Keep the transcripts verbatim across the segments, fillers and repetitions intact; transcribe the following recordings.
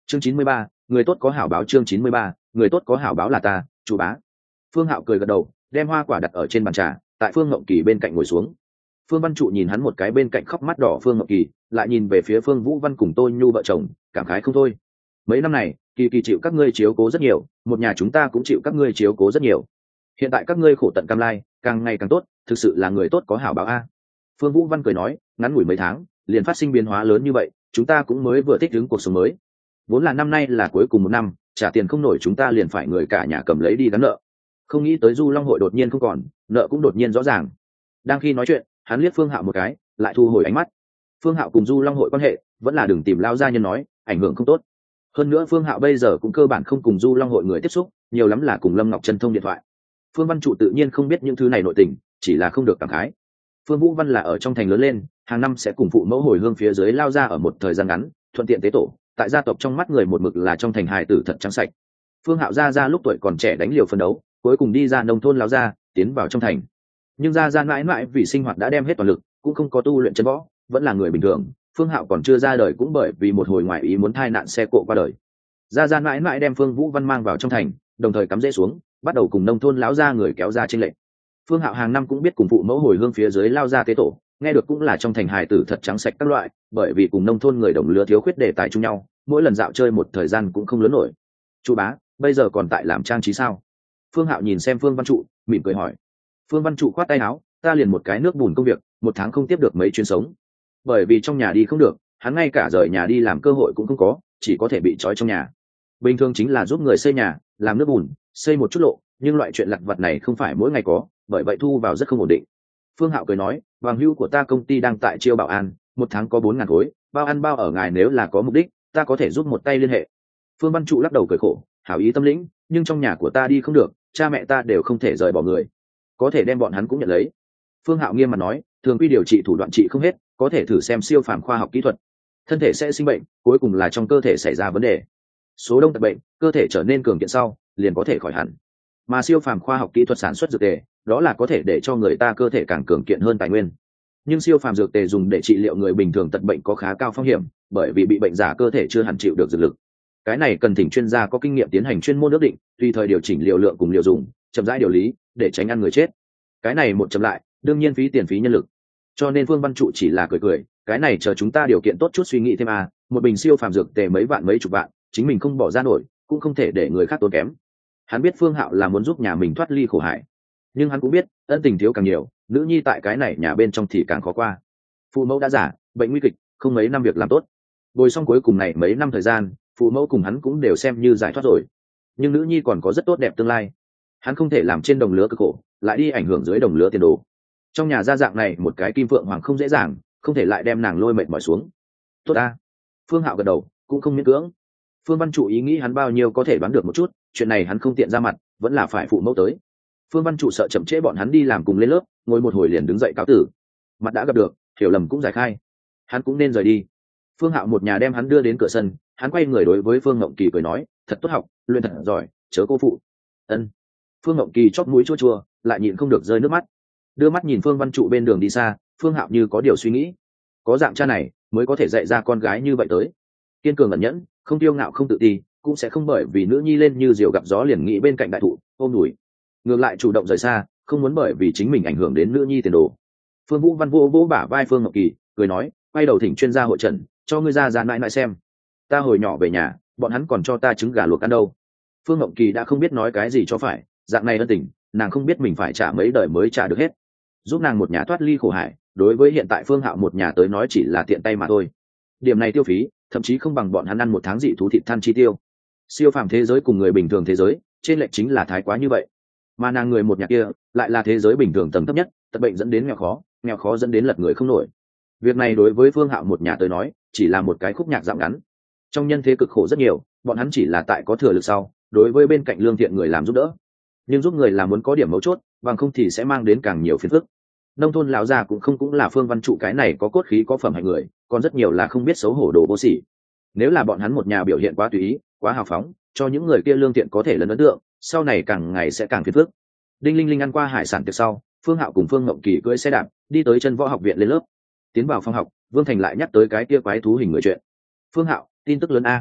chương chín mươi ba, người tốt có hảo báo. Chương chín mươi ba, người tốt có hảo báo là ta, chủ bá. Phương Hạo cười gật đầu, đem hoa quả đặt ở trên bàn trà, tại Phương Ngộng Kỳ bên cạnh ngồi xuống. Phương Văn Trụ nhìn hắn một cái bên cạnh khóc mắt đỏ Phương Ngộng Kỳ, lại nhìn về phía Phương Vũ Văn cùng Tô Nhu vợ chồng, cảm khái không thôi. Mấy năm này, Kỳ Kỳ chịu các ngươi chiếu cố rất nhiều, một nhà chúng ta cũng chịu các ngươi chiếu cố rất nhiều. Hiện tại các ngươi khổ tận cam lai, càng ngày càng tốt, thực sự là người tốt có hảo báo a. Phương Vũ Văn cười nói, ngắn ngủi mấy tháng, liền phát sinh biến hóa lớn như vậy, chúng ta cũng mới vừa thích ứng cuộc sống mới. Vốn là năm nay là cuối cùng một năm, trả tiền không nổi chúng ta liền phải người cả nhà cầm lấy đi gắn nợ. Không nghĩ tới Du Long hội đột nhiên không còn, nợ cũng đột nhiên rõ ràng. Đang khi nói chuyện, hắn liếc Phương Hạo một cái, lại thu hồi ánh mắt. Phương Hạo cùng Du Long hội quan hệ vẫn là đừng tìm lao gia nhân nói, ảnh hưởng không tốt. Hơn nữa Phương Hạo bây giờ cũng cơ bản không cùng Du Long hội người tiếp xúc, nhiều lắm là cùng Lâm Ngọc Chân thông điện thoại. Phương Văn Trụ tự nhiên không biết những thứ này nội tình, chỉ là không được cảm khái. Phương Vũ Văn là ở trong thành lớn lên, hàng năm sẽ cùng phụ mẫu hồi hương phía dưới lao ra ở một thời gian ngắn, thuận tiện tế tổ, tại gia tộc trong mắt người một mực là trong thành hài tử thật trắng sạch. Phương Hạo gia gia lúc tuổi còn trẻ đánh liều phân đấu, cuối cùng đi ra nông thôn lao ra, tiến vào trong thành. Nhưng gia gia mãi mãi vì sinh hoạt đã đem hết toàn lực, cũng không có tu luyện chân võ, vẫn là người bình thường. Phương Hạo còn chưa ra đời cũng bởi vì một hồi ngoại ý muốn thai nạn xe cộ qua đời. Gia gia mãi mãi đem Phương Vũ Văn mang vào trong thành, đồng thời cắm rễ xuống, bắt đầu cùng nông thôn lão gia người kéo ra chênh lệch. Phương Hạo hàng năm cũng biết cùng phụ mẫu hồi hương phía dưới lao ra tế tổ, nghe được cũng là trong thành hài tử thật trắng sạch các loại, bởi vì cùng nông thôn người đồng lứa thiếu khuyết đề tài chung nhau, mỗi lần dạo chơi một thời gian cũng không lớn nổi. Chu bá, bây giờ còn tại làm trang trí sao? Phương Hạo nhìn xem Phương Văn Trụ, mỉm cười hỏi. Phương Văn Trụ khoát tay áo, ta liền một cái nước bùn công việc, một tháng không tiếp được mấy chuyến sống. Bởi vì trong nhà đi không được, hắn ngay cả rời nhà đi làm cơ hội cũng không có, chỉ có thể bị trói trong nhà. Bình thường chính là giúp người xây nhà, làm nước bùn, xây một chút lộ, nhưng loại chuyện lặt vặt này không phải mỗi ngày có, bởi vậy thu vào rất không ổn định. Phương Hạo cười nói, bằng hữu của ta công ty đang tại chiêu bảo an, một tháng có bốn ngàn khối, bao ăn bao ở ngài nếu là có mục đích, ta có thể giúp một tay liên hệ. Phương Văn Trụ lắc đầu cười khổ, hảo ý tâm lĩnh, nhưng trong nhà của ta đi không được, cha mẹ ta đều không thể rời bỏ người, có thể đem bọn hắn cũng nhận lấy. Phương Hạo nghiêm mặt nói, thường quy điều trị thủ đoạn trị không hết, có thể thử xem siêu phàm khoa học kỹ thuật. Thân thể sẽ sinh bệnh, cuối cùng là trong cơ thể xảy ra vấn đề. Số đông tật bệnh, cơ thể trở nên cường kiện sau, liền có thể khỏi hẳn. Mà siêu phàm khoa học kỹ thuật sản xuất dược tề, đó là có thể để cho người ta cơ thể càng cường kiện hơn tài nguyên. Nhưng siêu phàm dược tề dùng để trị liệu người bình thường tật bệnh có khá cao phong hiểm, bởi vì bị bệnh giả cơ thể chưa hẳn chịu được dược lực. Cái này cần thỉnh chuyên gia có kinh nghiệm tiến hành chuyên môn ước định, tùy thời điều chỉnh liều lượng cùng liều dùng, chậm rãi điều lý, để tránh ăn người chết. Cái này một chậm lại, đương nhiên phí tiền phí nhân lực. Cho nên Phương Văn Trụ chỉ là cười cười, cái này chờ chúng ta điều kiện tốt chút suy nghĩ thêm à, một bình siêu phàm dược tề mấy vạn mấy chục vạn, chính mình không bỏ ra nổi, cũng không thể để người khác tốn kém. Hắn biết Phương Hạo là muốn giúp nhà mình thoát ly khổ hải, nhưng hắn cũng biết ân tình thiếu càng nhiều, nữ nhi tại cái này nhà bên trong thì càng khó qua. Phụ mẫu đã già, bệnh nguy kịch, không mấy năm việc làm tốt. Bồi xong cuối cùng này mấy năm thời gian, phụ mẫu cùng hắn cũng đều xem như giải thoát rồi. Nhưng nữ nhi còn có rất tốt đẹp tương lai, hắn không thể làm trên đồng lứa cực khổ, lại đi ảnh hưởng dưới đồng lứa tiền đồ. Trong nhà gia dạng này một cái kim phượng hoàng không dễ dàng, không thể lại đem nàng lôi mệt mỏi xuống. Tốt ta. Phương Hạo gật đầu, cũng không miễn cưỡng. Phương Văn Trụ ý nghĩ hắn bao nhiêu có thể đoán được một chút, chuyện này hắn không tiện ra mặt, vẫn là phải phụ mẫu tới. Phương Văn Trụ sợ chậm trễ bọn hắn đi làm cùng lên lớp, ngồi một hồi liền đứng dậy cáo tử. Mặt đã gặp được, hiểu lầm cũng giải khai, hắn cũng nên rời đi. Phương Hạo một nhà đem hắn đưa đến cửa sân, hắn quay người đối với Phương Ngộng Kỳ cười nói, thật tốt học, luyện thật giỏi, chớ cô phụ. Ân. Phương Ngộng Kỳ chóp mũi chua chua, lại nhịn không được rơi nước mắt. Đưa mắt nhìn Phương Văn Trụ bên đường đi xa, Phương Hạo như có điều suy nghĩ, có dạng cha này mới có thể dạy ra con gái như vậy tới, kiên cường ẩn nhẫn, không tiêu ngạo không tự ti, cũng sẽ không bởi vì nữ nhi lên như diều gặp gió liền nghĩ bên cạnh đại thụ ôm đùi, ngược lại chủ động rời xa, không muốn bởi vì chính mình ảnh hưởng đến nữ nhi tiền đồ. Phương Vũ Văn vô vỗ bả vai Phương Ngọc Kỳ, cười nói, quay đầu thỉnh chuyên gia hội trần, cho ngươi ra ra mãi mãi xem. Ta hồi nhỏ về nhà, bọn hắn còn cho ta trứng gà luộc ăn đâu. Phương Ngọc Kỳ đã không biết nói cái gì cho phải, dạng này ân tình, nàng không biết mình phải trả mấy đời mới trả được hết. Giúp nàng một nhà thoát ly khổ hải, đối với hiện tại Phương Hạo một nhà tới nói chỉ là tiện tay mà thôi. Điểm này tiêu phí, thậm chí không bằng bọn hắn ăn một tháng dị thú thịt than chi tiêu. Siêu phàm thế giới cùng người bình thường thế giới, trên lệch chính là thái quá như vậy. Mà nàng người một nhà kia, lại là thế giới bình thường tầng thấp nhất, tật bệnh dẫn đến nghèo khó, nghèo khó dẫn đến lật người không nổi. Việc này đối với Phương Hạo một nhà tới nói, chỉ là một cái khúc nhạc dạo ngắn. Trong nhân thế cực khổ rất nhiều, bọn hắn chỉ là tại có thừa lực sau, đối với bên cạnh lương thiện người làm giúp đỡ. Nhưng giúp người là muốn có điểm mấu chốt, bằng không thì sẽ mang đến càng nhiều phiền phức. Nông thôn lão già cũng không cũng là Phương Văn Trụ cái này có cốt khí có phẩm hạnh người, còn rất nhiều là không biết xấu hổ đồ vô sỉ. Nếu là bọn hắn một nhà biểu hiện quá tùy ý, quá hào phóng, cho những người kia lương thiện có thể lấn ấn tượng, sau này càng ngày sẽ càng phiền phức. Đinh Linh Linh ăn qua hải sản tiệc sau, Phương Hạo cùng Phương Ngộng Kỳ cưỡi xe đạp đi tới chân võ học viện lên lớp. Tiến vào phòng học, Vương Thành lại nhắc tới cái kia quái thú hình người chuyện. Phương Hạo, tin tức lớn a.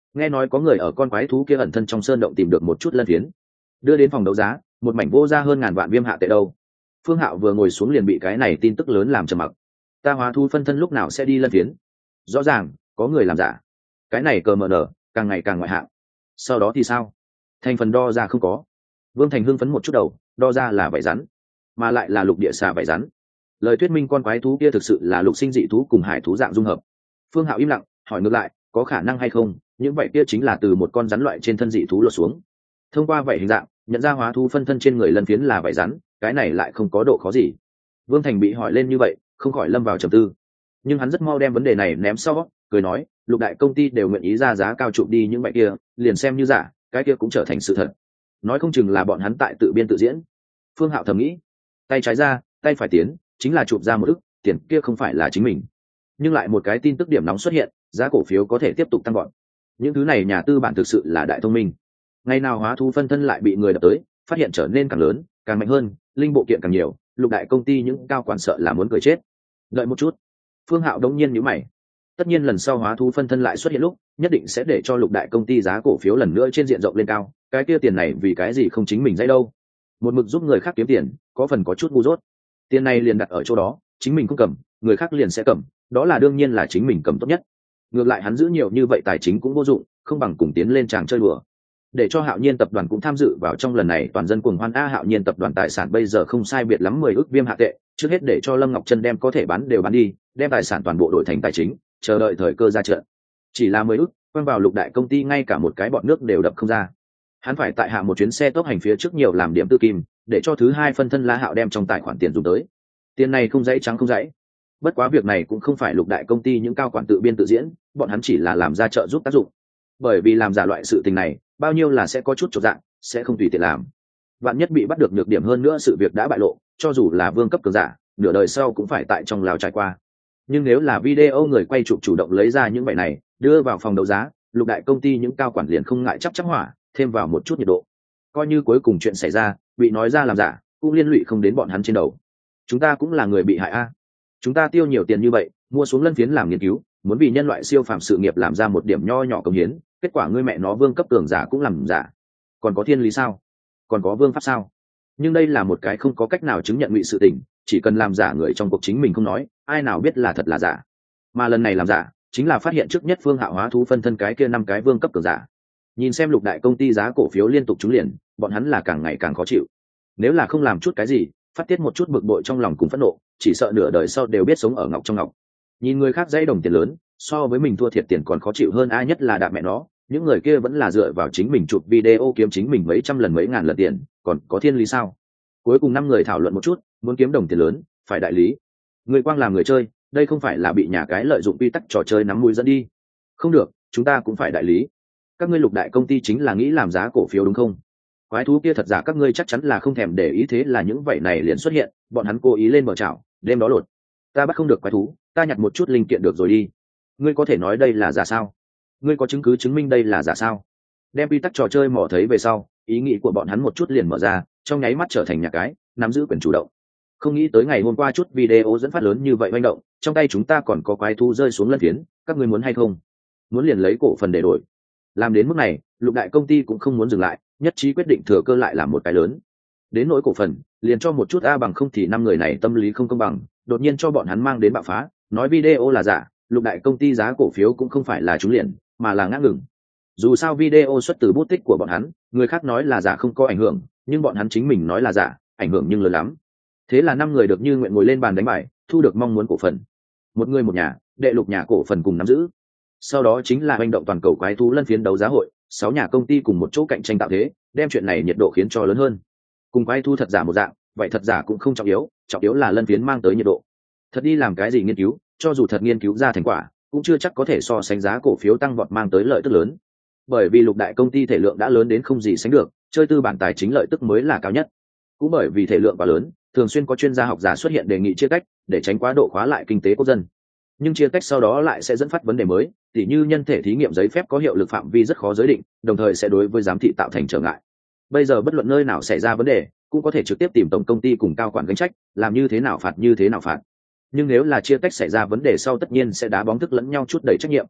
nghe nói có người ở con quái thú kia ẩn thân trong sơn động tìm được một chút lân phiến, đưa đến phòng đấu giá, một mảnh vô ra hơn ngàn vạn viêm hạ tệ đâu. Phương Hạo vừa ngồi xuống liền bị cái này tin tức lớn làm trầm mặc. Ta hóa thú phân thân lúc nào sẽ đi lân phiến? Rõ ràng có người làm giả, cái này cờ mờ nở càng ngày càng ngoại hạng. Sau đó thì sao? Thành phần đo ra không có. Vương Thành hưng phấn một chút đầu, đo ra là vảy rắn, mà lại là lục địa xà vảy rắn. Lời thuyết minh con quái thú kia thực sự là lục sinh dị thú cùng hải thú dạng dung hợp. Phương Hạo im lặng, hỏi ngược lại, có khả năng hay không những vảy kia chính là từ một con rắn loại trên thân dị thú lột xuống? Thông qua vảy hình dạng nhận ra hóa thú phân thân trên người lân phiến là vảy rắn, cái này lại không có độ khó gì. Vương Thành bị hỏi lên như vậy, không khỏi lâm vào trầm tư, nhưng hắn rất mau đem vấn đề này ném sau, cười nói, lục đại công ty đều nguyện ý ra giá cao chụp đi những vảy kia, liền xem như giả, cái kia cũng trở thành sự thật. Nói không chừng là bọn hắn tại tự biên tự diễn. Phương Hạo thầm nghĩ, tay trái ra tay phải tiến, chính là chụp ra một ức, tiền kia không phải là chính mình. Nhưng lại một cái tin tức điểm nóng xuất hiện, giá cổ phiếu có thể tiếp tục tăng gọn. Những thứ này nhà tư bản thực sự là đại thông minh. Ngày nào hóa thú phân thân lại bị người đập tới, phát hiện trở nên càng lớn càng mạnh hơn, linh bộ kiện càng nhiều, lục đại công ty những cao quản sợ là muốn cười chết. Đợi một chút. Phương Hạo đống nhiên nhíu mày. Tất nhiên lần sau hóa thú phân thân lại xuất hiện lúc, nhất định sẽ để cho lục đại công ty giá cổ phiếu lần nữa trên diện rộng lên cao, cái kia tiền này vì cái gì không chính mình dây đâu? Một mực giúp người khác kiếm tiền, có phần có chút ngu dốt. Tiền này liền đặt ở chỗ đó, chính mình không cầm, người khác liền sẽ cầm, đó là đương nhiên là chính mình cầm tốt nhất. Ngược lại hắn giữ nhiều như vậy tài chính cũng vô dụng, không bằng cùng tiến lên tràng chơi đùa. Để cho Hạo Nhiên tập đoàn cũng tham dự vào trong lần này toàn dân cuồng hoan a. Hạo Nhiên tập đoàn tài sản bây giờ không sai biệt lắm mười ức viêm hạ tệ, trước hết để cho Lâm Ngọc Trân đem có thể bán đều bán đi, đem tài sản toàn bộ đổi thành tài chính, chờ đợi thời cơ ra trận. Chỉ là mười ức, quen vào lục đại công ty ngay cả một cái bọt nước đều đập không ra. Hắn phải tại hạ một chuyến xe tốc hành phía trước nhiều làm điểm tư kim, để cho thứ hai phân thân La Hạo đem trong tài khoản tiền dùng tới. Tiền này không dãy trắng không dãy. Bất quá việc này cũng không phải lục đại công ty những cao quản tự biên tự diễn, bọn hắn chỉ là làm ra trợ giúp tác dụng. Bởi vì làm giả loại sự tình này, bao nhiêu là sẽ có chút chột dạng, sẽ không tùy tiện làm. Vạn nhất bị bắt được nhược điểm hơn nữa sự việc đã bại lộ, cho dù là vương cấp cường giả, nửa đời sau cũng phải tại trong lao trải qua. Nhưng nếu là video người quay chụp chủ động lấy ra những vậy này, đưa vào phòng đấu giá, lục đại công ty những cao quản liền không ngại chắp chắp hỏa, thêm vào một chút nhiệt độ. Coi như cuối cùng chuyện xảy ra, bị nói ra làm giả, cũng liên lụy không đến bọn hắn trên đầu. Chúng ta cũng là người bị hại a. Chúng ta tiêu nhiều tiền như vậy, mua xuống lân phiến làm nghiên cứu, muốn vì nhân loại siêu phàm sự nghiệp làm ra một điểm nho nhỏ công hiến, kết quả ngươi mẹ nó vương cấp cường giả cũng làm giả. Còn có thiên lý sao? Còn có vương pháp sao? Nhưng đây là một cái không có cách nào chứng nhận ngụy sự tình, chỉ cần làm giả người trong cuộc chính mình không nói, ai nào biết là thật là giả. Mà lần này làm giả, chính là phát hiện trước nhất Phương Hạo hóa thú phân thân cái kia năm cái vương cấp cường giả. Nhìn xem lục đại công ty giá cổ phiếu liên tục trúng liền, bọn hắn là càng ngày càng khó chịu. Nếu là không làm chút cái gì, phát tiết một chút bực bội trong lòng cùng phẫn nộ, chỉ sợ nửa đời sau đều biết sống ở ngọc trong ngọc. Nhìn người khác dãy đồng tiền lớn, so với mình thua thiệt tiền còn khó chịu hơn ai nhất là đạp mẹ nó, những người kia vẫn là dựa vào chính mình chụp video kiếm chính mình mấy trăm lần mấy ngàn lần tiền, còn có thiên lý sao? Cuối cùng năm người thảo luận một chút, muốn kiếm đồng tiền lớn, phải đại lý. Người quang làm người chơi, đây không phải là bị nhà cái lợi dụng quy tắc trò chơi nắm mũi dẫn đi. Không được, chúng ta cũng phải đại lý. Các ngươi lục đại công ty chính là nghĩ làm giá cổ phiếu đúng không? Quái thú kia thật giả các ngươi chắc chắn là không thèm để ý, thế là những vậy này liền xuất hiện, bọn hắn cố ý lên bờ chảo, đêm đó lột. Ta bắt không được quái thú, ta nhặt một chút linh kiện được rồi đi. Ngươi có thể nói đây là giả sao? Ngươi có chứng cứ chứng minh đây là giả sao? Đem quy tắc trò chơi mò thấy về sau, ý nghĩ của bọn hắn một chút liền mở ra, trong nháy mắt trở thành nhà cái, nắm giữ quyền chủ động. Không nghĩ tới ngày hôm qua chút video dẫn phát lớn như vậy manh động, trong tay chúng ta còn có quái thú rơi xuống lân phiến, các ngươi muốn hay không? Muốn liền lấy cổ phần để đổi. Làm đến mức này, lục đại công ty cũng không muốn dừng lại, nhất trí quyết định thừa cơ lại làm một cái lớn. Đến nỗi cổ phần, liền cho một chút a bằng không thì năm người này tâm lý không công bằng, đột nhiên cho bọn hắn mang đến bạo phá, nói video là giả, lục đại công ty giá cổ phiếu cũng không phải là trúng liền, mà là ngã ngừng. Dù sao video xuất từ bút tích của bọn hắn, người khác nói là giả không có ảnh hưởng, nhưng bọn hắn chính mình nói là giả, ảnh hưởng nhưng lớn lắm. Thế là năm người được như nguyện ngồi lên bàn đánh bài, thu được mong muốn cổ phần. Một người một nhà, đệ lục nhà cổ phần cùng nắm giữ. Sau đó chính là hành động toàn cầu quái thú lân phiến đấu giá hội, sáu nhà công ty cùng một chỗ cạnh tranh tạo thế, đem chuyện này nhiệt độ khiến cho lớn hơn. Cùng quái thú thật giả một dạng, vậy thật giả cũng không trọng yếu, trọng yếu là lân phiến mang tới nhiệt độ. Thật đi làm cái gì nghiên cứu, cho dù thật nghiên cứu ra thành quả, cũng chưa chắc có thể so sánh giá cổ phiếu tăng vọt mang tới lợi tức lớn. Bởi vì lục đại công ty thể lượng đã lớn đến không gì sánh được, chơi tư bản tài chính lợi tức mới là cao nhất. Cũng bởi vì thể lượng quá lớn, thường xuyên có chuyên gia học giả xuất hiện đề nghị chia tách, để tránh quá độ khóa lại kinh tế quốc dân. Nhưng chia tách sau đó lại sẽ dẫn phát vấn đề mới, tỉ như nhân thể thí nghiệm giấy phép có hiệu lực phạm vi rất khó giới định, đồng thời sẽ đối với giám thị tạo thành trở ngại. Bây giờ bất luận nơi nào xảy ra vấn đề, cũng có thể trực tiếp tìm tổng công ty cùng cao quản gánh trách, làm như thế nào phạt như thế nào phạt. Nhưng nếu là chia tách xảy ra vấn đề sau tất nhiên sẽ đá bóng thức lẫn nhau chút đầy trách nhiệm.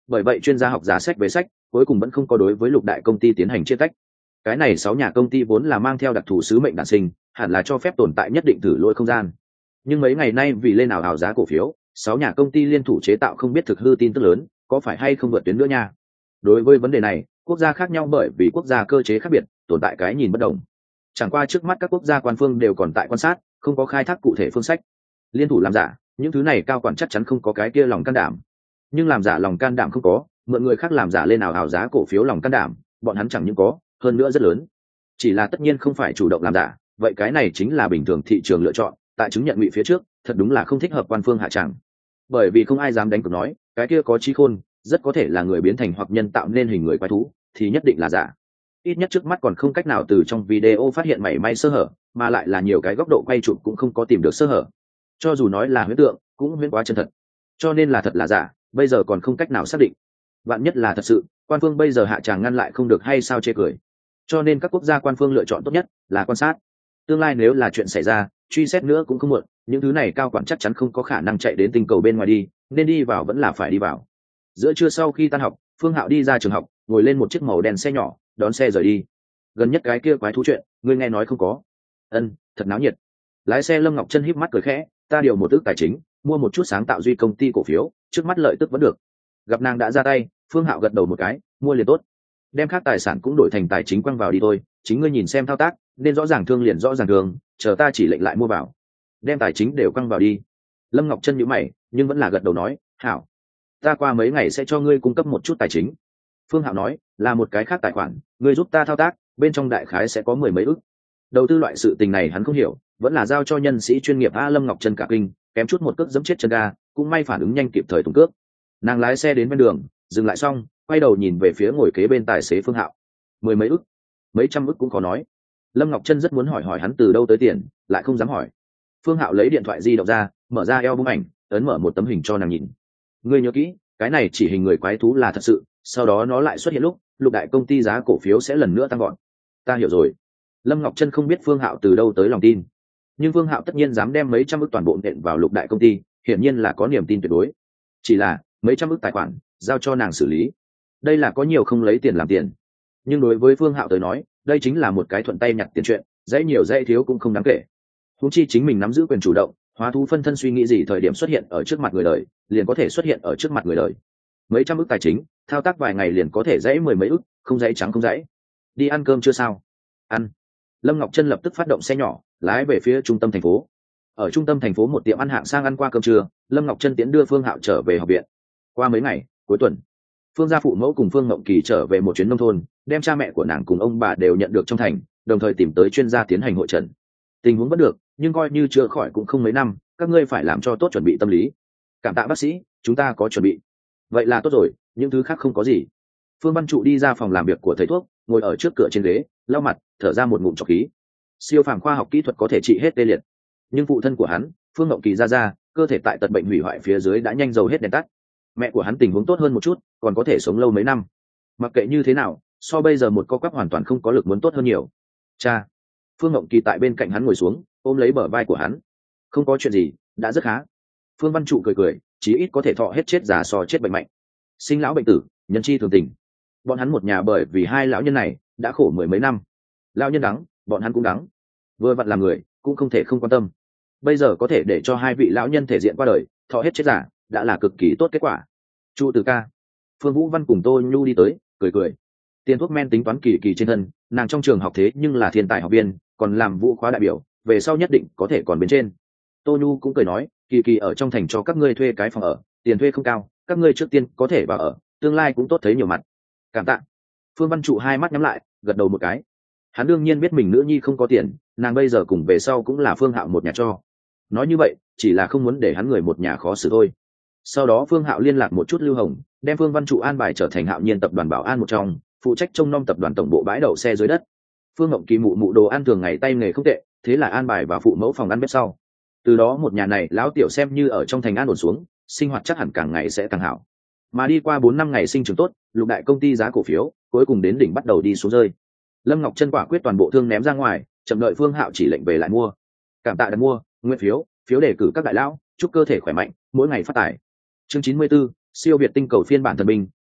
Bởi vậy chuyên gia học giá sách về sách cuối cùng vẫn không có đối với lục đại công ty tiến hành chia tách. Cái này sáu nhà công ty vốn là mang theo đặc thù sứ mệnh đản sinh, hẳn là cho phép tồn tại nhất định thử lỗi không gian. Nhưng mấy ngày nay vì lên ảo ảo giá cổ phiếu, sáu nhà công ty liên thủ chế tạo không biết thực hư tin tức lớn, có phải hay không vượt tuyến nữa nha. Đối với vấn đề này, quốc gia khác nhau bởi vì quốc gia cơ chế khác biệt, tồn tại cái nhìn bất đồng. Chẳng qua trước mắt các quốc gia quan phương đều còn tại quan sát, không có khai thác cụ thể phương sách. Liên thủ làm giả, những thứ này cao quản chắc chắn không có cái kia lòng can đảm. Nhưng làm giả lòng can đảm không có, mượn người khác làm giả lên ảo ảo giá cổ phiếu lòng can đảm, bọn hắn chẳng những có, hơn nữa rất lớn. Chỉ là tất nhiên không phải chủ động làm giả, vậy cái này chính là bình thường thị trường lựa chọn, tại chứng nhận ngụy phía trước, thật đúng là không thích hợp quan phương hạ tràng. Bởi vì không ai dám đánh cược nói, cái kia có trí khôn, rất có thể là người biến thành hoặc nhân tạo nên hình người quái thú, thì nhất định là giả. Ít nhất trước mắt còn không cách nào từ trong video phát hiện mảy may sơ hở, mà lại là nhiều cái góc độ quay chụp cũng không có tìm được sơ hở. Cho dù nói là huyễn tượng, cũng huyễn quá chân thật. Cho nên là thật là giả, bây giờ còn không cách nào xác định. Vạn nhất là thật sự, quan phương bây giờ hạ tràng ngăn lại không được hay sao chê cười. Cho nên các quốc gia quan phương lựa chọn tốt nhất là quan sát. Tương lai nếu là chuyện xảy ra, truy xét nữa cũng không muộn, những thứ này cao quản chắc chắn không có khả năng chạy đến tinh cầu bên ngoài đi, nên đi vào vẫn là phải đi vào. Giữa trưa sau khi tan học, Phương Hạo đi ra trường học, ngồi lên một chiếc màu đen xe nhỏ, đón xe rời đi. Gần nhất cái kia quái thú chuyện, ngươi nghe nói không có? Ân, thật náo nhiệt. Lái xe Lâm Ngọc Chân híp mắt cười khẽ, ta điều một ước tài chính, mua một chút sáng tạo duy công ty cổ phiếu, trước mắt lợi tức vẫn được. Gặp nàng đã ra tay, Phương Hạo gật đầu một cái, mua liền tốt. Đem khác tài sản cũng đổi thành tài chính quăng vào đi thôi, chính ngươi nhìn xem thao tác, nên rõ ràng thương liền rõ ràng thương, chờ ta chỉ lệnh lại mua vào. Đem tài chính đều quăng vào đi. Lâm Ngọc Chân nhíu mày, nhưng vẫn là gật đầu nói, hảo. Ta qua mấy ngày sẽ cho ngươi cung cấp một chút tài chính. Phương Hạo nói, là một cái khác tài khoản, ngươi giúp ta thao tác, bên trong đại khái sẽ có mười mấy ức. Đầu tư loại sự tình này hắn không hiểu, vẫn là giao cho nhân sĩ chuyên nghiệp. A Lâm Ngọc Chân cả kinh, kém chút một cước giẫm chết chân ga, cũng may phản ứng nhanh kịp thời tung cước. Nàng lái xe đến bên đường, dừng lại xong, quay đầu nhìn về phía ngồi kế bên tài xế Phương Hạo. Mười mấy ức, mấy trăm ức cũng có nói. Lâm Ngọc Chân rất muốn hỏi hỏi hắn từ đâu tới tiền, lại không dám hỏi. Phương Hạo lấy điện thoại di động ra, mở ra eo bung ảnh, ấn mở một tấm hình cho nàng nhìn. Ngươi nhớ kỹ, cái này chỉ hình người quái thú là thật sự, sau đó nó lại xuất hiện lúc lục đại công ty giá cổ phiếu sẽ lần nữa tăng gọn. Ta hiểu rồi. Lâm Ngọc Chân không biết Phương Hạo từ đâu tới lòng tin, nhưng Phương Hạo tất nhiên dám đem mấy trăm ức toàn bộ nện vào lục đại công ty, hiển nhiên là có niềm tin tuyệt đối. Chỉ là mấy trăm ức tài khoản giao cho nàng xử lý, đây là có nhiều không lấy tiền làm tiền. Nhưng đối với Phương Hạo tới nói, đây chính là một cái thuận tay nhặt tiền chuyện, dễ nhiều dễ thiếu cũng không đáng kể. Huống chi chính mình nắm giữ quyền chủ động, hóa thú phân thân suy nghĩ gì thời điểm xuất hiện ở trước mặt người đời, liền có thể xuất hiện ở trước mặt người đời. Mấy trăm ức tài chính, thao tác vài ngày liền có thể dãy mười mấy ức, không dãy trắng không dãy. Đi ăn cơm chưa sao? Ăn. Lâm Ngọc Chân lập tức phát động xe nhỏ, lái về phía trung tâm thành phố. Ở trung tâm thành phố một tiệm ăn hạng sang ăn qua cơm trưa, Lâm Ngọc Chân tiến đưa Phương Hạo trở về học viện. Qua mấy ngày, cuối tuần, Phương gia phụ mẫu cùng Phương Ngộng Kỳ trở về một chuyến nông thôn, đem cha mẹ của nàng cùng ông bà đều nhận được trong thành, đồng thời tìm tới chuyên gia tiến hành hội trần. Tình huống vẫn được, nhưng coi như chữa khỏi cũng không mấy năm, các ngươi phải làm cho tốt chuẩn bị tâm lý. Cảm tạ bác sĩ, chúng ta có chuẩn bị. Vậy là tốt rồi, những thứ khác không có gì. Phương Văn Trụ đi ra phòng làm việc của thầy thuốc, ngồi ở trước cửa trên ghế, lau mặt, thở ra một ngụm trọc khí. Siêu phàm khoa học kỹ thuật có thể trị hết tê liệt, nhưng phụ thân của hắn, Phương Ngộng Kỳ ra ra, cơ thể tại tật bệnh hủy hoại phía dưới đã nhanh dầu hết đèn tắt. Mẹ của hắn tình huống tốt hơn một chút, còn có thể sống lâu mấy năm. Mặc kệ như thế nào, so bây giờ một co quắp hoàn toàn không có lực muốn tốt hơn nhiều. Cha. Phương Ngộng Kỳ tại bên cạnh hắn ngồi xuống, ôm lấy bờ vai của hắn. Không có chuyện gì, đã rất khá. Phương Văn Trụ cười cười, chí ít có thể thọ hết chết già so chết bệnh mạnh. Sinh lão bệnh tử, nhân chi thường tình. Bọn hắn một nhà bởi vì hai lão nhân này đã khổ mười mấy năm. Lão nhân đắng, bọn hắn cũng đắng. Vừa vặn làm người, cũng không thể không quan tâm. Bây giờ có thể để cho hai vị lão nhân thể diện qua đời, thọ hết chết giả, đã là cực kỳ tốt kết quả. Chu Từ ca. Phương Vũ Văn cùng Tô Nhu đi tới, cười cười. Tiền thuốc men tính toán kỳ kỳ trên thân, nàng trong trường học thế nhưng là thiên tài học viên, còn làm vũ khóa đại biểu, về sau nhất định có thể còn bên trên. Tô Nhu cũng cười nói, kỳ kỳ ở trong thành cho các ngươi thuê cái phòng ở, tiền thuê không cao, các ngươi trước tiên có thể vào ở, tương lai cũng tốt thấy nhiều mặt. Cảm tạ. Phương Văn Trụ hai mắt nhắm lại, gật đầu một cái. Hắn đương nhiên biết mình nữ nhi không có tiền, nàng bây giờ cùng về sau cũng là Phương Hạo một nhà cho. Nói như vậy, chỉ là không muốn để hắn người một nhà khó xử thôi. Sau đó Phương Hạo liên lạc một chút Lưu Hồng, đem Phương Văn Trụ an bài trở thành Hạo Nhiên tập đoàn bảo an một trong, phụ trách trông nom tập đoàn tổng bộ bãi đậu xe dưới đất. Phương Ngộng Kỳ mụ mụ đồ ăn thường ngày tay nghề không tệ, thế là an bài vào phụ mẫu phòng ăn bếp sau. Từ đó một nhà này lão tiểu xem như ở trong thành an ổn xuống, sinh hoạt chắc hẳn càng ngày sẽ càng hảo. Mà đi qua bốn năm ngày sinh trưởng tốt, lục đại công ty giá cổ phiếu cuối cùng đến đỉnh bắt đầu đi xuống rơi. Lâm Ngọc Chân quả quyết toàn bộ thương ném ra ngoài, chậm đợi Phương Hạo chỉ lệnh về lại mua. Cảm tạ đặt mua, nguyện phiếu, phiếu đề cử các đại lão, chúc cơ thể khỏe mạnh, mỗi ngày phát tài. Chương chín mươi bốn, siêu việt tinh cầu phiên bản thần binh,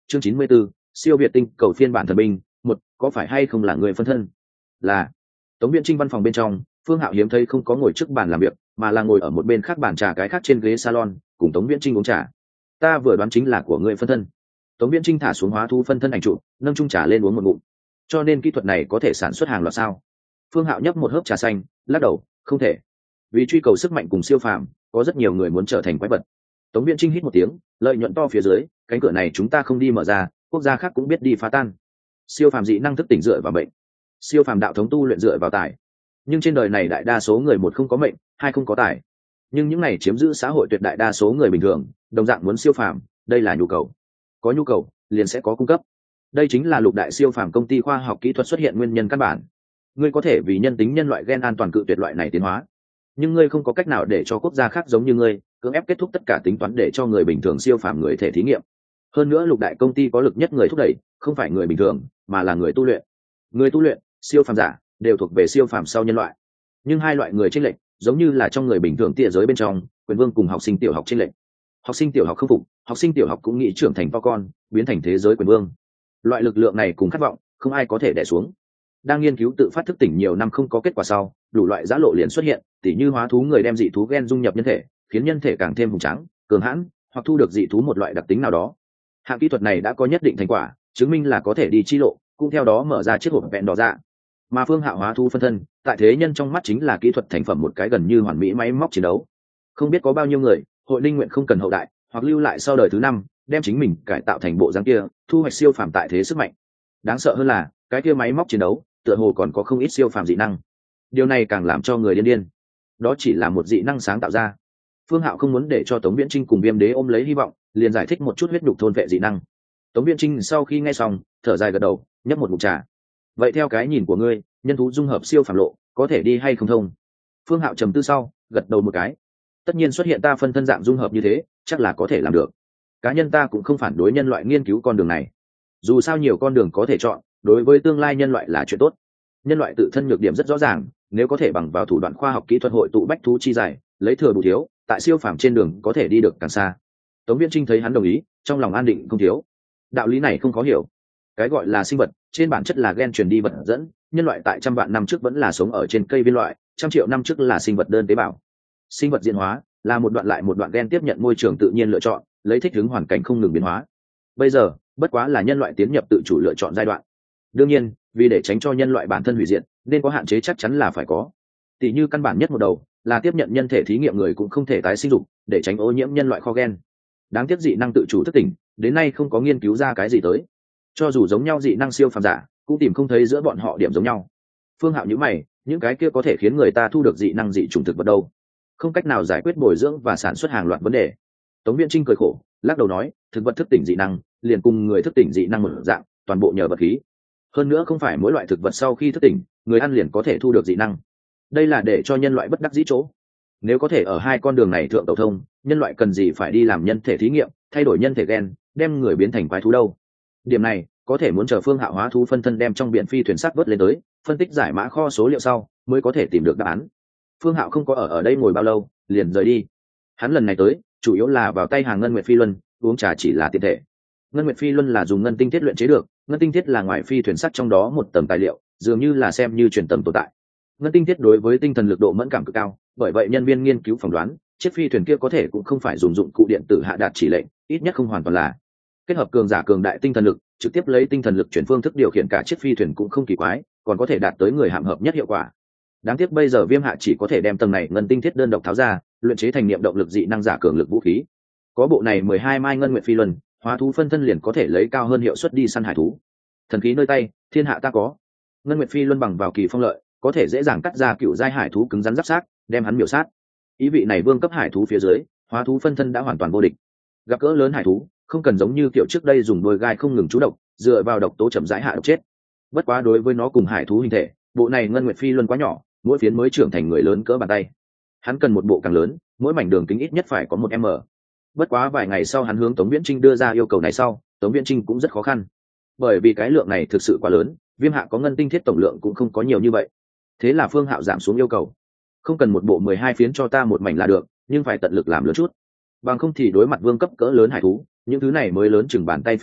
chương chín mươi 94, siêu việt tinh cầu phiên bản thần binh một, có phải hay không là người phân thân? Là. Tống Viễn Trinh văn phòng bên trong, Phương Hạo hiếm thấy không có ngồi trước bàn làm việc, mà là ngồi ở một bên khác bàn trà cái khác trên ghế salon, cùng Tống Viễn Trinh uống trà. Ta vừa đoán chính là của người phân thân. Tống Viễn Trinh thả xuống hóa thú phân thân ảnh trụ, nâng chung trà lên uống một ngụm. Cho nên kỹ thuật này có thể sản xuất hàng loạt sao? Phương Hạo nhấp một hớp trà xanh, lắc đầu, không thể. Vì truy cầu sức mạnh cùng siêu phàm, có rất nhiều người muốn trở thành quái vật. Tống Viễn Trinh hít một tiếng, lợi nhuận to phía dưới, cánh cửa này chúng ta không đi mở ra, quốc gia khác cũng biết đi phá tan. Siêu phàm dị năng thức tỉnh dựa vào bệnh, siêu phàm đạo thống tu luyện dựa vào tài. Nhưng trên đời này đại đa số người một không có mệnh, hai không có tài. Nhưng những này chiếm giữ xã hội tuyệt đại đa số người bình thường, đồng dạng muốn siêu phàm, đây là nhu cầu. Có nhu cầu, liền sẽ có cung cấp. Đây chính là lục đại siêu phàm công ty khoa học kỹ thuật xuất hiện nguyên nhân căn bản. Ngươi có thể vì nhân tính nhân loại gen an toàn cự tuyệt loại này tiến hóa, nhưng ngươi không có cách nào để cho quốc gia khác giống như ngươi cưỡng ép kết thúc tất cả tính toán để cho người bình thường siêu phàm người thể thí nghiệm. Hơn nữa lục đại công ty có lực nhất người thúc đẩy không phải người bình thường, mà là người tu luyện. Người tu luyện, siêu phàm giả, đều thuộc về siêu phàm sau nhân loại. Nhưng hai loại người chênh lệch giống như là trong người bình thường tia giới bên trong quyền vương cùng học sinh tiểu học chênh lệch. Học sinh tiểu học không phục, học sinh tiểu học cũng nghĩ trưởng thành to con, biến thành thế giới quyền vương. Loại lực lượng này cùng khát vọng, không ai có thể đè xuống. Đang nghiên cứu tự phát thức tỉnh nhiều năm không có kết quả sau, đủ loại giã lộ liền xuất hiện, tỉ như hóa thú người đem dị thú gen dung nhập nhân thể, khiến nhân thể càng thêm hùng tráng, cường hãn, hoặc thu được dị thú một loại đặc tính nào đó. Hạng kỹ thuật này đã có nhất định thành quả, chứng minh là có thể đi chi lộ, cũng theo đó mở ra chiếc hộp vẹn đỏ dạ. Mà Phương Hạo hóa thú phân thân, tại thế nhân trong mắt chính là kỹ thuật thành phẩm một cái gần như hoàn mỹ máy móc chiến đấu. Không biết có bao nhiêu người, hội linh nguyện không cần hậu đại, hoặc lưu lại sau đời thứ năm, đem chính mình cải tạo thành bộ dáng kia, thu hoạch siêu phàm tại thế sức mạnh. Đáng sợ hơn là, cái kia máy móc chiến đấu, tựa hồ còn có không ít siêu phàm dị năng. Điều này càng làm cho người điên điên. Đó chỉ là một dị năng sáng tạo ra. Phương Hạo không muốn để cho Tống Viễn Trinh cùng Viêm Đế ôm lấy hy vọng, liền giải thích một chút huyết nhục thôn vệ dị năng. Tống Viễn Trinh sau khi nghe xong, thở dài gật đầu, nhấp một ngụm trà. Vậy theo cái nhìn của ngươi, nhân thú dung hợp siêu phàm lộ, có thể đi hay không thông? Phương Hạo trầm tư sau, gật đầu một cái. Tất nhiên xuất hiện ta phân thân dạng dung hợp như thế, chắc là có thể làm được. Cá nhân ta cũng không phản đối nhân loại nghiên cứu con đường này. Dù sao nhiều con đường có thể chọn, đối với tương lai nhân loại là chuyện tốt. Nhân loại tự thân nhược điểm rất rõ ràng, nếu có thể bằng vào thủ đoạn khoa học kỹ thuật hội tụ bách thú chi giải, lấy thừa bù thiếu, tại siêu phàm trên đường có thể đi được càng xa. Tống Viễn Trinh thấy hắn đồng ý, trong lòng an định không thiếu. Đạo lý này không khó hiểu. Cái gọi là sinh vật, trên bản chất là gen truyền đi vật dẫn, nhân loại tại trăm vạn năm trước vẫn là sống ở trên cây viên loại, trăm triệu năm trước là sinh vật đơn tế bào. Sinh vật diễn hóa là một đoạn lại một đoạn gen tiếp nhận môi trường tự nhiên lựa chọn, lấy thích ứng hoàn cảnh không ngừng biến hóa. Bây giờ, bất quá là nhân loại tiến nhập tự chủ lựa chọn giai đoạn. Đương nhiên, vì để tránh cho nhân loại bản thân hủy diệt, nên có hạn chế chắc chắn là phải có. Tỷ như căn bản nhất một đầu, là tiếp nhận nhân thể thí nghiệm người cũng không thể tái sinh dục, để tránh ô nhiễm nhân loại kho gen. Đáng tiếc dị năng tự chủ thức tỉnh, đến nay không có nghiên cứu ra cái gì tới. Cho dù giống nhau dị năng siêu phàm giả, cũng tìm không thấy giữa bọn họ điểm giống nhau. Phương Hạo nhíu mày, những cái kia có thể khiến người ta thu được dị năng dị chủng thực vật đâu? Không cách nào giải quyết bồi dưỡng và sản xuất hàng loạt vấn đề. Tống Viễn Trinh cười khổ, lắc đầu nói, thực vật thức tỉnh dị năng, liền cùng người thức tỉnh dị năng một dạng, toàn bộ nhờ vật khí. Hơn nữa không phải mỗi loại thực vật sau khi thức tỉnh, người ăn liền có thể thu được dị năng. Đây là để cho nhân loại bất đắc dĩ chỗ. Nếu có thể ở hai con đường này thượng tàu thông, nhân loại cần gì phải đi làm nhân thể thí nghiệm, thay đổi nhân thể gen, đem người biến thành quái thú đâu? Điểm này, có thể muốn chờ Phương Hạo hóa thú phân thân đem trong biển phi thuyền sắt vớt lên tới, phân tích giải mã kho số liệu sau, mới có thể tìm được đáp án. Phương Hạo không có ở ở đây ngồi bao lâu, liền rời đi. Hắn lần này tới, chủ yếu là vào tay hàng Ngân Nguyệt Phi Luân, uống trà chỉ là tiện thể. Ngân Nguyệt Phi Luân là dùng ngân tinh thiết luyện chế được, ngân tinh thiết là ngoài phi thuyền sắt trong đó một tầng tài liệu, dường như là xem như truyền tầm tồn tại. Ngân tinh thiết đối với tinh thần lực độ mẫn cảm cực cao, bởi vậy nhân viên nghiên cứu phỏng đoán, chiếc phi thuyền kia có thể cũng không phải dùng dụng cụ điện tử hạ đạt chỉ lệnh, ít nhất không hoàn toàn là. Kết hợp cường giả cường đại tinh thần lực, trực tiếp lấy tinh thần lực chuyển phương thức điều khiển cả chiếc phi thuyền cũng không kỳ quái, còn có thể đạt tới người hàm hợp nhất hiệu quả. Đáng tiếc bây giờ Viêm Hạ chỉ có thể đem tầng này ngân tinh thiết đơn độc tháo ra, luyện chế thành niệm động lực dị năng giả cường lực vũ khí. Có bộ này mười hai mai ngân nguyệt phi luân, hóa thú phân thân liền có thể lấy cao hơn hiệu suất đi săn hải thú. Thần khí nơi tay, thiên hạ ta có. Ngân nguyệt phi luân bằng vào kỳ phong lợi, có thể dễ dàng cắt ra cựu giai hải thú cứng rắn giáp xác, đem hắn miểu sát. Ý vị này vương cấp hải thú phía dưới, hóa thú phân thân đã hoàn toàn vô địch. Gặp cỡ lớn hải thú, không cần giống như kiểu trước đây dùng đôi gai không ngừng trú độc, dựa vào độc tố chậm rãi hạ độc chết. Bất quá đối với nó cùng hải thú hình thể, bộ này ngân nguyệt phi luân quá nhỏ, mỗi phiến mới trưởng thành người lớn cỡ bàn tay. Hắn cần một bộ càng lớn, mỗi mảnh đường kính ít nhất phải có một m. Bất quá vài ngày sau hắn hướng Tống Viễn Trinh đưa ra yêu cầu này sau, Tống Viễn Trinh cũng rất khó khăn, bởi vì cái lượng này thực sự quá lớn, Viêm Hạ có ngân tinh thiết tổng lượng cũng không có nhiều như vậy. Thế là Phương Hạo giảm xuống yêu cầu, không cần một bộ mười hai phiến cho ta một mảnh là được, nhưng phải tận lực làm lớn chút, bằng không thì đối mặt vương cấp cỡ lớn hải thú, những thứ này mới lớn chừng bàn tay phi luân,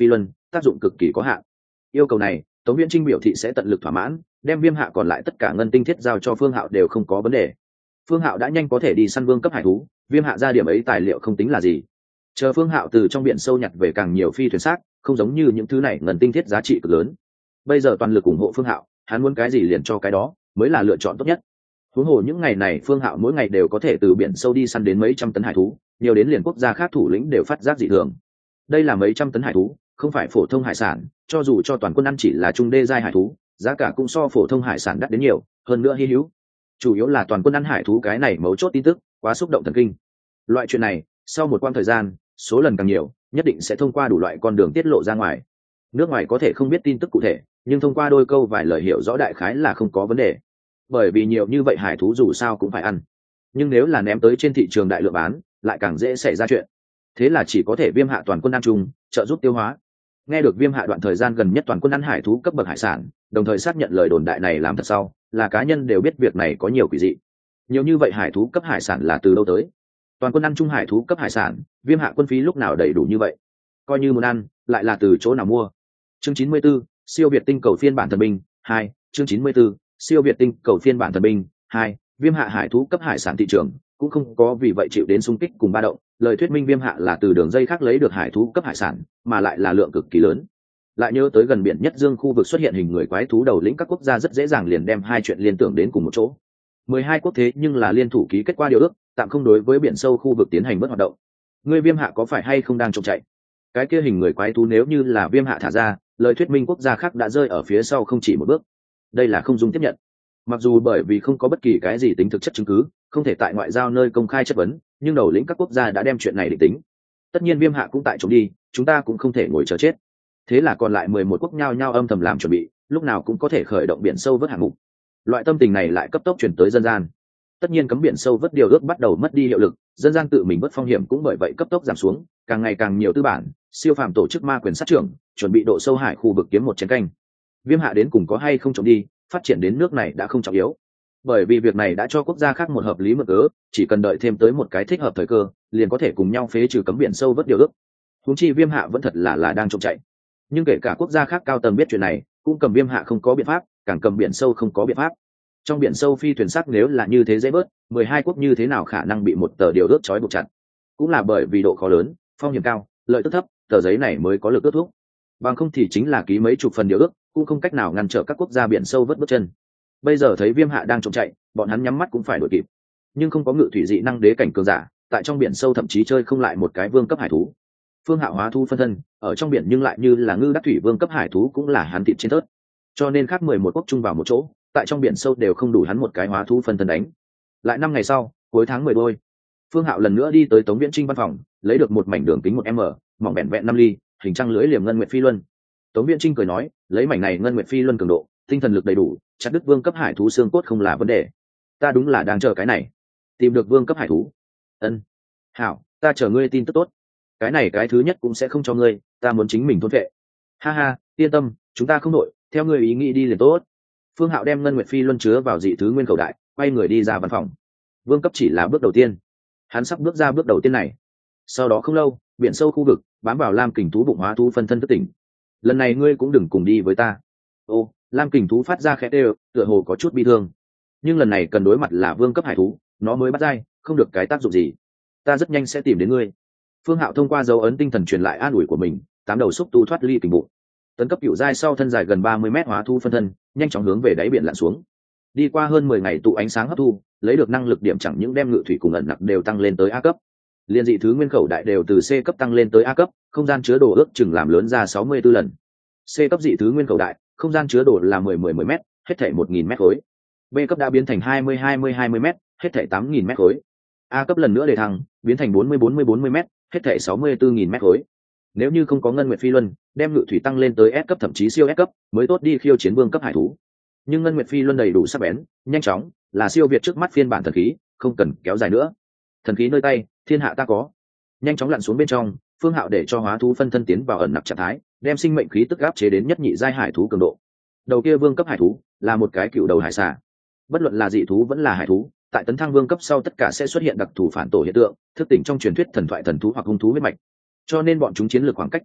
tác dụng cực kỳ có hạn. Yêu cầu này Tống Viễn Trinh biểu thị sẽ tận lực thỏa mãn, đem Viêm Hạ còn lại tất cả ngân tinh thiết giao cho Phương Hạo đều không có vấn đề. Phương Hạo đã nhanh có thể đi săn vương cấp hải thú, Viêm Hạ ra điểm ấy tài liệu không tính là gì. Chờ Phương Hạo từ trong biển sâu nhặt về càng nhiều phi thuyền xác, không giống như những thứ này ngân tinh thiết giá trị cực lớn. Bây giờ toàn lực ủng hộ Phương Hạo, hắn muốn cái gì liền cho cái đó, mới là lựa chọn tốt nhất. Huống hồ những ngày này Phương Hạo mỗi ngày đều có thể từ biển sâu đi săn đến mấy trăm tấn hải thú, nhiều đến liền quốc gia khác thủ lĩnh đều phát giác dị thường. Đây là mấy trăm tấn hải thú, không phải phổ thông hải sản, cho dù cho toàn quân ăn chỉ là trung đê giai hải thú, giá cả cũng so phổ thông hải sản đắt đến nhiều, hơn nữa hi hữu. Chủ yếu là toàn quân ăn hải thú cái này mấu chốt tin tức, quá xúc động thần kinh. Loại chuyện này, sau một quãng thời gian, số lần càng nhiều, nhất định sẽ thông qua đủ loại con đường tiết lộ ra ngoài. Nước ngoài có thể không biết tin tức cụ thể, nhưng thông qua đôi câu vài lời hiểu rõ đại khái là không có vấn đề. Bởi vì nhiều như vậy hải thú dù sao cũng phải ăn. Nhưng nếu là ném tới trên thị trường đại lượng bán, lại càng dễ xảy ra chuyện. Thế là chỉ có thể Viêm Hạ toàn quân ăn chung, trợ giúp tiêu hóa. Nghe được Viêm Hạ đoạn thời gian gần nhất toàn quân ăn hải thú cấp bậc hải sản, đồng thời xác nhận lời đồn đại này làm thật sau, là cá nhân đều biết việc này có nhiều quỷ dị. Nhiều như vậy hải thú cấp hải sản là từ đâu tới? Toàn quân ăn chung hải thú cấp hải sản, Viêm Hạ quân phí lúc nào đầy đủ như vậy? Coi như muốn ăn, lại là từ chỗ nào mua? Chương chín mươi 4, siêu việt tinh cầu phiên bản thần binh hai. Chương chín mươi 4, siêu việt tinh cầu phiên bản thần binh hai. Viêm Hạ hải thú cấp hải sản thị trường cũng không có vì vậy chịu đến xung kích cùng ba động, lời thuyết minh Viêm Hạ là từ đường dây khác lấy được hải thú cấp hải sản, mà lại là lượng cực kỳ lớn. Lại nhớ tới gần biển nhất dương khu vực xuất hiện hình người quái thú đầu lĩnh, các quốc gia rất dễ dàng liền đem hai chuyện liên tưởng đến cùng một chỗ. Mười hai quốc thế nhưng là liên thủ ký kết qua điều ước, tạm không đối với biển sâu khu vực tiến hành bất hoạt động. Ngươi Viêm Hạ có phải hay không đang trông chạy? Cái kia hình người quái thú nếu như là Viêm Hạ thả ra, lời thuyết minh quốc gia khác đã rơi ở phía sau không chỉ một bước. Đây là không dung tiếp nhận. Mặc dù bởi vì không có bất kỳ cái gì tính thực chất chứng cứ, không thể tại ngoại giao nơi công khai chất vấn, nhưng đầu lĩnh các quốc gia đã đem chuyện này định tính. Tất nhiên Viêm Hạ cũng tại chống đi, chúng ta cũng không thể ngồi chờ chết. Thế là còn lại mười một quốc nhao nhao âm thầm làm chuẩn bị, lúc nào cũng có thể khởi động biển sâu vớt hạng mục. Loại tâm tình này lại cấp tốc chuyển tới dân gian. Tất nhiên cấm biển sâu vớt điều ước bắt đầu mất đi hiệu lực, dân gian tự mình vớt phong hiểm cũng bởi vậy cấp tốc giảm xuống, càng ngày càng nhiều tư bản, siêu phàm tổ chức ma quyền sát trưởng, chuẩn bị độ sâu hải khu vực kiếm một chén canh. Viêm Hạ đến cùng có hay không chống đi, phát triển đến nước này đã không trọng yếu. Bởi vì việc này đã cho quốc gia khác một hợp lý mượn cớ, chỉ cần đợi thêm tới một cái thích hợp thời cơ, liền có thể cùng nhau phế trừ cấm biển sâu vớt điều ước. Huống chi Viêm Hạ vẫn thật là là đang trông chạy. Nhưng kể cả quốc gia khác cao tầng biết chuyện này, cũng cầm Viêm Hạ không có biện pháp, càng cầm biển sâu không có biện pháp. Trong biển sâu phi thuyền sắc nếu là như thế dễ bớt, mười hai quốc như thế nào khả năng bị một tờ điều ước trói buộc chặt? Cũng là bởi vì độ khó lớn, phong hiểm cao, lợi tức thấp, tờ giấy này mới có lực ước thúc. Bằng không thì chính là ký mấy chục phần điều ước, cũng không cách nào ngăn trở các quốc gia biển sâu vớt bước chân. Bây giờ thấy Viêm Hạ đang trông chạy, bọn hắn nhắm mắt cũng phải đuổi kịp. Nhưng không có ngự thủy dị năng đế cảnh cường giả, tại trong biển sâu thậm chí chơi không lại một cái vương cấp hải thú. Phương Hạo hóa thu phân thân, ở trong biển nhưng lại như là ngư đắc thủy vương cấp hải thú cũng là hắn thịt trên tớt. Cho nên khác mười một quốc chung vào một chỗ, tại trong biển sâu đều không đủ hắn một cái hóa thu phân thân đánh. Lại năm ngày sau, cuối tháng mười đôi, Phương Hạo lần nữa đi tới Tống Viễn Trinh văn phòng, lấy được một mảnh đường kính một m, mỏng bẹn vẹn năm ly, hình trăng lưỡi liềm ngân nguyệt phi luân. Tống Viễn Trinh cười nói, lấy mảnh này ngân nguyệt phi luân cường độ, tinh thần lực đầy đủ, chặt đứt vương cấp hải thú xương cốt không là vấn đề. Ta đúng là đang chờ cái này, tìm được vương cấp hải thú. Ân, hảo, ta chờ ngươi tin tức tốt. Cái này cái thứ nhất cũng sẽ không cho ngươi, ta muốn chính mình thôn vệ. Ha ha, yên tâm, chúng ta không nội, theo ngươi ý nghĩ đi liền tốt. Phương Hạo đem ngân nguyệt phi luân chứa vào dị thứ nguyên khẩu đại, quay người đi ra văn phòng. Vương cấp chỉ là bước đầu tiên, hắn sắp bước ra bước đầu tiên này. Sau đó không lâu, biển sâu khu vực bám vào lam kình thú bụng hóa thú phân thân thức tỉnh. Lần này ngươi cũng đừng cùng đi với ta. Ô, lam kình thú phát ra khẽ tê, tựa hồ có chút bi thương. Nhưng lần này cần đối mặt là vương cấp hải thú, nó mới bắt dai, không được cái tác dụng gì. Ta rất nhanh sẽ tìm đến ngươi. Phương Hạo thông qua dấu ấn tinh thần truyền lại an ủi của mình, tám đầu xúc tu thoát ly kình bụng. Tấn cấp cựu giai sau thân dài gần ba mươi mét hóa thu phân thân, nhanh chóng hướng về đáy biển lặn xuống. Đi qua hơn mười ngày tụ ánh sáng hấp thu, lấy được năng lực điểm chẳng những đem ngự thủy cùng ẩn nặc đều tăng lên tới A cấp. Liên dị thứ nguyên khẩu đại đều từ C cấp tăng lên tới A cấp, không gian chứa đồ ước chừng làm lớn ra sáu mươi tư lần. C cấp dị thứ nguyên khẩu đại, không gian chứa đồ là mười mười mười mét, hết thảy một nghìn mét khối. B cấp đã biến thành hai mươi hai mươi hai mươi mét, hết thảy tám nghìn mét khối. A cấp lần nữa đề thăng, biến thành bốn mươi bốn mươi bốn mươi mét, hết thảy sáu mươi tư nghìn mét khối. Nếu như không có ngân nguyệt phi luân, đem ngự thủy tăng lên tới S cấp thậm chí siêu S cấp, mới tốt đi khiêu chiến vương cấp hải thú. Nhưng ngân nguyệt phi luân đầy đủ sắc bén, nhanh chóng, là siêu việt trước mắt phiên bản thần khí, không cần kéo dài nữa. Thần khí nơi tay, thiên hạ ta có. Nhanh chóng lặn xuống bên trong, Phương Hạo để cho hóa thú phân thân tiến vào ẩn nặc trạng thái, đem sinh mệnh khí tức áp chế đến nhất nhị giai hải thú cường độ. Đầu kia vương cấp hải thú là một cái cựu đầu hải xà. Bất luận là dị thú vẫn là hải thú, tại tấn thăng vương cấp sau tất cả sẽ xuất hiện đặc thù phản tổ hiện tượng, thức tỉnh trong truyền thuyết thần thoại thần thú hoặc hung thú huyết mạch. Cho nên bọn chúng chiến lược khoảng cách cực lớn,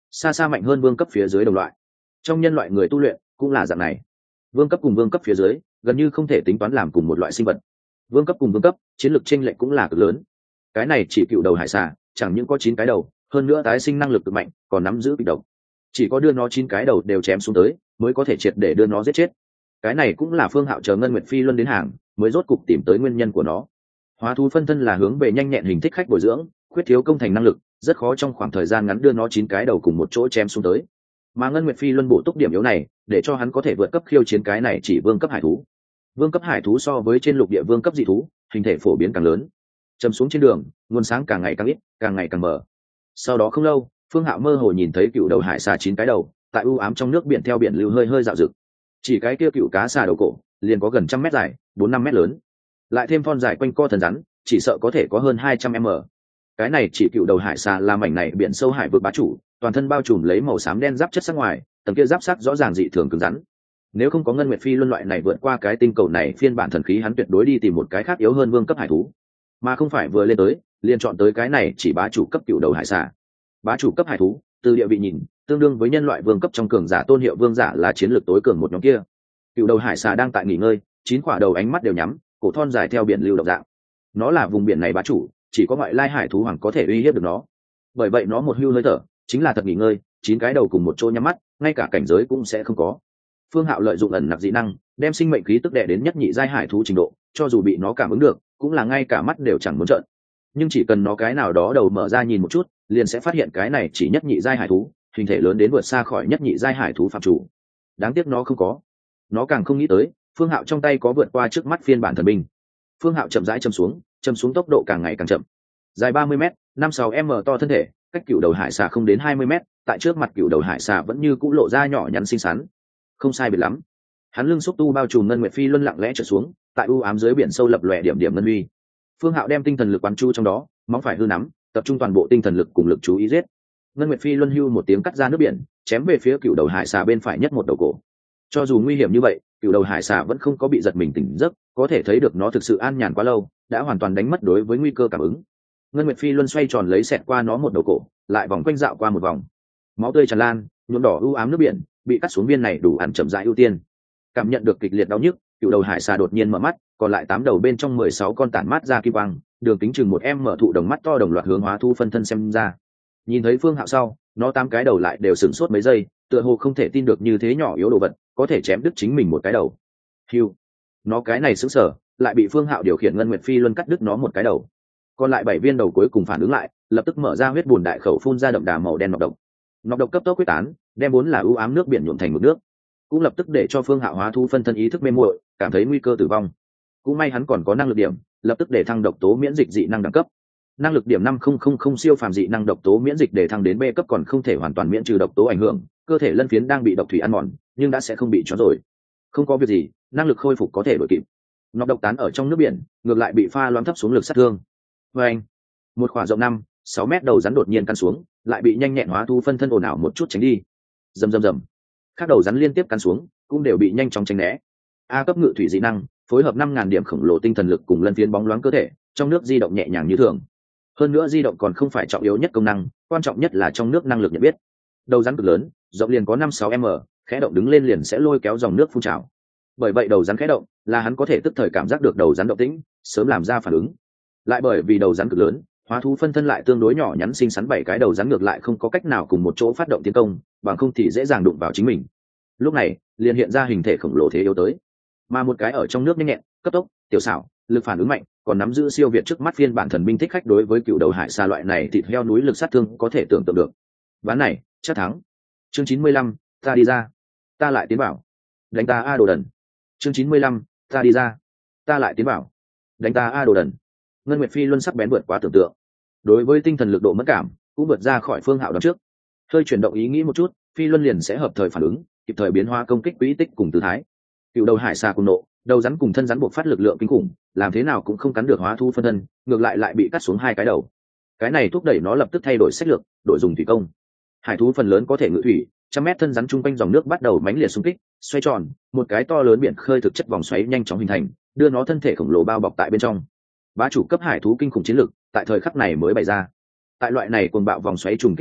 xa xa mạnh hơn vương cấp phía dưới đồng loại. Trong nhân loại người tu luyện cũng là dạng này, vương cấp cùng vương cấp phía dưới gần như không thể tính toán làm cùng một loại sinh vật. Vương cấp cùng vương cấp chiến lược chênh lệch cũng là cực lớn. Cái này chỉ cựu đầu hải xà chẳng những có chín cái đầu, hơn nữa tái sinh năng lực cực mạnh, còn nắm giữ kịch độc. Chỉ có đưa nó chín cái đầu đều chém xuống tới mới có thể triệt để đưa nó giết chết. Cái này cũng là Phương Hạo chờ Ngân Nguyệt Phi Luân đến hàng mới rốt cục tìm tới nguyên nhân của nó. Hóa thú phân thân là hướng về nhanh nhẹn hình thích khách bồi dưỡng, khuyết thiếu công thành năng lực, rất khó trong khoảng thời gian ngắn đưa nó chín cái đầu cùng một chỗ chém xuống tới. Mà Ngân Nguyệt Phi Luân bổ túc điểm yếu này, để cho hắn có thể vượt cấp khiêu chiến cái này chỉ vương cấp hải thú. Vương cấp hải thú so với trên lục địa vương cấp dị thú, hình thể phổ biến càng lớn. Chầm xuống trên đường, nguồn sáng càng ngày càng ít, càng ngày càng mờ. Sau đó không lâu, Phương Hạo mơ hồ nhìn thấy cựu đầu hải xà chín cái đầu, tại u ám trong nước biển theo biển lưu hơi hơi dạo dực. Chỉ cái kia cựu cá xà đầu cổ, liền có gần trăm mét dài, bốn năm mét lớn. Lại thêm thon dài quanh co thần rắn, chỉ sợ có thể có hơn hai trăm mét. Cái này chỉ cựu đầu hải xà là mảnh này biển sâu hải vực bá chủ, toàn thân bao trùm lấy màu xám đen giáp chất sắc ngoài, tầng kia giáp sắc rõ ràng dị thường cứng rắn. Nếu không có Ngân Nguyệt Phi Luân loại này vượt qua cái tinh cầu này phiên bản thần khí, hắn tuyệt đối đi tìm một cái khác yếu hơn vương cấp hải thú, mà không phải vừa lên tới liền chọn tới cái này chỉ bá chủ cấp cựu đầu hải xà. Bá chủ cấp hải thú, từ địa vị nhìn, tương đương với nhân loại vương cấp trong cường giả tôn hiệu vương giả là chiến lược tối cường một nhóm kia. Cựu đầu hải xà đang tại nghỉ ngơi, chín quả đầu ánh mắt đều nhắm, cổ thon dài theo biển lưu động dạng. Nó là vùng biển này bá chủ, chỉ có ngoại lai hải thú hoàng có thể uy hiếp được nó. Bởi vậy nó một hưu hơi thở, chính là thật nghỉ ngơi, chín cái đầu cùng một chỗ nhắm mắt, ngay cả cảnh giới cũng sẽ không có. Phương Hạo lợi dụng ẩn nặc dị năng, đem sinh mệnh khí tức đè đến nhất nhị giai hải thú trình độ, cho dù bị nó cảm ứng được, cũng là ngay cả mắt đều chẳng muốn trợn. Nhưng chỉ cần nó cái nào đó đầu mở ra nhìn một chút, liền sẽ phát hiện cái này chỉ nhất nhị giai hải thú, hình thể lớn đến vượt xa khỏi nhất nhị giai hải thú phạm chủ. Đáng tiếc nó không có. Nó càng không nghĩ tới, Phương Hạo trong tay có vượt qua trước mắt phiên bản thần binh. Phương Hạo chậm rãi châm xuống, châm xuống tốc độ càng ngày càng chậm. Dài ba mươi mét, năm sáu m to thân thể, cách cựu đầu hải xà không đến hai mươi mét, tại trước mặt cựu đầu hải xà vẫn như cũ lộ ra nhỏ nhắn xinh xắn. Không sai biệt lắm. Hắn lưng xúc tu bao trùm Ngân Nguyệt Phi Luân lặng lẽ trở xuống, tại u ám dưới biển sâu lập lòe điểm điểm ngân huy. Phương Hạo đem tinh thần lực quán chu trong đó, móng phải hư nắm, tập trung toàn bộ tinh thần lực cùng lực chú ý giết. Ngân Nguyệt Phi Luân hưu một tiếng cắt ra nước biển, chém về phía cựu đầu hải xà bên phải nhất một đầu cổ. Cho dù nguy hiểm như vậy, cựu đầu hải xà vẫn không có bị giật mình tỉnh giấc, có thể thấy được nó thực sự an nhàn quá lâu, đã hoàn toàn đánh mất đối với nguy cơ cảm ứng. Ngân Nguyệt Phi Luân xoay tròn lấy xẹt qua nó một đầu cổ, lại vòng quanh dạo qua một vòng. Máu tươi tràn lan, nhuộm đỏ u ám nước biển, bị cắt xuống viên này đủ ăn chậm rãi ưu tiên. Cảm nhận được kịch liệt đau nhức, cựu đầu hải xà đột nhiên mở mắt, còn lại tám đầu bên trong mười sáu con tản mát ra kim quang, đường kính chừng một em mở thụ đồng mắt to đồng loạt hướng hóa thu phân thân xem ra. Nhìn thấy Phương Hạo sau, nó tám cái đầu lại đều sửng sốt mấy giây, tựa hồ không thể tin được như thế nhỏ yếu đồ vật có thể chém đứt chính mình một cái đầu. Hiu, nó cái này sững sờ, lại bị Phương Hạo điều khiển Ngân Nguyệt Phi Luân cắt đứt nó một cái đầu. Còn lại bảy viên đầu cuối cùng phản ứng lại, lập tức mở ra huyết bùn đại khẩu phun ra đậm đà màu đen nọc độc. Nọc độc cấp tốc quyết tán, đem vốn là u ám nước biển nhuộm thành mực nước, cũng lập tức để cho Phương Hạo hóa thu phân thân ý thức mê muội, cảm thấy nguy cơ tử vong. Cũng may hắn còn có năng lực điểm, lập tức để thăng độc tố miễn dịch dị năng đẳng cấp. Năng lực điểm năm nghìn siêu phàm dị năng độc tố miễn dịch để thăng đến B cấp còn không thể hoàn toàn miễn trừ độc tố ảnh hưởng, cơ thể lân phiến đang bị độc thủy ăn mòn, nhưng đã sẽ không bị chó rồi. Không có việc gì, năng lực khôi phục có thể đổi kịp. Nọc độc tán ở trong nước biển, ngược lại bị pha loãng thấp xuống lực sát thương. Và anh, một khỏa rộng năm, sáu mét đầu rắn đột nhiên căn xuống, lại bị nhanh nhẹn hóa thu phân thân ồn ào một chút tránh đi. Rầm rầm rầm. Các đầu rắn liên tiếp căn xuống, cũng đều bị nhanh chóng tránh né. A cấp ngự thủy dị năng, phối hợp năm ngàn điểm khổng lồ tinh thần lực cùng lân phiến bóng loáng cơ thể, trong nước di động nhẹ nhàng như thường. Hơn nữa di động còn không phải trọng yếu nhất công năng, quan trọng nhất là trong nước năng lực nhận biết. Đầu rắn cực lớn, rộng liền có năm sáu m, khẽ động đứng lên liền sẽ lôi kéo dòng nước phun trào. Bởi vậy đầu rắn khẽ động, là hắn có thể tức thời cảm giác được đầu rắn động tĩnh, sớm làm ra phản ứng. Lại bởi vì đầu rắn cực lớn, hóa thú phân thân lại tương đối nhỏ nhắn xinh xắn, bảy cái đầu rắn ngược lại không có cách nào cùng một chỗ phát động tiến công, bằng không thì dễ dàng đụng vào chính mình. Lúc này, liền hiện ra hình thể khổng lồ thế yếu tới, mà một cái ở trong nước nhanh nhẹn, cấp tốc, tiểu xảo, lực phản ứng mạnh, còn nắm giữ siêu việt trước mắt phiên bản thần binh thích khách, đối với cựu đầu hải xa loại này thịt heo núi lực sát thương có thể tưởng tượng được. Ván này, chắc thắng. Chương chín mươi lăm, ta đi ra, ta lại tiến vào, đánh ta a đồ đần. Chương chín mươi lăm, ta đi ra, ta lại tiến vào, đánh ta a đồ đần. Ngân Nguyệt Phi Luân sắc bén vượt quá tưởng tượng, đối với tinh thần lực độ mất cảm cũng vượt ra khỏi Phương Hạo đón trước. Hơi chuyển động ý nghĩ một chút, Phi Luân liền sẽ hợp thời phản ứng, kịp thời biến hóa công kích quỹ tích cùng tư thái. Cựu đầu hải xa cùng nộ, đầu rắn cùng thân rắn buộc phát lực lượng kinh khủng, làm thế nào cũng không cắn được hóa thu phân thân, ngược lại lại bị cắt xuống hai cái đầu. Cái này thúc đẩy nó lập tức thay đổi sách lược, đổi dùng thủy công. Hải thú phần lớn có thể ngự thủy, trăm mét thân rắn chung quanh dòng nước bắt đầu mãnh liệt xung kích, xoay tròn, một cái to lớn biển khơi thực chất vòng xoáy nhanh chóng hình thành, đưa nó thân thể khổng lồ bao bọc tại bên trong. Bá chủ cấp hải thú kinh khủng chiến lực, tại thời khắc này mới bày ra. Tại loại này cuồng bạo vòng xoáy trùng kích vào,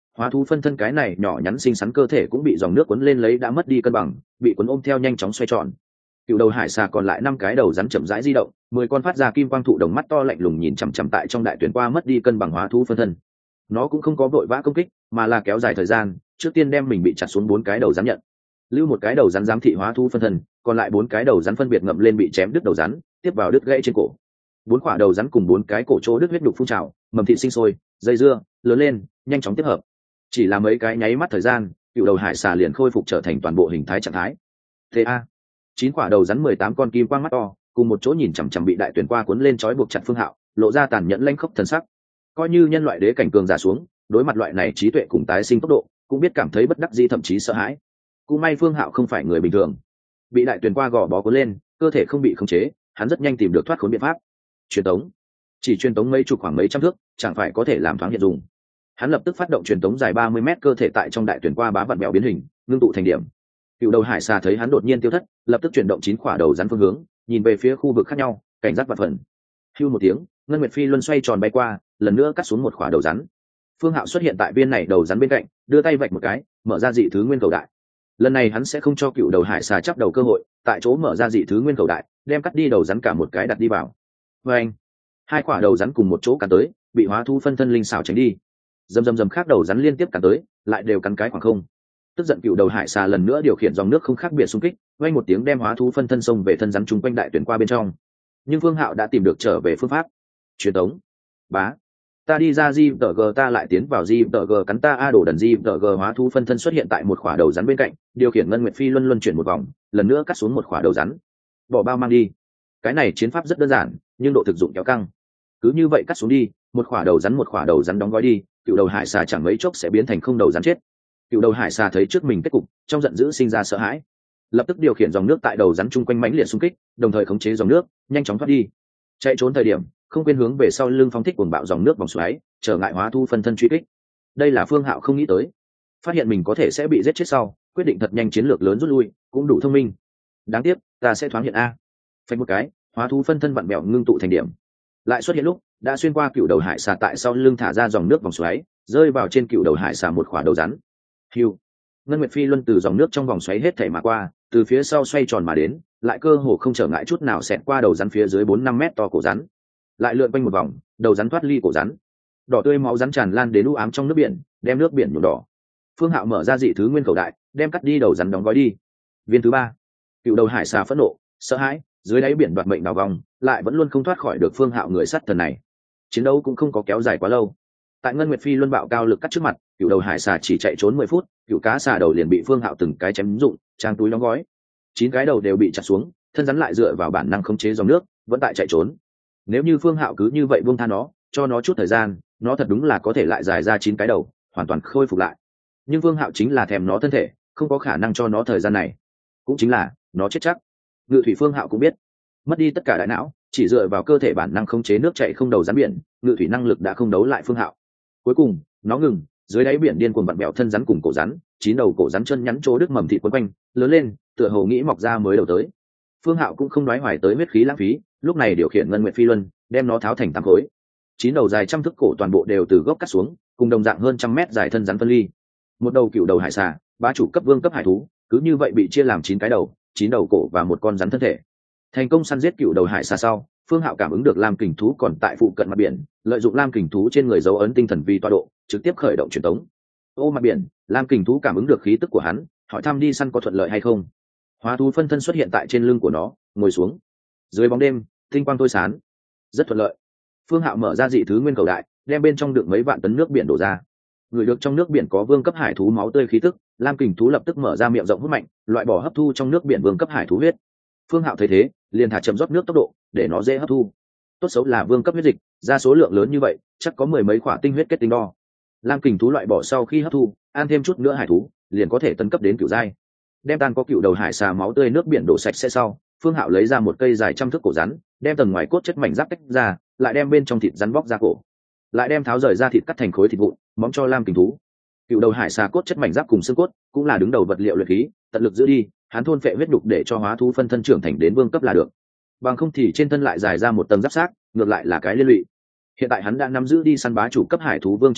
hóa thú phân thân cái này nhỏ nhắn xinh xắn cơ thể cũng bị dòng nước cuốn lên lấy đã mất đi cân bằng, bị cuốn ôm theo nhanh chóng xoay tròn. Cựu đầu hải xà còn lại năm cái đầu rắn chậm rãi di động, mười con phát ra kim quang thụ đồng mắt to lạnh lùng nhìn chằm chằm tại trong đại tuyển qua mất đi cân bằng hóa thú phân thân. Nó cũng không có vội vã công kích, mà là kéo dài thời gian, trước tiên đem mình bị chặt xuống bốn cái đầu rắn nhận, lưu một cái đầu rắn giám thị hóa thú phân thân, còn lại bốn cái đầu rắn phân biệt ngậm lên bị chém đứt đầu rắn, tiếp vào đứt gãy trên cổ. Bốn quả đầu rắn cùng bốn cái cổ chỗ đứt huyết đục phun trào, mầm thịt sinh sôi, dây dưa, lớn lên, nhanh chóng tiếp hợp. Chỉ là mấy cái nháy mắt thời gian, cựu đầu hải xà liền khôi phục trở thành toàn bộ hình thái trạng thái. Thế a, chín quả đầu rắn mười tám con kim quang mắt to, cùng một chỗ nhìn chằm chằm bị đại tuyển qua cuốn lên trói buộc chặt Phương Hạo, lộ ra tàn nhẫn lanh khốc thần sắc. Coi như nhân loại đế cảnh cường giả xuống, đối mặt loại này trí tuệ cùng tái sinh tốc độ, cũng biết cảm thấy bất đắc dĩ thậm chí sợ hãi. Cũng may Phương Hạo không phải người bình thường, bị đại tuyển qua gò bó cuốn lên, cơ thể không bị khống chế, hắn rất nhanh tìm được thoát khốn biện pháp. Truyền tống, chỉ truyền tống mấy chục khoảng mấy trăm thước, chẳng phải có thể làm thoáng hiện dùng. Hắn lập tức phát động truyền tống dài ba mươi mét cơ thể tại trong đại tuyển qua bá vặn mèo biến hình, ngưng tụ thành điểm. Cựu đầu hải xà thấy hắn đột nhiên tiêu thất, lập tức chuyển động chín quả đầu rắn phương hướng, nhìn về phía khu vực khác nhau, cảnh giác vạn phần. Hưu một tiếng, ngân nguyệt phi luân xoay tròn bay qua, lần nữa cắt xuống một quả đầu rắn. Phương Hạo xuất hiện tại viên này đầu rắn bên cạnh, đưa tay vạch một cái, mở ra dị thứ nguyên cầu đại. Lần này hắn sẽ không cho cựu đầu hải xà chắp đầu cơ hội, tại chỗ mở ra dị thứ nguyên cầu đại, đem cắt đi đầu rắn cả một cái đặt đi vào. Và anh, hai quả đầu rắn cùng một chỗ cắn tới, bị hóa thú phân thân linh xảo tránh đi. Dầm dầm dầm khác đầu rắn liên tiếp cắn tới, lại đều cắn cái khoảng không. Tức giận cựu đầu hải xà lần nữa điều khiển dòng nước không khác biệt xung kích, vang một tiếng đem hóa thú phân thân xông về thân rắn chung quanh đại tuyển qua bên trong. Nhưng Phương Hạo đã tìm được trở về phương pháp. Truyền tống. Bá. Ta đi ra di tờ g ta lại tiến vào di tờ g cắn ta a đổ đần di tờ g hóa thú phân thân xuất hiện tại một khỏa đầu rắn bên cạnh, điều khiển ngân nguyệt phi luân luân chuyển một vòng, lần nữa cắt xuống một khỏa đầu rắn. Bỏ bao mang đi. Cái này chiến pháp rất đơn giản, nhưng độ thực dụng kéo căng. Cứ như vậy cắt xuống đi, một khỏa đầu rắn một khỏa đầu rắn đóng gói đi, cựu đầu hải xà chẳng mấy chốc sẽ biến thành không đầu rắn chết. Cựu đầu hải xà thấy trước mình kết cục, trong giận dữ sinh ra sợ hãi, lập tức điều khiển dòng nước tại đầu rắn chung quanh mãnh liệt xung kích, đồng thời khống chế dòng nước nhanh chóng thoát đi. Chạy trốn thời điểm không quên hướng về sau lưng phóng thích cuồng bạo dòng nước vòng xoáy, trở ngại hóa thu phân thân truy kích. Đây là Phương Hạo không nghĩ tới, phát hiện mình có thể sẽ bị giết chết sau, quyết định thật nhanh chiến lược lớn rút lui, cũng đủ thông minh. Đáng tiếc, ta sẽ thoáng hiện a. Phanh một cái, hóa thú phân thân vặn bẹo ngưng tụ thành điểm, lại xuất hiện lúc đã xuyên qua cựu đầu hải xà tại sau lưng thả ra dòng nước vòng xoáy, rơi vào trên cựu đầu hải xà một khỏa đầu rắn. Hiu, ngân nguyệt phi luân từ dòng nước trong vòng xoáy hết thảy mà qua, từ phía sau xoay tròn mà đến, lại cơ hồ không trở ngại chút nào xẹt qua đầu rắn phía dưới bốn năm mét to cổ rắn, lại lượn quanh một vòng, đầu rắn thoát ly cổ rắn, đỏ tươi máu rắn tràn lan đến u ám trong nước biển, đem nước biển nhuộm đỏ. Phương Hạo mở ra dị thứ nguyên khẩu đại, đem cắt đi đầu rắn đóng gói đi. Viên thứ ba, cựu đầu hải xà phẫn nộ, sợ hãi, dưới đáy biển đoạt mệnh đào vòng, lại vẫn luôn không thoát khỏi được Phương Hạo người sát thần này. Chiến đấu cũng không có kéo dài quá lâu. Tại ngân nguyệt phi luân bạo cao lực cắt trước mặt, cựu đầu hải xà chỉ chạy trốn mười phút, cựu cá xà đầu liền bị Phương Hạo từng cái chém dụng, trang túi đóng gói. Chín cái đầu đều bị chặt xuống, thân rắn lại dựa vào bản năng khống chế dòng nước, vẫn tại chạy trốn. Nếu như Phương Hạo cứ như vậy buông tha nó, cho nó chút thời gian, nó thật đúng là có thể lại dài ra chín cái đầu, hoàn toàn khôi phục lại. Nhưng Phương Hạo chính là thèm nó thân thể, không có khả năng cho nó thời gian này. Cũng chính là, nó chết chắc. Ngự thủy Phương Hạo cũng biết, mất đi tất cả đại não, chỉ dựa vào cơ thể bản năng khống chế nước chảy không đầu rắn biển, ngự thủy năng lực đã không đấu lại Phương Hạo. Cuối cùng, nó ngừng, dưới đáy biển điên cuồng vặn bẹo thân rắn cùng cổ rắn, chín đầu cổ rắn chân nhắn chỗ đứt mầm thịt quấn quanh, lớn lên, tựa hồ nghĩ mọc ra mới đầu tới. Phương Hạo cũng không đoái hoài tới huyết khí lãng phí, lúc này điều khiển ngân nguyệt phi luân, đem nó tháo thành tám khối. Chín đầu dài trăm thước cổ toàn bộ đều từ gốc cắt xuống, cùng đồng dạng hơn trăm mét dài thân rắn phân ly. Một đầu cựu đầu hải xà, ba chủ cấp vương cấp hải thú, cứ như vậy bị chia làm chín cái đầu, chín đầu cổ và một con rắn thân thể. Thành công săn giết cựu đầu hải xà sau, Phương Hạo cảm ứng được lam kình thú còn tại phụ cận mặt biển, lợi dụng lam kình thú trên người dấu ấn tinh thần vi tọa độ, trực tiếp khởi động truyền tống. Ô mặt biển, lam kình thú cảm ứng được khí tức của hắn, hỏi thăm đi săn có thuận lợi hay không. Hóa thú phân thân xuất hiện tại trên lưng của nó, ngồi xuống. Dưới bóng đêm, tinh quang tôi sán, rất thuận lợi. Phương Hạo mở ra dị thứ nguyên cầu đại, đem bên trong đựng mấy vạn tấn nước biển đổ ra. Người được trong nước biển có vương cấp hải thú máu tươi khí tức, lam kình thú lập tức mở ra miệng rộng hút mạnh, loại bỏ hấp thu trong nước biển vương cấp hải thú huyết. Phương Hạo thấy thế, liền thả chậm rót nước tốc độ, để nó dễ hấp thu. Tốt xấu là vương cấp huyết dịch, ra số lượng lớn như vậy, chắc có mười mấy khỏa tinh huyết kết tinh đo. Lam kình thú loại bỏ sau khi hấp thu, ăn thêm chút nữa hải thú, liền có thể tấn cấp đến cửu giai. Đem tan có cựu đầu hải xà máu tươi nước biển đổ sạch sẽ sau, Phương Hạo lấy ra một cây dài trăm thước cổ rắn, đem tầng ngoài cốt chất mảnh giáp tách ra, lại đem bên trong thịt rắn bóc ra cổ, lại đem tháo rời ra thịt cắt thành khối thịt vụn, móng cho lam kình thú. Cựu đầu hải xà cốt chất mảnh giáp cùng xương cốt, cũng là đứng đầu vật liệu luyện khí, tận lực giữ đi, hắn thôn phệ huyết đục để cho hóa thú phân thân trưởng thành đến vương cấp là được. Bằng không thì trên thân lại dài ra một tầng giáp xác, ngược lại là cái liên lụy. Hiện tại hắn đã nắm giữ đi săn bá chủ cấp hải thú vương chiến lực,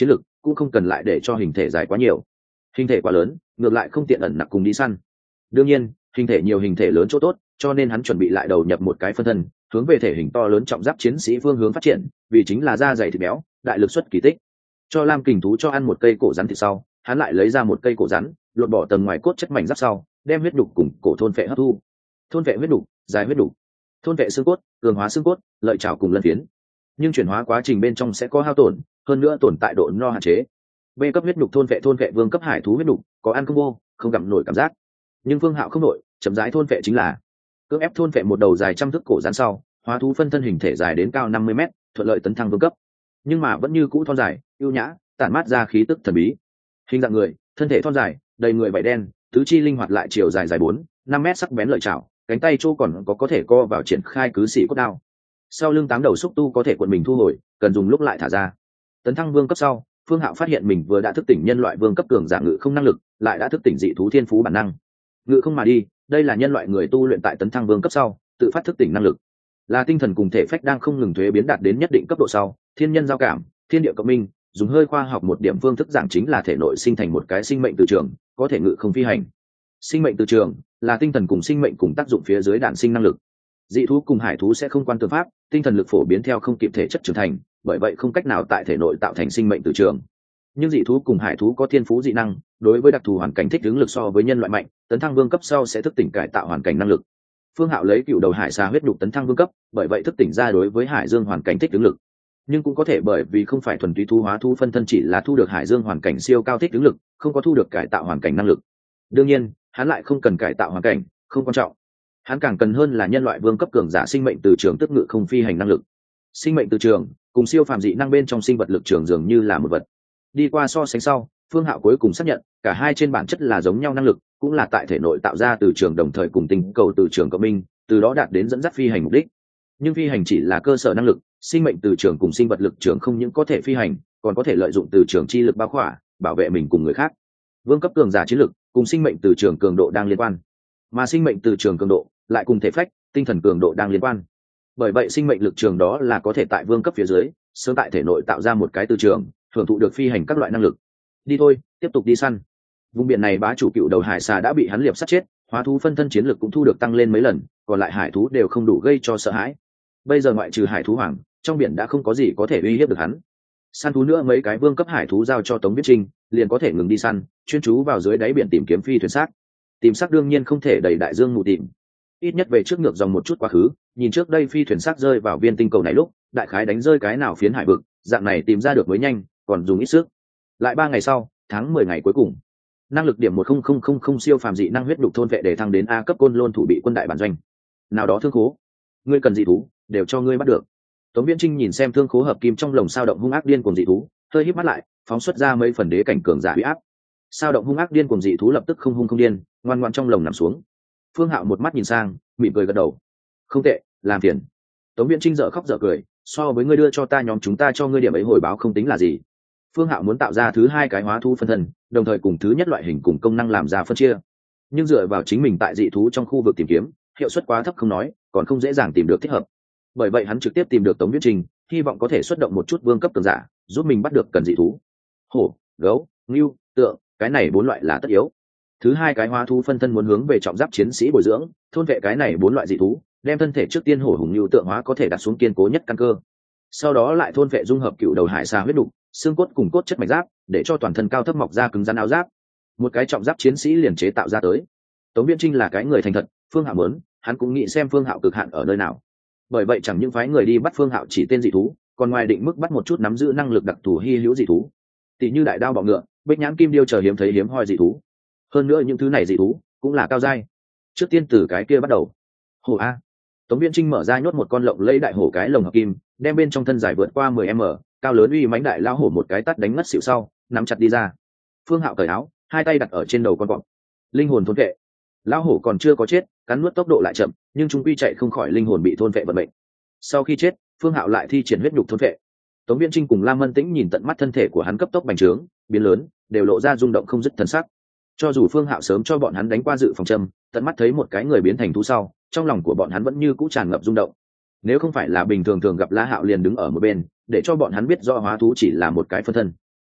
cũng không cần lại để cho hình thể dài quá nhiều. Hình thể quá lớn ngược lại không tiện ẩn nặc cùng đi săn. Đương nhiên hình thể nhiều hình thể lớn chỗ tốt, cho nên hắn chuẩn bị lại đầu nhập một cái phân thân hướng về thể hình to lớn trọng giáp chiến sĩ phương hướng phát triển, vì chính là da dày thịt béo, đại lực xuất kỳ tích. Cho lam kình thú cho ăn một cây cổ rắn thịt sau, hắn lại lấy ra một cây cổ rắn, lột bỏ tầng ngoài cốt chất mảnh giáp sau, đem huyết đục cùng cổ thôn phệ hấp thu. Thôn phệ huyết đục, dài huyết đục, thôn phệ xương cốt, cường hóa xương cốt, lợi chảo cùng lân phiến. Nhưng chuyển hóa quá trình bên trong sẽ có hao tổn, hơn nữa tồn tại độ no hạn chế. B cấp huyết đục thôn phệ thôn phệ vương cấp hải thú huyết đục, có ăn không vô, không gặm nổi cảm giác. Nhưng Phương Hạo không nổi, chậm rãi thôn phệ chính là. Cưỡng ép thôn phệ một đầu dài trăm thước cổ rắn sau, hóa thú phân thân hình thể dài đến cao năm mươi mét, thuận lợi tấn thăng vương cấp. Nhưng mà vẫn như cũ thon dài, ưu nhã, tản mát ra khí tức thần bí. Hình dạng người, thân thể thon dài, đầy người vảy đen, tứ chi linh hoạt lại chiều dài dài bốn, năm mét, sắc bén lợi chảo, cánh tay chỗ còn có có thể co vào triển khai cứ sĩ cốt đao. Sau lưng tám đầu xúc tu có thể cuộn mình thu hồi, cần dùng lúc lại thả ra. Tấn thăng vương cấp sau, Phương Hạo phát hiện mình vừa đã thức tỉnh nhân loại vương cấp cường giả ngự không năng lực, lại đã thức tỉnh dị thú thiên phú bản năng. Ngự không mà đi, đây là nhân loại người tu luyện tại tấn thăng vương cấp sau, tự phát thức tỉnh năng lực. Là tinh thần cùng thể phách đang không ngừng thuế biến đạt đến nhất định cấp độ sau, thiên nhân giao cảm, thiên địa cộng minh, dùng hơi khoa học một điểm phương thức giảng chính là thể nội sinh thành một cái sinh mệnh từ trường, có thể ngự không phi hành. Sinh mệnh từ trường là tinh thần cùng sinh mệnh cùng tác dụng phía dưới đản sinh năng lực. Dị thú cùng hải thú sẽ không quan tương pháp, tinh thần lực phổ biến theo không kịp thể chất trưởng thành, bởi vậy không cách nào tại thể nội tạo thành sinh mệnh từ trường. Nhưng dị thú cùng hải thú có thiên phú dị năng, đối với đặc thù hoàn cảnh thích ứng lực so với nhân loại mạnh, tấn thăng vương cấp sau sẽ thức tỉnh cải tạo hoàn cảnh năng lực. Phương Hạo lấy cựu đầu hải xà huyết đục tấn thăng vương cấp, bởi vậy thức tỉnh ra đối với hải dương hoàn cảnh thích ứng lực. Nhưng cũng có thể bởi vì không phải thuần túy thu hóa thu phân thân, chỉ là thu được hải dương hoàn cảnh siêu cao thích ứng lực, không có thu được cải tạo hoàn cảnh năng lực. Đương nhiên, hắn lại không cần cải tạo hoàn cảnh, không quan trọng. Hắn càng cần hơn là nhân loại vương cấp cường giả sinh mệnh từ trường tức ngự không phi hành năng lực. Sinh mệnh từ trường cùng siêu phàm dị năng bên trong sinh vật lực trường dường như là một vật. Đi qua so sánh sau, Phương Hạo cuối cùng xác nhận cả hai trên bản chất là giống nhau năng lực, cũng là tại thể nội tạo ra từ trường đồng thời cùng tinh cầu từ trường cộng minh, từ đó đạt đến dẫn dắt phi hành mục đích. Nhưng phi hành chỉ là cơ sở năng lực, sinh mệnh từ trường cùng sinh vật lực trường không những có thể phi hành, còn có thể lợi dụng từ trường chi lực bao khỏa, bảo vệ mình cùng người khác. Vương cấp cường giả chiến lực cùng sinh mệnh từ trường cường độ đang liên quan, mà sinh mệnh từ trường cường độ lại cùng thể phách, tinh thần cường độ đang liên quan. Bởi vậy sinh mệnh lực trường đó là có thể tại vương cấp phía dưới, sớm tại thể nội tạo ra một cái từ trường, hưởng thụ được phi hành các loại năng lực. Đi thôi, tiếp tục đi săn. Vùng biển này bá chủ cựu đầu hải xà đã bị hắn liệp sát chết, hóa thú phân thân chiến lực cũng thu được tăng lên mấy lần, còn lại hải thú đều không đủ gây cho sợ hãi. Bây giờ ngoại trừ hải thú hoàng, trong biển đã không có gì có thể uy hiếp được hắn. Săn thú nữa mấy cái vương cấp hải thú giao cho Tống Viễn Trinh, liền có thể ngừng đi săn, chuyên chú vào dưới đáy biển tìm kiếm phi thuyền xác. Tìm xác đương nhiên không thể đầy đại dương mù tìm, ít nhất về trước ngược dòng một chút quá khứ, nhìn trước đây phi thuyền xác rơi vào viên tinh cầu này lúc, đại khái đánh rơi cái nào phiến hải vực, dạng này tìm ra được mới nhanh, còn dùng ít sức. Lại ba ngày sau, tháng mười ngày cuối cùng, năng lực điểm một không không không không siêu phàm dị năng huyết đục thôn vệ để thăng đến A cấp côn lôn thủ bị quân đại bản doanh. Nào đó thương khố, ngươi cần dị thú, đều cho ngươi bắt được. Tống Viễn Trinh nhìn xem thương khố hợp kim trong lồng sao động hung ác điên cuồng dị thú, hơi híp mắt lại, phóng xuất ra mấy phần đế cảnh cường giả uy áp. Sao động hung ác điên cuồng dị thú lập tức không hung không điên, ngoan ngoãn trong lồng nằm xuống. Phương Hạo một mắt nhìn sang, mỉm cười gật đầu. Không tệ, làm phiền. Tống Viễn Trinh dở khóc dở cười, so với ngươi đưa cho ta nhóm chúng ta cho ngươi điểm ấy hồi báo không tính là gì. Phương Hạo muốn tạo ra thứ hai cái hóa thú phân thân, đồng thời cùng thứ nhất loại hình cùng công năng làm ra phân chia. Nhưng dựa vào chính mình tại dị thú trong khu vực tìm kiếm, hiệu suất quá thấp không nói, còn không dễ dàng tìm được thích hợp. Bởi vậy hắn trực tiếp tìm được Tống Viễn Trinh, hy vọng có thể xuất động một chút vương cấp cường giả, giúp mình bắt được cần dị thú. Hổ, gấu, ngưu, tượng, cái này bốn loại là tất yếu. Thứ hai cái hóa thú phân thân muốn hướng về trọng giáp chiến sĩ bồi dưỡng, thôn vệ cái này bốn loại dị thú, đem thân thể trước tiên hổ hùng ngưu tượng hóa có thể đặt xuống kiên cố nhất căn cơ. Sau đó lại thôn vệ dung hợp cựu đầu hải xà huyết đục, xương cốt cùng cốt chất mạch giáp, để cho toàn thân cao thấp mọc ra cứng rắn áo giáp. Một cái trọng giáp chiến sĩ liền chế tạo ra tới. Tống Viễn Trinh là cái người thành thật, Phương Hạo muốn, hắn cũng nghĩ xem Phương Hạo cực hạn ở nơi nào. Bởi vậy chẳng những phái người đi bắt Phương Hạo chỉ tên dị thú, còn ngoài định mức bắt một chút nắm giữ năng lực đặc thù hi hữu dị thú, tỷ như đại đao bọ ngựa, bích nhãn kim điêu chờ hiếm thấy hiếm hoi dị thú. Hơn nữa những thứ này dị thú cũng là cao giai. Trước tiên từ cái kia bắt đầu. Hổ a. Tống Viễn Trinh mở ra nhốt một con lộng lẫy đại hổ cái lồng hợp kim, đem bên trong thân dài vượt qua mười mét, cao lớn uy mãnh đại lao hổ một cái tát đánh ngất xỉu sau, nắm chặt đi ra. Phương Hạo cởi áo, hai tay đặt ở trên đầu con cọp. Linh hồn thôn vệ. Lão hổ còn chưa có chết, cắn nuốt tốc độ lại chậm, nhưng chúng quy chạy không khỏi linh hồn bị thôn vệ vận mệnh. Sau khi chết, Phương Hạo lại thi triển huyết nhục thôn vệ. Tống Viễn Trinh cùng Lam Mân Tĩnh nhìn tận mắt thân thể của hắn cấp tốc bành trướng, biến lớn, đều lộ ra rung động không dứt thần sắc. Cho dù Phương Hạo sớm cho bọn hắn đánh qua dự phòng châm, tận mắt thấy một cái người biến thành thú sau, trong lòng của bọn hắn vẫn như cũ tràn ngập rung động. Nếu không phải là bình thường thường gặp La Hạo liền đứng ở một bên, để cho bọn hắn biết rõ hóa thú chỉ là một cái phân thân.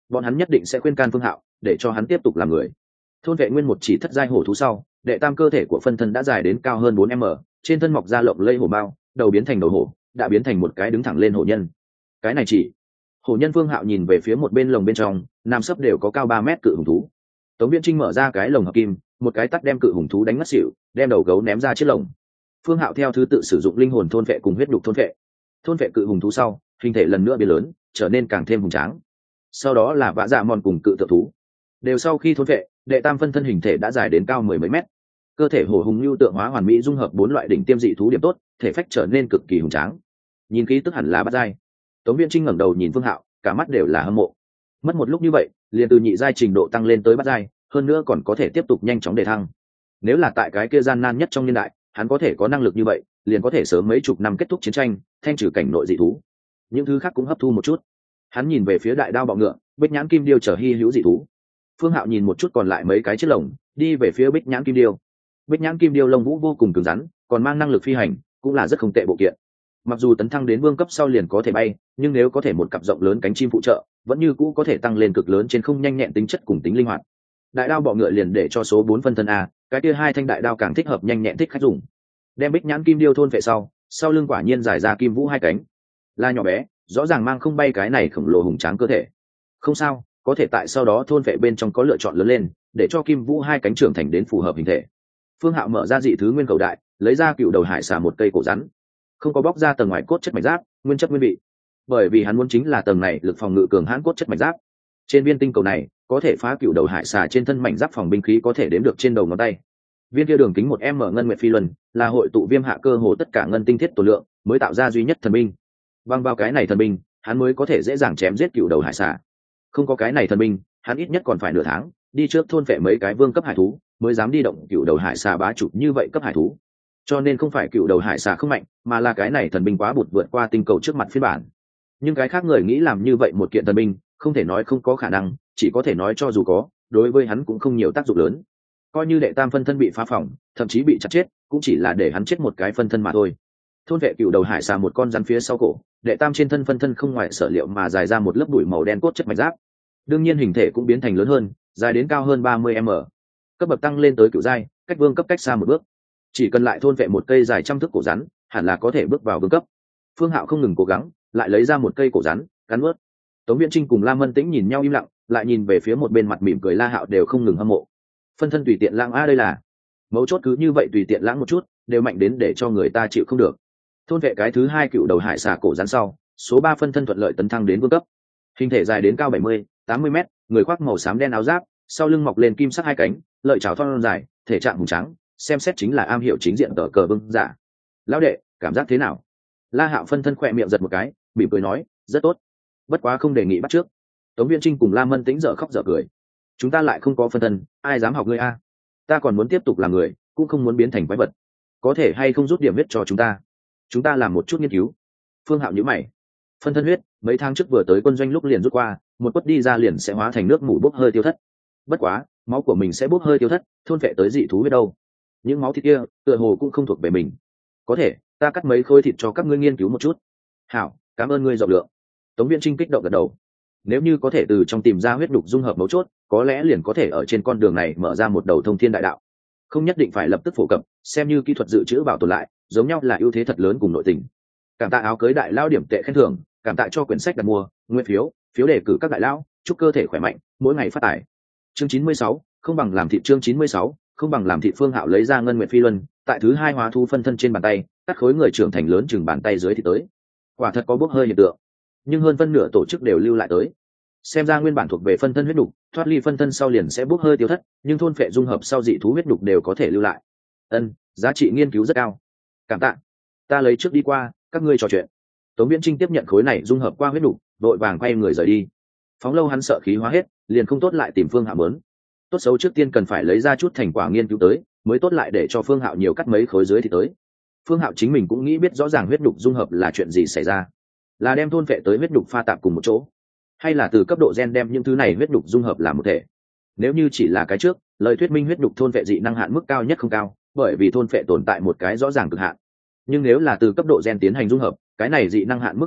bọn hắn nhất định sẽ khuyên can Phương Hạo để cho hắn tiếp tục làm người. Thôn vệ nguyên một chỉ thất giai hổ thú sau, đệ tam cơ thể của phân thân đã dài đến cao hơn bốn mét, trên thân mọc ra lộng lây hổ bao, đầu biến thành đầu hổ, đã biến thành một cái đứng thẳng lên hổ nhân. Cái này chỉ hổ nhân. Phương Hạo nhìn về phía một bên lồng bên trong, nam sấp đều có cao ba mét cự hùng thú. Tống Viễn Trinh mở ra cái lồng hợp kim, một cái tắt đem cự hùng thú đánh ngất xỉu, đem đầu gấu ném ra chiếc lồng. Phương Hạo theo thứ tự sử dụng linh hồn thôn vệ cùng huyết nhục thôn vệ. Thôn vệ cự hùng thú sau, hình thể lần nữa biến lớn, trở nên càng thêm hùng tráng. Sau đó là vã dạ mòn cùng cự tượng thú, đều sau khi thôn vệ, đệ tam phân thân hình thể đã dài đến cao mười mấy mét. Cơ thể hổ hùng lưu tượng hóa hoàn mỹ dung hợp bốn loại đỉnh tiêm dị thú điểm tốt, thể phách trở nên cực kỳ hùng tráng. Nhìn khí tức hẳn là bát giai. Tống Viễn Trinh ngẩng đầu nhìn Phương Hạo, cả mắt đều là hâm mộ. Mất một lúc như vậy, liền từ nhị giai trình độ tăng lên tới bát giai, hơn nữa còn có thể tiếp tục nhanh chóng đề thăng. Nếu là tại cái kia gian nan nhất trong niên đại, hắn có thể có năng lực như vậy, liền có thể sớm mấy chục năm kết thúc chiến tranh, thanh trừ cảnh nội dị thú. Những thứ khác cũng hấp thu một chút. Hắn nhìn về phía đại đao bọ ngựa, bích nhãn kim điêu chờ hi hữu dị thú. Phương Hạo nhìn một chút còn lại mấy cái chiếc lồng, đi về phía bích nhãn kim điêu. Bích nhãn kim điêu lông vũ vô cùng cứng rắn, còn mang năng lực phi hành, cũng là rất không tệ bộ kiện. Mặc dù tấn thăng đến vương cấp sau liền có thể bay, nhưng nếu có thể một cặp rộng lớn cánh chim phụ trợ, vẫn như cũ có thể tăng lên cực lớn trên không nhanh nhẹn tính chất cùng tính linh hoạt. Đại đao bọ ngựa liền để cho số bốn phân thân a, cái kia hai thanh đại đao càng thích hợp nhanh nhẹn thích khách dùng. Đem bích nhãn kim điêu thôn vệ sau, sau lưng quả nhiên dài ra kim vũ hai cánh. Là nhỏ bé, rõ ràng mang không bay cái này khổng lồ hùng tráng cơ thể. Không sao, có thể tại sau đó thôn vệ bên trong có lựa chọn lớn lên, để cho kim vũ hai cánh trưởng thành đến phù hợp hình thể. Phương Hạo mở ra dị thứ nguyên cầu đại, lấy ra cựu đầu hải xà một cây cổ rắn, không có bóc ra tầng ngoài cốt chất mạch giáp, nguyên chất nguyên vị, bởi vì hắn muốn chính là tầng này lực phòng ngự cường hãn cốt chất mạch giáp. Trên viên tinh cầu này có thể phá cựu đầu hải xà trên thân mảnh giáp phòng binh khí có thể đếm được trên đầu ngón tay. Viên kia đường kính một m ngân nguyệt phi luân là hội tụ viêm hạ cơ hồ tất cả ngân tinh thiết tổ lượng mới tạo ra duy nhất thần binh. Bằng vào cái này thần binh, hắn mới có thể dễ dàng chém giết cựu đầu hải xà. Không có cái này thần binh, hắn ít nhất còn phải nửa tháng đi trước thôn vệ mấy cái vương cấp hải thú mới dám đi động cựu đầu hải xà bá chủ như vậy cấp hải thú. Cho nên không phải cựu đầu hải xà không mạnh, mà là cái này thần binh quá bụt vượt qua tinh cầu trước mặt phiên bản. Nhưng cái khác người nghĩ làm như vậy một kiện thần binh, không thể nói không có khả năng, chỉ có thể nói cho dù có, đối với hắn cũng không nhiều tác dụng lớn. Coi như đệ tam phân thân bị phá phỏng, thậm chí bị chặt chết, cũng chỉ là để hắn chết một cái phân thân mà thôi. Thôn vệ cựu đầu hải xà một con rắn phía sau cổ, đệ tam trên thân phân thân không ngoài sở liệu mà dài ra một lớp bụi màu đen cốt chất mạch giáp. Đương nhiên hình thể cũng biến thành lớn hơn, dài đến cao hơn ba mươi mét. Cấp bậc tăng lên tới cựu giai, cách vương cấp cách xa một bước. Chỉ cần lại thôn vệ một cây dài trăm thước cổ rắn, hẳn là có thể bước vào vương cấp. Phương Hạo không ngừng cố gắng, lại lấy ra một cây cổ rắn, cắn nuốt. Tống Viễn Trinh cùng Lam Mân Tĩnh nhìn nhau im lặng, lại nhìn về phía một bên mặt mỉm cười La Hạo đều không ngừng hâm mộ. Phân thân tùy tiện lãng a đây là mấu chốt, cứ như vậy tùy tiện lãng một chút, đều mạnh đến để cho người ta chịu không được. Thôn vệ cái thứ hai cựu đầu hải xà cổ rắn sau, số ba phân thân thuận lợi tấn thăng đến vương cấp. Hình thể dài đến cao bảy mươi, tám mươi mét, người khoác màu xám đen áo giáp, sau lưng mọc lên kim sắc hai cánh, lợi chảo thon dài, thể trạng hùng tráng, xem xét chính là am hiểu chính diện tờ cờ vương giả. Lão đệ, cảm giác thế nào? La Hạo phân thân khỏe miệng giật một cái, mỉm cười nói, rất tốt. Bất quá không đề nghị bắt trước. Tống Viễn Trinh cùng Lam Mân Tĩnh dở khóc dở cười. Chúng ta lại không có phân thân, ai dám học ngươi a? Ta còn muốn tiếp tục làm người, cũng không muốn biến thành quái vật. Có thể hay không rút điểm huyết cho chúng ta? Chúng ta làm một chút nghiên cứu. Phương Hạo nhíu mày. Phân thân huyết, mấy tháng trước vừa tới quân doanh lúc liền rút qua, một quất đi ra liền sẽ hóa thành nước mủ bốc hơi tiêu thất. Bất quá, máu của mình sẽ bốc hơi tiêu thất, thôn phệ tới dị thú huyết đâu? Những máu thịt kia, tựa hồ cũng không thuộc về mình. Có thể, ta cắt mấy khối thịt cho các ngươi nghiên cứu một chút. Hảo, cảm ơn ngươi rộng lượng. Tống Viễn Trinh kích động gật đầu. Nếu như có thể từ trong tìm ra huyết đục dung hợp mấu chốt, có lẽ liền có thể ở trên con đường này mở ra một đầu thông thiên đại đạo. Không nhất định phải lập tức phổ cập, xem như kỹ thuật dự trữ bảo tồn lại, giống nhau là ưu thế thật lớn cùng nội tình. Cảm tạ áo cưới đại lao điểm tệ khen thưởng, cảm tạ cho quyển sách đặt mua, nguyên phiếu, phiếu đề cử các đại lao, chúc cơ thể khỏe mạnh, mỗi ngày phát tài. Chương chín mươi sáu, không bằng làm thịt. Chương chín mươi sáu, không bằng làm thịt. Phương Hạo lấy ra ngân nguyệt phi luân, tại thứ hai hóa thu phân thân trên bàn tay, cắt khối người trưởng thành lớn chừng bàn tay dưới thì tới. Quả thật có bốc hơi hiện tượng, nhưng hơn phân nửa tổ chức đều lưu lại tới. Xem ra nguyên bản thuộc về phân thân huyết đục, thoát ly phân thân sau liền sẽ bốc hơi tiêu thất, nhưng thôn phệ dung hợp sau dị thú huyết đục đều có thể lưu lại. Ân, giá trị nghiên cứu rất cao. Cảm tạ. Ta lấy trước đi qua, các ngươi trò chuyện. Tống Viễn Trinh tiếp nhận khối này dung hợp qua huyết đục, vội vàng quay người rời đi. Phóng lâu hắn sợ khí hóa hết, liền không tốt lại tìm Phương Hạo mớn. Tốt xấu trước tiên cần phải lấy ra chút thành quả nghiên cứu tới, mới tốt lại để cho Phương Hạo nhiều cắt mấy khối dưới thì tới. Phương Hạo chính mình cũng nghĩ biết rõ ràng huyết đục dung hợp là chuyện gì xảy ra, là đem thôn vệ tới huyết đục pha tạp cùng một chỗ, hay là từ cấp độ gen đem những thứ này huyết đục dung hợp làm một thể. Nếu như chỉ là cái trước, lời thuyết minh huyết đục thôn vệ dị năng hạn mức cao nhất không cao, bởi vì thôn vệ tồn tại một cái rõ ràng cực hạn. Nhưng nếu là từ cấp độ gen tiến hành dung hợp, cái này dị năng hạn mức cao nhất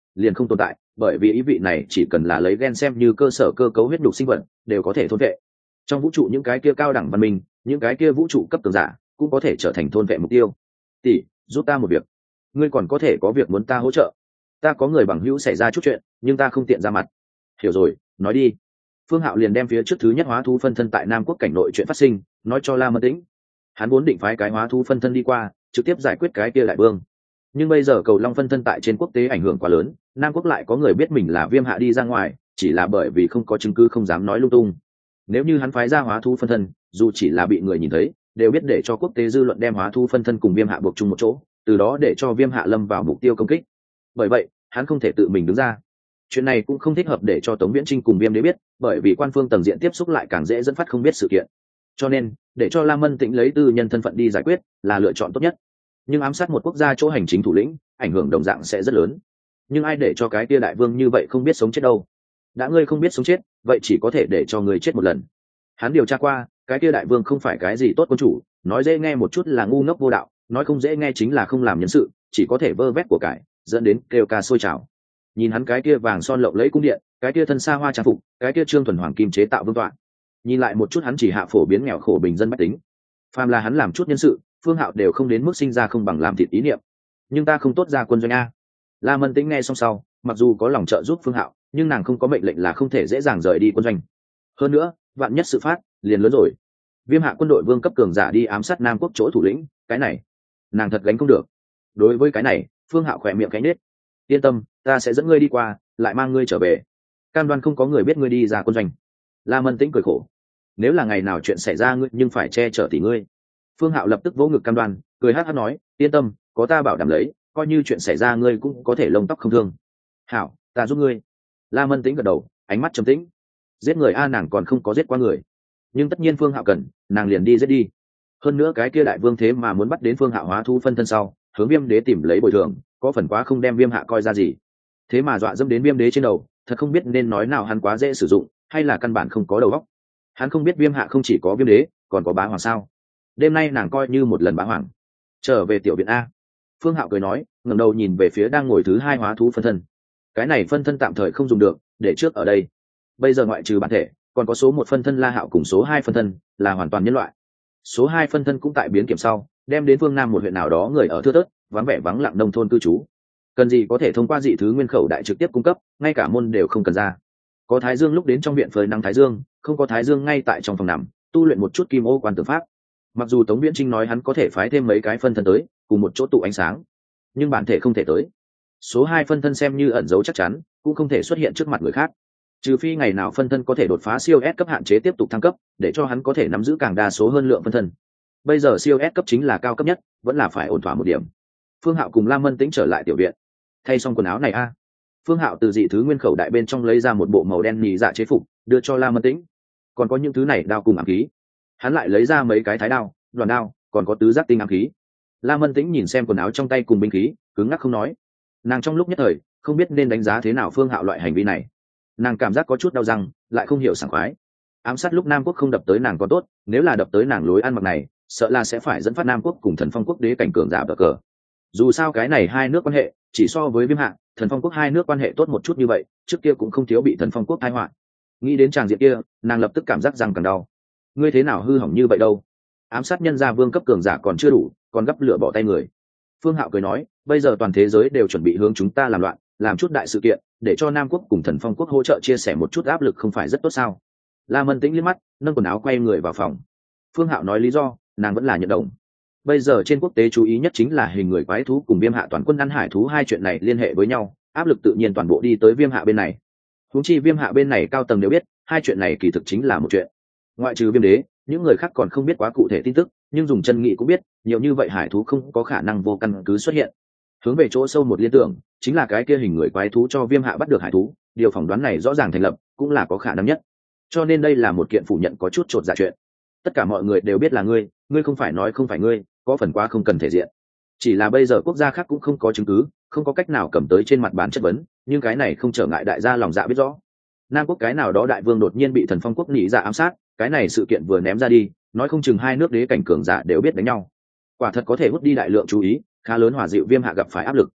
liền không tồn tại, bởi vì ý vị này chỉ cần là lấy gen xem như cơ sở cơ cấu huyết nhục sinh vật đều có thể thôn vệ. Trong vũ trụ những cái kia cao đẳng văn minh, những cái kia vũ trụ cấp cường giả cũng có thể trở thành thôn vệ mục tiêu. Tỷ, giúp ta một việc. Ngươi còn có thể có việc muốn ta hỗ trợ. Ta có người bằng hữu xảy ra chút chuyện, nhưng ta không tiện ra mặt. Hiểu rồi, nói đi. Phương Hạo liền đem phía trước thứ nhất hóa thú phân thân tại Nam Quốc cảnh nội chuyện phát sinh nói cho La Mân Tĩnh. Hắn vốn định phái cái hóa thú phân thân đi qua trực tiếp giải quyết cái kia đại vương, nhưng bây giờ cầu long phân thân tại trên quốc tế ảnh hưởng quá lớn, Nam Quốc lại có người biết mình là Viêm Hạ đi ra ngoài, chỉ là bởi vì không có chứng cứ không dám nói lung tung. Nếu như hắn phái ra hóa thú phân thân, dù chỉ là bị người nhìn thấy đều biết để cho quốc tế dư luận đem hóa thú phân thân cùng Viêm Hạ buộc chung một chỗ, từ đó để cho Viêm Hạ lâm vào mục tiêu công kích. Bởi vậy hắn không thể tự mình đứng ra. Chuyện này cũng không thích hợp để cho Tống Viễn Trinh cùng Viêm Đế biết, bởi vì quan phương tầng diện tiếp xúc lại càng dễ dẫn phát không biết sự kiện. Cho nên để cho La Mân Tĩnh lấy tư nhân thân phận đi giải quyết là lựa chọn tốt nhất. Nhưng ám sát một quốc gia chỗ hành chính thủ lĩnh, ảnh hưởng đồng dạng sẽ rất lớn. Nhưng ai để cho cái kia đại vương như vậy không biết sống chết đâu? Đã ngươi không biết sống chết, vậy chỉ có thể để cho ngươi chết một lần. Hắn điều tra qua, cái kia đại vương không phải cái gì tốt quân chủ, nói dễ nghe một chút là ngu ngốc vô đạo, nói không dễ nghe chính là không làm nhân sự, chỉ có thể vơ vét của cải, dẫn đến kêu ca sôi trào. Nhìn hắn cái kia vàng son lộng lẫy cung điện, cái kia thân xa hoa trang phục, cái kia trương thuần hoàng kim chế tạo vương tọa, nhìn lại một chút hắn chỉ hạ phổ biến nghèo khổ bình dân bách tính. Phàm là hắn làm chút nhân sự, Phương Hạo đều không đến mức sinh ra không bằng làm thịt ý niệm. Nhưng ta không tốt ra quân doanh a. La Mân Tĩnh nghe xong sau, mặc dù có lòng trợ giúp Phương Hạo, nhưng nàng không có mệnh lệnh là không thể dễ dàng rời đi quân doanh. Hơn nữa, vạn nhất sự phát, liền lớn rồi. Viêm Hạ quân đội vương cấp cường giả đi ám sát Nam Quốc chỗ thủ lĩnh, cái này, nàng thật gánh không được. Đối với cái này, Phương Hạo khỏe miệng cánh nết. Yên tâm, ta sẽ dẫn ngươi đi qua, lại mang ngươi trở về. Cam đoan không có người biết ngươi đi ra quân doanh. La Mân Tĩnh cười khổ. Nếu là ngày nào chuyện xảy ra ngươi nhưng phải che chở tỷ ngươi. Phương Hạo lập tức vỗ ngực cam đoan, cười hát hát nói, yên tâm, có ta bảo đảm lấy, coi như chuyện xảy ra ngươi cũng có thể lông tóc không thương. Hảo, ta giúp ngươi. La Mân Tĩnh gật đầu, ánh mắt trầm tĩnh. Giết người a, nàng còn không có giết qua người, nhưng tất nhiên Phương Hạo cần, nàng liền đi giết đi. Hơn nữa cái kia đại vương thế mà muốn bắt đến Phương Hạo hóa thu phân thân sau, hướng Viêm Đế tìm lấy bồi thường, có phần quá không đem Viêm Hạ coi ra gì. Thế mà dọa dẫm đến Viêm Đế trên đầu, thật không biết nên nói nào hắn quá dễ sử dụng, hay là căn bản không có đầu óc. Hắn không biết Viêm Hạ không chỉ có Viêm Đế, còn có Bá Hoàng sao? Đêm nay nàng coi như một lần Bá Hoàng. Trở về tiểu viện a. Phương Hạo cười nói, ngẩng đầu nhìn về phía đang ngồi thứ hai hóa thú phân thân. Cái này phân thân tạm thời không dùng được, để trước ở đây. Bây giờ ngoại trừ bản thể, còn có số một phân thân La Hạo cùng số hai phân thân là hoàn toàn nhân loại. Số hai phân thân cũng tại biến kiểm sau, đem đến phương Nam một huyện nào đó người ở thưa thớt, vắng vẻ vắng lặng nông thôn cư trú. Cần gì có thể thông qua dị thứ nguyên khẩu đại trực tiếp cung cấp, ngay cả môn đều không cần ra. Có Thái Dương lúc đến trong viện phơi nắng Thái Dương, không có Thái Dương ngay tại trong phòng nằm, tu luyện một chút kim ô quan tưởng pháp. Mặc dù Tống Viễn Trinh nói hắn có thể phái thêm mấy cái phân thân tới, cùng một chỗ tụ ánh sáng, nhưng bản thể không thể tới. Số hai phân thân xem như ẩn giấu chắc chắn, cũng không thể xuất hiện trước mặt người khác. Trừ phi ngày nào phân thân có thể đột phá siêu S cấp hạn chế tiếp tục thăng cấp, để cho hắn có thể nắm giữ càng đa số hơn lượng phân thân. Bây giờ siêu S cấp chính là cao cấp nhất, vẫn là phải ổn thỏa một điểm. Phương Hạo cùng Lam Mân Tĩnh trở lại tiểu viện. Thay xong quần áo này a. Phương Hạo từ dị thứ nguyên khẩu đại bên trong lấy ra một bộ màu đen nhì dạ chế phục, đưa cho Lam Mân Tĩnh. Còn có những thứ này đao cùng ám khí. Hắn lại lấy ra mấy cái thái đao, đoàn đao, còn có tứ giác tinh ám khí. Lam Mân Tĩnh nhìn xem quần áo trong tay cùng binh khí, cứng ngắc không nói. Nàng trong lúc nhất thời không biết nên đánh giá thế nào Phương Hạo loại hành vi này. Nàng cảm giác có chút đau răng, lại không hiểu sảng khoái. Ám sát lúc Nam Quốc không đập tới nàng có tốt, nếu là đập tới nàng lối ăn mặc này, sợ là sẽ phải dẫn phát Nam Quốc cùng Thần Phong Quốc đế cảnh cường giả bờ cờ. Dù sao cái này hai nước quan hệ, chỉ so với Viêm Hạ, Thần Phong Quốc hai nước quan hệ tốt một chút như vậy, trước kia cũng không thiếu bị Thần Phong Quốc tai họa. Nghĩ đến tràng diện kia, nàng lập tức cảm giác răng càng đau. Ngươi thế nào hư hỏng như vậy đâu? Ám sát nhân gia vương cấp cường giả còn chưa đủ, còn gấp lửa bỏ tay người. Phương Hạo cười nói, bây giờ toàn thế giới đều chuẩn bị hướng chúng ta làm loạn, làm chút đại sự kiện, để cho Nam Quốc cùng Thần Phong Quốc hỗ trợ chia sẻ một chút áp lực không phải rất tốt sao? La Mân Tĩnh liếc mắt, nâng quần áo quay người vào phòng. Phương Hạo nói lý do, nàng vẫn là nhận đồng. Bây giờ trên quốc tế chú ý nhất chính là hình người quái thú cùng Viêm Hạ toàn quân ăn hải thú hai chuyện này liên hệ với nhau, áp lực tự nhiên toàn bộ đi tới Viêm Hạ bên này. Huống chi Viêm Hạ bên này cao tầng đều biết, hai chuyện này kỳ thực chính là một chuyện. Ngoại trừ Viêm Đế, những người khác còn không biết quá cụ thể tin tức, nhưng dùng chân nghị cũng biết, nhiều như vậy hải thú không có khả năng vô căn cứ xuất hiện. Hướng về chỗ sâu một liên tưởng, chính là cái kia hình người quái thú cho Viêm Hạ bắt được hải thú, điều phỏng đoán này rõ ràng thành lập, cũng là có khả năng nhất. Cho nên đây là một kiện phủ nhận có chút chột dạ chuyện. Tất cả mọi người đều biết là ngươi, ngươi không phải nói không phải ngươi, có phần quá không cần thể diện. Chỉ là bây giờ quốc gia khác cũng không có chứng cứ, không có cách nào cầm tới trên mặt bàn chất vấn, nhưng cái này không trở ngại đại gia lòng dạ biết rõ. Nam Quốc cái nào đó đại vương đột nhiên bị Thần Phong Quốc nỉ dạ ám sát, cái này sự kiện vừa ném ra đi, nói không chừng hai nước đế cảnh cường giả đều biết đánh nhau. Quả thật có thể hút đi đại lượng chú ý, khá lớn hòa dịu Viêm Hạ gặp phải áp lực.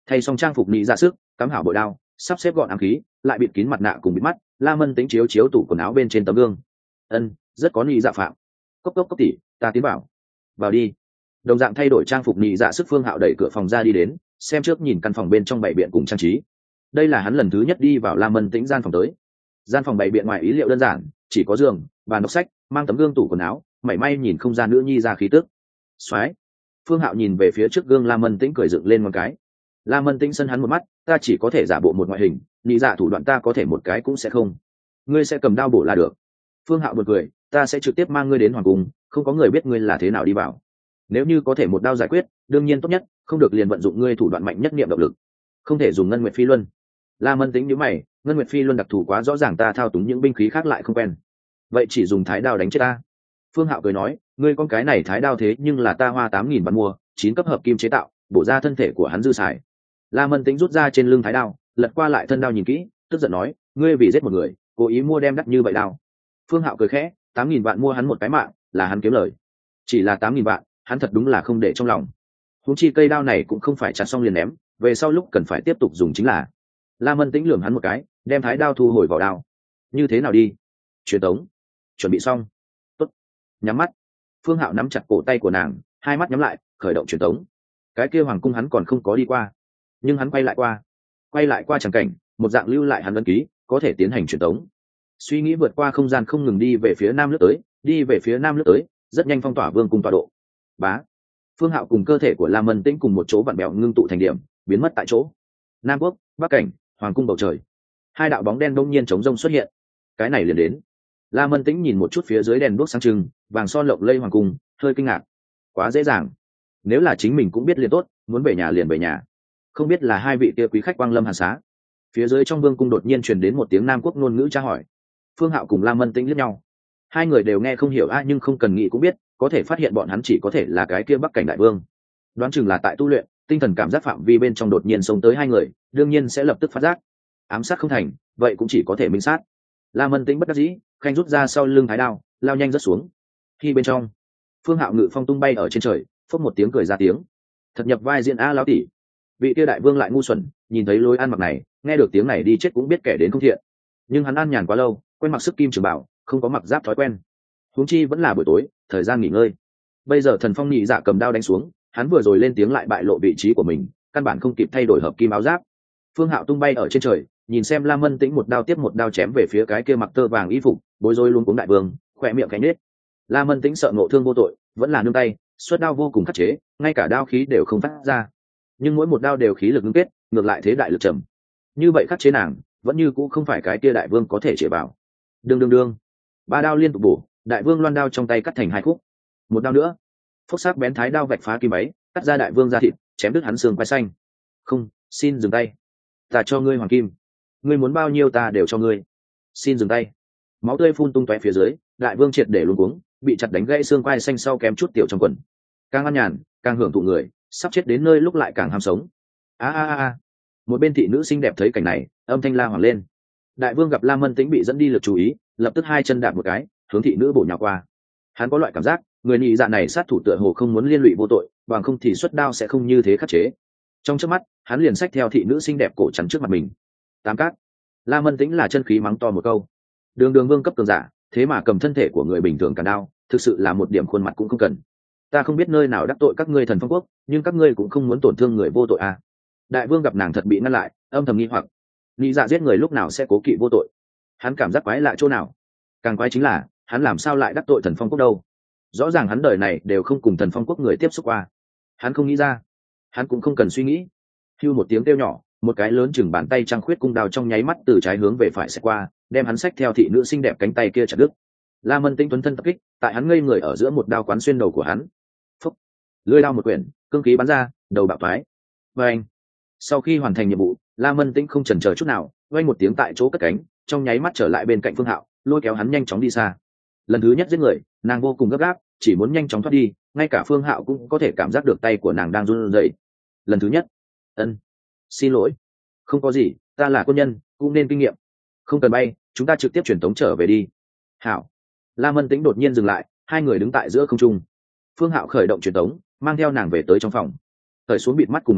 Thay xong trang phục nhị ra sức cắm hảo bội đao, sắp xếp gọn ám khí, lại bịt kín mặt nạ cùng bịt mắt. La Mân Tĩnh chiếu chiếu tủ quần áo bên trên tấm gương. Ân, rất có nhị dạ phạm. Cốc cốc cốc tỉ, ta tiến vào. Vào đi. Đồng dạng thay đổi trang phục nhị dạ sức Phương Hạo đẩy cửa phòng ra đi đến, xem trước nhìn căn phòng bên trong bảy biện cùng trang trí. Đây là hắn lần thứ nhất đi vào La Mân Tĩnh gian phòng tới. Gian phòng bảy biện ngoài ý liệu đơn giản, chỉ có giường, bàn đọc sách, mang tấm gương tủ quần áo, mảy may nhìn không ra nữ nhi ra khí tức. Soái. Phương Hạo nhìn về phía trước gương La Mân Tĩnh cười dựng lên một cái. La Mân Tĩnh sân hắn một mắt, ta chỉ có thể giả bộ một ngoại hình, nhị dạ thủ đoạn ta có thể một cái cũng sẽ không. Ngươi sẽ cầm đao bổ là được. Phương Hạo bật cười, ta sẽ trực tiếp mang ngươi đến hoàng cung, không có người biết ngươi là thế nào đi vào. Nếu như có thể một đao giải quyết, đương nhiên tốt nhất, không được liền vận dụng ngươi thủ đoạn mạnh nhất niệm động lực. Không thể dùng ngân nguyệt phi luân. La Mân Tĩnh nhíu mày, ngân nguyệt phi luân đặc thù quá rõ ràng, ta thao túng những binh khí khác lại không quen. Vậy chỉ dùng thái đao đánh chết ta. Phương Hạo cười nói, ngươi con cái này thái đao thế nhưng là ta hoa tám nghìn vạn mua, chín cấp hợp kim chế tạo, bổ ra thân thể của hắn dư xài. La Mân Tĩnh rút ra trên lưng thái đao, lật qua lại thân đao nhìn kỹ, tức giận nói, ngươi vì giết một người, cố ý mua đem đắt như vậy đao. Phương Hạo cười khẽ, tám nghìn vạn mua hắn một cái mạng, là hắn kiếm lời. Chỉ là tám nghìn vạn, hắn thật đúng là không để trong lòng. Huống chi cây đao này cũng không phải chặt xong liền ném, về sau lúc cần phải tiếp tục dùng chính là. La Mân Tĩnh lườm hắn một cái, đem thái đao thu hồi vào đao. Như thế nào đi? Truyền tống. Chuẩn bị xong. Tốt. Nhắm mắt. Phương Hạo nắm chặt cổ tay của nàng, hai mắt nhắm lại, khởi động truyền tống. Cái kia hoàng cung hắn còn không có đi qua, nhưng hắn quay lại qua, quay lại qua tràng cảnh, một dạng lưu lại hắn ấn ký, có thể tiến hành truyền tống. Suy nghĩ vượt qua không gian không ngừng đi về phía nam lướt tới, đi về phía nam lướt tới, rất nhanh phong tỏa vương cung tọa độ. Bá. Phương Hạo cùng cơ thể của La Mân Tĩnh cùng một chỗ vặn bèo ngưng tụ thành điểm, biến mất tại chỗ. Nam quốc, bắc cảnh, hoàng cung bầu trời. Hai đạo bóng đen đông nhiên chống rông xuất hiện. Cái này liền đến. La Mân Tĩnh nhìn một chút phía dưới đèn đuốc sáng trưng, vàng son lộng lây hoàng cung, hơi kinh ngạc. Quá dễ dàng. Nếu là chính mình cũng biết liền tốt, muốn về nhà liền về nhà. Không biết là hai vị kia quý khách quang lâm hàn xá. Phía dưới trong vương cung đột nhiên truyền đến một tiếng nam quốc ngôn ngữ tra hỏi. Phương Hạo cùng La Mân Tĩnh liếc nhau. Hai người đều nghe không hiểu a, nhưng không cần nghĩ cũng biết, có thể phát hiện bọn hắn chỉ có thể là cái kia bắc cảnh đại vương. Đoán chừng là tại tu luyện, tinh thần cảm giác phạm vi bên trong đột nhiên xông tới hai người, đương nhiên sẽ lập tức phát giác. Ám sát không thành, vậy cũng chỉ có thể minh sát. La Mân Tĩnh bất đắc dĩ, khanh rút ra sau lưng thái đao, lao nhanh rất xuống. Khi bên trong, Phương Hạo ngự phong tung bay ở trên trời, phốc một tiếng cười ra tiếng. Thật nhập vai diễn a lão tỷ. Vị kia đại vương lại ngu xuẩn, nhìn thấy lối ăn mặc này, nghe được tiếng này đi chết cũng biết kẻ đến không thiện. Nhưng hắn ăn nhàn quá lâu, quen mặc sức kim trường bảo, không có mặc giáp thói quen. Huống chi vẫn là buổi tối, thời gian nghỉ ngơi. Bây giờ Thần Phong nhị dạ cầm đao đánh xuống, hắn vừa rồi lên tiếng lại bại lộ vị trí của mình, căn bản không kịp thay đổi hợp kim áo giáp. Phương Hạo tung bay ở trên trời, nhìn xem La Mân Tĩnh một đao tiếp một đao chém về phía cái kia mặc tơ vàng y phục, bối rối luôn cuống đại vương, khỏe miệng cánh nết. La Mân Tĩnh sợ ngộ thương vô tội, vẫn là nương tay, xuất đao vô cùng khắc chế, ngay cả đao khí đều không phát ra. Nhưng mỗi một đao đều khí lực ngưng kết, ngược lại thế đại lực trầm. Như vậy khắc chế nàng, vẫn như cũ không phải cái kia đại vương có thể chĩa vào. Đương đương đương, ba đao liên tục bổ, đại vương loan đao trong tay cắt thành hai khúc. Một đao nữa, phốc sắc bén thái đao vạch phá kim váy, cắt ra đại vương da thịt, chém đứt hắn xương quai xanh. Không, xin dừng tay, ta cho ngươi hoàng kim, ngươi muốn bao nhiêu ta đều cho ngươi. Xin dừng tay. Máu tươi phun tung tóe phía dưới, đại vương triệt để luống cuống, bị chặt đánh gãy xương quai xanh sau kém chút tiểu trong quần. Càng ăn nhàn, càng hưởng thụ người, sắp chết đến nơi lúc lại càng ham sống. A a a a. Một bên thị nữ xinh đẹp thấy cảnh này, âm thanh la hoảng lên. Đại vương gặp La Mân Tĩnh bị dẫn đi lực chú ý, lập tức hai chân đạp một cái, hướng thị nữ bổ nhào qua. Hắn có loại cảm giác, người nhị dạ này sát thủ tựa hồ không muốn liên lụy vô tội, bằng không thì xuất đao sẽ không như thế khắc chế. Trong chớp mắt, hắn liền xách theo thị nữ xinh đẹp cổ chắn trước mặt mình. Tám cát. La Mân Tĩnh là chân khí mắng to một câu. Đường Đường vương cấp cường giả, thế mà cầm thân thể của người bình thường cản đao, thực sự là một điểm khuôn mặt cũng không cần. Ta không biết nơi nào đắc tội các ngươi Thần Phong quốc, nhưng các ngươi cũng không muốn tổn thương người vô tội à? Đại vương gặp nàng thật bị ngăn lại, âm thầm nghi hoặc, nghĩ dạ giết người lúc nào sẽ cố kỵ vô tội? Hắn cảm giác quái lạ chỗ nào? Càng quái chính là, hắn làm sao lại đắc tội Thần Phong quốc đâu? Rõ ràng hắn đời này đều không cùng Thần Phong quốc người tiếp xúc qua. Hắn không nghĩ ra, hắn cũng không cần suy nghĩ. Hưu một tiếng kêu nhỏ, một cái lớn chừng bàn tay trăng khuyết cung đao trong nháy mắt từ trái hướng về phải sẽ qua, đem hắn xách theo thị nữ xinh đẹp cánh tay kia chặt đứt. La Mân Tĩnh tuấn thân tập kích, tại hắn ngây người ở giữa một đao quán xuyên đầu của hắn. Phúc, lưỡi đao một quyển, cương khí bắn ra, đầu bạo thoái. Vâng. Sau khi hoàn thành nhiệm vụ, La Mân Tĩnh không chần chờ chút nào, vang một tiếng tại chỗ cất cánh, trong nháy mắt trở lại bên cạnh Phương Hạo, lôi kéo hắn nhanh chóng đi xa. Lần thứ nhất giết người, nàng vô cùng gấp gáp, chỉ muốn nhanh chóng thoát đi, ngay cả Phương Hạo cũng có thể cảm giác được tay của nàng đang run rẩy. Lần thứ nhất. Ân, xin lỗi. Không có gì, ta là quân nhân, cũng nên kinh nghiệm. Không cần bay, chúng ta trực tiếp truyền tống trở về đi. Hảo. La Mân Tĩnh đột nhiên dừng lại, hai người đứng tại giữa không trung. Phương Hạo khởi động truyền tống, mang theo nàng về tới trong phòng. Cởi xuống bịt mắt cùng mặt nạ,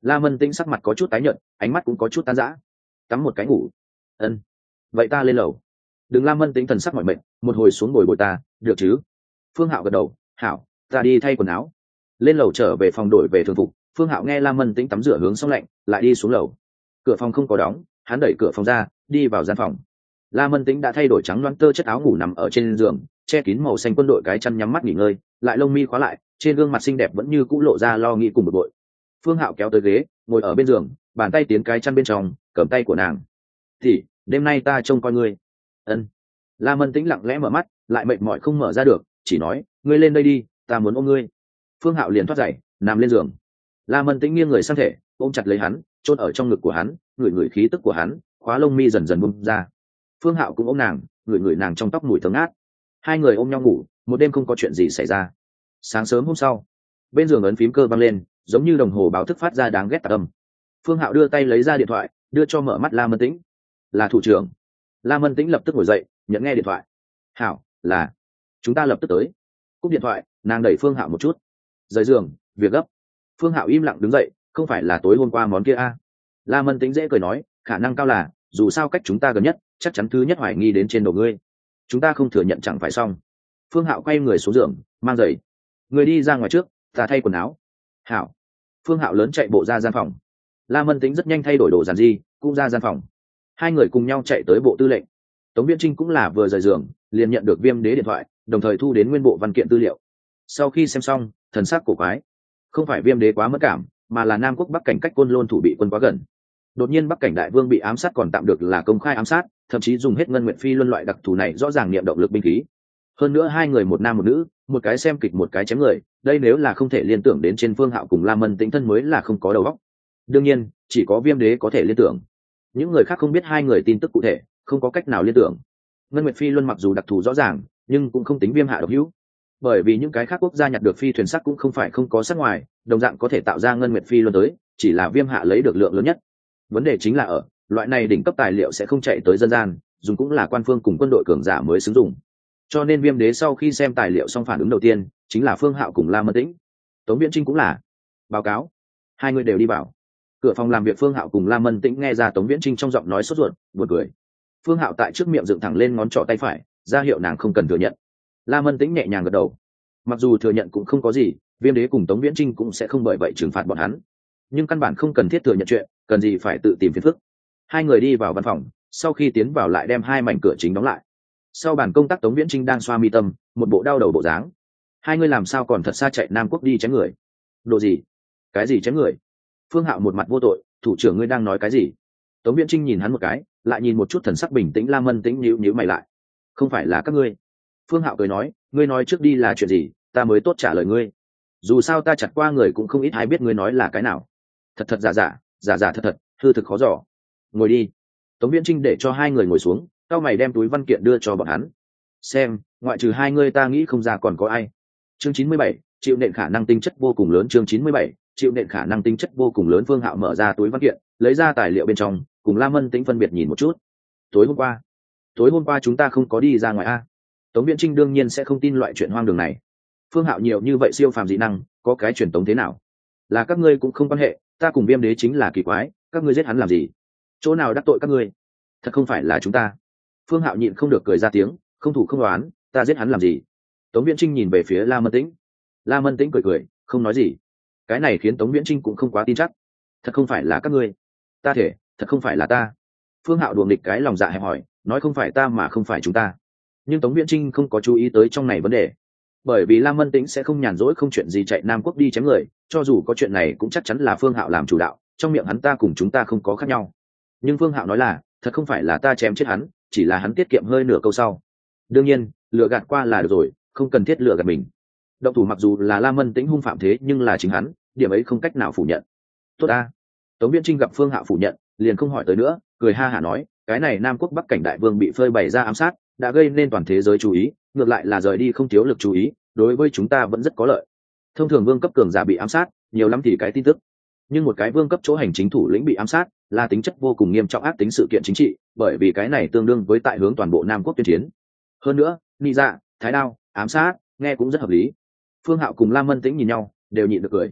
La Mân Tĩnh sắc mặt có chút tái nhợt, ánh mắt cũng có chút tan rã. Tắm một cái ngủ. Ân. Vậy ta lên lầu. Đừng. La Mân Tĩnh thần sắc mỏi mệt, một hồi xuống bồi bồi ta, được chứ? Phương Hạo gật đầu, hảo, ta đi thay quần áo. Lên lầu trở về phòng đổi về thường phục. Phương Hạo nghe La Mân Tĩnh tắm rửa hướng xong lạnh, lại đi xuống lầu. Cửa phòng không có đóng, hắn đẩy cửa phòng ra, đi vào gian phòng. La Mân Tĩnh đã thay đổi trắng loáng tơ chất áo ngủ nằm ở trên giường, che kín màu xanh quân đội cái chăn nhắm mắt nghỉ ngơi, lại lông mi khóa lại, trên gương mặt xinh đẹp vẫn như cũ lộ ra lo nghĩ cùng bực bội. Phương Hạo kéo tới ghế, ngồi ở bên giường, bàn tay tiến cái chăn bên trong, cầm tay của nàng. "Thì, đêm nay ta trông coi ngươi." Ân. La Mân Tĩnh lặng lẽ mở mắt, lại mệt mỏi không mở ra được, chỉ nói, "Ngươi lên đây đi, ta muốn ôm ngươi." Phương Hạo liền thoát dậy, nằm lên giường. La Mân Tĩnh nghiêng người sang thể, ôm chặt lấy hắn, chôn ở trong ngực của hắn, ngửi ngửi khí tức của hắn, khóa lông mi dần dần bung ra. Phương Hạo cũng ôm nàng, ngửi ngửi nàng trong tóc mùi thơm ngát. Hai người ôm nhau ngủ, một đêm không có chuyện gì xảy ra. Sáng sớm hôm sau, bên giường ấn phím cơ vang lên, giống như đồng hồ báo thức phát ra đáng ghét tạc âm. Phương Hạo đưa tay lấy ra điện thoại, đưa cho mở mắt La Mân Tĩnh. "Là thủ trưởng." La Mân Tĩnh lập tức ngồi dậy, nhận nghe điện thoại. "Hảo, là chúng ta lập tức tới." Cúp điện thoại, nàng đẩy Phương Hạo một chút. "Rời giường, việc gấp." Phương Hạo im lặng đứng dậy, "Không phải là tối hôm qua món kia a?" À? La Mân Tĩnh dễ cười nói, "Khả năng cao là, dù sao cách chúng ta gần nhất, chắc chắn thứ nhất hoài nghi đến trên đầu ngươi. Chúng ta không thừa nhận chẳng phải xong." Phương Hạo quay người xuống giường, mang giày. "Người đi ra ngoài trước, ta thay quần áo." "Hảo." Phương Hạo lớn chạy bộ ra gian phòng. La Mân Tĩnh rất nhanh thay đổi đồ giản dị, cũng ra gian phòng. Hai người cùng nhau chạy tới bộ tư lệnh. Tống Viễn Trinh cũng là vừa rời giường, liền nhận được Viêm Đế điện thoại, đồng thời thu đến nguyên bộ văn kiện tư liệu. Sau khi xem xong, thần sắc cổ quái. Không phải Viêm Đế quá mất cảm, mà là Nam Quốc Bắc cảnh cách Côn Lôn thủ bị quân quá gần. Đột nhiên Bắc cảnh đại vương bị ám sát còn tạm được là công khai ám sát, thậm chí dùng hết ngân nguyện phi luân loại đặc thù này rõ ràng niệm động lực binh khí. Hơn nữa hai người một nam một nữ, một cái xem kịch một cái chém người, đây nếu là không thể liên tưởng đến trên Phương Hạo cùng La Mân Tĩnh thân mới là không có đầu óc. Đương nhiên, chỉ có Viêm Đế có thể liên tưởng. Những người khác không biết hai người tin tức cụ thể, không có cách nào liên tưởng. Ngân nguyệt phi luân mặc dù đặc thù rõ ràng, nhưng cũng không tính viêm hạ độc hữu. Bởi vì những cái khác quốc gia nhặt được phi thuyền sắt cũng không phải không có sắc ngoài, đồng dạng có thể tạo ra ngân nguyệt phi luân tới, chỉ là viêm hạ lấy được lượng lớn nhất. Vấn đề chính là ở loại này đỉnh cấp tài liệu sẽ không chạy tới dân gian, dùng cũng là quan phương cùng quân đội cường giả mới sử dụng. Cho nên Viêm Đế sau khi xem tài liệu xong phản ứng đầu tiên chính là Phương Hạo cùng La Mân Tĩnh. Tống Viễn Trinh cũng là. "Báo cáo." Hai người đều đi vào. Cửa phòng làm việc Phương Hạo cùng La Mân Tĩnh nghe ra Tống Viễn Trinh trong giọng nói sốt ruột, buồn cười. Phương Hạo tại trước miệng dựng thẳng lên ngón trỏ tay phải, ra hiệu nàng không cần thừa nhận. La Mân Tĩnh nhẹ nhàng gật đầu. Mặc dù thừa nhận cũng không có gì, Viêm Đế cùng Tống Viễn Trinh cũng sẽ không bởi vậy trừng phạt bọn hắn. Nhưng căn bản không cần thiết thừa nhận chuyện, cần gì phải tự tìm phiền phức. Hai người đi vào văn phòng, sau khi tiến vào lại đem hai mảnh cửa chính đóng lại. Sau bàn công tác Tống Viễn Trinh đang xoa mi tâm, một bộ đau đầu bộ dáng. "Hai người làm sao còn thật xa chạy Nam Quốc đi chém người?" "Đồ gì? Cái gì chém người?" Phương Hạo một mặt vô tội, "Thủ trưởng ngươi đang nói cái gì?" Tống Viễn Trinh nhìn hắn một cái, lại nhìn một chút thần sắc bình tĩnh La Mân Tĩnh, nhíu nhíu mày lại. "Không phải là các ngươi." Phương Hạo cười nói, "Ngươi nói trước đi là chuyện gì, ta mới tốt trả lời ngươi. Dù sao ta chặt qua người cũng không ít ai biết ngươi nói là cái nào. Thật thật giả giả, giả giả thật thật, hư thực khó dò. Ngồi đi." Tống Viễn Trinh để cho hai người ngồi xuống, cao mày đem túi văn kiện đưa cho bọn hắn. "Xem, ngoại trừ hai ngươi ta nghĩ không ra còn có ai." Chương chín mươi bảy, chịu nện khả năng tinh chất vô cùng lớn. Chương chín mươi bảy, chịu nện khả năng tinh chất vô cùng lớn. Phương Hạo mở ra túi văn kiện, lấy ra tài liệu bên trong, cùng La Mân Tĩnh phân biệt nhìn một chút. "Tối hôm qua, tối hôm qua chúng ta không có đi ra ngoài a?" Tống Viễn Trinh đương nhiên sẽ không tin loại chuyện hoang đường này. Phương Hạo nhiều như vậy siêu phàm dị năng, có cái truyền tống thế nào? Là các ngươi cũng không quan hệ, ta cùng Viêm Đế chính là kỳ quái, các ngươi giết hắn làm gì? Chỗ nào đắc tội các ngươi? Thật không phải là chúng ta. Phương Hạo nhịn không được cười ra tiếng, không thủ không đoán, ta giết hắn làm gì? Tống Viễn Trinh nhìn về phía La Mân Tĩnh. La Mân Tĩnh cười cười, không nói gì. Cái này khiến Tống Viễn Trinh cũng không quá tin chắc. Thật không phải là các ngươi? Ta thể, thật không phải là ta. Phương Hạo đùa nghịch cái lòng dạ hẹp hỏi, nói không phải ta mà không phải chúng ta. Nhưng Tống Viễn Trinh không có chú ý tới trong này vấn đề, bởi vì La Mân Tĩnh sẽ không nhàn rỗi không chuyện gì chạy Nam Quốc đi chém người, cho dù có chuyện này cũng chắc chắn là Phương Hạo làm chủ đạo, trong miệng hắn ta cùng chúng ta không có khác nhau. Nhưng Phương Hạo nói là, thật không phải là ta chém chết hắn, chỉ là hắn tiết kiệm hơi nửa câu sau. Đương nhiên, lừa gạt qua là được rồi, không cần thiết lừa gạt mình. Động thủ mặc dù là La Mân Tĩnh hung phạm thế nhưng là chính hắn, điểm ấy không cách nào phủ nhận. Tốt a. Tống Viễn Trinh gặp Phương Hạo phủ nhận, liền không hỏi tới nữa, cười ha hả nói, cái này Nam Quốc Bắc cảnh đại vương bị phơi bày ra ám sát, đã gây nên toàn thế giới chú ý, ngược lại là rời đi không thiếu lực chú ý, đối với chúng ta vẫn rất có lợi. Thông thường vương cấp cường giả bị ám sát, nhiều lắm thì cái tin tức, nhưng một cái vương cấp chỗ hành chính thủ lĩnh bị ám sát là tính chất vô cùng nghiêm trọng ác tính sự kiện chính trị, bởi vì cái này tương đương với tại hướng toàn bộ Nam Quốc tuyên chiến. Hơn nữa, nị dạ, thái đao, ám sát, nghe cũng rất hợp lý. Phương Hạo cùng Lam Mân Tĩnh nhìn nhau, đều nhịn được cười.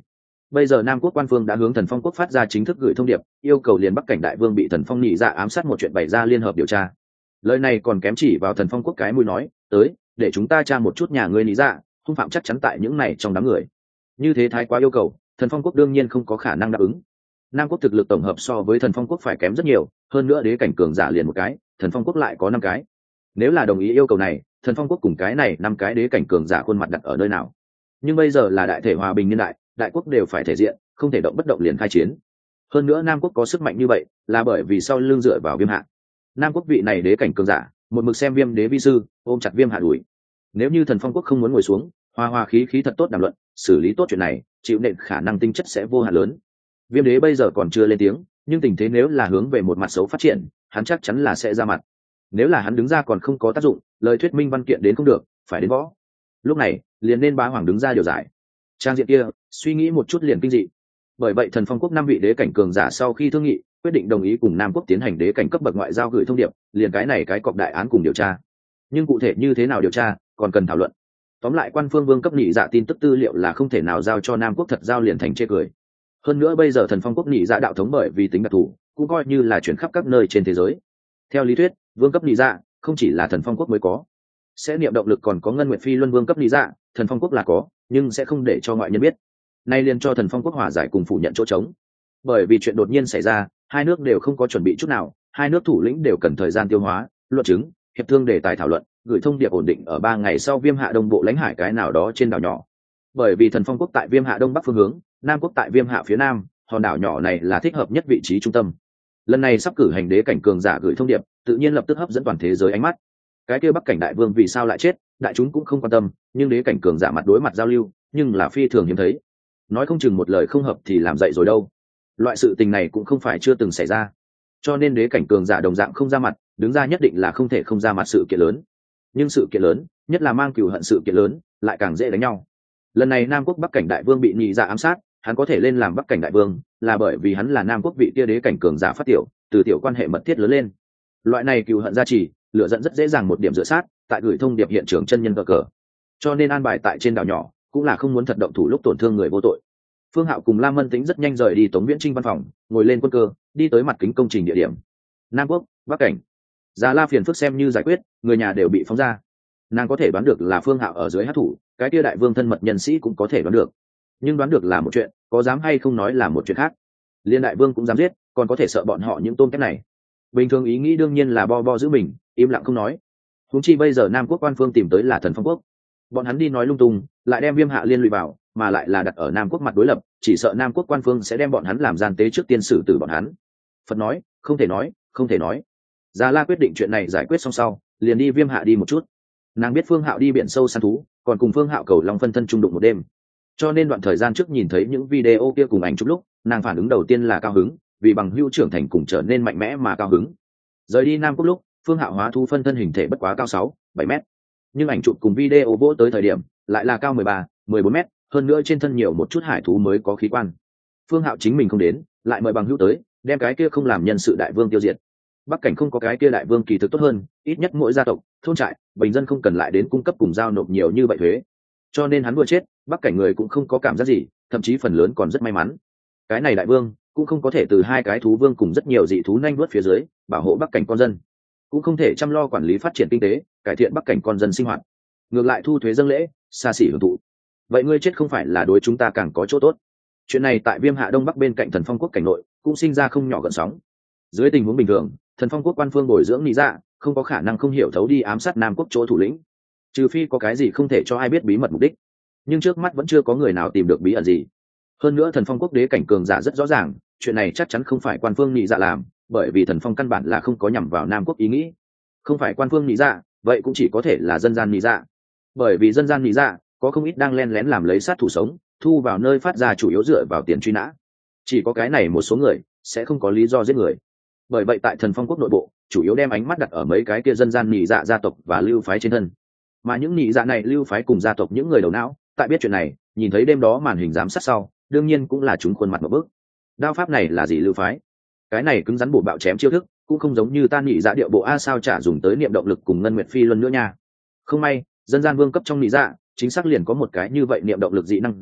Bây giờ Nam Quốc quan phương đã hướng Thần Phong quốc phát ra chính thức gửi thông điệp, yêu cầu liền Bắc cảnh đại vương bị Thần Phong nhị dạ ám sát một chuyện bày ra liên hợp điều tra. Lời này còn kém chỉ vào Thần Phong quốc cái mũi nói, tới, để chúng ta tra một chút nhà ngươi nhị dạ, hung phạm chắc chắn tại những này trong đám người. Như thế thái quá yêu cầu, Thần Phong quốc đương nhiên không có khả năng đáp ứng. Nam Quốc thực lực tổng hợp so với Thần Phong quốc phải kém rất nhiều, hơn nữa đế cảnh cường giả liền một cái, Thần Phong quốc lại có năm cái. Nếu là đồng ý yêu cầu này, Thần Phong quốc cùng cái này năm cái đế cảnh cường giả khuôn mặt đặt ở nơi nào? Nhưng bây giờ là đại thể hòa bình niên đại, đại quốc đều phải thể diện, không thể động bất động liền khai chiến. Hơn nữa Nam Quốc có sức mạnh như vậy, là bởi vì sau lưng dựa vào Viêm Hạ. Nam Quốc vị này đế cảnh cường giả, một mực xem Viêm đế vi sư, ôm chặt Viêm Hạ đuổi. Nếu như Thần Phong quốc không muốn ngồi xuống, hòa hòa khí khí thật tốt đàm luận, xử lý tốt chuyện này, chịu nện khả năng tinh chất sẽ vô hạn lớn. Viêm đế bây giờ còn chưa lên tiếng, nhưng tình thế nếu là hướng về một mặt xấu phát triển, hắn chắc chắn là sẽ ra mặt. Nếu là hắn đứng ra còn không có tác dụng, lời thuyết minh văn kiện đến không được, phải đến võ. Lúc này, liền nên Bá Hoàng đứng ra điều giải. Trang diện kia, suy nghĩ một chút liền kinh dị. Bởi vậy Thần Phong quốc năm vị đế cảnh cường giả sau khi thương nghị, quyết định đồng ý cùng Nam Quốc tiến hành đế cảnh cấp bậc ngoại giao gửi thông điệp, liền cái này cái cọc đại án cùng điều tra. Nhưng cụ thể như thế nào điều tra, còn cần thảo luận. Tóm lại quan phương vương cấp nhị dạ tin tức tư liệu là không thể nào giao cho Nam Quốc thật giao liền thành chê cười. Hơn nữa bây giờ Thần Phong quốc nhị dạ đạo thống bởi vì tính đặc thù, cũng coi như là chuyển khắp các nơi trên thế giới. Theo lý thuyết, vương cấp nhị dạ không chỉ là Thần Phong quốc mới có, sẽ niệm động lực còn có Ngân Nguyệt Phi Luân vương cấp nhị dạ, Thần Phong quốc là có, nhưng sẽ không để cho ngoại nhân biết. Nay liền cho Thần Phong quốc hòa giải cùng phủ nhận chỗ trống. Bởi vì chuyện đột nhiên xảy ra, hai nước đều không có chuẩn bị chút nào, hai nước thủ lĩnh đều cần thời gian tiêu hóa, luận chứng, hiệp thương đề tài thảo luận, gửi thông điệp ổn định ở ba ngày sau Viêm Hạ Đông bộ lãnh hải cái nào đó trên đảo nhỏ. Bởi vì Thần Phong quốc tại Viêm Hạ Đông bắc phương hướng, Nam quốc tại Viêm Hạ phía nam, hòn đảo nhỏ này là thích hợp nhất vị trí trung tâm. Lần này sắp cử hành đế cảnh cường giả gửi thông điệp, tự nhiên lập tức hấp dẫn toàn thế giới ánh mắt. Cái kia Bắc cảnh đại vương vì sao lại chết, đại chúng cũng không quan tâm, nhưng đế cảnh cường giả mặt đối mặt giao lưu, nhưng là phi thường hiếm thấy. Nói không chừng một lời không hợp thì làm dậy rồi đâu. Loại sự tình này cũng không phải chưa từng xảy ra. Cho nên đế cảnh cường giả đồng dạng không ra mặt, đứng ra nhất định là không thể không ra mặt sự kiện lớn. Nhưng sự kiện lớn, nhất là mang cừu hận sự kiện lớn, lại càng dễ đánh nhau. Lần này Nam quốc Bắc cảnh đại vương bị nhị dạ ám sát, hắn có thể lên làm Bắc cảnh đại vương, là bởi vì hắn là Nam quốc vị kia đế cảnh cường giả phát tiểu, từ tiểu quan hệ mật thiết lớn lên. Loại này cừu hận gia trì, lựa dẫn rất dễ dàng một điểm dựa sát, tại gửi thông điệp hiện trường chân nhân cờ cờ. Cho nên an bài tại trên đảo nhỏ, cũng là không muốn thật động thủ lúc tổn thương người vô tội. Phương Hạo cùng Lam Mân Tĩnh rất nhanh rời đi Tống Viễn Trinh văn phòng, ngồi lên quân cơ, đi tới mặt kính công trình địa điểm. Nam quốc, Bắc cảnh. Già La phiền phức xem như giải quyết, người nhà đều bị phóng ra. Nàng có thể đoán được là Phương Hạo ở dưới hát thủ, cái kia đại vương thân mật nhân sĩ cũng có thể đoán được. Nhưng đoán được là một chuyện, có dám hay không nói là một chuyện khác. Liên đại vương cũng dám giết, còn có thể sợ bọn họ những tôm kép này. Bình thường ý nghĩ đương nhiên là bo bo giữ mình, im lặng không nói. Huống chi bây giờ Nam quốc quan phương tìm tới là Thần Phong quốc, bọn hắn đi nói lung tung, lại đem Viêm Hạ liên lụy vào, mà lại là đặt ở Nam quốc mặt đối lập, chỉ sợ Nam quốc quan phương sẽ đem bọn hắn làm gian tế trước tiên xử tử bọn hắn. Phật nói, không thể nói, không thể nói. Già La quyết định chuyện này giải quyết xong sau, liền đi Viêm Hạ đi một chút. Nàng biết Phương Hạo đi biển sâu săn thú, còn cùng Phương Hạo cầu long phân thân trung đụng một đêm. Cho nên đoạn thời gian trước nhìn thấy những video kia cùng ảnh chụp lúc, nàng phản ứng đầu tiên là cao hứng, vì bằng hữu trưởng thành cùng trở nên mạnh mẽ mà cao hứng. Rời đi Nam quốc lúc, Phương Hạo hóa thú phân thân hình thể bất quá cao sáu, bảy mét, nhưng ảnh chụp cùng video vỗ tới thời điểm lại là cao mười ba, mười bốn mét, hơn nữa trên thân nhiều một chút hải thú mới có khí quan. Phương Hạo chính mình không đến, lại mời bằng hữu tới, đem cái kia không làm nhân sự đại vương tiêu diệt. Bắc cảnh không có cái kia đại vương kỳ thực tốt hơn, ít nhất mỗi gia tộc, thôn trại, bình dân không cần lại đến cung cấp cùng giao nộp nhiều như vậy thuế. Cho nên hắn vừa chết, Bắc cảnh người cũng không có cảm giác gì, thậm chí phần lớn còn rất may mắn. Cái này đại vương cũng không có thể từ hai cái thú vương cùng rất nhiều dị thú nhanh vuốt phía dưới bảo hộ Bắc cảnh con dân, cũng không thể chăm lo quản lý phát triển kinh tế, cải thiện Bắc cảnh con dân sinh hoạt, ngược lại thu thuế dâng lễ, xa xỉ hưởng thụ. Vậy ngươi chết không phải là đối chúng ta càng có chỗ tốt? Chuyện này tại Viêm Hạ Đông Bắc bên cạnh Thần Phong quốc cảnh nội cũng sinh ra không nhỏ gợn sóng. Dưới tình huống bình thường, Thần Phong quốc quan phương bồi dưỡng lý dạ không có khả năng không hiểu thấu đi ám sát Nam quốc chỗ thủ lĩnh, trừ phi có cái gì không thể cho ai biết bí mật mục đích. Nhưng trước mắt vẫn chưa có người nào tìm được bí ẩn gì. Hơn nữa Thần Phong quốc đế cảnh cường giả rất rõ ràng, chuyện này chắc chắn không phải quan phương lý dạ làm, bởi vì Thần Phong căn bản là không có nhằm vào Nam quốc ý nghĩ. Không phải quan phương lý dạ, vậy cũng chỉ có thể là dân gian lý dạ. Bởi vì dân gian lý dạ có không ít đang len lén làm lấy sát thủ sống, thu vào nơi phát ra chủ yếu dựa vào tiền truy nã. Chỉ có cái này một số người sẽ không có lý do giết người. Bởi vậy tại Thần Phong quốc nội bộ, chủ yếu đem ánh mắt đặt ở mấy cái kia dân gian nhị dạ gia tộc và lưu phái trên thân. Mà những nhị dạ này lưu phái cùng gia tộc những người đầu não, tại biết chuyện này, nhìn thấy đêm đó màn hình giám sát sau, đương nhiên cũng là chúng khuôn mặt một bước. Đao pháp này là gì lưu phái? Cái này cứng rắn bổ bạo chém chiêu thức, cũng không giống như ta nhị dạ điệu bộ a sao chả dùng tới niệm động lực cùng Ngân Nguyệt Phi Luân nữa nha. Không may, dân gian vương cấp trong nhị dạ, chính xác liền có một cái như vậy niệm động lực dị năng giả,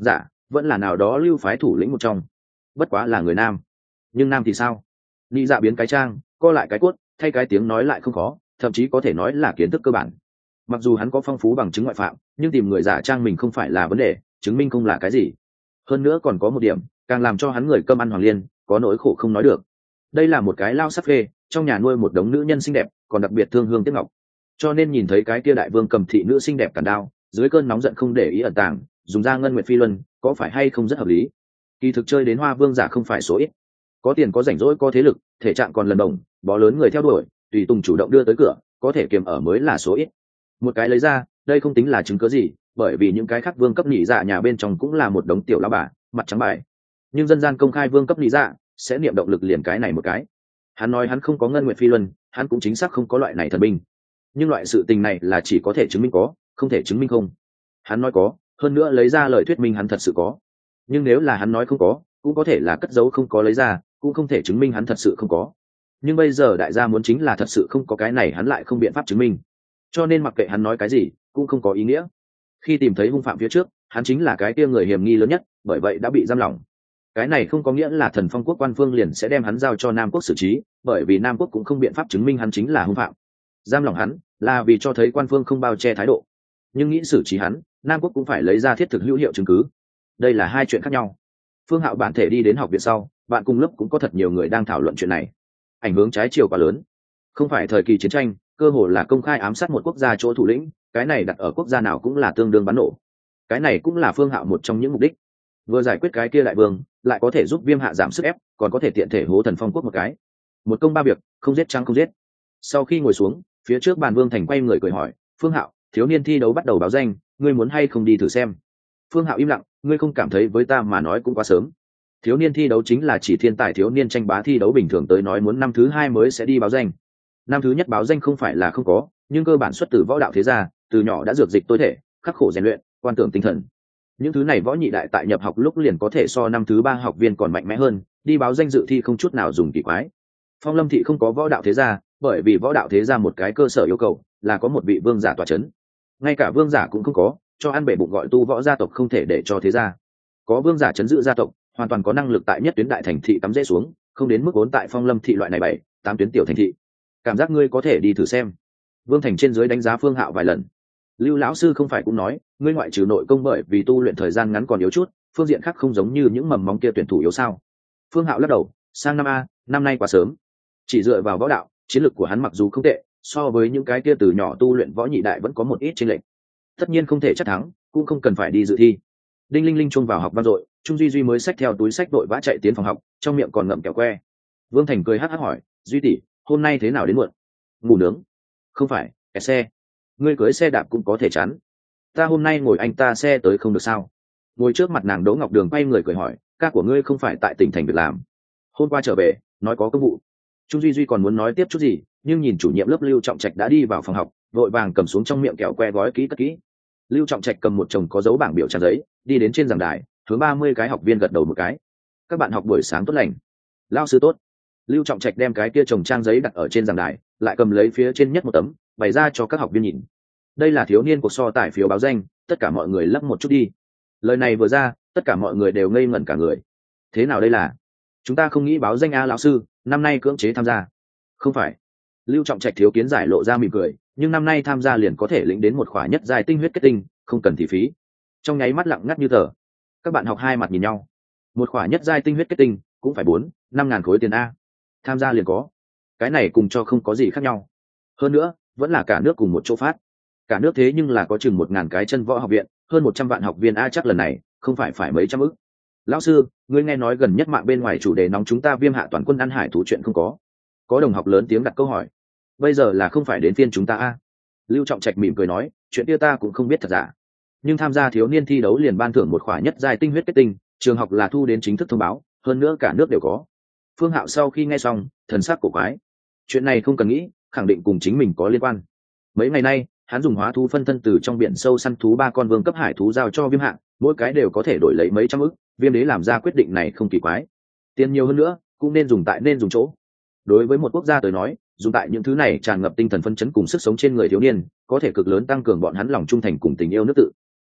vẫn là nào đó lưu phái thủ lĩnh một trong, bất quá là người nam. Nhưng nam thì sao? Nghĩ dạ biến cái trang, co lại cái cốt, thay cái tiếng nói lại không khó, thậm chí có thể nói là kiến thức cơ bản. Mặc dù hắn có phong phú bằng chứng ngoại phạm, nhưng tìm người giả trang mình không phải là vấn đề, chứng minh không là cái gì. Hơn nữa còn có một điểm càng làm cho hắn người cơm ăn hoàng liên, có nỗi khổ không nói được. Đây là một cái lao sắc phê, trong nhà nuôi một đống nữ nhân xinh đẹp, còn đặc biệt thương hương tiếc ngọc, cho nên nhìn thấy cái kia đại vương cầm thị nữ xinh đẹp cản đao, dưới cơn nóng giận không để ý ẩn tàng, dùng ra ngân nguyệt phi luân, có phải hay không rất hợp lý. Kỳ thực chơi đến hoa vương giả không phải số ít, có tiền có rảnh rỗi có thế lực, thể trạng còn lần đồng, bó lớn người theo đuổi, tùy tùng chủ động đưa tới cửa, có thể kiềm ở mới là số ít. Một cái lấy ra, đây không tính là chứng cứ gì, bởi vì những cái khác vương cấp nhị dạ nhà bên trong cũng là một đống tiểu lão bà, mặt trắng bài. Nhưng dân gian công khai vương cấp nhị dạ sẽ niệm động lực liền cái này một cái. Hắn nói hắn không có ngân nguyệt phi luân, hắn cũng chính xác không có loại này thần binh. Nhưng loại sự tình này là chỉ có thể chứng minh có, không thể chứng minh không. Hắn nói có, hơn nữa lấy ra lời thuyết minh hắn thật sự có. Nhưng nếu là hắn nói không có, cũng có thể là cất giấu không có lấy ra, cũng không thể chứng minh hắn thật sự không có. Nhưng bây giờ đại gia muốn chính là thật sự không có cái này, hắn lại không biện pháp chứng minh, cho nên mặc kệ hắn nói cái gì cũng không có ý nghĩa. Khi tìm thấy hung phạm phía trước, hắn chính là cái kia người hiểm nghi lớn nhất, bởi vậy đã bị giam lỏng. Cái này không có nghĩa là Thần Phong quốc quan phương liền sẽ đem hắn giao cho Nam quốc xử trí, bởi vì Nam quốc cũng không biện pháp chứng minh hắn chính là hung phạm. Giam lỏng hắn là vì cho thấy quan phương không bao che thái độ, nhưng nghĩ xử trí hắn, Nam quốc cũng phải lấy ra thiết thực hữu hiệu chứng cứ. Đây là hai chuyện khác nhau. Phương Hạo bản thể đi đến học viện sau, bạn cùng lớp cũng có thật nhiều người đang thảo luận chuyện này. Ảnh hưởng trái chiều quá lớn, không phải thời kỳ chiến tranh, cơ hồ là công khai ám sát một quốc gia chỗ thủ lĩnh, cái này đặt ở quốc gia nào cũng là tương đương bắn nổ. Cái này cũng là Phương Hạo một trong những mục đích. Vừa giải quyết cái kia đại vương, lại có thể giúp Viêm Hạ giảm sức ép, còn có thể tiện thể hố Thần Phong quốc một cái. Một công ba việc, không giết trắng không giết. Sau khi ngồi xuống, phía trước bàn Vương Thành quay người cười hỏi, "Phương Hạo, thiếu niên thi đấu bắt đầu báo danh, ngươi muốn hay không đi thử xem?" Phương Hạo im lặng, "Ngươi không cảm thấy với ta mà nói cũng quá sớm?" Thiếu niên thi đấu chính là chỉ thiên tài thiếu niên tranh bá thi đấu, bình thường tới nói muốn năm thứ hai mới sẽ đi báo danh. Năm thứ nhất báo danh không phải là không có, nhưng cơ bản xuất từ võ đạo thế gia, từ nhỏ đã dược dịch tối thể, khắc khổ rèn luyện, quan tưởng tinh thần. Những thứ này võ nhị đại tại nhập học lúc liền có thể so năm thứ ba học viên còn mạnh mẽ hơn, đi báo danh dự thi không chút nào dùng kỳ quái. Phong Lâm thị không có võ đạo thế gia, bởi vì võ đạo thế gia một cái cơ sở yêu cầu là có một vị vương giả tọa chấn. Ngay cả vương giả cũng không có, cho ăn bể bụng gọi tu võ gia tộc không thể để cho thế gia. Có vương giả chấn giữ gia tộc, hoàn toàn có năng lực tại nhất tuyến đại thành thị cắm rễ xuống, không đến mức vốn tại Phong Lâm thị loại này bảy, tám tuyến tiểu thành thị. Cảm giác ngươi có thể đi thử xem. Vương Thành trên dưới đánh giá Phương Hạo vài lần. Lưu lão sư không phải cũng nói, ngươi ngoại trừ nội công bởi vì tu luyện thời gian ngắn còn yếu chút, phương diện khác không giống như những mầm móng kia tuyển thủ yếu sao? Phương Hạo lắc đầu, sang năm a, năm nay quá sớm. Chỉ dựa vào võ đạo, chiến lược của hắn mặc dù không tệ, so với những cái kia từ nhỏ tu luyện võ nhị đại vẫn có một ít chênh lệch. Tất nhiên không thể chắc thắng, cũng không cần phải đi dự thi. Đinh linh linh chuông vào học vang dội, Trung Duy Duy mới xách theo túi sách vội vã chạy tiến phòng học, trong miệng còn ngậm kẹo que. Vương Thành cười hắc hắc hỏi, Duy tỷ, hôm nay thế nào đến muộn? Ngủ nướng? Không phải, kẹt xe. Ngươi cưới xe đạp cũng có thể chắn. Ta hôm nay ngồi anh ta xe tới không được sao? Ngồi trước mặt nàng Đỗ Ngọc Đường quay người cười hỏi, ca của ngươi không phải tại tỉnh thành việc làm? Hôm qua trở về, nói có công vụ. Trung Duy Duy còn muốn nói tiếp chút gì, nhưng nhìn chủ nhiệm lớp Lưu Trọng Trạch đã đi vào phòng học, vội vàng cầm xuống trong miệng kẹo que gói kỹ cất kỹ. Lưu Trọng Trạch cầm một chồng có dấu bảng biểu trang giấy, đi đến trên giảng đài, hướng ba mươi cái học viên gật đầu một cái. Các bạn học buổi sáng tốt lành. Lao sư tốt. Lưu Trọng Trạch đem cái kia chồng trang giấy đặt ở trên giảng đài, lại cầm lấy phía trên nhất một tấm, bày ra cho các học viên nhìn. Đây là thiếu niên cuộc so tài phiếu báo danh, tất cả mọi người lấp một chút đi. Lời này vừa ra, tất cả mọi người đều ngây ngẩn cả người. Thế nào đây là? Chúng ta không nghĩ báo danh a lão sư, năm nay cưỡng chế tham gia. Không phải. Lưu Trọng Trạch thiếu kiến giải lộ ra mỉm cười, nhưng năm nay tham gia liền có thể lĩnh đến một khỏa nhất giai tinh huyết kết tinh, không cần thị phí. Trong nháy mắt lặng ngắt như tờ. Các bạn học hai mặt nhìn nhau. Một khỏa nhất giai tinh huyết kết tinh cũng phải bốn, năm ngàn khối tiền a. Tham gia liền có. Cái này cùng cho không có gì khác nhau. Hơn nữa, vẫn là cả nước cùng một chỗ phát. Cả nước thế nhưng là có chừng một ngàn cái chân võ học viện, hơn một trăm vạn học viên a, chắc lần này không phải phải mấy trăm ức. Lão sư, ngươi nghe nói gần nhất mạng bên ngoài chủ đề nóng chúng ta Viêm Hạ toàn quân ăn hải thú chuyện không có? Có đồng học lớn tiếng đặt câu hỏi. Bây giờ là không phải đến phiên chúng ta a? Lưu Trọng Trạch mỉm cười nói, chuyện kia ta cũng không biết thật giả. Nhưng tham gia thiếu niên thi đấu liền ban thưởng một khỏa nhất giai tinh huyết kết tinh, trường học là thu đến chính thức thông báo, hơn nữa cả nước đều có. Phương Hạo sau khi nghe xong, thần sắc cổ quái. Chuyện này không cần nghĩ, khẳng định cùng chính mình có liên quan. Mấy ngày nay, hắn dùng hóa thú phân thân từ trong biển sâu săn thú ba con vương cấp hải thú giao cho Viêm Hạ, mỗi cái đều có thể đổi lấy mấy trăm ức, Viêm Đế làm ra quyết định này không kỳ quái. Tiền nhiều hơn nữa, cũng nên dùng tại nên dùng chỗ. Đối với một quốc gia tới nói, dùng tại những thứ này tràn ngập tinh thần phấn chấn cùng sức sống trên người thiếu niên, có thể cực lớn tăng cường bọn hắn lòng trung thành cùng tình yêu nước tự.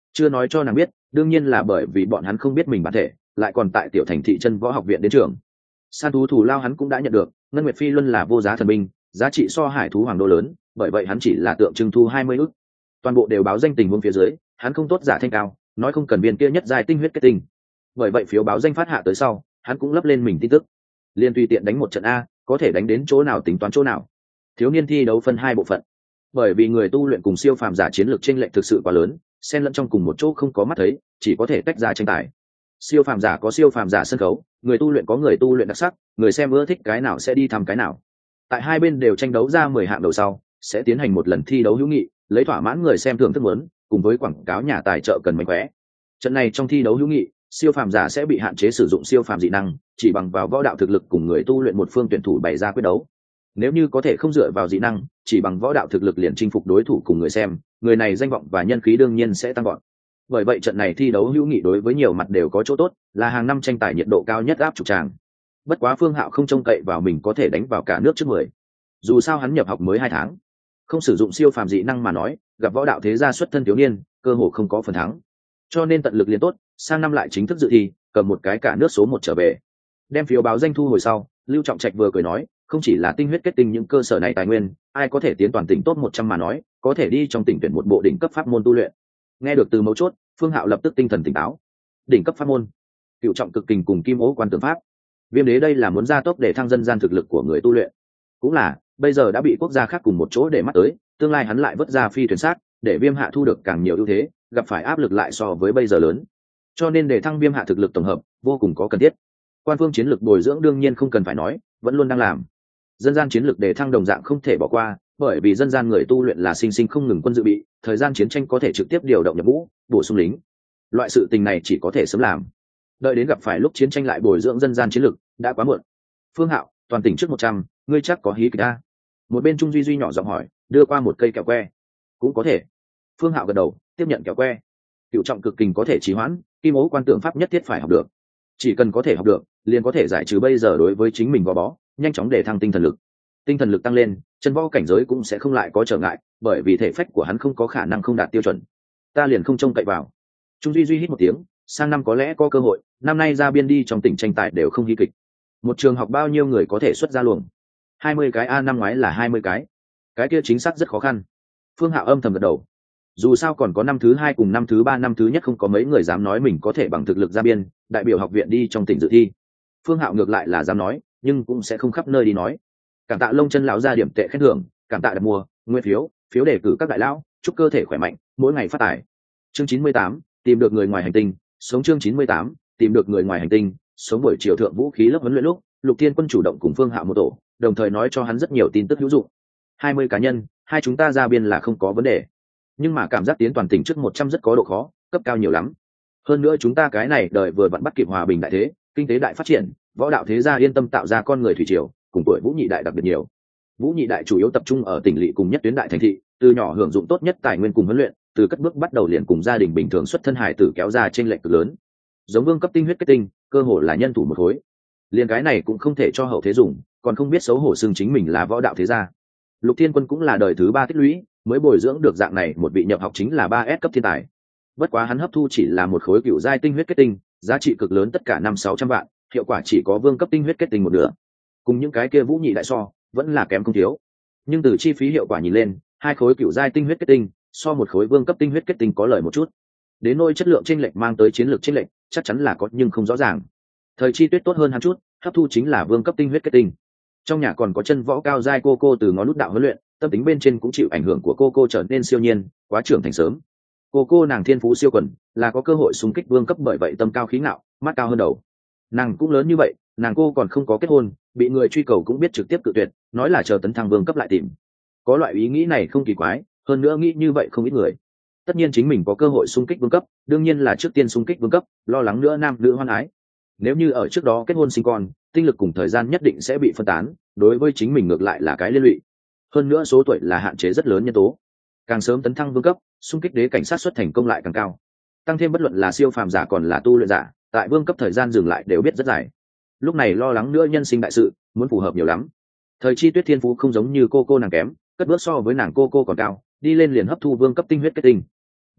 chưa nói cho nàng biết, đương nhiên là bởi vì bọn hắn không biết mình bản thể lại còn tại tiểu thành thị chân võ học viện đến trường. San thú thù lao hắn cũng đã nhận được, ngân nguyệt phi luân là vô giá thần binh, giá trị so hải thú hoàng đô lớn, bởi vậy hắn chỉ là tượng trưng thu hai mươi ức. Toàn bộ đều báo danh tình huống phía dưới, hắn không tốt giả thanh cao, nói không cần viên kia nhất giai tinh huyết kết tinh. Bởi vậy phiếu báo danh phát hạ tới sau, hắn cũng lấp lên mình tin tức, liên tùy tiện đánh một trận a, có thể đánh đến chỗ nào tính toán chỗ nào. Thiếu niên thi đấu phân hai bộ phận, bởi vì người tu luyện cùng siêu phàm giả chiến lược chênh lệch thực sự quá lớn, xen lẫn trong cùng một chỗ không có mắt thấy, chỉ có thể tách ra tranh tài. Siêu phàm giả có siêu phàm giả sân khấu, người tu luyện có người tu luyện đặc sắc, người xem ưa thích cái nào sẽ đi thăm cái nào. Tại hai bên đều tranh đấu ra mười hạng đầu sau, sẽ tiến hành một lần thi đấu hữu nghị, lấy thỏa mãn người xem thưởng thức muốn, cùng với quảng cáo nhà tài trợ cần mánh khóe. Trận này trong thi đấu hữu nghị, siêu phàm giả sẽ bị hạn chế sử dụng siêu phàm dị năng, chỉ bằng vào võ đạo thực lực cùng người tu luyện một phương tuyển thủ bày ra quyết đấu. Nếu như có thể không dựa vào dị năng, chỉ bằng võ đạo thực lực liền chinh phục đối thủ cùng người xem, người này danh vọng và nhân khí đương nhiên sẽ tăng vọt. Bởi vậy trận này thi đấu hữu nghị đối với nhiều mặt đều có chỗ tốt, là hàng năm tranh tài nhiệt độ cao nhất áp trục tràng. Bất quá Phương Hạo không trông cậy vào mình có thể đánh vào cả nước trước mười. Dù sao hắn nhập học mới hai tháng, không sử dụng siêu phàm dị năng mà nói, gặp võ đạo thế gia xuất thân thiếu niên, cơ hồ không có phần thắng. Cho nên tận lực liền tốt, sang năm lại chính thức dự thi, cầm một cái cả nước số một trở về. Đem phiếu báo danh thu hồi sau, Lưu Trọng Trạch vừa cười nói, không chỉ là tinh huyết kết tinh những cơ sở này tài nguyên, ai có thể tiến toàn tỉnh top một trăm mà nói, có thể đi trong tỉnh tuyển một bộ đỉnh cấp pháp môn tu luyện. Nghe được từ mấu chốt, Phương Hạo lập tức tinh thần tỉnh táo. Đỉnh cấp pháp môn, cựu trọng cực kình cùng kim ố quan tượng pháp. Viêm đế đây là muốn gia tốc để thăng dân gian thực lực của người tu luyện. Cũng là, bây giờ đã bị quốc gia khác cùng một chỗ để mắt tới, tương lai hắn lại vứt ra phi thuyền sát, để Viêm Hạ thu được càng nhiều ưu thế, gặp phải áp lực lại so với bây giờ lớn. Cho nên để thăng Viêm Hạ thực lực tổng hợp, vô cùng có cần thiết. Quan phương chiến lược bồi dưỡng đương nhiên không cần phải nói, vẫn luôn đang làm. Dân gian chiến lược để thăng đồng dạng không thể bỏ qua, bởi vì dân gian người tu luyện là sinh sinh không ngừng quân dự bị, thời gian chiến tranh có thể trực tiếp điều động nhập ngũ, bổ sung lính. Loại sự tình này chỉ có thể sớm làm. Đợi đến gặp phải lúc chiến tranh lại bồi dưỡng dân gian chiến lược, đã quá muộn. Phương Hạo, toàn tỉnh trước một trăm, ngươi chắc có hí kịch a? Một bên Trung Duy Duy nhỏ giọng hỏi, đưa qua một cây kẹo que. Cũng có thể. Phương Hạo gật đầu, tiếp nhận kẹo que. Cựu trọng cực kình có thể trì hoãn, kim ố quan tượng pháp nhất thiết phải học được. Chỉ cần có thể học được, liền có thể giải trừ bây giờ đối với chính mình gò bó, nhanh chóng để thăng tinh thần lực. Tinh thần lực tăng lên, chân võ cảnh giới cũng sẽ không lại có trở ngại, bởi vì thể phách của hắn không có khả năng không đạt tiêu chuẩn. Ta liền không trông cậy vào. Trung Duy Duy hít một tiếng, sang năm có lẽ có cơ hội, năm nay ra biên đi trong tỉnh tranh tài đều không hy kịch. Một trường học bao nhiêu người có thể xuất ra luồng? Hai mươi cái a, năm ngoái là hai mươi cái. Cái kia chính xác rất khó khăn. Phương Hạo âm thầm gật đầu. Dù sao còn có năm thứ hai cùng năm thứ ba, năm thứ nhất không có mấy người dám nói mình có thể bằng thực lực ra biên, đại biểu học viện đi trong tỉnh dự thi. Phương Hạo ngược lại là dám nói, nhưng cũng sẽ không khắp nơi đi nói. Cảm tạ Lông Chân lão ra điểm tệ khen thưởng, cảm tạ đặt mua, nguyên phiếu, phiếu đề cử các đại lão, chúc cơ thể khỏe mạnh, mỗi ngày phát tài. Chương chín mươi tám, tìm được người ngoài hành tinh, sống chương chín mươi tám, tìm được người ngoài hành tinh, sống buổi chiều thượng vũ khí lớp huấn luyện lúc, Lục Thiên Quân chủ động cùng Phương Hạo một tổ, đồng thời nói cho hắn rất nhiều tin tức hữu dụng. hai mươi cá nhân, hai chúng ta ra biên là không có vấn đề. Nhưng mà cảm giác tiến toàn tỉnh trước một trăm rất có độ khó, cấp cao nhiều lắm. Hơn nữa chúng ta cái này đời vừa vặn bắt kịp hòa bình đại thế, kinh tế đại phát triển, võ đạo thế gia yên tâm tạo ra con người thủy triều, cùng tuổi Vũ Nhị đại đặc biệt nhiều. Vũ Nhị đại chủ yếu tập trung ở tỉnh lỵ cùng nhất tuyến đại thành thị, từ nhỏ hưởng dụng tốt nhất tài nguyên cùng huấn luyện, từ cất bước bắt đầu liền cùng gia đình bình thường xuất thân hải tử kéo ra trên lệch cực lớn. Giống vương cấp tinh huyết kết tinh, cơ hồ là nhân thủ một khối. Liên cái này cũng không thể cho hậu thế dùng, còn không biết xấu hổ xưng chính mình là võ đạo thế gia. Lục Thiên Quân cũng là đời thứ ba tích lũy, mới bồi dưỡng được dạng này một vị nhập học chính là ba S cấp thiên tài. Bất quá hắn hấp thu chỉ là một khối cựu giai tinh huyết kết tinh, giá trị cực lớn tất cả năm sáu trăm vạn, hiệu quả chỉ có vương cấp tinh huyết kết tinh một nửa. Cùng những cái kia Vũ Nhị đại so, vẫn là kém không thiếu. Nhưng từ chi phí hiệu quả nhìn lên, hai khối cựu giai tinh huyết kết tinh, so một khối vương cấp tinh huyết kết tinh có lợi một chút. Đến nôi chất lượng chênh lệch mang tới chiến lược chênh lệch, chắc chắn là có nhưng không rõ ràng. Thời Chi Tuyết tốt hơn hắn chút, hấp thu chính là vương cấp tinh huyết kết tinh. Trong nhà còn có chân võ cao giai cô cô từ ngón nút đạo huấn luyện, tâm tính bên trên cũng chịu ảnh hưởng của cô cô trở nên siêu nhiên, quá trưởng thành sớm. Cô cô nàng thiên phú siêu quần, là có cơ hội xung kích vương cấp, bởi vậy tâm cao khí ngạo, mắt cao hơn đầu. Nàng cũng lớn như vậy, nàng cô còn không có kết hôn, bị người truy cầu cũng biết trực tiếp cự tuyệt, nói là chờ tấn thăng vương cấp lại tìm. Có loại ý nghĩ này không kỳ quái, hơn nữa nghĩ như vậy không ít người. Tất nhiên chính mình có cơ hội xung kích vương cấp, đương nhiên là trước tiên xung kích vương cấp, lo lắng nữa nam nữ hoan ái. Nếu như ở trước đó kết hôn sinh con, tinh lực cùng thời gian nhất định sẽ bị phân tán, đối với chính mình ngược lại là cái liên lụy. Hơn nữa số tuổi là hạn chế rất lớn nhân tố. Càng sớm tấn thăng vương cấp, xung kích đế cảnh sát xuất thành công lại càng cao. Tăng thêm bất luận là siêu phàm giả còn là tu luyện giả, tại vương cấp thời gian dừng lại đều biết rất dài. Lúc này lo lắng nữa nhân sinh đại sự, muốn phù hợp nhiều lắm. Thời Chi Tuyết thiên phú không giống như cô cô nàng kém, cất bước so với nàng cô cô còn cao, đi lên liền hấp thu vương cấp tinh huyết kết tinh.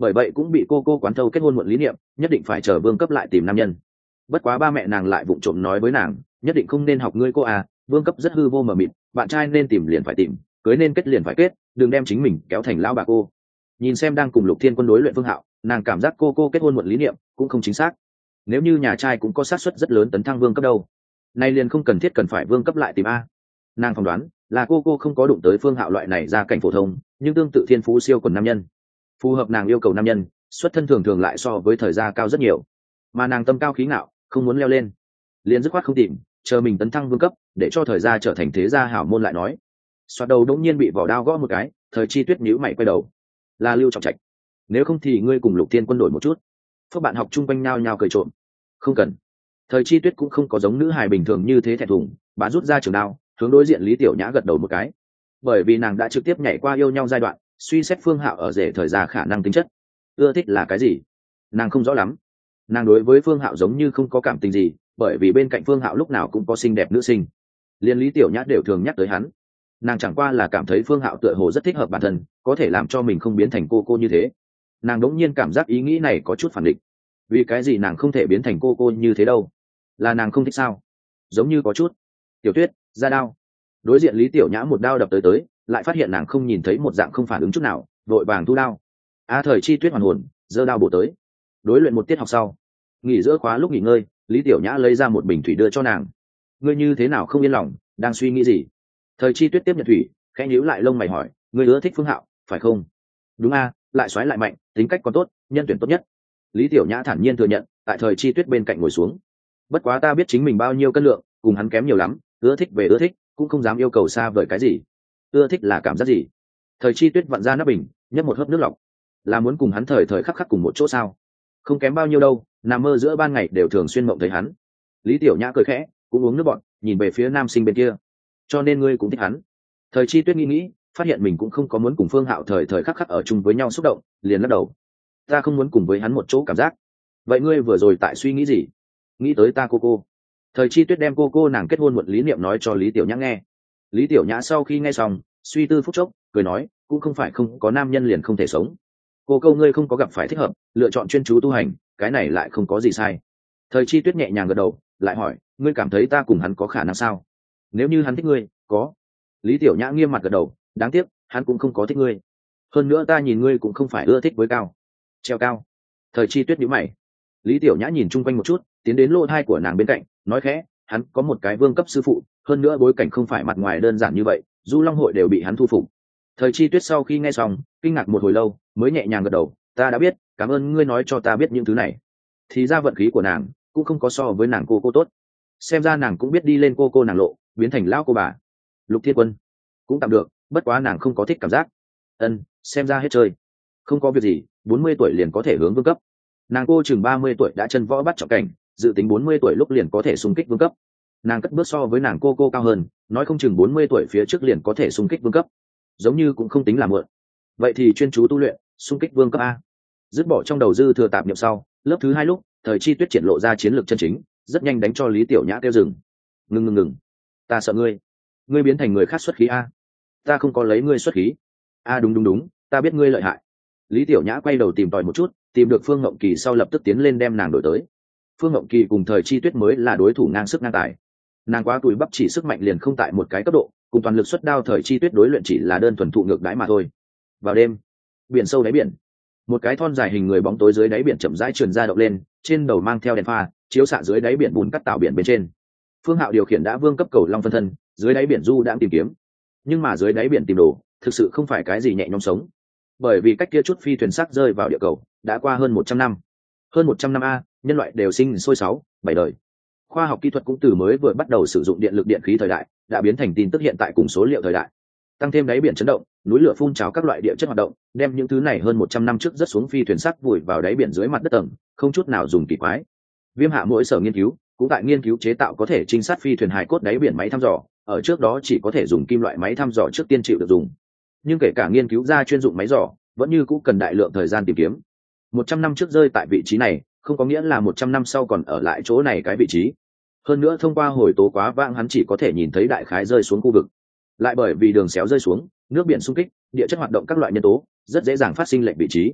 bởi vậy cũng bị cô cô quán thâu kết hôn muộn lý niệm, nhất định phải chờ vương cấp lại tìm nam nhân. Bất quá ba mẹ nàng lại vụng trộm nói với nàng, nhất định không nên học ngươi cô à, vương cấp rất hư vô mờ mịt, bạn trai nên tìm liền phải tìm, cưới nên kết liền phải kết, đừng đem chính mình kéo thành lão bà cô. Nhìn xem đang cùng Lục Thiên Quân đối luyện Phương Hạo, nàng cảm giác cô cô kết hôn muộn lý niệm cũng không chính xác. Nếu như nhà trai cũng có xác suất rất lớn tấn thăng vương cấp đâu, nay liền không cần thiết cần phải vương cấp lại tìm a. Nàng phỏng đoán là cô cô không có đụng tới Phương Hạo loại này ra cảnh phổ thông, nhưng tương tự thiên phú siêu quần nam nhân, phù hợp nàng yêu cầu nam nhân, xuất thân thường thường lại so với thời gia cao rất nhiều, mà nàng tâm cao khí ngạo, không muốn leo lên, liền dứt khoát không tìm, chờ mình tấn thăng vương cấp, để cho thời gia trở thành thế gia hảo môn lại nói. Xoạt đầu đống nhiên bị vỏ đao gõ một cái, Thời Chi Tuyết nhíu mày quay đầu, là Lưu Trọng Trạch, nếu không thì ngươi cùng Lục Thiên Quân đổi một chút. Các bạn học chung quanh nhao nhao cười trộm. Không cần. Thời Chi Tuyết cũng không có giống nữ hài bình thường như thế thẹn thùng, bà rút ra trường đao, hướng đối diện Lý Tiểu Nhã gật đầu một cái, bởi vì nàng đã trực tiếp nhảy qua yêu nhau giai đoạn, suy xét Phương Hạo ở rể thời gia khả năng tính chất, ưa thích là cái gì nàng không rõ lắm. Nàng đối với Phương Hạo giống như không có cảm tình gì, bởi vì bên cạnh Phương Hạo lúc nào cũng có xinh đẹp nữ sinh, liên Lý Tiểu Nhã đều thường nhắc tới hắn. Nàng chẳng qua là cảm thấy Phương Hạo tựa hồ rất thích hợp bản thân, có thể làm cho mình không biến thành cô cô như thế. Nàng đống nhiên cảm giác ý nghĩ này có chút phản định, vì cái gì nàng không thể biến thành cô cô như thế đâu, là nàng không thích sao? Giống như có chút. Tiểu Tuyết, ra đao. Đối diện Lý Tiểu Nhã một đao đập tới tới, lại phát hiện nàng không nhìn thấy một dạng không phản ứng chút nào, vội vàng thu đao. A Thời Chi Tuyết hoàn hồn, giơ đao bổ tới. Đối luyện một tiết học sau, nghỉ giữa khóa lúc nghỉ ngơi, Lý Tiểu Nhã lấy ra một bình thủy đưa cho nàng. Ngươi như thế nào không yên lòng, đang suy nghĩ gì? Thời Chi Tuyết tiếp nhận thủy, khẽ nhíu lại lông mày hỏi, ngươi ưa thích Phương Hạo, phải không? Đúng a, lại xoáy lại mạnh, tính cách còn tốt, nhân tuyển tốt nhất. Lý Tiểu Nhã thản nhiên thừa nhận, tại Thời Chi Tuyết bên cạnh ngồi xuống. Bất quá ta biết chính mình bao nhiêu cân lượng, cùng hắn kém nhiều lắm, ưa thích về ưa thích, cũng không dám yêu cầu xa vời cái gì. Ưa thích là cảm giác gì? Thời Chi Tuyết vặn ra nắp bình, nhấp một hớp nước lọc. Là muốn cùng hắn thời thời khắc khắc cùng một chỗ sao? Không kém bao nhiêu đâu, nằm mơ giữa ban ngày đều thường xuyên mộng thấy hắn. Lý Tiểu Nhã cười khẽ, cũng uống nước bọn, nhìn về phía nam sinh bên kia. Cho nên ngươi cũng thích hắn? Thời Chi Tuyết nghĩ nghĩ, phát hiện mình cũng không có muốn cùng Phương Hạo thời thời khắc khắc ở chung với nhau xúc động, liền lắc đầu. Ta không muốn cùng với hắn một chỗ cảm giác. Vậy ngươi vừa rồi tại suy nghĩ gì? Nghĩ tới ta cô cô. Thời Chi Tuyết đem cô cô nàng kết hôn muộn lý niệm nói cho Lý Tiểu Nhã nghe. Lý Tiểu Nhã sau khi nghe xong, suy tư phút chốc, cười nói, cũng không phải không có nam nhân liền không thể sống. Cô câu ngươi không có gặp phải thích hợp, lựa chọn chuyên chú tu hành, cái này lại không có gì sai. Thời Chi Tuyết nhẹ nhàng gật đầu, lại hỏi, ngươi cảm thấy ta cùng hắn có khả năng sao? Nếu như hắn thích ngươi, có. Lý Tiểu Nhã nghiêm mặt gật đầu, đáng tiếc, hắn cũng không có thích ngươi. Hơn nữa ta nhìn ngươi cũng không phải ưa thích với cao. Treo cao. Thời Chi Tuyết nhíu mày. Lý Tiểu Nhã nhìn chung quanh một chút, tiến đến lỗ thai của nàng bên cạnh, nói khẽ, hắn có một cái vương cấp sư phụ, hơn nữa bối cảnh không phải mặt ngoài đơn giản như vậy, Du Long hội đều bị hắn thu phục. Thời Chi Tuyết sau khi nghe xong, kinh ngạc một hồi lâu, mới nhẹ nhàng gật đầu, ta đã biết, cảm ơn ngươi nói cho ta biết những thứ này. Thì ra vận khí của nàng cũng không có so với nàng cô cô tốt, xem ra nàng cũng biết đi lên cô cô nàng lộ, biến thành lão cô bà. Lục Thiên Quân cũng tạm được, bất quá nàng không có thích cảm giác. Ân, xem ra hết chơi. Không có việc gì, bốn mươi tuổi liền có thể hướng vương cấp. Nàng cô chừng ba mươi tuổi đã chân võ bắt trọng cảnh, dự tính bốn mươi tuổi lúc liền có thể xung kích vương cấp. Nàng cất bước so với nàng cô cô cao hơn, nói không chừng bốn mươi tuổi phía trước liền có thể xung kích vương cấp, giống như cũng không tính là muộn. Vậy thì chuyên chú tu luyện, xung kích vương cấp a. Dứt bỏ trong đầu dư thừa tạp niệm sau, lớp thứ hai lúc, Thời Chi Tuyết triển lộ ra chiến lược chân chính, rất nhanh đánh cho Lý Tiểu Nhã kêu dừng. Ngừng ngừng ngừng, ta sợ ngươi, ngươi biến thành người khác xuất khí a. Ta không có lấy ngươi xuất khí. A đúng đúng đúng, ta biết ngươi lợi hại. Lý Tiểu Nhã quay đầu tìm tòi một chút, tìm được Phương Ngộng Kỳ sau lập tức tiến lên đem nàng đổi tới. Phương Ngộng Kỳ cùng Thời Chi Tuyết mới là đối thủ ngang sức ngang tài. Nàng quá tuổi bắp chỉ sức mạnh liền không tại một cái cấp độ, cùng toàn lực xuất đao Thời Chi Tuyết đối luyện chỉ là đơn thuần thụ ngược đãi mà thôi. Vào đêm, biển sâu đáy biển, một cái thon dài hình người bóng tối dưới đáy biển chậm rãi trườn ra động lên, trên đầu mang theo đèn pha, chiếu xạ dưới đáy biển bùn cắt tạo biển bên trên. Phương Hạo điều khiển đã vương cấp cầu long phân thân, dưới đáy biển du đang tìm kiếm. Nhưng mà dưới đáy biển tìm đồ, thực sự không phải cái gì nhẹ nhõm sống. Bởi vì cách kia chút phi thuyền sắc rơi vào địa cầu, đã qua hơn một trăm năm. Hơn một trăm năm a, nhân loại đều sinh sôi sáu, bảy đời. Khoa học kỹ thuật cũng từ mới vừa bắt đầu sử dụng điện lực điện khí thời đại, đã biến thành tin tức hiện tại cùng số liệu thời đại. Tăng thêm đáy biển chấn động, núi lửa phun trào các loại địa chất hoạt động, đem những thứ này hơn một trăm năm trước rất xuống phi thuyền sắc vùi vào đáy biển dưới mặt đất tầng, không chút nào dùng kỳ quái. Viêm Hạ mỗi sở nghiên cứu, cũng tại nghiên cứu chế tạo có thể trinh sát phi thuyền hài cốt đáy biển máy thăm dò, ở trước đó chỉ có thể dùng kim loại máy thăm dò trước tiên chịu được dùng. Nhưng kể cả nghiên cứu ra chuyên dụng máy dò, vẫn như cũ cần đại lượng thời gian tìm kiếm. Một trăm năm trước rơi tại vị trí này, không có nghĩa là một trăm năm sau còn ở lại chỗ này cái vị trí. Hơn nữa thông qua hồi tố quá vãng hắn chỉ có thể nhìn thấy đại khái rơi xuống khu vực. Lại bởi vì đường xéo rơi xuống, nước biển xung kích, địa chất hoạt động các loại nhân tố, rất dễ dàng phát sinh lệch vị trí.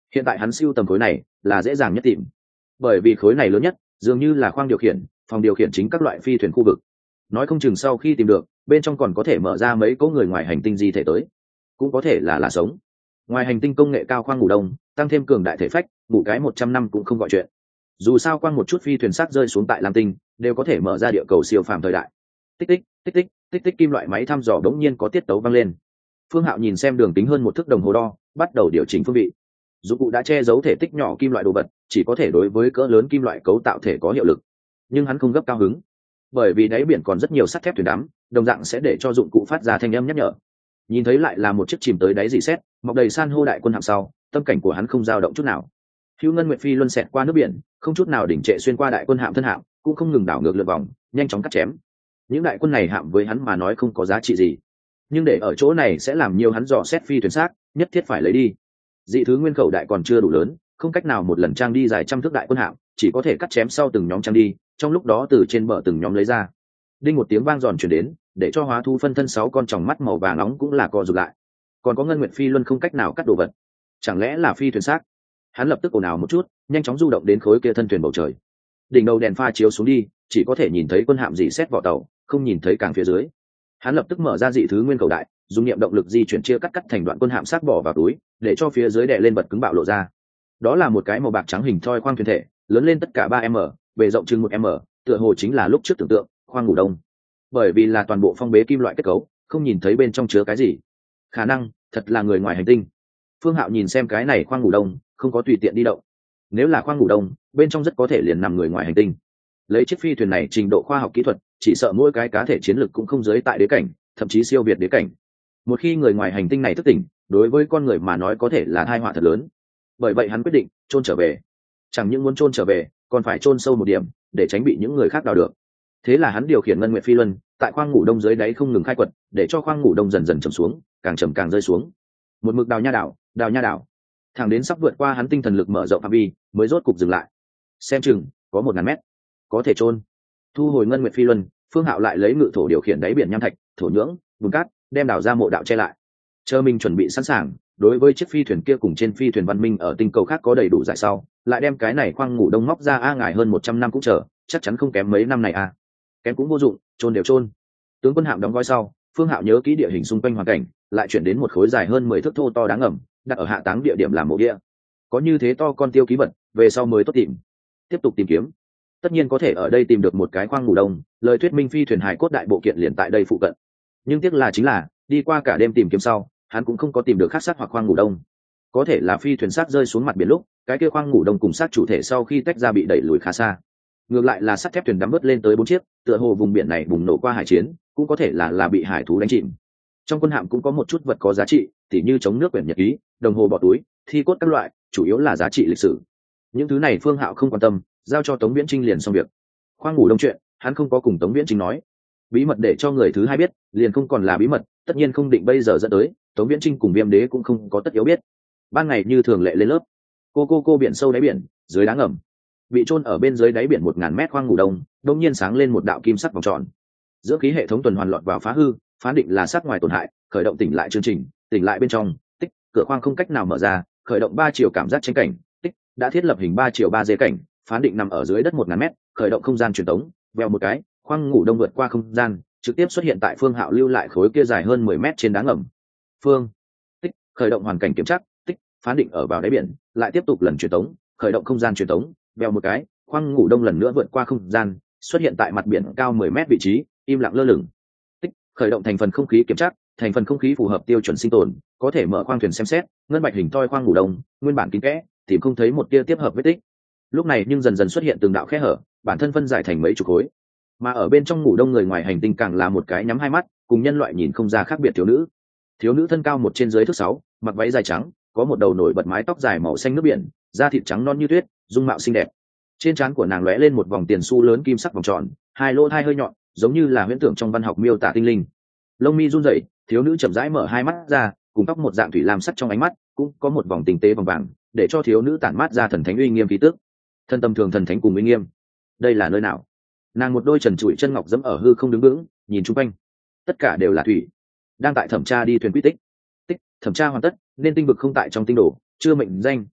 Hiện tại hắn siêu tầm khối này là dễ dàng nhất tìm, bởi vì khối này lớn nhất dường như là khoang điều khiển, phòng điều khiển chính các loại phi thuyền khu vực. Nói không chừng sau khi tìm được, bên trong còn có thể mở ra mấy cỗ người ngoài hành tinh di thể tới, cũng có thể là là sống. Ngoài hành tinh công nghệ cao khoang ngủ đông, tăng thêm cường đại thể phách, ngủ cái một trăm năm cũng không gọi chuyện. Dù sao quang một chút phi thuyền xác rơi xuống tại lam tinh, đều có thể mở ra địa cầu siêu phàm thời đại. Tích tích, tích tích, tích tích, kim loại máy thăm dò đống nhiên có tiết tấu vang lên. Phương Hạo nhìn xem đường kính hơn một thước đồng hồ đo, bắt đầu điều chỉnh phương vị. Dụng cụ đã che giấu thể tích nhỏ kim loại đồ vật, chỉ có thể đối với cỡ lớn kim loại cấu tạo thể có hiệu lực. Nhưng hắn không gấp cao hứng, bởi vì đáy biển còn rất nhiều sắt thép thuyền đắm, đồng dạng sẽ để cho dụng cụ phát ra thanh âm nhắc nhở. Nhìn thấy lại là một chiếc chìm tới đáy dì xét, mọc đầy san hô đại quân hạm sau, tâm cảnh của hắn không dao động chút nào. Hữu Ngân Nguyệt Phi luân xẹt qua nước biển, không chút nào đỉnh trệ xuyên qua đại quân hạm thân hạm, cũng không ngừng đảo ngược lượn vòng, nhanh chóng cắt chém. Những đại quân này hạm với hắn mà nói không có giá trị gì, nhưng để ở chỗ này sẽ làm nhiều hắn dò xét phi thuyền xác, nhất thiết phải lấy đi. Dị thứ nguyên khẩu đại còn chưa đủ lớn, không cách nào một lần trang đi dài trăm thước đại quân hạm, chỉ có thể cắt chém sau từng nhóm trang đi, trong lúc đó từ trên bờ từng nhóm lấy ra. Đinh một tiếng vang giòn truyền đến, để cho hóa thú phân thân sáu con tròng mắt màu vàng nóng cũng là co rụt lại. Còn có Ngân Nguyệt Phi luân không cách nào cắt đồ vật, chẳng lẽ là phi thuyền xác? Hắn lập tức ồn ào một chút, nhanh chóng du động đến khối kia thân thuyền bầu trời. Đỉnh đầu đèn pha chiếu xuống đi, chỉ có thể nhìn thấy quân hạm dị xét vỏ tàu, không nhìn thấy càng phía dưới. Hắn lập tức mở ra dị thứ nguyên cầu đại, dùng niệm động lực di chuyển chia cắt cắt thành đoạn quân hạm xác bỏ vào túi, để cho phía dưới đè lên bật cứng bạo lộ ra. Đó là một cái màu bạc trắng hình thoi khoang thuyền thể, lớn lên tất cả ba m, bề rộng chừng một m, tựa hồ chính là lúc trước tưởng tượng khoang ngủ đông. Bởi vì là toàn bộ phong bế kim loại kết cấu, không nhìn thấy bên trong chứa cái gì. Khả năng thật là người ngoài hành tinh. Phương Hạo nhìn xem cái này khoang ngủ đông, không có tùy tiện đi động. Nếu là khoang ngủ đông, bên trong rất có thể liền nằm người ngoài hành tinh. Lấy chiếc phi thuyền này trình độ khoa học kỹ thuật, chỉ sợ mỗi cái cá thể chiến lược cũng không giới tại đế cảnh, thậm chí siêu việt đế cảnh. Một khi người ngoài hành tinh này thức tỉnh, đối với con người mà nói có thể là tai họa thật lớn. Bởi vậy hắn quyết định chôn trở về. Chẳng những muốn chôn trở về, còn phải chôn sâu một điểm, để tránh bị những người khác đào được. Thế là hắn điều khiển Ngân Nguyệt Phi luân, tại khoang ngủ đông dưới đáy không ngừng khai quật, để cho khoang ngủ đông dần dần chầm xuống, càng chầm càng rơi xuống. Một mực đào nha đảo, đào nha đảo, thẳng đến sắp vượt qua hắn tinh thần lực mở rộng phạm vi, mới rốt cục dừng lại. Xem chừng có một ngàn mét, có thể chôn. Thu hồi Ngân Nguyệt Phi luân, Phương Hạo lại lấy ngự thổ điều khiển đáy biển nham thạch, thổ nhưỡng, bùn cát, đem đào ra mộ đạo che lại. Chờ mình chuẩn bị sẵn sàng, đối với chiếc phi thuyền kia cùng trên phi thuyền văn minh ở tinh cầu khác có đầy đủ giải sau, lại đem cái này khoang ngủ đông móc ra a ngài hơn một trăm năm cũng chờ, chắc chắn không kém mấy năm này a. Kém cũng vô dụng, chôn đều chôn. Tướng quân hạm đóng gói sau, Phương Hạo nhớ kỹ địa hình xung quanh hoàn cảnh, lại chuyển đến một khối dài hơn mười thước thô to đáng ngầm, đặt ở hạ táng địa điểm làm mộ địa. Có như thế to con tiêu ký vật, về sau mới tốt tìm. Tiếp tục tìm kiếm. Tất nhiên có thể ở đây tìm được một cái khoang ngủ đông, lời thuyết minh phi thuyền hải cốt đại bộ kiện liền tại đây phụ cận. Nhưng tiếc là chính là, đi qua cả đêm tìm kiếm sau, hắn cũng không có tìm được khắc xác hoặc khoang ngủ đông. Có thể là phi thuyền xác rơi xuống mặt biển lúc, cái kia khoang ngủ đông cùng xác chủ thể sau khi tách ra bị đẩy lùi khá xa. Ngược lại là sắt thép thuyền đắm bớt lên tới bốn chiếc, tựa hồ vùng biển này bùng nổ qua hải chiến, cũng có thể là là bị hải thú đánh chìm. Trong quân hạm cũng có một chút vật có giá trị, tỉ như chống nước quyển nhật ký, đồng hồ bỏ túi, thi cốt các loại, chủ yếu là giá trị lịch sử. Những thứ này Phương Hạo không quan tâm, giao cho Tống Viễn Trinh liền xong việc. Khoang ngủ đông chuyện, hắn không có cùng Tống Viễn Trinh nói. Bí mật để cho người thứ hai biết, liền không còn là bí mật, tất nhiên không định bây giờ dẫn tới, Tống Viễn Trinh cùng Viêm Đế cũng không có tất yếu biết. Ban ngày như thường lệ lên lớp, cô cô cô biển sâu đáy biển, dưới đá ngầm, bị chôn ở bên dưới đáy biển một ngàn mét khoang ngủ đông, đông nhiên sáng lên một đạo kim sắc vòng tròn. Giữa khí hệ thống tuần hoàn lọt vào phá hư, phán định là sát ngoài tổn hại, khởi động tỉnh lại chương trình, tỉnh lại bên trong, tích, cửa khoang không cách nào mở ra, khởi động ba chiều cảm giác tranh cảnh, tích, đã thiết lập hình ba chiều ba d cảnh, phán định nằm ở dưới đất một ngàn mét, khởi động không gian truyền tống, vèo một cái, khoang ngủ đông vượt qua không gian, trực tiếp xuất hiện tại Phương Hạo lưu lại khối kia dài hơn mười mét trên đá ngầm. Phương, tích, khởi động hoàn cảnh kiểm tra, tích, phán định ở vào đáy biển, lại tiếp tục lần truyền tống, khởi động không gian truyền tống, vèo một cái, khoang ngủ đông lần nữa vượt qua không gian, xuất hiện tại mặt biển cao mười mét vị trí, im lặng lơ lửng. Tích, khởi động thành phần không khí kiểm tra, thành phần không khí phù hợp tiêu chuẩn sinh tồn, có thể mở khoang thuyền xem xét, ngân bạch hình thoi khoang ngủ đông, nguyên bản kín kẽ, tìm không thấy một tia tiếp hợp vết tích. Lúc này nhưng dần dần xuất hiện từng đạo khe hở, bản thân phân giải thành mấy chục khối. Mà ở bên trong ngủ đông người ngoài hành tinh càng là một cái nhắm hai mắt, cùng nhân loại nhìn không ra khác biệt thiếu nữ. Thiếu nữ thân cao một trên dưới thước sáu, mặc váy dài trắng, có một đầu nổi bật mái tóc dài màu xanh nước biển, da thịt trắng non như tuyết, dung mạo xinh đẹp. Trên trán của nàng lóe lên một vòng tiền xu lớn kim sắc vòng tròn, hai lỗ tai hơi nhọn, giống như là huyễn tưởng trong văn học miêu tả tinh linh. Lông mi run rẩy, thiếu nữ chậm rãi mở hai mắt ra, cùng tóc một dạng thủy lam sắc trong ánh mắt, cũng có một vòng tinh tế vòng vàng, để cho thiếu nữ tản mát ra thần thánh uy nghiêm khí tức. Thân tâm thường thần thánh cùng uy nghiêm. Đây là nơi nào? Nàng một đôi trần trụi chân ngọc dẫm ở hư không đứng vững, nhìn chung quanh, tất cả đều là thủy. Đang tại thẩm tra đi thuyền quy tích. Tích, thẩm tra hoàn tất, nên tinh vực không tại trong tinh đồ, chưa mệnh danh,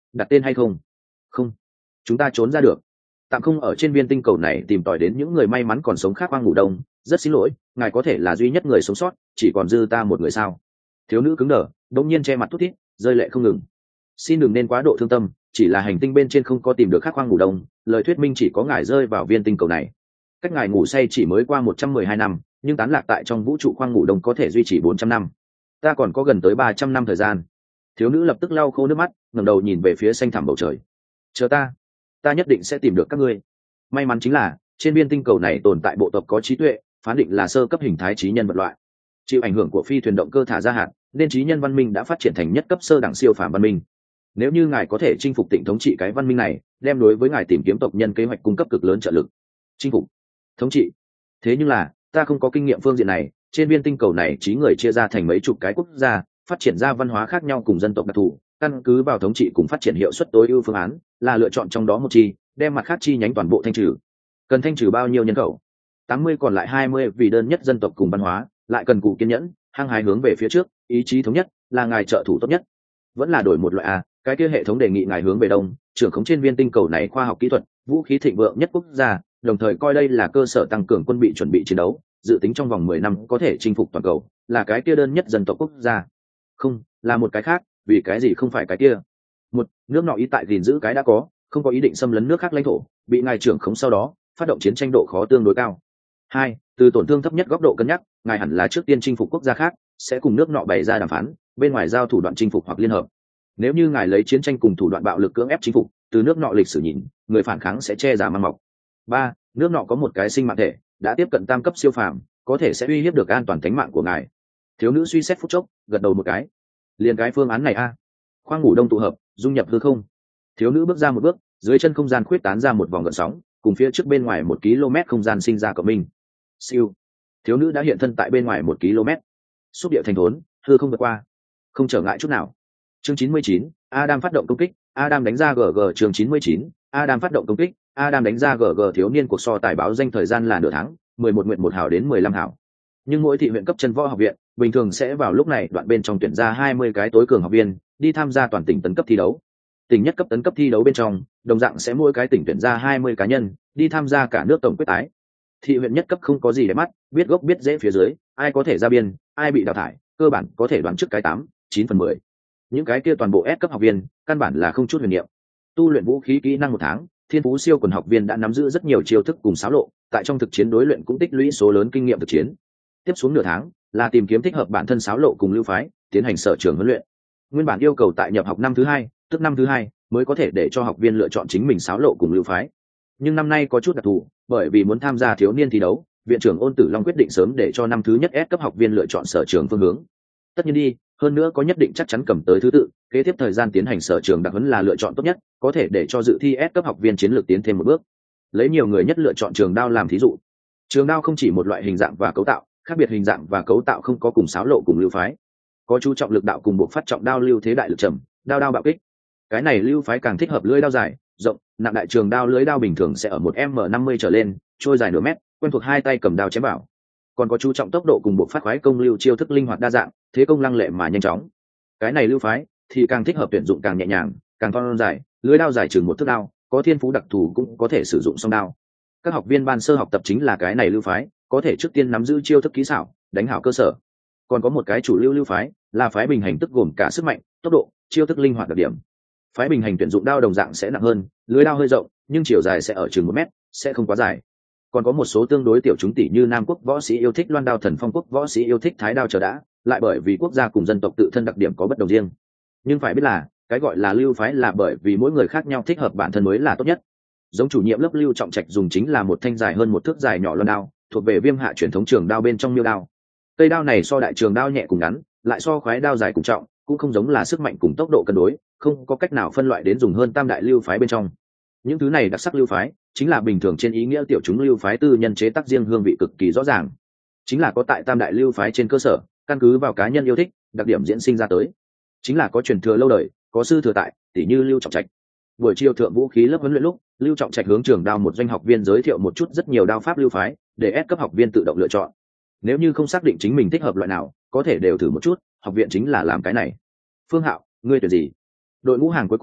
đặt tên hay không? Không, chúng ta trốn ra được. Tạm không ở trên viên tinh cầu này tìm tòi đến những người may mắn còn sống khác hoang ngủ đông, rất xin lỗi, ngài có thể là duy nhất người sống sót, chỉ còn dư ta một người sao? Thiếu nữ cứng đờ, đột nhiên che mặt thút thít, rơi lệ không ngừng. Xin đừng nên quá độ thương tâm, chỉ là hành tinh bên trên không có tìm được khác hoang ngủ đông, lời thuyết minh chỉ có ngài rơi vào viên tinh cầu này. Cách ngài ngủ say chỉ mới qua một trăm mười hai năm, nhưng tán lạc tại trong vũ trụ khoang ngủ đông có thể duy trì bốn trăm năm. Ta còn có gần tới ba trăm năm thời gian. Thiếu nữ lập tức lau khô nước mắt, ngẩng đầu nhìn về phía xanh thẳm bầu trời. Chờ ta, ta nhất định sẽ tìm được các ngươi. May mắn chính là trên viên tinh cầu này tồn tại bộ tộc có trí tuệ, phán định là sơ cấp hình thái trí nhân vật loại. Chịu ảnh hưởng của phi thuyền động cơ thả ra hạt, nên trí nhân văn minh đã phát triển thành nhất cấp sơ đẳng siêu phàm văn minh. Nếu như ngài có thể chinh phục Tịnh thống trị cái văn minh này, đem đối với ngài tìm kiếm tộc nhân kế hoạch cung cấp cực lớn trợ lực. Chinh phục, thống trị. Thế nhưng là ta không có kinh nghiệm phương diện này. Trên viên tinh cầu này trí người chia ra thành mấy chục cái quốc gia, phát triển ra văn hóa khác nhau cùng dân tộc đặc thù, căn cứ vào thống trị cùng phát triển hiệu suất tối ưu phương án là lựa chọn trong đó một chi, đem mặt khác chi nhánh toàn bộ thanh trừ. Cần thanh trừ bao nhiêu nhân khẩu? Tám mươi còn lại hai mươi vì đơn nhất dân tộc cùng văn hóa, lại cần cù kiên nhẫn, hăng hái hướng về phía trước, ý chí thống nhất là ngài trợ thủ tốt nhất. Vẫn là đổi một loại a, cái kia hệ thống đề nghị ngài hướng về đông, trưởng khống trên viên tinh cầu này khoa học kỹ thuật, vũ khí thịnh vượng nhất quốc gia, đồng thời coi đây là cơ sở tăng cường quân bị chuẩn bị chiến đấu, dự tính trong vòng mười năm có thể chinh phục toàn cầu, là cái kia đơn nhất dân tộc quốc gia. Không, là một cái khác, vì cái gì không phải cái kia? Một, nước nọ ý tại gìn giữ cái đã có, không có ý định xâm lấn nước khác lãnh thổ, bị ngài trưởng khống sau đó, phát động chiến tranh độ khó tương đối cao. Hai, từ tổn thương thấp nhất góc độ cân nhắc, ngài hẳn là trước tiên chinh phục quốc gia khác, sẽ cùng nước nọ bày ra đàm phán, bên ngoài giao thủ đoạn chinh phục hoặc liên hợp. Nếu như ngài lấy chiến tranh cùng thủ đoạn bạo lực cưỡng ép chinh phục, từ nước nọ lịch sử nhìn, người phản kháng sẽ che giả mang mọc. Ba, nước nọ có một cái sinh mạng thể đã tiếp cận tam cấp siêu phàm, có thể sẽ uy hiếp được an toàn tính mạng của ngài. Thiếu nữ suy xét phút chốc, gật đầu một cái. Liền cái phương án này a. Khoang ngủ đông tụ hợp, dung nhập hư không. Thiếu nữ bước ra một bước, dưới chân không gian khuyết tán ra một vòng gợn sóng, cùng phía trước bên ngoài một km không gian sinh ra cộng minh. Siêu. Thiếu nữ đã hiện thân tại bên ngoài một km. Xúc địa thành thốn, hư không vượt qua, không trở ngại chút nào. Chương chín mươi chín, Adam phát động công kích. Adam đánh ra gờ gờ. Chương chín mươi chín, Adam phát động công kích. Adam đánh ra gờ gờ. Thiếu niên cuộc so tài báo danh thời gian là nửa tháng, mười một nguyện một hảo đến mười lăm hảo. Nhưng mỗi thị huyện cấp chân võ học viện bình thường sẽ vào lúc này đoạn bên trong tuyển ra hai mươi cái tối cường học viên đi tham gia toàn tỉnh tấn cấp thi đấu. Tỉnh nhất cấp tấn cấp thi đấu bên trong, đồng dạng sẽ mỗi cái tỉnh tuyển ra hai mươi cá nhân đi tham gia cả nước tổng quyết tái. Thị huyện nhất cấp không có gì để mắt, biết gốc biết rễ phía dưới, ai có thể ra biên, ai bị đào thải, cơ bản có thể đoán trước cái tám, chín phần mười. Những cái kia toàn bộ S cấp học viên, căn bản là không chút huyền niệm. Tu luyện vũ khí kỹ năng một tháng, thiên phú siêu quần học viên đã nắm giữ rất nhiều chiêu thức cùng xáo lộ, tại trong thực chiến đối luyện cũng tích lũy số lớn kinh nghiệm thực chiến. Tiếp xuống nửa tháng là tìm kiếm thích hợp bản thân xáo lộ cùng lưu phái, tiến hành sở trường huấn luyện. Nguyên bản yêu cầu tại nhập học năm thứ hai, tức năm thứ hai mới có thể để cho học viên lựa chọn chính mình xáo lộ cùng lưu phái. Nhưng năm nay có chút đặc thù, bởi vì muốn tham gia thiếu niên thi đấu, viện trưởng Ôn Tử Long quyết định sớm để cho năm thứ nhất S cấp học viên lựa chọn sở trường phương hướng. Tất nhiên đi, hơn nữa có nhất định chắc chắn cầm tới thứ tự, kế tiếp thời gian tiến hành sở trường đặc huấn là lựa chọn tốt nhất, có thể để cho dự thi S cấp học viên chiến lược tiến thêm một bước. Lấy nhiều người nhất lựa chọn trường đao làm thí dụ. Trường đao không chỉ một loại hình dạng và cấu tạo, khác biệt hình dạng và cấu tạo không có cùng xáo lộ cùng lưu phái. Có chú trọng lực đạo cùng buộc phát trọng đao lưu thế đại lực trầm, đao đao bạo kích. Cái này lưu phái càng thích hợp lưỡi đao dài, rộng, nặng đại trường đao lưỡi đao bình thường sẽ ở một m năm mươi trở lên, trôi dài nửa mét, quen thuộc hai tay cầm đao chém bảo. Còn có chú trọng tốc độ cùng buộc phát khoái công lưu chiêu thức linh hoạt đa dạng, thế công lăng lệ mà nhanh chóng. Cái này lưu phái thì càng thích hợp tuyển dụng càng nhẹ nhàng, càng thon dài, lưỡi đao dài chừng một thước đao, có thiên phú đặc thù cũng có thể sử dụng song đao. Các học viên ban sơ học tập chính là cái này lưu phái, có thể trước tiên nắm giữ chiêu thức kỹ xảo, đánh hảo cơ sở. Còn có một cái chủ lưu lưu phái, là phái bình hành tức gồm cả sức mạnh, tốc độ, chiêu thức linh hoạt đặc điểm. Phái bình hành tuyển dụng đao đồng dạng sẽ nặng hơn, lưỡi đao hơi rộng, nhưng chiều dài sẽ ở chừng một mét, sẽ không quá dài. Còn có một số tương đối tiểu chúng tỷ như Nam quốc võ sĩ yêu thích loan đao, Thần Phong quốc võ sĩ yêu thích thái đao chờ đã, lại bởi vì quốc gia cùng dân tộc tự thân đặc điểm có bất đồng riêng. Nhưng phải biết là, cái gọi là lưu phái là bởi vì mỗi người khác nhau thích hợp bản thân mới là tốt nhất. Giống chủ nhiệm lớp Lưu Trọng Trạch dùng chính là một thanh dài hơn một thước dài nhỏ loan đao, thuộc về viêm hạ truyền thống trường đao bên trong miêu đao. Cây đao này so đại trường đao nhẹ cùng ngắn, lại so khoái đao dài cùng trọng, cũng không giống là sức mạnh cùng tốc độ cân đối, không có cách nào phân loại đến dùng hơn tam đại lưu phái bên trong. Những thứ này đặc sắc lưu phái chính là bình thường trên ý nghĩa tiểu chúng lưu phái tư nhân chế tác riêng hương vị cực kỳ rõ ràng, chính là có tại tam đại lưu phái trên cơ sở, căn cứ vào cá nhân yêu thích, đặc điểm diễn sinh ra tới, chính là có truyền thừa lâu đời, có sư thừa tại, tỷ như Lưu Trọng Trạch. Buổi chiều thượng vũ khí lớp huấn luyện lúc, Lưu Trọng Trạch hướng trường đao một doanh học viên giới thiệu một chút rất nhiều đao pháp lưu phái, để S cấp học viên tự động lựa chọn. Nếu như không xác định chính mình thích hợp loại nào, có thể đều thử một chút, học viện chính là làm cái này. Phương Hạo, ngươi tuyển gì? Đội ngũ hàng cuối cùng,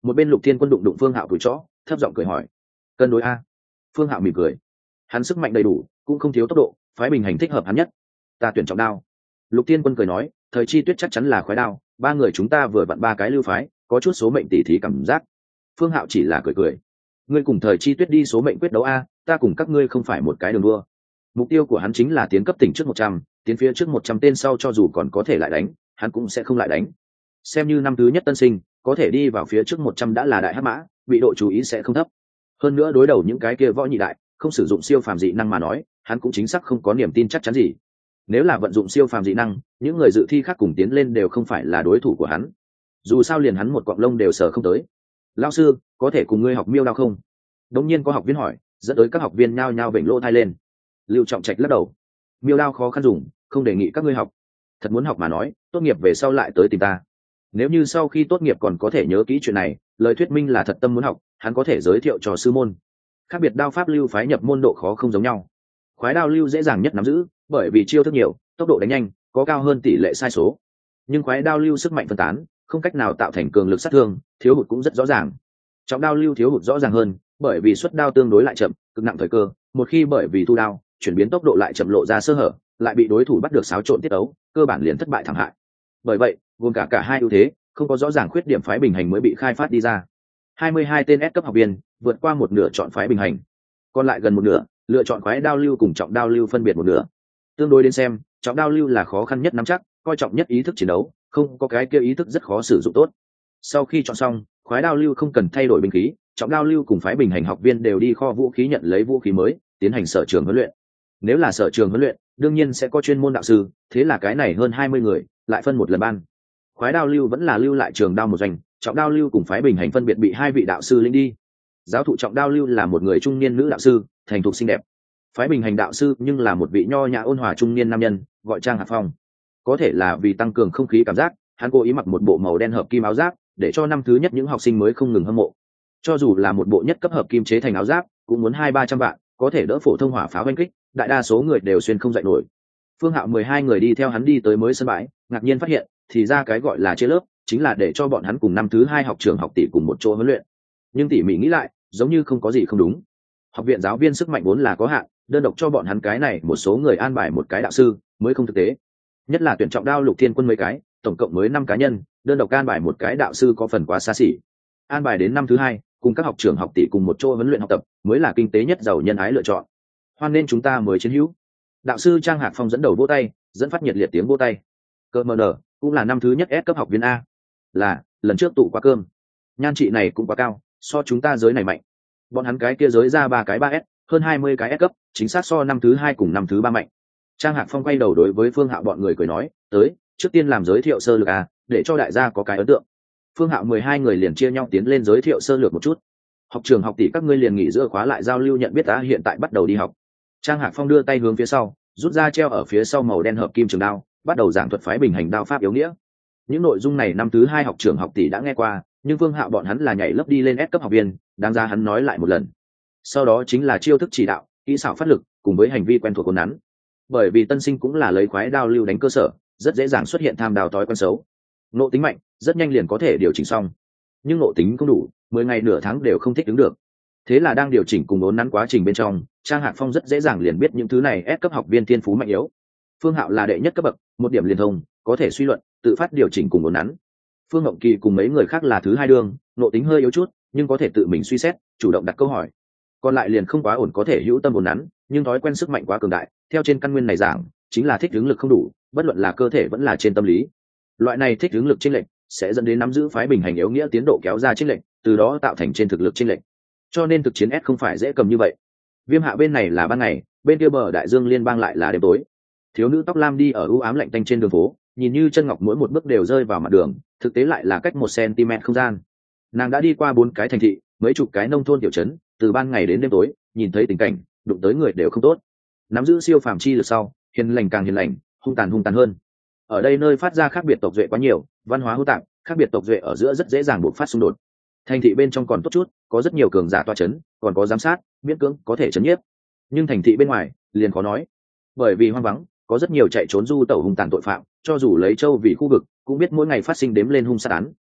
Một bên Lục Thiên Quân đụng đụng Phương Hạo tuổi chó, thấp giọng cười hỏi: cân đối a? Phương Hạo mỉm cười, hắn sức mạnh đầy đủ, cũng không thiếu tốc độ, phái bình hành thích hợp hắn nhất. Ta tuyển trọng đao. Lục Thiên Quân cười nói: thời chi tuyết chắc chắn là khoái đao, ba người chúng ta vừa vặn ba cái lưu phái, có chút số mệnh tỉ thí cảm giác. Phương Hạo chỉ là cười cười: ngươi cùng thời chi tuyết đi số mệnh quyết đấu a, ta cùng các ngươi không phải một cái đường đua. Mục tiêu của hắn chính là tiến cấp tỉnh trước một trăm, tiến phía trước một trăm tên sau cho dù còn có thể lại đánh, hắn cũng sẽ không lại đánh. Xem như năm thứ nhất tân sinh, có thể đi vào phía trước một trăm đã là đại hắc mã, bị độ chú ý sẽ không thấp. Hơn nữa đối đầu những cái kia võ nhị đại, không sử dụng siêu phàm dị năng mà nói, hắn cũng chính xác không có niềm tin chắc chắn gì. Nếu là vận dụng siêu phàm dị năng, những người dự thi khác cùng tiến lên đều không phải là đối thủ của hắn. Dù sao liền hắn một quặng lông đều sờ không tới. Lão sư, có thể cùng ngươi học miêu đao không? Đống nhiên có học viên hỏi, dẫn tới các học viên nhao nhao vểnh lỗ tai lên. Lưu Trọng Trạch lắc đầu: miêu đao khó khăn dùng, không đề nghị các ngươi học. Thật muốn học mà nói, tốt nghiệp về sau lại tới tìm ta. Nếu như sau khi tốt nghiệp còn có thể nhớ kỹ chuyện này, lời thuyết minh là thật tâm muốn học, hắn có thể giới thiệu cho sư môn. Khác biệt đao pháp lưu phái nhập môn độ khó không giống nhau. Khoái đao lưu dễ dàng nhất nắm giữ, bởi vì chiêu thức nhiều, tốc độ đánh nhanh, có cao hơn tỷ lệ sai số. Nhưng khoái đao lưu sức mạnh phân tán, không cách nào tạo thành cường lực sát thương, thiếu hụt cũng rất rõ ràng. Trọng đao lưu thiếu hụt rõ ràng hơn, bởi vì xuất đao tương đối lại chậm, cực nặng thời cơ, một khi bởi vì thu đao, chuyển biến tốc độ lại chậm lộ ra sơ hở, lại bị đối thủ bắt được xáo trộn tiết ấu, cơ bản liền thất bại thảm hại. Bởi vậy, gồm cả cả hai ưu thế, không có rõ ràng khuyết điểm phái bình hành mới bị khai phát đi ra. hai mươi hai tên S cấp học viên, vượt qua một nửa chọn phái bình hành. Còn lại gần một nửa, lựa chọn khoái đao lưu cùng trọng đao lưu phân biệt một nửa. Tương đối đến xem, trọng đao lưu là khó khăn nhất nắm chắc, coi trọng nhất ý thức chiến đấu, không có cái kia ý thức rất khó sử dụng tốt. Sau khi chọn xong, khoái đao lưu không cần thay đổi binh khí, trọng đao lưu cùng phái bình hành học viên đều đi kho vũ khí nhận lấy vũ khí mới, tiến hành sở trường huấn luyện. Nếu là sở trường huấn luyện, đương nhiên sẽ có chuyên môn đạo sư, thế là cái này hơn hai mươi người, lại phân một lần ban. Khoái đao lưu vẫn là lưu lại trường đao một doanh, trọng đao lưu cùng phái bình hành phân biệt bị hai vị đạo sư lĩnh đi. Giáo thụ trọng đao lưu là một người trung niên nữ đạo sư, thành thục xinh đẹp. Phái bình hành đạo sư nhưng là một vị nho nhã ôn hòa trung niên nam nhân, gọi Trang Hạc Phong. Có thể là vì tăng cường không khí cảm giác, hắn cố ý mặc một bộ màu đen hợp kim áo giáp, để cho năm thứ nhất những học sinh mới không ngừng hâm mộ. Cho dù là một bộ nhất cấp hợp kim chế thành áo giáp, cũng muốn hai ba trăm vạn, có thể đỡ phổ thông hỏa pháo oanh kích, đại đa số người đều xuyên không dậy nổi. Phương Hạo mười hai người đi theo hắn đi tới mới sân bãi, ngạc nhiên phát hiện, thì ra cái gọi là chia lớp, chính là để cho bọn hắn cùng năm thứ hai học trường học tỷ cùng một chỗ huấn luyện. Nhưng tỉ mỉ nghĩ lại, giống như không có gì không đúng. Học viện giáo viên sức mạnh vốn là có hạn, đơn độc cho bọn hắn cái này một số người an bài một cái đạo sư, mới không thực tế. Nhất là tuyển trọng đao Lục Thiên Quân mấy cái, tổng cộng mới năm cá nhân, đơn độc an bài một cái đạo sư có phần quá xa xỉ. An bài đến năm thứ hai, cùng các học trưởng học tỷ cùng một chỗ huấn luyện học tập, mới là kinh tế nhất giàu nhân ái lựa chọn. Hoan nên chúng ta mới chiến hữu. Đạo sư Trang Hạc Phong dẫn đầu vỗ tay, dẫn phát nhiệt liệt tiếng vỗ tay. Cơ mờ nở cũng là năm thứ nhất S cấp học viên A. Là, lần trước tụ qua cơm. Nhan trị này cũng quá cao, so chúng ta giới này mạnh. Bọn hắn cái kia giới ra ba cái ba S, hơn hai mươi cái S cấp, chính xác so năm thứ hai cùng năm thứ ba mạnh. Trang Hạc Phong quay đầu đối với Phương Hạo bọn người cười nói, tới, trước tiên làm giới thiệu sơ lược A, để cho đại gia có cái ấn tượng. Phương Hạo mười hai người liền chia nhau tiến lên giới thiệu sơ lược một chút. Học trường học tỷ các ngươi liền nghỉ giữa khóa lại giao lưu nhận biết ta hiện tại bắt đầu đi học. Trang Hạc Phong đưa tay hướng phía sau, rút ra treo ở phía sau màu đen hợp kim trường đao, bắt đầu giảng thuật phái bình hành đao pháp yếu nghĩa. Những nội dung này năm thứ hai học trường học tỷ đã nghe qua, nhưng Phương Hạo bọn hắn là nhảy lớp đi lên S cấp học viên, đáng ra hắn nói lại một lần. Sau đó chính là chiêu thức chỉ đạo, kỹ xảo phát lực, cùng với hành vi quen thuộc của nắn. Bởi vì tân sinh cũng là lấy khoái đao lưu đánh cơ sở, rất dễ dàng xuất hiện tham đao thói quen xấu. Nộ tính mạnh, rất nhanh liền có thể điều chỉnh xong. Nhưng nộ tính không đủ, mười ngày nửa tháng đều không thích ứng được. Thế là đang điều chỉnh cùng ốn nắn quá trình bên trong, Trang Hạc Phong rất dễ dàng liền biết những thứ này ép cấp học viên thiên phú mạnh yếu. Phương Hạo là đệ nhất cấp bậc, một điểm liền thông, có thể suy luận, tự phát điều chỉnh cùng ốn nắn. Phương Ngộng Kỳ cùng mấy người khác là thứ hai đường, nộ tính hơi yếu chút, nhưng có thể tự mình suy xét, chủ động đặt câu hỏi. Còn lại liền không quá ổn, có thể hữu tâm ổn nắn, nhưng thói quen sức mạnh quá cường đại, theo trên căn nguyên này giảng, chính là thích ứng lực không đủ, bất luận là cơ thể vẫn là trên tâm lý. Loại này thích ứng lực chênh lệch sẽ dẫn đến nắm giữ phái bình hành yếu nghĩa tiến độ kéo ra chênh lệch, từ đó tạo thành trên thực lực chênh lệch. Cho nên thực chiến S không phải dễ cầm như vậy. Viêm Hạ bên này là ban ngày, bên kia bờ đại dương liên bang lại là đêm tối. Thiếu nữ tóc lam đi ở u ám lạnh tanh trên đường phố, nhìn như chân ngọc mỗi một bước đều rơi vào mặt đường, thực tế lại là cách một cm không gian. Nàng đã đi qua bốn cái thành thị, mấy chục cái nông thôn tiểu trấn, từ ban ngày đến đêm tối, nhìn thấy tình cảnh, đụng tới người đều không tốt. Nắm giữ siêu phàm chi lực sau, hiền lành càng hiền lành, hung tàn hung tàn hơn. Ở đây nơi phát ra khác biệt tộc duệ quá nhiều, văn hóa hỗn tạp, khác biệt tộc duệ ở giữa rất dễ dàng bộc phát xung đột. Thành thị bên trong còn tốt chút, có rất nhiều cường giả toa chấn, còn có giám sát, miễn cưỡng có thể chấn nhiếp. Nhưng thành thị bên ngoài, liền khó nói. Bởi vì hoang vắng, có rất nhiều chạy trốn du tẩu hung tàn tội phạm, cho dù lấy châu vì khu vực, cũng biết mỗi ngày phát sinh đếm lên hung sát án.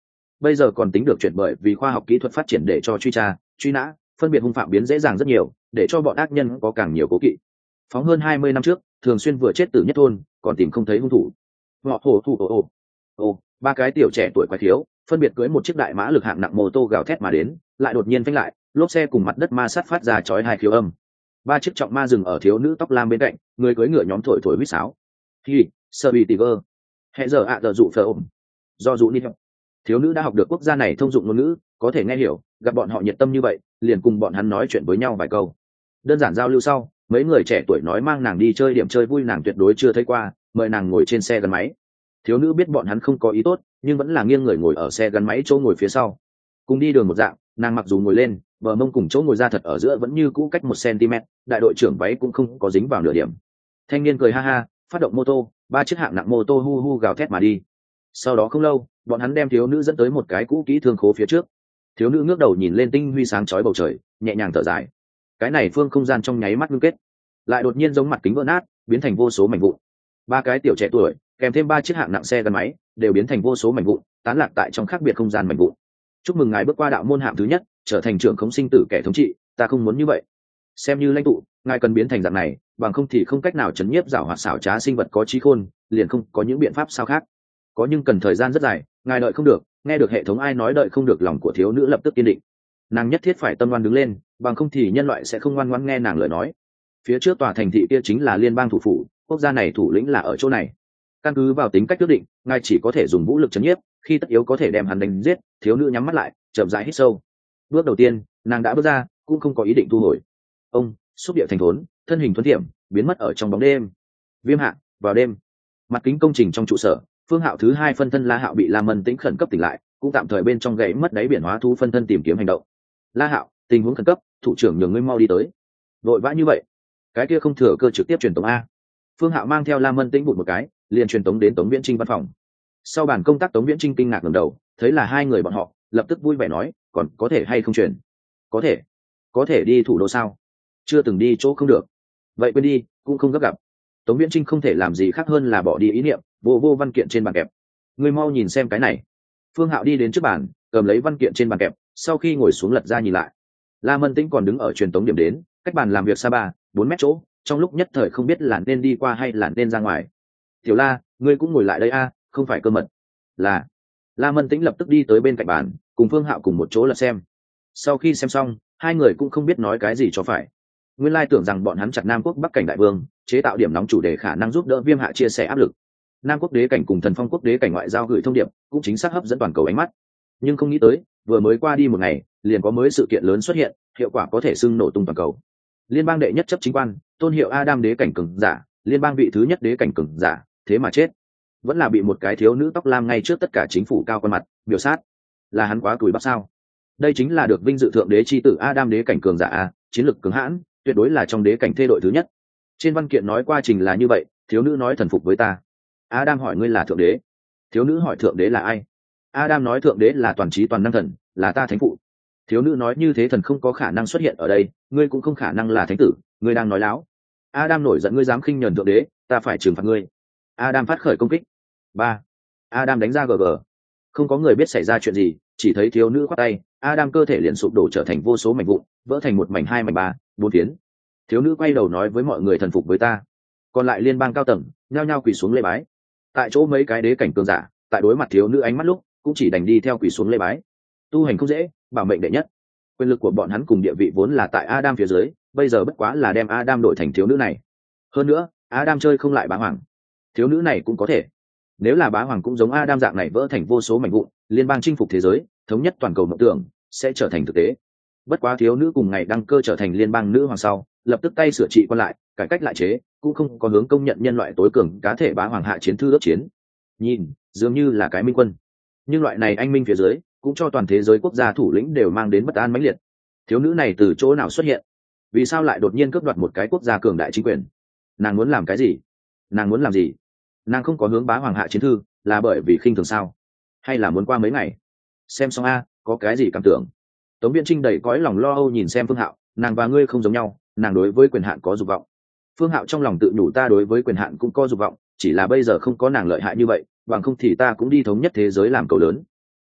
bây giờ còn tính được chuyển bởi vì khoa học kỹ thuật phát triển để cho truy tra truy nã phân biệt hung phạm biến dễ dàng rất nhiều, để cho bọn ác nhân có càng nhiều cố kỵ. Phóng hơn hai mươi năm trước, Thường Xuyên vừa chết tử nhất thôn, còn tìm không thấy hung thủ. Họ hổ thủ ồ ồ ồ, ba cái tiểu trẻ tuổi quái thiếu, phân biệt cưỡi một chiếc đại mã lực hạng nặng mô tô gào thét mà đến, lại đột nhiên phanh lại, lốp xe cùng mặt đất ma sát phát ra chói hai khiếu âm. Ba chiếc trọng ma dừng ở thiếu nữ tóc lam bên cạnh, người cưỡi ngựa nhóm thổi thổi huýt sáo. Hi, sơ bị tiger. Hẹ giờ ạ giờ dụ phở ổm. Do dụ nít. Thiếu nữ đã học được quốc gia này thông dụng ngôn ngữ, có thể nghe hiểu, gặp bọn họ nhiệt tâm như vậy, liền cùng bọn hắn nói chuyện với nhau vài câu. Đơn giản giao lưu sau, mấy người trẻ tuổi nói mang nàng đi chơi điểm chơi vui nàng tuyệt đối chưa thấy qua, mời nàng ngồi trên xe gắn máy. Thiếu nữ biết bọn hắn không có ý tốt, nhưng vẫn là nghiêng người ngồi ở xe gắn máy chỗ ngồi phía sau. Cùng đi đường một dạng, nàng mặc dù ngồi lên, bờ mông cùng chỗ ngồi ra thật ở giữa vẫn như cũ cách một cm, đại đội trưởng váy cũng không có dính vào nửa điểm. Thanh niên cười ha ha, phát động mô tô, ba chiếc hạng nặng mô tô hu hu gào thét mà đi. Sau đó không lâu, bọn hắn đem thiếu nữ dẫn tới một cái cũ kỹ thương khố phía trước. Thiếu nữ ngước đầu nhìn lên tinh huy sáng chói bầu trời, nhẹ nhàng thở dài. Cái này phương không gian trong nháy mắt ngưng kết, lại đột nhiên giống mặt kính vỡ nát, biến thành vô số mảnh vụn. Ba cái tiểu trẻ tuổi kèm thêm ba chiếc hạng nặng xe gắn máy đều biến thành vô số mảnh vụn, tán lạc tại trong khác biệt không gian mảnh vụn. Chúc mừng ngài bước qua đạo môn hạng thứ nhất, trở thành trưởng khống sinh tử kẻ thống trị. Ta không muốn như vậy. Xem như lãnh tụ, ngài cần biến thành dạng này, bằng không thì không cách nào chấn nhiếp giảo hoạt xảo trá sinh vật có trí khôn, liền không có những biện pháp sao khác. Có nhưng cần thời gian rất dài, ngài đợi không được. Nghe được hệ thống ai nói đợi không được, lòng của thiếu nữ lập tức kiên định. Nàng nhất thiết phải tâm ngoan đứng lên, bằng không thì nhân loại sẽ không ngoan ngoãn nghe nàng lời nói. Phía trước tòa thành thị kia chính là liên bang thủ phủ, quốc gia này thủ lĩnh là ở chỗ này. Căn cứ vào tính cách quyết định, ngài chỉ có thể dùng vũ lực chấn nhiếp, khi tất yếu có thể đem hắn đánh giết. Thiếu nữ nhắm mắt lại, chậm rãi hít sâu. Bước đầu tiên, nàng đã bước ra, cũng không có ý định thu hồi. Ông xúc địa thành thốn, thân hình thuần tiệm, biến mất ở trong bóng đêm. Viêm hạ vào đêm, mặt kính công trình trong trụ sở, Phương Hạo thứ hai phân thân La Hạo bị La Mân Tĩnh khẩn cấp tỉnh lại, cũng tạm thời bên trong gãy mất đáy biển hóa thú phân thân tìm kiếm hành động. La Hạo, tình huống khẩn cấp, thủ trưởng nhường ngươi mau đi tới. Vội vã như vậy, cái kia không thừa cơ trực tiếp truyền tống a. Phương Hạo mang theo La Mân Tĩnh bụt một cái, liền truyền tống đến Tống Viễn Trinh văn phòng. Sau bàn công tác, Tống Viễn Trinh kinh ngạc ngẩng đầu, thấy là hai người bọn họ, lập tức vui vẻ nói, còn có thể hay không truyền? Có thể. Có thể đi thủ đô sao? Chưa từng đi chỗ không được. Vậy quên đi, cũng không gấp gặp. Tống Viễn Trinh không thể làm gì khác hơn là bỏ đi ý niệm, vô vô văn kiện trên bàn kẹp. Ngươi mau nhìn xem cái này. Phương Hạo đi đến trước bàn, cầm lấy văn kiện trên bàn kẹp, sau khi ngồi xuống lật ra nhìn lại. La Mân Tĩnh còn đứng ở truyền tống điểm đến, cách bàn làm việc xa ba, bốn mét chỗ, trong lúc nhất thời không biết là nên đi qua hay là nên ra ngoài. Tiểu La, ngươi cũng ngồi lại đây a, không phải cơ mật. Là. La Mân Tĩnh lập tức đi tới bên cạnh bàn, cùng Phương Hạo cùng một chỗ lật xem. Sau khi xem xong, hai người cũng không biết nói cái gì cho phải. Nguyên lai tưởng rằng bọn hắn chặt Nam Quốc Bắc cảnh đại vương, chế tạo điểm nóng chủ đề khả năng giúp đỡ Viêm Hạ chia sẻ áp lực. Nam Quốc đế cảnh cùng Thần Phong Quốc đế cảnh ngoại giao gửi thông điệp, cũng chính xác hấp dẫn toàn cầu ánh mắt. Nhưng không nghĩ tới, vừa mới qua đi một ngày, liền có mới sự kiện lớn xuất hiện, hiệu quả có thể xưng nổ tung toàn cầu. Liên bang đệ nhất chấp chính quan, tôn hiệu Adam đế cảnh cường giả, liên bang vị thứ nhất đế cảnh cường giả, thế mà chết, vẫn là bị một cái thiếu nữ tóc lam ngay trước tất cả chính phủ cao quan mặt biểu sát. Là hắn quá cùi bắp sao? Đây chính là được vinh dự thượng đế chi tử Adam đế cảnh cường giả a, chiến lực cứng hãn, tuyệt đối là trong đế cảnh thê đội thứ nhất. Trên văn kiện nói quá trình là như vậy, thiếu nữ nói thần phục với ta. Adam hỏi ngươi là thượng đế. Thiếu nữ hỏi thượng đế là ai? Adam nói thượng đế là toàn trí toàn năng thần, là ta thánh phụ. Thiếu nữ nói như thế thần không có khả năng xuất hiện ở đây, ngươi cũng không khả năng là thánh tử, ngươi đang nói láo. Adam nổi giận, ngươi dám khinh nhẫn thượng đế, ta phải trừng phạt ngươi. Adam phát khởi công kích. Ba. Adam đánh ra gờ gờ. Không có người biết xảy ra chuyện gì, chỉ thấy thiếu nữ khoát tay, Adam cơ thể liền sụp đổ trở thành vô số mảnh vụn, vỡ thành một mảnh, hai mảnh, ba, bốn phiến. Thiếu nữ quay đầu nói với mọi người thần phục với ta. Còn lại liên bang cao tầng nhao nhao quỳ xuống lễ bái. Tại chỗ mấy cái đế cảnh cường giả, tại đối mặt thiếu nữ ánh mắt lúc, cũng chỉ đành đi theo quỳ xuống lễ bái. Tu hành không dễ, bảo mệnh đệ nhất. Quyền lực của bọn hắn cùng địa vị vốn là tại Adam phía dưới, bây giờ bất quá là đem Adam đổi thành thiếu nữ này. Hơn nữa, Adam chơi không lại bá hoàng, thiếu nữ này cũng có thể. Nếu là bá hoàng cũng giống Adam dạng này vỡ thành vô số mảnh vụn, liên bang chinh phục thế giới, thống nhất toàn cầu mộng tưởng sẽ trở thành thực tế. Bất quá thiếu nữ cùng ngày đăng cơ trở thành liên bang nữ hoàng sau, lập tức tay sửa trị quan lại, cải cách lại chế, cũng không có hướng công nhận nhân loại tối cường cá thể bá hoàng hạ chiến thư ước chiến. Nhìn, dường như là cái minh quân. Nhưng loại này anh minh phía dưới, cũng cho toàn thế giới quốc gia thủ lĩnh đều mang đến bất an mãnh liệt. Thiếu nữ này từ chỗ nào xuất hiện? Vì sao lại đột nhiên cướp đoạt một cái quốc gia cường đại chính quyền? Nàng muốn làm cái gì? Nàng muốn làm gì? Nàng không có hướng bá hoàng hạ chiến thư, là bởi vì khinh thường sao? Hay là muốn qua mấy ngày? Xem xong a, có cái gì cảm tưởng? Tống Viễn Trinh đầy cõi lòng lo âu nhìn xem Phương Hạo, nàng và ngươi không giống nhau, nàng đối với quyền hạn có dục vọng. Phương Hạo trong lòng tự nhủ, ta đối với quyền hạn cũng có dục vọng, chỉ là bây giờ không có nàng lợi hại như vậy, bằng không thì ta cũng đi thống nhất thế giới làm cầu lớn.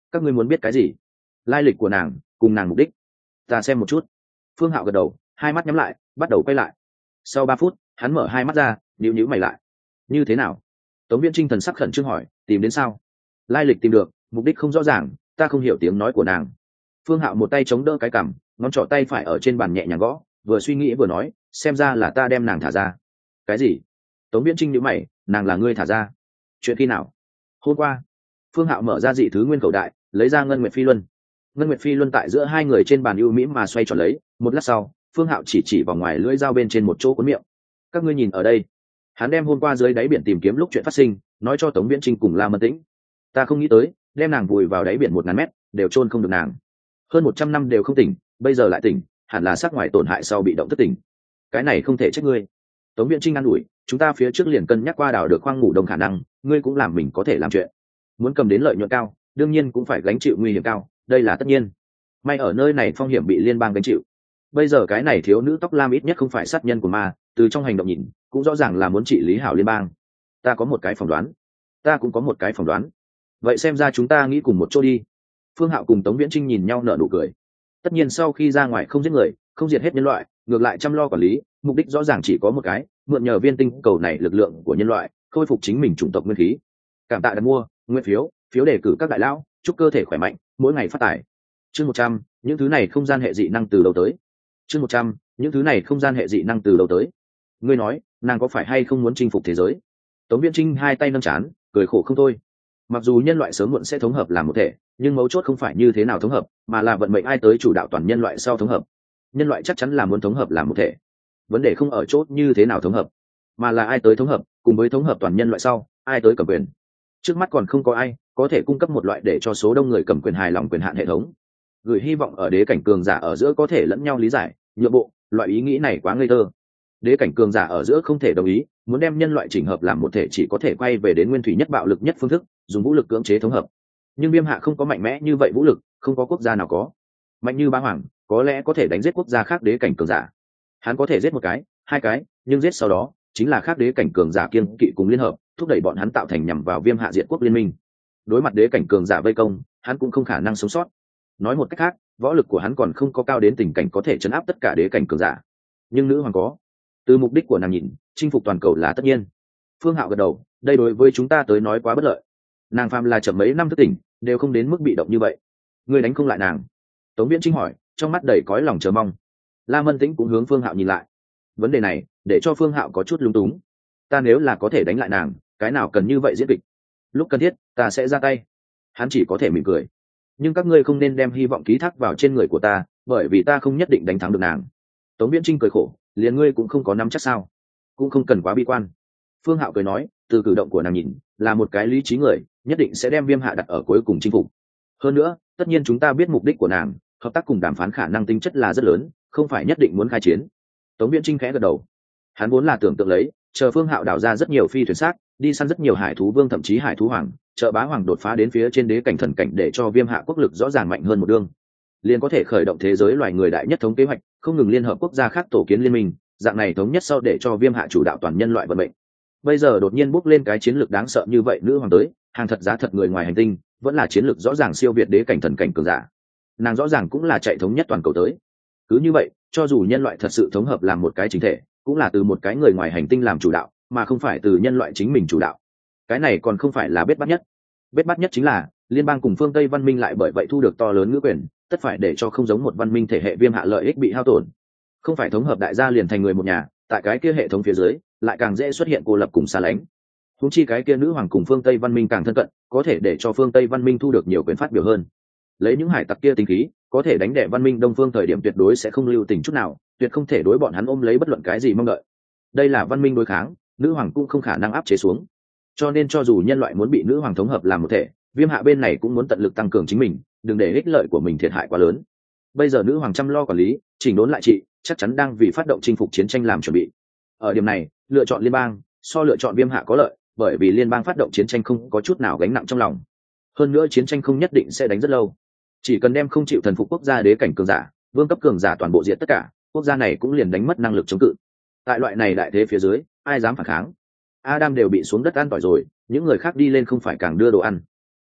các ngươi muốn biết cái gì? Lai lịch của nàng cùng nàng mục đích. Ta xem một chút. Phương Hạo gật đầu, hai mắt nhắm lại, bắt đầu quay lại. Sau ba phút, hắn mở hai mắt ra, nhíu nhíu mày lại. Như thế nào? Tống Viễn Trinh thần sắc khẩn trương hỏi, tìm đến sao? Lai lịch tìm được, mục đích không rõ ràng, ta không hiểu tiếng nói của nàng. Phương Hạo một tay chống đỡ cái cằm, ngón trỏ tay phải ở trên bàn nhẹ nhàng gõ, vừa suy nghĩ vừa nói, xem ra là ta đem nàng thả ra. Cái gì? Tống Viễn Trinh nhíu mày, nàng là ngươi thả ra? Chuyện khi nào? Hôm qua. Phương Hạo mở ra dị thứ nguyên khẩu đại, lấy ra ngân nguyệt phi luân. Ngân nguyệt phi luân tại giữa hai người trên bàn ưu mỹ mà xoay tròn lấy, một lát sau, Phương Hạo chỉ chỉ vào ngoài lưỡi dao bên trên một chỗ cuốn miệng. Các ngươi nhìn ở đây. Hắn đem hôm qua dưới đáy biển tìm kiếm lúc chuyện phát sinh, nói cho Tống Viễn Trinh cùng La Mân Tĩnh. Ta không nghĩ tới, đem nàng vùi vào đáy biển một ngàn mét, đều chôn không được nàng. Hơn một trăm năm đều không tỉnh, bây giờ lại tỉnh, hẳn là sắc ngoài tổn hại sau bị động thất tỉnh. Cái này không thể trách ngươi. Tống Viễn Trinh an ủi, chúng ta phía trước liền cân nhắc qua đào được khoang ngủ đông khả năng, ngươi cũng làm mình có thể làm chuyện. Muốn cầm đến lợi nhuận cao, đương nhiên cũng phải gánh chịu nguy hiểm cao, đây là tất nhiên. May ở nơi này phong hiểm bị liên bang gánh chịu. Bây giờ cái này thiếu nữ tóc lam ít nhất không phải sát nhân của ma, từ trong hành động nhìn, cũng rõ ràng là muốn trị lý hảo liên bang. Ta có một cái phỏng đoán. Ta cũng có một cái phỏng đoán. Vậy xem ra chúng ta nghĩ cùng một chỗ đi. Phương Hạo cùng Tống Viễn Trinh nhìn nhau nở nụ cười. Tất nhiên sau khi ra ngoài không giết người, không diệt hết nhân loại, ngược lại chăm lo quản lý, mục đích rõ ràng chỉ có một cái, mượn nhờ viên tinh cầu này lực lượng của nhân loại, khôi phục chính mình chủng tộc nguyên khí. Cảm tạ đặt mua, nguyên phiếu, phiếu đề cử các đại lão, chúc cơ thể khỏe mạnh, mỗi ngày phát tài. Chương một trăm, những thứ này không gian hệ dị năng từ đâu tới? Chương một trăm, những thứ này không gian hệ dị năng từ đâu tới? Ngươi nói, nàng có phải hay không muốn chinh phục thế giới? Tống Viễn Trinh hai tay nâng trán, cười khổ không thôi. Mặc dù nhân loại sớm muộn sẽ thống hợp làm một thể, nhưng mấu chốt không phải như thế nào thống hợp, mà là vận mệnh ai tới chủ đạo toàn nhân loại sau thống hợp. Nhân loại chắc chắn là muốn thống hợp làm một thể. Vấn đề không ở chỗ như thế nào thống hợp, mà là ai tới thống hợp, cùng với thống hợp toàn nhân loại sau, ai tới cầm quyền. Trước mắt còn không có ai có thể cung cấp một loại để cho số đông người cầm quyền hài lòng quyền hạn hệ thống. Gửi hy vọng ở đế cảnh cường giả ở giữa có thể lẫn nhau lý giải, nhượng bộ, loại ý nghĩ này quá ngây thơ. Đế cảnh cường giả ở giữa không thể đồng ý, muốn đem nhân loại chỉnh hợp làm một thể chỉ có thể quay về đến nguyên thủy nhất bạo lực nhất phương thức, dùng vũ lực cưỡng chế thống hợp. Nhưng Viêm Hạ không có mạnh mẽ như vậy vũ lực, không có quốc gia nào có. Mạnh như Bá Hoàng, có lẽ có thể đánh giết quốc gia khác đế cảnh cường giả. Hắn có thể giết một cái, hai cái, nhưng giết sau đó chính là khác đế cảnh cường giả kiên kỵ cùng liên hợp, thúc đẩy bọn hắn tạo thành nhằm vào Viêm Hạ diệt quốc liên minh. Đối mặt đế cảnh cường giả vây công, hắn cũng không khả năng sống sót. Nói một cách khác, võ lực của hắn còn không có cao đến tình cảnh có thể chấn áp tất cả đế cảnh cường giả. Nhưng nữ hoàng có. Từ mục đích của nàng nhìn, chinh phục toàn cầu là tất nhiên. Phương Hạo gật đầu, đây đối với chúng ta tới nói quá bất lợi. Nàng phàm là chậm mấy năm thức tỉnh, đều không đến mức bị động như vậy. Ngươi đánh không lại nàng? Tống Viễn Trinh hỏi, trong mắt đầy cõi lòng chờ mong. La Mân Tĩnh cũng hướng Phương Hạo nhìn lại. Vấn đề này để cho Phương Hạo có chút lung túng. Ta nếu là có thể đánh lại nàng, cái nào cần như vậy diễn kịch? Lúc cần thiết, ta sẽ ra tay. Hắn chỉ có thể mỉm cười. Nhưng các ngươi không nên đem hy vọng ký thác vào trên người của ta, bởi vì ta không nhất định đánh thắng được nàng. Tống Viễn Trinh cười khổ, liền ngươi cũng không có nắm chắc sao? Cũng không cần quá bi quan. Phương Hạo cười nói, từ cử động của nàng nhìn, là một cái lý trí người, nhất định sẽ đem Viêm Hạ đặt ở cuối cùng chinh phục. Hơn nữa, tất nhiên chúng ta biết mục đích của nàng, hợp tác cùng đàm phán khả năng tính chất là rất lớn, không phải nhất định muốn khai chiến. Tống Viễn Trinh khẽ gật đầu. Hắn vốn là tưởng tượng lấy, chờ Phương Hạo đào ra rất nhiều phi thuyền xác, đi săn rất nhiều hải thú vương thậm chí hải thú hoàng, trợ Bá Hoàng đột phá đến phía trên đế cảnh thần cảnh để cho Viêm Hạ quốc lực rõ ràng mạnh hơn một đương, liền có thể khởi động thế giới loài người đại nhất thống kế hoạch, không ngừng liên hợp quốc gia khác tổ kiến liên minh, dạng này thống nhất sau để cho Viêm Hạ chủ đạo toàn nhân loại vận mệnh. Bây giờ đột nhiên bốc lên cái chiến lược đáng sợ như vậy nữ hoàng tới, hàng thật giá thật người ngoài hành tinh, vẫn là chiến lược rõ ràng siêu việt đế cảnh thần cảnh cường giả. Nàng rõ ràng cũng là chạy thống nhất toàn cầu tới. Cứ như vậy, cho dù nhân loại thật sự thống hợp làm một cái chính thể, cũng là từ một cái người ngoài hành tinh làm chủ đạo, mà không phải từ nhân loại chính mình chủ đạo. Cái này còn không phải là bết bát nhất. Bết bát nhất chính là liên bang cùng phương Tây văn minh lại bởi vậy thu được to lớn ngữ quyền, tất phải để cho không giống một văn minh thể hệ Viêm Hạ lợi ích bị hao tổn. Không phải thống hợp đại gia liền thành người một nhà, tại cái kia hệ thống phía dưới, lại càng dễ xuất hiện cô lập cùng xa lánh. Húng chi cái kia nữ hoàng cùng phương Tây văn minh càng thân cận, có thể để cho phương Tây văn minh thu được nhiều quyền phát biểu hơn. Lấy những hải tặc kia tính khí, có thể đánh đẻ văn minh đông phương thời điểm tuyệt đối sẽ không lưu tình chút nào, tuyệt không thể đối bọn hắn ôm lấy bất luận cái gì mong đợi. Đây là văn minh đối kháng, nữ hoàng cũng không khả năng áp chế xuống. Cho nên cho dù nhân loại muốn bị nữ hoàng thống hợp làm một thể, Viêm Hạ bên này cũng muốn tận lực tăng cường chính mình, đừng để ích lợi của mình thiệt hại quá lớn. Bây giờ nữ hoàng chăm lo quản lý, chỉnh đốn lại trị, chắc chắn đang vì phát động chinh phục chiến tranh làm chuẩn bị. Ở điểm này, lựa chọn liên bang so lựa chọn Viêm Hạ có lợi, bởi vì liên bang phát động chiến tranh không có chút nào gánh nặng trong lòng. Hơn nữa chiến tranh không nhất định sẽ đánh rất lâu, chỉ cần đem không chịu thần phục quốc gia đế cảnh cường giả, vương cấp cường giả toàn bộ diệt tất cả, quốc gia này cũng liền đánh mất năng lực chống cự. Tại loại này đại thế phía dưới, ai dám phản kháng? Adam đều bị xuống đất ăn tỏi rồi, những người khác đi lên không phải càng đưa đồ ăn.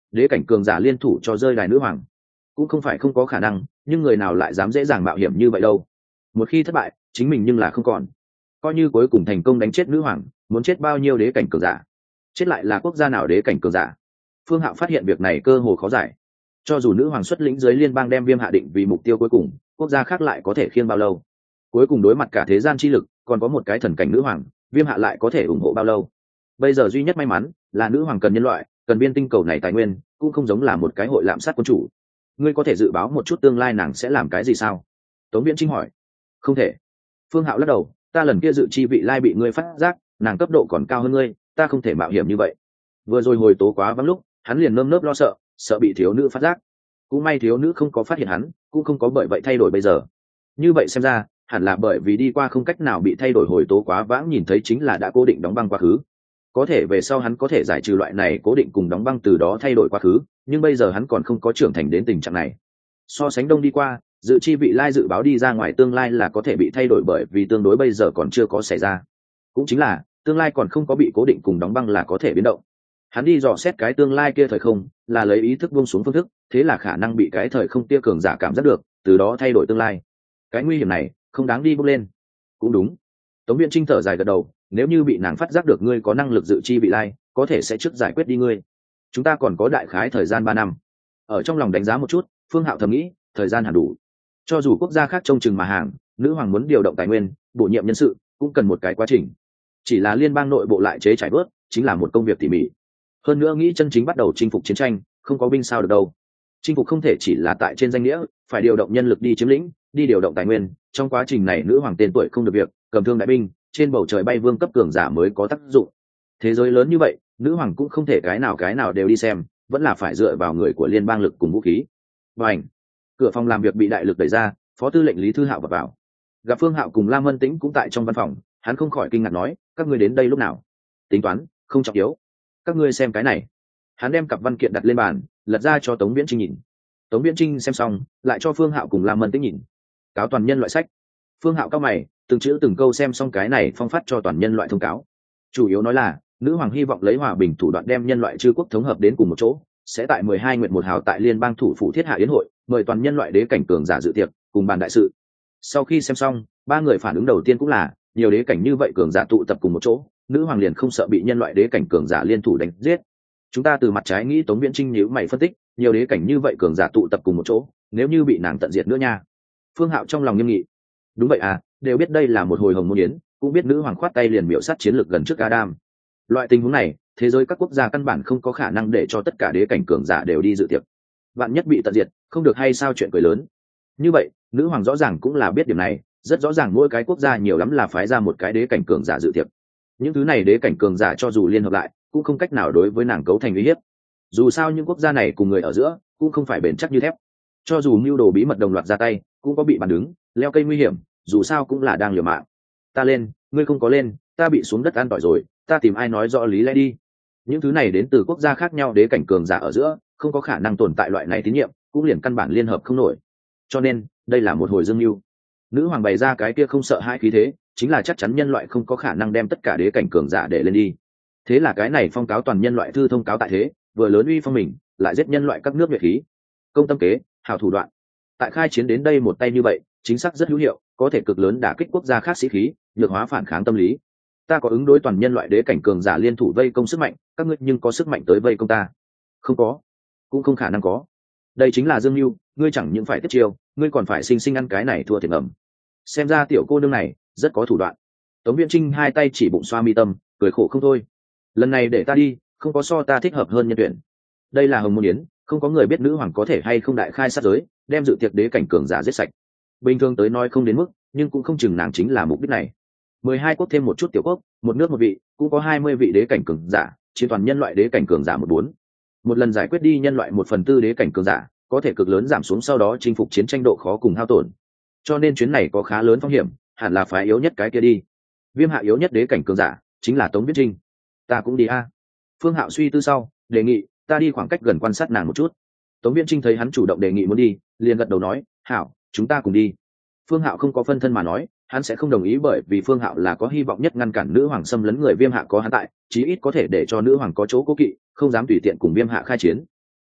đế cảnh cường giả liên thủ cho rơi đài nữ hoàng cũng không phải không có khả năng, nhưng người nào lại dám dễ dàng mạo hiểm như vậy đâu. Một khi thất bại chính mình nhưng là không còn, coi như cuối cùng thành công đánh chết nữ hoàng, muốn chết bao nhiêu đế cảnh cường giả, chết lại là quốc gia nào đế cảnh cường giả? Phương Hạo phát hiện việc này cơ hồ khó giải. Cho dù nữ hoàng xuất lĩnh dưới liên bang đem Viêm Hạ định vì mục tiêu cuối cùng, quốc gia khác lại có thể khiêng bao lâu? Cuối cùng đối mặt cả thế gian chi lực, còn có một cái thần cảnh nữ hoàng, Viêm Hạ lại có thể ủng hộ bao lâu? Bây giờ duy nhất may mắn là nữ hoàng cần nhân loại, cần viên tinh cầu này tài nguyên, cũng không giống là một cái hội lạm sát quân chủ. Ngươi có thể dự báo một chút tương lai nàng sẽ làm cái gì sao? Tống Viễn Trinh hỏi. Không thể. Phương Hạo lắc đầu, ta lần kia dự chi vị lai bị ngươi phát giác, nàng cấp độ còn cao hơn ngươi, ta không thể mạo hiểm như vậy. Vừa rồi hồi tố quá vắng lúc, hắn liền nơm nớp lo sợ, sợ bị thiếu nữ phát giác. Cũng may thiếu nữ không có phát hiện hắn, cũng không có bởi vậy thay đổi bây giờ. Như vậy xem ra, hẳn là bởi vì đi qua không cách nào bị thay đổi hồi tố quá vãng, nhìn thấy chính là đã cố định đóng băng quá khứ. Có thể về sau hắn có thể giải trừ loại này cố định cùng đóng băng, từ đó thay đổi quá khứ, nhưng bây giờ hắn còn không có trưởng thành đến tình trạng này. So sánh đông đi qua, dự chi vị lai dự báo đi ra ngoài tương lai là có thể bị thay đổi, bởi vì tương đối bây giờ còn chưa có xảy ra. Cũng chính là tương lai còn không có bị cố định cùng đóng băng là có thể biến động. Hắn đi dò xét cái tương lai kia thời không, là lấy ý thức buông xuống phương thức, thế là khả năng bị cái thời không tia cường giả cảm giác được, từ đó thay đổi tương lai. Cái nguy hiểm này không đáng đi bước lên. Cũng đúng. Tống Viễn Trinh thở dài gật đầu, nếu như bị nàng phát giác được ngươi có năng lực dự chi vị lai, có thể sẽ trước giải quyết đi ngươi. Chúng ta còn có đại khái thời gian ba năm. Ở trong lòng đánh giá một chút, Phương Hạo thầm nghĩ, thời gian hẳn đủ. Cho dù quốc gia khác trông chừng mà hàng, nữ hoàng muốn điều động tài nguyên, bổ nhiệm nhân sự, cũng cần một cái quá trình. Chỉ là liên bang nội bộ lại chế trải bớt, chính là một công việc tỉ mỉ. Hơn nữa nghĩ chân chính bắt đầu chinh phục chiến tranh, không có binh sao được đâu. Chinh phục không thể chỉ là tại trên danh nghĩa, phải điều động nhân lực đi chiếm lĩnh, đi điều động tài nguyên. Trong quá trình này nữ hoàng tên tuổi không được việc, cầm thương đại binh, trên bầu trời bay vương cấp cường giả mới có tác dụng. Thế giới lớn như vậy, nữ hoàng cũng không thể cái nào cái nào đều đi xem, vẫn là phải dựa vào người của liên bang lực cùng vũ khí. Bành! Cửa phòng làm việc bị đại lực đẩy ra, phó tư lệnh Lý Thư Hạo vào vào. Gặp Phương Hạo cùng Lam Vân Tĩnh cũng tại trong văn phòng, hắn không khỏi kinh ngạc nói, các ngươi đến đây lúc nào? Tính toán, không trọng yếu. Các ngươi xem cái này. Hắn đem cặp văn kiện đặt lên bàn, lật ra cho Tống Viễn Trinh nhìn. Tống Viễn Trinh xem xong, lại cho Phương Hạo cùng Lam Vân Tĩnh nhìn. Cáo toàn nhân loại sách. Phương Hạo cao mày, từng chữ từng câu xem xong cái này phong phát cho toàn nhân loại thông cáo. Chủ yếu nói là, nữ hoàng hy vọng lấy hòa bình thủ đoạn đem nhân loại chư quốc thống hợp đến cùng một chỗ, sẽ tại mười hai nguyện một hào tại liên bang thủ phủ thiết hạ yến hội, mời toàn nhân loại đế cảnh cường giả dự tiệc, cùng bàn đại sự. Sau khi xem xong, ba người phản ứng đầu tiên cũng là, nhiều đế cảnh như vậy cường giả tụ tập cùng một chỗ, nữ hoàng liền không sợ bị nhân loại đế cảnh cường giả liên thủ đánh giết. Chúng ta từ mặt trái nghĩ, Tống Viễn Trinh nhíu mày phân tích, nhiều đế cảnh như vậy cường giả tụ tập cùng một chỗ, nếu như bị nàng tận diệt nữa nha. Phương Hạo trong lòng nghiêm nghị. Đúng vậy à, đều biết đây là một hồi hồng môn yến, cũng biết nữ hoàng khoát tay liền miểu sát chiến lược gần trước Adam. Loại tình huống này, thế giới các quốc gia căn bản không có khả năng để cho tất cả đế cảnh cường giả đều đi dự tiệc. Vạn nhất bị tận diệt, không được hay sao, chuyện cười lớn. Như vậy, nữ hoàng rõ ràng cũng là biết điểm này, rất rõ ràng mỗi cái quốc gia nhiều lắm là phái ra một cái đế cảnh cường giả dự tiệc. Những thứ này đế cảnh cường giả cho dù liên hợp lại, cũng không cách nào đối với nàng cấu thành uy hiếp. Dù sao những quốc gia này cùng người ở giữa, cũng không phải bền chắc như thép. Cho dù mưu đồ bí mật đồng loạt ra tay, cũng có bị bàn đứng, leo cây nguy hiểm, dù sao cũng là đang liều mạng. Ta lên, ngươi không có lên, ta bị xuống đất ăn tỏi rồi, ta tìm ai nói rõ lý lẽ đi. Những thứ này đến từ quốc gia khác nhau đế cảnh cường giả ở giữa, không có khả năng tồn tại loại này tín nhiệm, cũng liền căn bản liên hợp không nổi. Cho nên, đây là một hồi dương mưu. Nữ hoàng bày ra cái kia không sợ hãi khí thế, chính là chắc chắn nhân loại không có khả năng đem tất cả đế cảnh cường giả để lên đi. Thế là cái này phong cáo toàn nhân loại thư thông cáo tại thế, vừa lớn uy phong mình, lại giết nhân loại các nước nhuệ khí. Công tâm kế, hào thủ đoạn. Tại khai chiến đến đây một tay như vậy, chính xác rất hữu hiệu, có thể cực lớn đả kích quốc gia khác sĩ khí, nhược hóa phản kháng tâm lý. Ta có ứng đối toàn nhân loại đế cảnh cường giả liên thủ vây công sức mạnh, các ngươi nhưng có sức mạnh tới vây công ta? Không có, cũng không khả năng có. Đây chính là dương mưu, ngươi chẳng những phải tiếp chiêu, ngươi còn phải sinh sinh ăn cái này thua thiệt ngầm. Xem ra tiểu cô nương này rất có thủ đoạn. Tống Viễn Trinh hai tay chỉ bụng xoa mi tâm, cười khổ không thôi. Lần này để ta đi, không có so ta thích hợp hơn nhân tuyển. Đây là hồng môn yến, không có người biết nữ hoàng có thể hay không đại khai sát giới, đem dự tiệc đế cảnh cường giả giết sạch. Bình thường tới nói không đến mức, nhưng cũng không chừng nàng chính là mục đích này. Mười hai quốc thêm một chút tiểu quốc, một nước một vị, cũng có hai mươi vị đế cảnh cường giả, chỉ toàn nhân loại đế cảnh cường giả một bốn. Một lần giải quyết đi nhân loại một phần tư đế cảnh cường giả, có thể cực lớn giảm xuống sau đó chinh phục chiến tranh độ khó cùng hao tổn. Cho nên chuyến này có khá lớn phong hiểm, hẳn là phái yếu nhất cái kia đi. Viêm hạ yếu nhất đế cảnh cường giả chính là Tống Viễn Trinh. Ta cũng đi a. Phương Hạo suy tư sau, đề nghị ta đi khoảng cách gần quan sát nàng một chút. Tống Viễn Trinh thấy hắn chủ động đề nghị muốn đi, liền gật đầu nói, hảo, chúng ta cùng đi. Phương Hạo không có phân thân mà nói, hắn sẽ không đồng ý, bởi vì Phương Hạo là có hy vọng nhất ngăn cản nữ hoàng xâm lấn người Viêm hạ có hắn tại, chí ít có thể để cho nữ hoàng có chỗ cố kỵ, không dám tùy tiện cùng Viêm hạ khai chiến.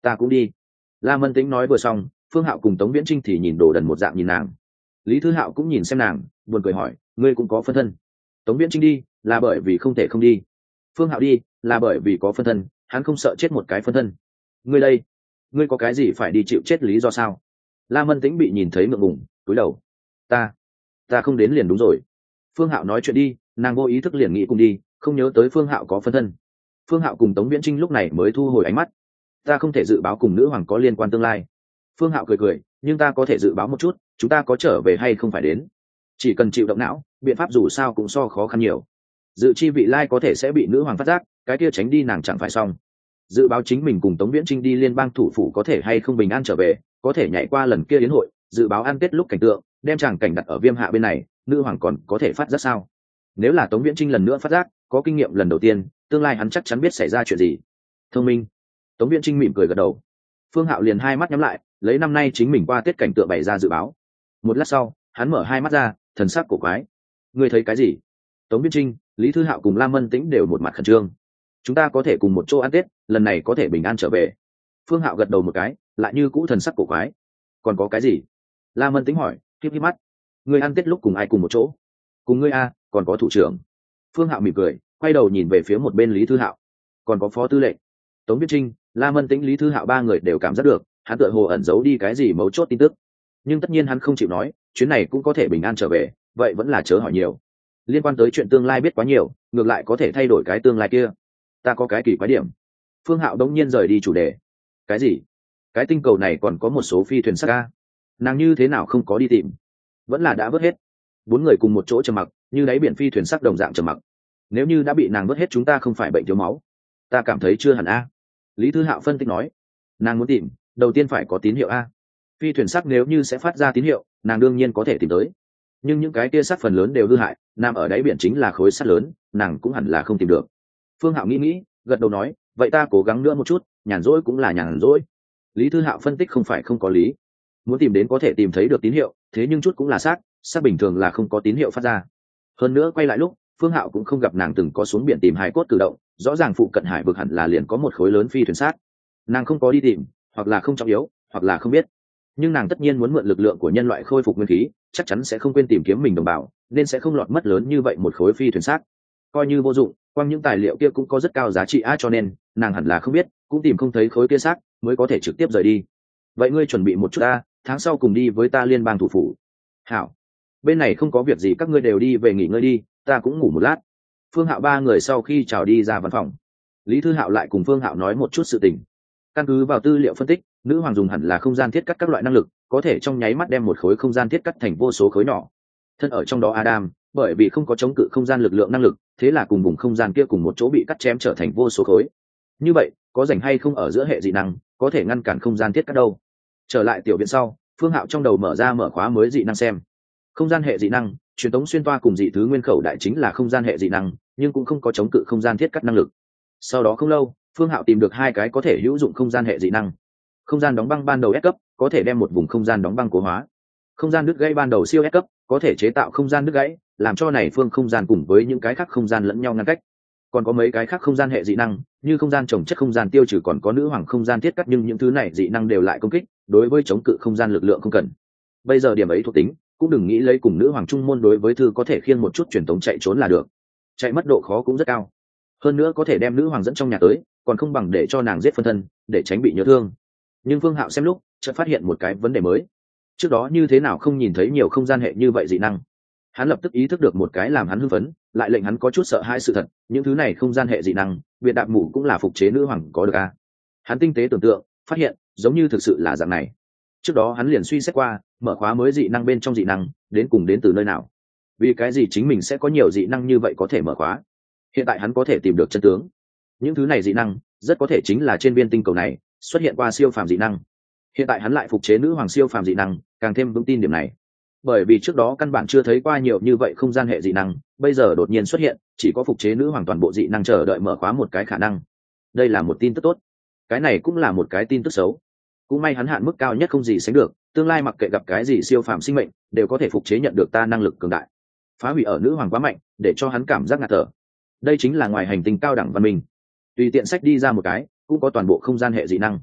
Ta cũng đi. La Mân Tĩnh nói vừa xong, Phương Hạo cùng Tống Viễn Trinh thì nhìn đồ đần một dạng nhìn nàng. Lý Thư Hạo cũng nhìn xem nàng, buồn cười hỏi, ngươi cũng có phân thân? Tống Viễn Trinh đi là bởi vì không thể không đi, Phương Hạo đi là bởi vì có phân thân, hắn không sợ chết một cái phân thân. Ngươi đây, ngươi có cái gì phải đi chịu chết lý do sao? La Mân Tĩnh bị nhìn thấy ngượng ngùng, cúi đầu. Ta, ta không đến liền đúng rồi. Phương Hạo nói chuyện đi, nàng vô ý thức liền nghĩ cùng đi, không nhớ tới Phương Hạo có phân thân. Phương Hạo cùng Tống Viễn Trinh lúc này mới thu hồi ánh mắt. Ta không thể dự báo cùng nữ hoàng có liên quan tương lai. Phương Hạo cười cười, nhưng ta có thể dự báo một chút, chúng ta có trở về hay không phải đến. Chỉ cần chịu động não, biện pháp dù sao cũng so khó khăn nhiều. Dự chi vị lai có thể sẽ bị nữ hoàng phát giác, cái kia tránh đi nàng chẳng phải xong. Dự báo chính mình cùng Tống Viễn Trinh đi liên bang thủ phủ có thể hay không bình an trở về, có thể nhảy qua lần kia yến hội, dự báo ăn tết lúc cảnh tượng, đem chàng cảnh đặt ở Viêm Hạ bên này, nữ hoàng còn có thể phát giác sao? Nếu là Tống Viễn Trinh lần nữa phát giác, có kinh nghiệm lần đầu tiên, tương lai hắn chắc chắn biết xảy ra chuyện gì. Thông minh. Tống Viễn Trinh mỉm cười gật đầu. Phương Hạo liền hai mắt nhắm lại, lấy năm nay chính mình qua tết cảnh tượng bày ra dự báo. Một lát sau, hắn mở hai mắt ra, thần sắc cổ quái. Ngươi thấy cái gì? Tống Viễn Trinh, Lý Thư Hạo cùng Lam Mân Tĩnh đều một mặt khẩn trương. Chúng ta có thể cùng một chỗ ăn tết, lần này có thể bình an trở về. Phương Hạo gật đầu một cái, lại như cũ thần sắc cổ quái. Còn có cái gì? Lam Mân Tĩnh hỏi, híp híp mắt. Ngươi ăn tết lúc cùng ai cùng một chỗ? Cùng ngươi a, còn có thủ trưởng. Phương Hạo mỉm cười, quay đầu nhìn về phía một bên Lý Thư Hạo. Còn có phó tư lệnh. Tống Viễn Trinh, Lam Mân Tĩnh, Lý Thư Hạo ba người đều cảm giác được, hắn tựa hồ ẩn giấu đi cái gì mấu chốt tin tức. Nhưng tất nhiên hắn không chịu nói, chuyến này cũng có thể bình an trở về, vậy vẫn là chớ hỏi nhiều. Liên quan tới chuyện tương lai biết quá nhiều, ngược lại có thể thay đổi cái tương lai kia. Ta có cái kỳ quái điểm. Phương Hạo đống nhiên rời đi chủ đề. Cái gì? Cái tinh cầu này còn có một số phi thuyền xác ca. Nàng như thế nào không có đi tìm? Vẫn là đã vớt hết. Bốn người cùng một chỗ trầm mặc, như đáy biển phi thuyền sắc đồng dạng trầm mặc. Nếu như đã bị nàng vớt hết, chúng ta không phải bệnh thiếu máu. Ta cảm thấy chưa hẳn a. Lý Thư Hạo phân tích nói. Nàng muốn tìm, đầu tiên phải có tín hiệu a. Phi thuyền sắc nếu như sẽ phát ra tín hiệu, nàng đương nhiên có thể tìm tới. Nhưng những cái kia sắt phần lớn đều hư hại, nằm ở đáy biển chính là khối sắt lớn, nàng cũng hẳn là không tìm được. Phương Hạo nghĩ nghĩ, gật đầu nói, vậy ta cố gắng nữa một chút, nhàn rỗi cũng là nhàn rỗi. Lý Thư Hạo phân tích không phải không có lý. Muốn tìm đến có thể tìm thấy được tín hiệu, thế nhưng chút cũng là xác, xác bình thường là không có tín hiệu phát ra. Hơn nữa quay lại lúc, Phương Hạo cũng không gặp nàng từng có xuống biển tìm hải cốt cử động, rõ ràng phụ cận hải vực hẳn là liền có một khối lớn phi thuyền sát. Nàng không có đi tìm, hoặc là không trọng yếu, hoặc là không biết. Nhưng nàng tất nhiên muốn mượn lực lượng của nhân loại khôi phục nguyên khí, chắc chắn sẽ không quên tìm kiếm mình đồng bào, nên sẽ không lọt mất lớn như vậy một khối phi thuyền xác. Coi như vô dụng, quang những tài liệu kia cũng có rất cao giá trị á, cho nên nàng hẳn là không biết, cũng tìm không thấy khối kia xác, mới có thể trực tiếp rời đi. Vậy ngươi chuẩn bị một chút ta, tháng sau cùng đi với ta liên bang thủ phủ. Hảo. Bên này không có việc gì, các ngươi đều đi về nghỉ ngơi đi, ta cũng ngủ một lát. Phương Hạo ba người sau khi chào đi ra văn phòng. Lý Thư Hạo lại cùng Phương Hạo nói một chút sự tình. Căn cứ vào tư liệu phân tích, nữ hoàng dùng hẳn là không gian thiết cắt các loại năng lực, có thể trong nháy mắt đem một khối không gian thiết cắt thành vô số khối nhỏ. Thân ở trong đó Adam, bởi vì không có chống cự không gian lực lượng năng lực, thế là cùng vùng không gian kia cùng một chỗ bị cắt chém trở thành vô số khối. Như vậy, có rảnh hay không ở giữa hệ dị năng, có thể ngăn cản không gian thiết cắt đâu. Trở lại tiểu viện sau, Phương Hạo trong đầu mở ra mở khóa mới dị năng xem. Không gian hệ dị năng, truyền tống xuyên toa cùng dị thứ nguyên khẩu đại chính là không gian hệ dị năng, nhưng cũng không có chống cự không gian thiết cắt năng lực. Sau đó không lâu, Phương Hạo tìm được hai cái có thể hữu dụng không gian hệ dị năng. Không gian đóng băng ban đầu S cấp, có thể đem một vùng không gian đóng băng cố hóa. Không gian đứt gãy ban đầu siêu S cấp, có thể chế tạo không gian đứt gãy, làm cho này phương không gian cùng với những cái khác không gian lẫn nhau ngăn cách. Còn có mấy cái khác không gian hệ dị năng, như không gian trồng chất, không gian tiêu trừ, còn có nữ hoàng không gian thiết cắt, nhưng những thứ này dị năng đều lại công kích, đối với chống cự không gian lực lượng không cần. Bây giờ điểm ấy thuộc tính, cũng đừng nghĩ lấy cùng nữ hoàng trung môn đối với thư có thể khiêng một chút truyền tống chạy trốn là được. Chạy mất độ khó cũng rất cao. Hơn nữa có thể đem nữ hoàng dẫn trong nhà tới, còn không bằng để cho nàng giết phân thân, để tránh bị nhớ thương. Nhưng Phương Hạo xem lúc, chợt phát hiện một cái vấn đề mới. Trước đó như thế nào không nhìn thấy nhiều không gian hệ như vậy dị năng? Hắn lập tức ý thức được một cái làm hắn hưng phấn, lại lệnh hắn có chút sợ hãi sự thật, những thứ này không gian hệ dị năng, biệt đạp mũ cũng là phục chế nữ hoàng có được a. Hắn tinh tế tưởng tượng, phát hiện, giống như thực sự là dạng này. Trước đó hắn liền suy xét qua, mở khóa mới dị năng bên trong dị năng, đến cùng đến từ nơi nào? Vì cái gì chính mình sẽ có nhiều dị năng như vậy có thể mở khóa? Hiện tại hắn có thể tìm được chân tướng. Những thứ này dị năng, rất có thể chính là trên viên tinh cầu này xuất hiện qua siêu phàm dị năng. Hiện tại hắn lại phục chế nữ hoàng siêu phàm dị năng, càng thêm vững tin điểm này. Bởi vì trước đó căn bản chưa thấy qua nhiều như vậy không gian hệ dị năng, bây giờ đột nhiên xuất hiện, chỉ có phục chế nữ hoàng toàn bộ dị năng chờ đợi mở khóa một cái khả năng. Đây là một tin tức tốt. Cái này cũng là một cái tin tức xấu. Cũng may hắn hạn mức cao nhất không gì sánh được, tương lai mặc kệ gặp cái gì siêu phàm sinh mệnh, đều có thể phục chế nhận được ta năng lực cường đại. Phá hủy ở nữ hoàng quá mạnh, để cho hắn cảm giác ngạt thở. Đây chính là ngoài hành tinh cao đẳng văn minh. Tùy tiện sách đi ra một cái, cũng có toàn bộ không gian hệ dị năng.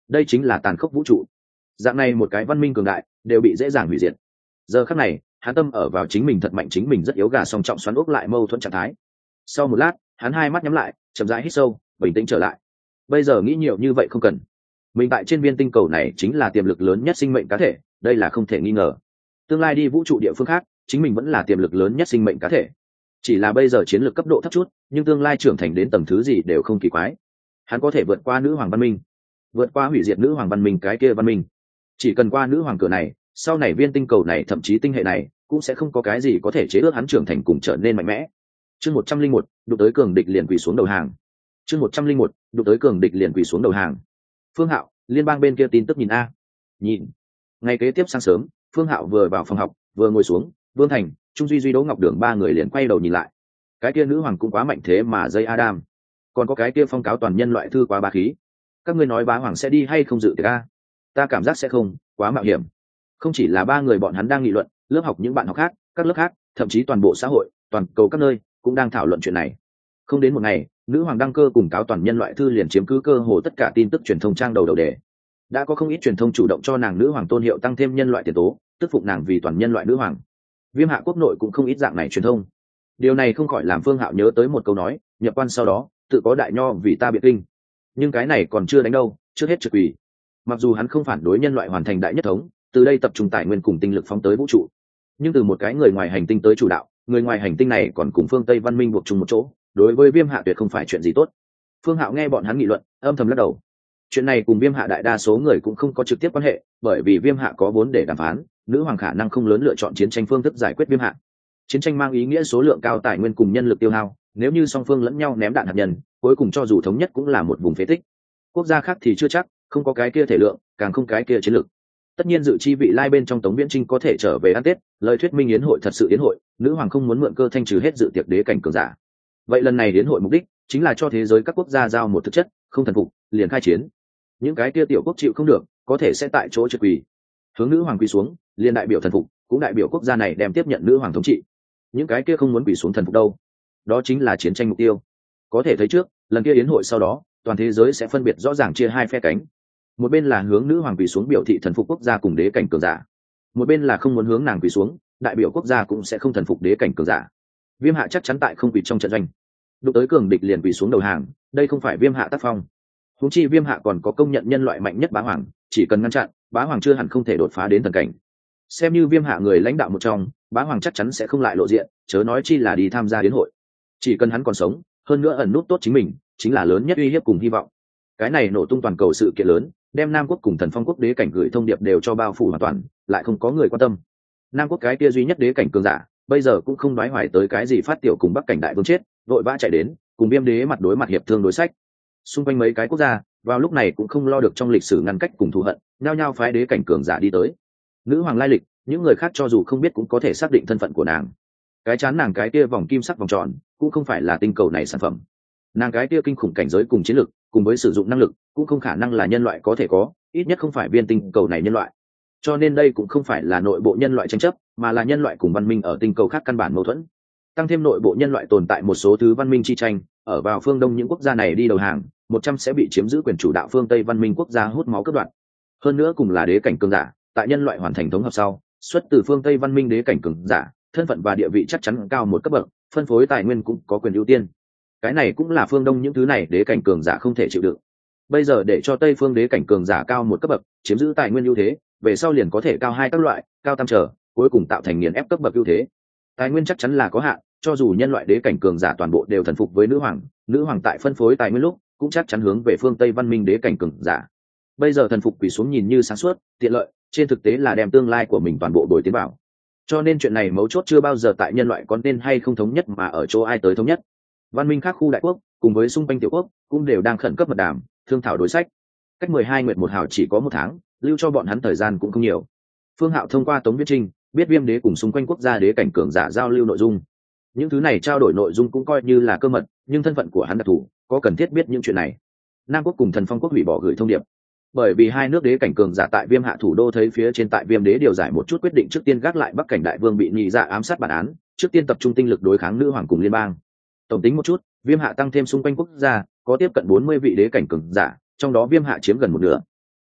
đây chính là tàn khốc vũ trụ. Dạng này một cái văn minh cường đại đều bị dễ dàng hủy diệt. Giờ khắc này hắn tâm ở vào chính mình thật mạnh, chính mình rất yếu gà, song trọng xoắn ốc lại mâu thuẫn trạng thái. Sau một lát hắn hai mắt nhắm lại, chậm rãi hít sâu, bình tĩnh trở lại. Bây giờ nghĩ nhiều như vậy không cần. Mình tại trên viên tinh cầu này chính là tiềm lực lớn nhất sinh mệnh cá thể, đây là không thể nghi ngờ. Tương lai đi vũ trụ địa phương khác, chính mình vẫn là tiềm lực lớn nhất sinh mệnh cá thể. Chỉ là bây giờ chiến lược cấp độ thấp chút, nhưng tương lai trưởng thành đến tầng thứ gì đều không kỳ quái. Hắn có thể vượt qua nữ hoàng văn minh, vượt qua hủy diệt nữ hoàng văn minh cái kia văn minh. Chỉ cần qua nữ hoàng cửa này, sau này viên tinh cầu này thậm chí tinh hệ này cũng sẽ không có cái gì có thể chế ước hắn trưởng thành cùng trở nên mạnh mẽ. Chương một trăm linh một, đụng tới cường địch liền quỳ xuống đầu hàng. Chương một trăm linh một, đụng tới cường địch liền quỳ xuống đầu hàng. Phương Hạo, liên bang bên kia tin tức nhìn a. Nhìn. Ngày kế tiếp sáng sớm, Phương Hạo vừa vào phòng học, vừa ngồi xuống, Vương Thành, Trung Duy Duy, Đỗ Ngọc Đường ba người liền quay đầu nhìn lại. Cái kia nữ hoàng cũng quá mạnh thế mà dây Adam. Còn có cái kia phong cáo toàn nhân loại thư quá bá khí. Các ngươi nói bá hoàng sẽ đi hay không dự tiệc a? Ta cảm giác sẽ không, quá mạo hiểm. Không chỉ là ba người bọn hắn đang nghị luận, lớp học những bạn học khác, các lớp khác, thậm chí toàn bộ xã hội, toàn cầu các nơi cũng đang thảo luận chuyện này. Không đến một ngày, nữ hoàng đăng cơ cùng cáo toàn nhân loại thư liền chiếm cứ cơ hồ tất cả tin tức truyền thông trang đầu đầu đề. Đã có không ít truyền thông chủ động cho nàng nữ hoàng tôn hiệu, tăng thêm nhân loại tiền tố, tức phụng nàng vì toàn nhân loại nữ hoàng. Viêm Hạ quốc nội cũng không ít dạng này truyền thông. Điều này không khỏi làm Phương Hạo nhớ tới một câu nói, nhập quan sau đó tự có đại nho vì ta biệt kinh. Nhưng cái này còn chưa đánh đâu, trước hết trực quỷ. Mặc dù hắn không phản đối nhân loại hoàn thành đại nhất thống, từ đây tập trung tài nguyên cùng tinh lực phóng tới vũ trụ, nhưng từ một cái người ngoài hành tinh tới chủ đạo, người ngoài hành tinh này còn cùng phương Tây văn minh buộc chung một chỗ, đối với Viêm Hạ tuyệt không phải chuyện gì tốt. Phương Hạo nghe bọn hắn nghị luận, âm thầm lắc đầu. Chuyện này cùng Viêm Hạ đại đa số người cũng không có trực tiếp quan hệ, bởi vì Viêm Hạ có vốn để đàm phán, nữ hoàng khả năng không lớn lựa chọn chiến tranh phương thức giải quyết Viêm Hạ. Chiến tranh mang ý nghĩa số lượng cao tài nguyên cùng nhân lực tiêu hao, nếu như song phương lẫn nhau ném đạn hạt nhân, cuối cùng cho dù thống nhất cũng là một vùng phế tích. Quốc gia khác thì chưa chắc, không có cái kia thể lượng, càng không cái kia chiến lược. Tất nhiên dự chi vị lai bên trong Tống Viễn Trinh có thể trở về ăn Tết, lời thuyết minh yến hội thật sự yến hội, nữ hoàng không muốn mượn cơ thanh trừ hết dự tiệc đế cảnh cường giả. Vậy lần này yến hội mục đích chính là cho thế giới các quốc gia giao một thực chất, không thần phục, liền khai chiến. Những cái kia tiểu quốc chịu không được, có thể sẽ tại chỗ trượt quỳ. Hướng nữ hoàng quỳ xuống, liền đại biểu thần phục, cũng đại biểu quốc gia này đem tiếp nhận nữ hoàng thống trị. Những cái kia không muốn quỳ xuống thần phục đâu, đó chính là chiến tranh mục tiêu. Có thể thấy trước, lần kia yến hội sau đó, toàn thế giới sẽ phân biệt rõ ràng chia hai phe cánh. Một bên là hướng nữ hoàng quỳ xuống biểu thị thần phục quốc gia cùng đế cảnh cường giả, một bên là không muốn hướng nàng quỳ xuống, đại biểu quốc gia cũng sẽ không thần phục đế cảnh cường giả. Viêm Hạ chắc chắn tại không quỳ trong trận doanh, đụng tới cường địch liền quỳ xuống đầu hàng, đây không phải Viêm Hạ tác phong. Huống chi Viêm Hạ còn có công nhận nhân loại mạnh nhất bá hoàng, chỉ cần ngăn chặn, bá hoàng chưa hẳn không thể đột phá đến thần cảnh. Xem như Viêm Hạ người lãnh đạo một trong, bá hoàng chắc chắn sẽ không lại lộ diện, chớ nói chi là đi tham gia yến hội. Chỉ cần hắn còn sống, hơn nữa ẩn nút tốt chính mình, chính là lớn nhất uy hiếp cùng hy vọng. Cái này nổ tung toàn cầu sự kiện lớn, đem Nam quốc cùng Thần Phong quốc đế cảnh gửi thông điệp đều cho bao phủ hoàn toàn, lại không có người quan tâm. Nam quốc cái kia duy nhất đế cảnh cường giả, bây giờ cũng không đoái hoài tới cái gì phát tiểu cùng Bắc cảnh đại vương chết, vội vã chạy đến, cùng Viêm đế mặt đối mặt hiệp thương đối sách. Xung quanh mấy cái quốc gia, vào lúc này cũng không lo được trong lịch sử ngăn cách cùng thù hận, nhao nhao phái đế cảnh cường giả đi tới. Nữ hoàng lai lịch, những người khác cho dù không biết cũng có thể xác định thân phận của nàng. Cái chán nàng cái kia vòng kim sắc vòng tròn, cũng không phải là tinh cầu này sản phẩm. Nàng cái kia kinh khủng cảnh giới cùng chiến lực, cùng với sử dụng năng lực, cũng không khả năng là nhân loại có thể có, ít nhất không phải viên tinh cầu này nhân loại. Cho nên đây cũng không phải là nội bộ nhân loại tranh chấp, mà là nhân loại cùng văn minh ở tinh cầu khác căn bản mâu thuẫn. Tăng thêm nội bộ nhân loại tồn tại một số thứ văn minh chi tranh, ở vào phương Đông những quốc gia này đi đầu hàng, một trăm sẽ bị chiếm giữ quyền chủ đạo phương Tây văn minh quốc gia hút máu cướp đoạt. Hơn nữa cùng là đế cảnh cường giả, tại nhân loại hoàn thành thống hợp sau, xuất từ phương Tây văn minh đế cảnh cường giả, thân phận và địa vị chắc chắn cao một cấp bậc, phân phối tài nguyên cũng có quyền ưu tiên. Cái này cũng là phương Đông những thứ này đế cảnh cường giả không thể chịu đựng. Bây giờ để cho Tây phương đế cảnh cường giả cao một cấp bậc, chiếm giữ tài nguyên ưu thế, về sau liền có thể cao hai các loại, cao tam trở, cuối cùng tạo thành nghiền ép cấp bậc ưu thế. Tài nguyên chắc chắn là có hạn, cho dù nhân loại đế cảnh cường giả toàn bộ đều thần phục với nữ hoàng, nữ hoàng tại phân phối tài nguyên lúc cũng chắc chắn hướng về phương Tây văn minh đế cảnh cường giả. Bây giờ thần phục quỳ xuống nhìn như sáng suốt, tiện lợi, trên thực tế là đem tương lai của mình toàn bộ đổi tiến vào. Cho nên chuyện này mấu chốt chưa bao giờ tại nhân loại có nên hay không thống nhất, mà ở chỗ ai tới thống nhất. Văn minh khác khu đại quốc cùng với xung quanh tiểu quốc cũng đều đang khẩn cấp mật đàm, thương thảo đối sách. Cách mười hai nguyệt một hào chỉ có một tháng, lưu cho bọn hắn thời gian cũng không nhiều. Phương Hạo thông qua Tống Viễn Trinh biết Viêm đế cùng xung quanh quốc gia đế cảnh cường giả giao lưu nội dung. Những thứ này trao đổi nội dung cũng coi như là cơ mật, nhưng thân phận của hắn đặc thù, có cần thiết biết những chuyện này. Nam quốc cùng Thần Phong quốc hủy bỏ gửi thông điệp, bởi vì hai nước đế cảnh cường giả tại Viêm Hạ thủ đô thấy phía trên tại Viêm đế điều giải một chút, quyết định trước tiên gác lại Bắc cảnh đại vương bị nhị dạ ám sát bản án, trước tiên tập trung tinh lực đối kháng nữ hoàng cùng liên bang. Tổng tính một chút, Viêm Hạ tăng thêm xung quanh quốc gia có tiếp cận bốn mươi vị đế cảnh cường giả, trong đó Viêm Hạ chiếm gần một nửa.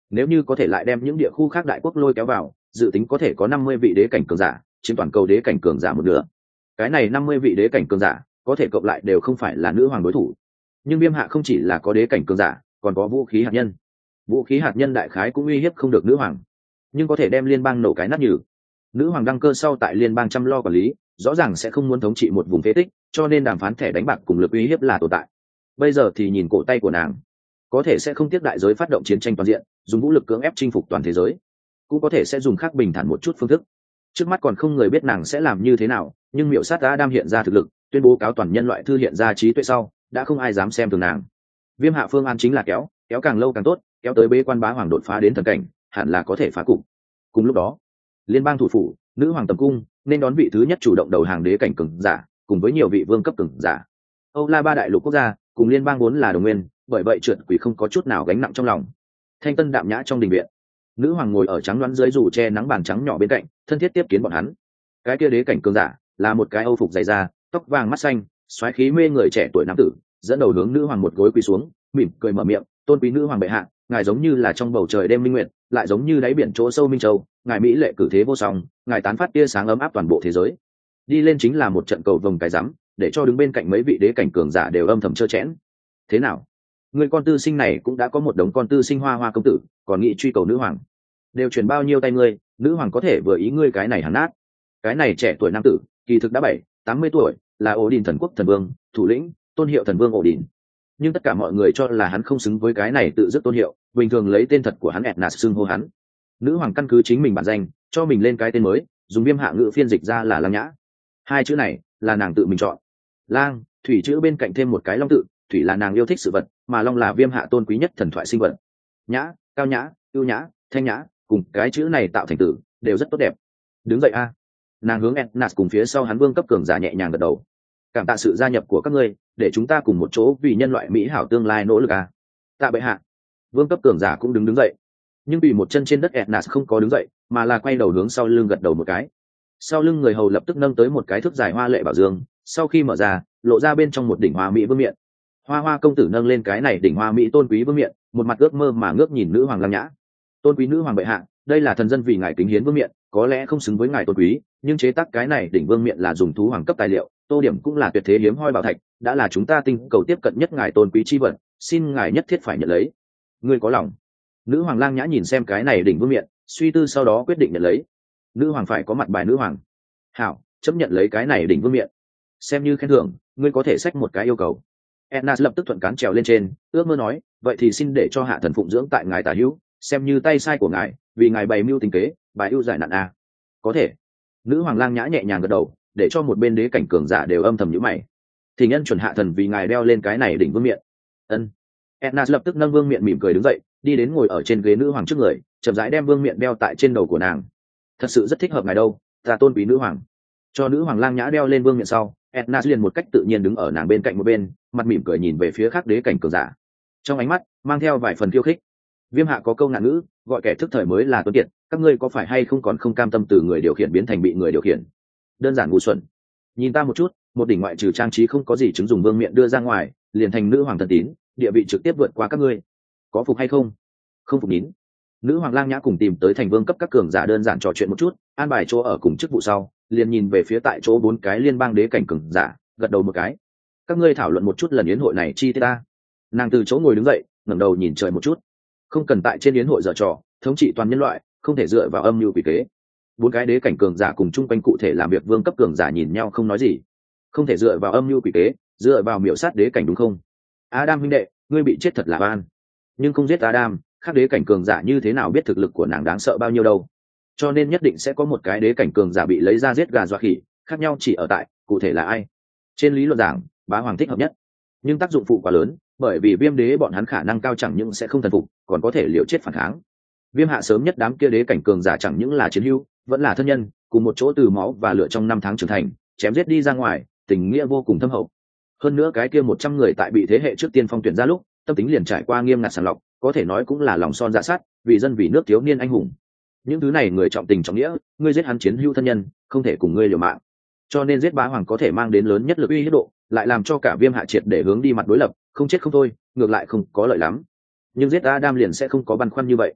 nếu như có thể lại đem những địa khu khác đại quốc lôi kéo vào, dự tính có thể có năm mươi vị đế cảnh cường giả chiếm toàn cầu đế cảnh cường giả một nửa. Cái này năm mươi vị đế cảnh cường giả có thể cộng lại đều không phải là nữ hoàng đối thủ. Nhưng viêm hạ không chỉ là có đế cảnh cường giả, còn có vũ khí hạt nhân. Vũ khí hạt nhân đại khái cũng uy hiếp không được nữ hoàng, nhưng có thể đem liên bang nổ cái nát nhừ. Nữ hoàng đăng cơ sau tại liên bang chăm lo quản lý, rõ ràng sẽ không muốn thống trị một vùng phế tích, cho nên đàm phán thẻ đánh bạc cùng lực uy hiếp là tồn tại. Bây giờ thì nhìn cổ tay của nàng, có thể sẽ không tiếc đại giới phát động chiến tranh toàn diện, dùng vũ lực cưỡng ép chinh phục toàn thế giới, cũng có thể sẽ dùng khác bình thản một chút phương thức. Trước mắt còn không người biết nàng sẽ làm như thế nào, nhưng miểu sát Adam hiện ra thực lực, tuyên bố cáo toàn nhân loại thư hiện ra trí tuệ sau, đã không ai dám xem thường nàng. Viêm hạ phương án chính là kéo kéo càng lâu càng tốt, kéo tới bế quan bá hoàng đột phá đến thần cảnh, hẳn là có thể phá cục. Cùng lúc đó, liên bang thủ phủ, nữ hoàng tầm cung nên đón vị thứ nhất chủ động đầu hàng đế cảnh cường giả, cùng với nhiều vị vương cấp cường giả. Âu La ba đại lục quốc gia cùng liên bang vốn là đồng nguyên, bởi vậy trượt quỷ không có chút nào gánh nặng trong lòng. Thanh tân đạm nhã trong đình viện, nữ hoàng ngồi ở trắng đoán dưới dù che nắng bàn trắng nhỏ bên cạnh, thân thiết tiếp kiến bọn hắn. Cái kia đế cảnh cường giả là một cái âu phục dày da, tóc vàng mắt xanh, xoáy khí mê người trẻ tuổi nam tử, dẫn đầu hướng nữ hoàng một gối quỳ xuống, mỉm cười mở miệng, tôn quý nữ hoàng bệ hạ, ngài giống như là trong bầu trời đêm minh nguyệt, lại giống như đáy biển chỗ sâu minh châu, ngài mỹ lệ cử thế vô song, ngài tán phát tia sáng ấm áp toàn bộ thế giới. Đi lên chính là một trận cầu vồng cái rắm, để cho đứng bên cạnh mấy vị đế cảnh cường giả đều âm thầm trơ chẽn. Thế nào, người con tư sinh này cũng đã có một đống con tư sinh hoa hoa công tử, còn nghĩ truy cầu nữ hoàng, đều chuyển bao nhiêu tay ngươi, nữ hoàng có thể vừa ý ngươi cái này hẳn nát. Cái này trẻ tuổi nam tử kỳ thực đã bảy tám mươi tuổi, là ổ đình thần quốc thần vương, thủ lĩnh, tôn hiệu thần vương ổ đình. Nhưng tất cả mọi người cho là hắn không xứng với cái này tự dứt tôn hiệu, bình thường lấy tên thật của hắn Etnas xưng hô hắn. Nữ hoàng căn cứ chính mình bản danh, cho mình lên cái tên mới, dùng viêm hạ ngữ phiên dịch ra là Lang Nhã. Hai chữ này là nàng tự mình chọn. Lang, thủy chữ bên cạnh thêm một cái long tự, thủy là nàng yêu thích sự vật, mà long là viêm hạ tôn quý nhất thần thoại sinh vật. Nhã, cao nhã, ưu nhã, thanh nhã, cùng cái chữ này tạo thành tử, đều rất tốt đẹp. Đứng dậy a. Nàng hướng Etnas cùng phía sau hắn vương cấp cường giả nhẹ nhàng gật đầu. Cảm tạ sự gia nhập của các ngươi, để chúng ta cùng một chỗ vì nhân loại mỹ hảo tương lai nỗ lực a. Tạ bệ hạ. Vương cấp cường giả cũng đứng đứng dậy, nhưng bị một chân trên đất Etnas không có đứng dậy, mà là quay đầu hướng sau lưng gật đầu một cái. Sau lưng người hầu lập tức nâng tới một cái thước dài hoa lệ bảo dương, sau khi mở ra, lộ ra bên trong một đỉnh hoa mỹ vương miện. Hoa hoa công tử nâng lên cái này đỉnh hoa mỹ tôn quý vương miện, một mặt ước mơ mà ngước nhìn nữ hoàng Lang Nhã. Tôn quý nữ hoàng bệ hạ, đây là thần dân vì ngài kính hiến vương miện, có lẽ không xứng với ngài tôn quý, nhưng chế tác cái này đỉnh vương miện là dùng thú hoàng cấp tài liệu, tô điểm cũng là tuyệt thế hiếm hoi bảo thạch, đã là chúng ta tinh cầu tiếp cận nhất ngài tôn quý chi vật, xin ngài nhất thiết phải nhận lấy. Ngươi có lòng. Nữ hoàng Lang Nhã nhìn xem cái này đỉnh vương miện, suy tư sau đó quyết định nhận lấy. Nữ hoàng phải có mặt bài nữ hoàng. Hảo, chấp nhận lấy cái này đỉnh vương miện, xem như khen thưởng, ngươi có thể xách một cái yêu cầu. Etnas lập tức thuận cán trèo lên trên, ước mơ nói, vậy thì xin để cho hạ thần phụng dưỡng tại ngài tả hữu, xem như tay sai của ngài, vì ngài bày mưu tình kế, bài ưu giải nạn a. Có thể. Nữ hoàng Lang Nhã nhẹ nhàng gật đầu, để cho một bên đế cảnh cường giả đều âm thầm nhíu mày. Thì nhân chuẩn hạ thần vì ngài đeo lên cái này đỉnh vương miện. Ân. Etnas lập tức nâng vương miện mỉm cười đứng dậy, đi đến ngồi ở trên ghế nữ hoàng trước người, chậm rãi đem vương miện đeo tại trên đầu của nàng. Thật sự rất thích hợp ngài đâu, ta tôn quý nữ hoàng. Cho nữ hoàng Lang Nhã đeo lên vương miện sau, Etnas liền một cách tự nhiên đứng ở nàng bên cạnh một bên, mặt mỉm cười nhìn về phía khác đế cảnh cường giả, trong ánh mắt mang theo vài phần khiêu khích. Viêm hạ có câu ngạn ngữ, gọi kẻ thức thời mới là tuấn kiệt, các ngươi có phải hay không còn không cam tâm từ người điều khiển biến thành bị người điều khiển? Đơn giản ngu xuẩn. Nhìn ta một chút, một đỉnh ngoại trừ trang trí không có gì chứng dùng vương miện đưa ra ngoài, liền thành nữ hoàng thần tín, địa vị trực tiếp vượt qua các ngươi. Có phục hay không? Không phục nín. Nữ hoàng Lang Nhã cùng tìm tới thành vương cấp các cường giả đơn giản trò chuyện một chút, an bài chỗ ở cùng chức vụ sau, liền nhìn về phía tại chỗ bốn cái liên bang đế cảnh cường giả, gật đầu một cái. Các ngươi thảo luận một chút lần yến hội này chi tiết ta. Nàng từ chỗ ngồi đứng dậy, ngẩng đầu nhìn trời một chút. Không cần tại trên yến hội dở trò, thống trị toàn nhân loại, không thể dựa vào âm mưu quỷ kế. Bốn cái đế cảnh cường giả cùng chung quanh cụ thể làm việc vương cấp cường giả nhìn nhau không nói gì. Không thể dựa vào âm mưu quỷ kế, dựa vào miểu sát đế cảnh đúng không? Adam huynh đệ, ngươi bị chết thật là oan. Nhưng không giết Adam, khác đế cảnh cường giả như thế nào biết thực lực của nàng đáng sợ bao nhiêu đâu? Cho nên nhất định sẽ có một cái đế cảnh cường giả bị lấy ra giết gà dọa khỉ, khác nhau chỉ ở tại cụ thể là ai. Trên lý luận giảng, bá hoàng thích hợp nhất, nhưng tác dụng phụ quá lớn, bởi vì viêm đế bọn hắn khả năng cao chẳng những sẽ không thần phục, còn có thể liều chết phản kháng. Viêm hạ sớm nhất đám kia đế cảnh cường giả chẳng những là chiến hữu, vẫn là thân nhân, cùng một chỗ từ máu và lửa trong năm tháng trưởng thành, chém giết đi ra ngoài, tình nghĩa vô cùng thâm hậu. Hơn nữa cái kia một trăm người tại bị thế hệ trước tiên phong tuyển ra lúc, tâm tính liền trải qua nghiêm ngặt sàng lọc, có thể nói cũng là lòng son dạ sát, vì dân vì nước thiếu niên anh hùng. Những thứ này người trọng tình trọng nghĩa, ngươi giết hắn chiến hữu thân nhân, không thể cùng ngươi liều mạng. Cho nên giết bá hoàng có thể mang đến lớn nhất lực uy hiếp độ, lại làm cho cả viêm hạ triệt để hướng đi mặt đối lập, không chết không thôi, ngược lại không có lợi lắm. Nhưng giết Adam liền sẽ không có băn khoăn như vậy.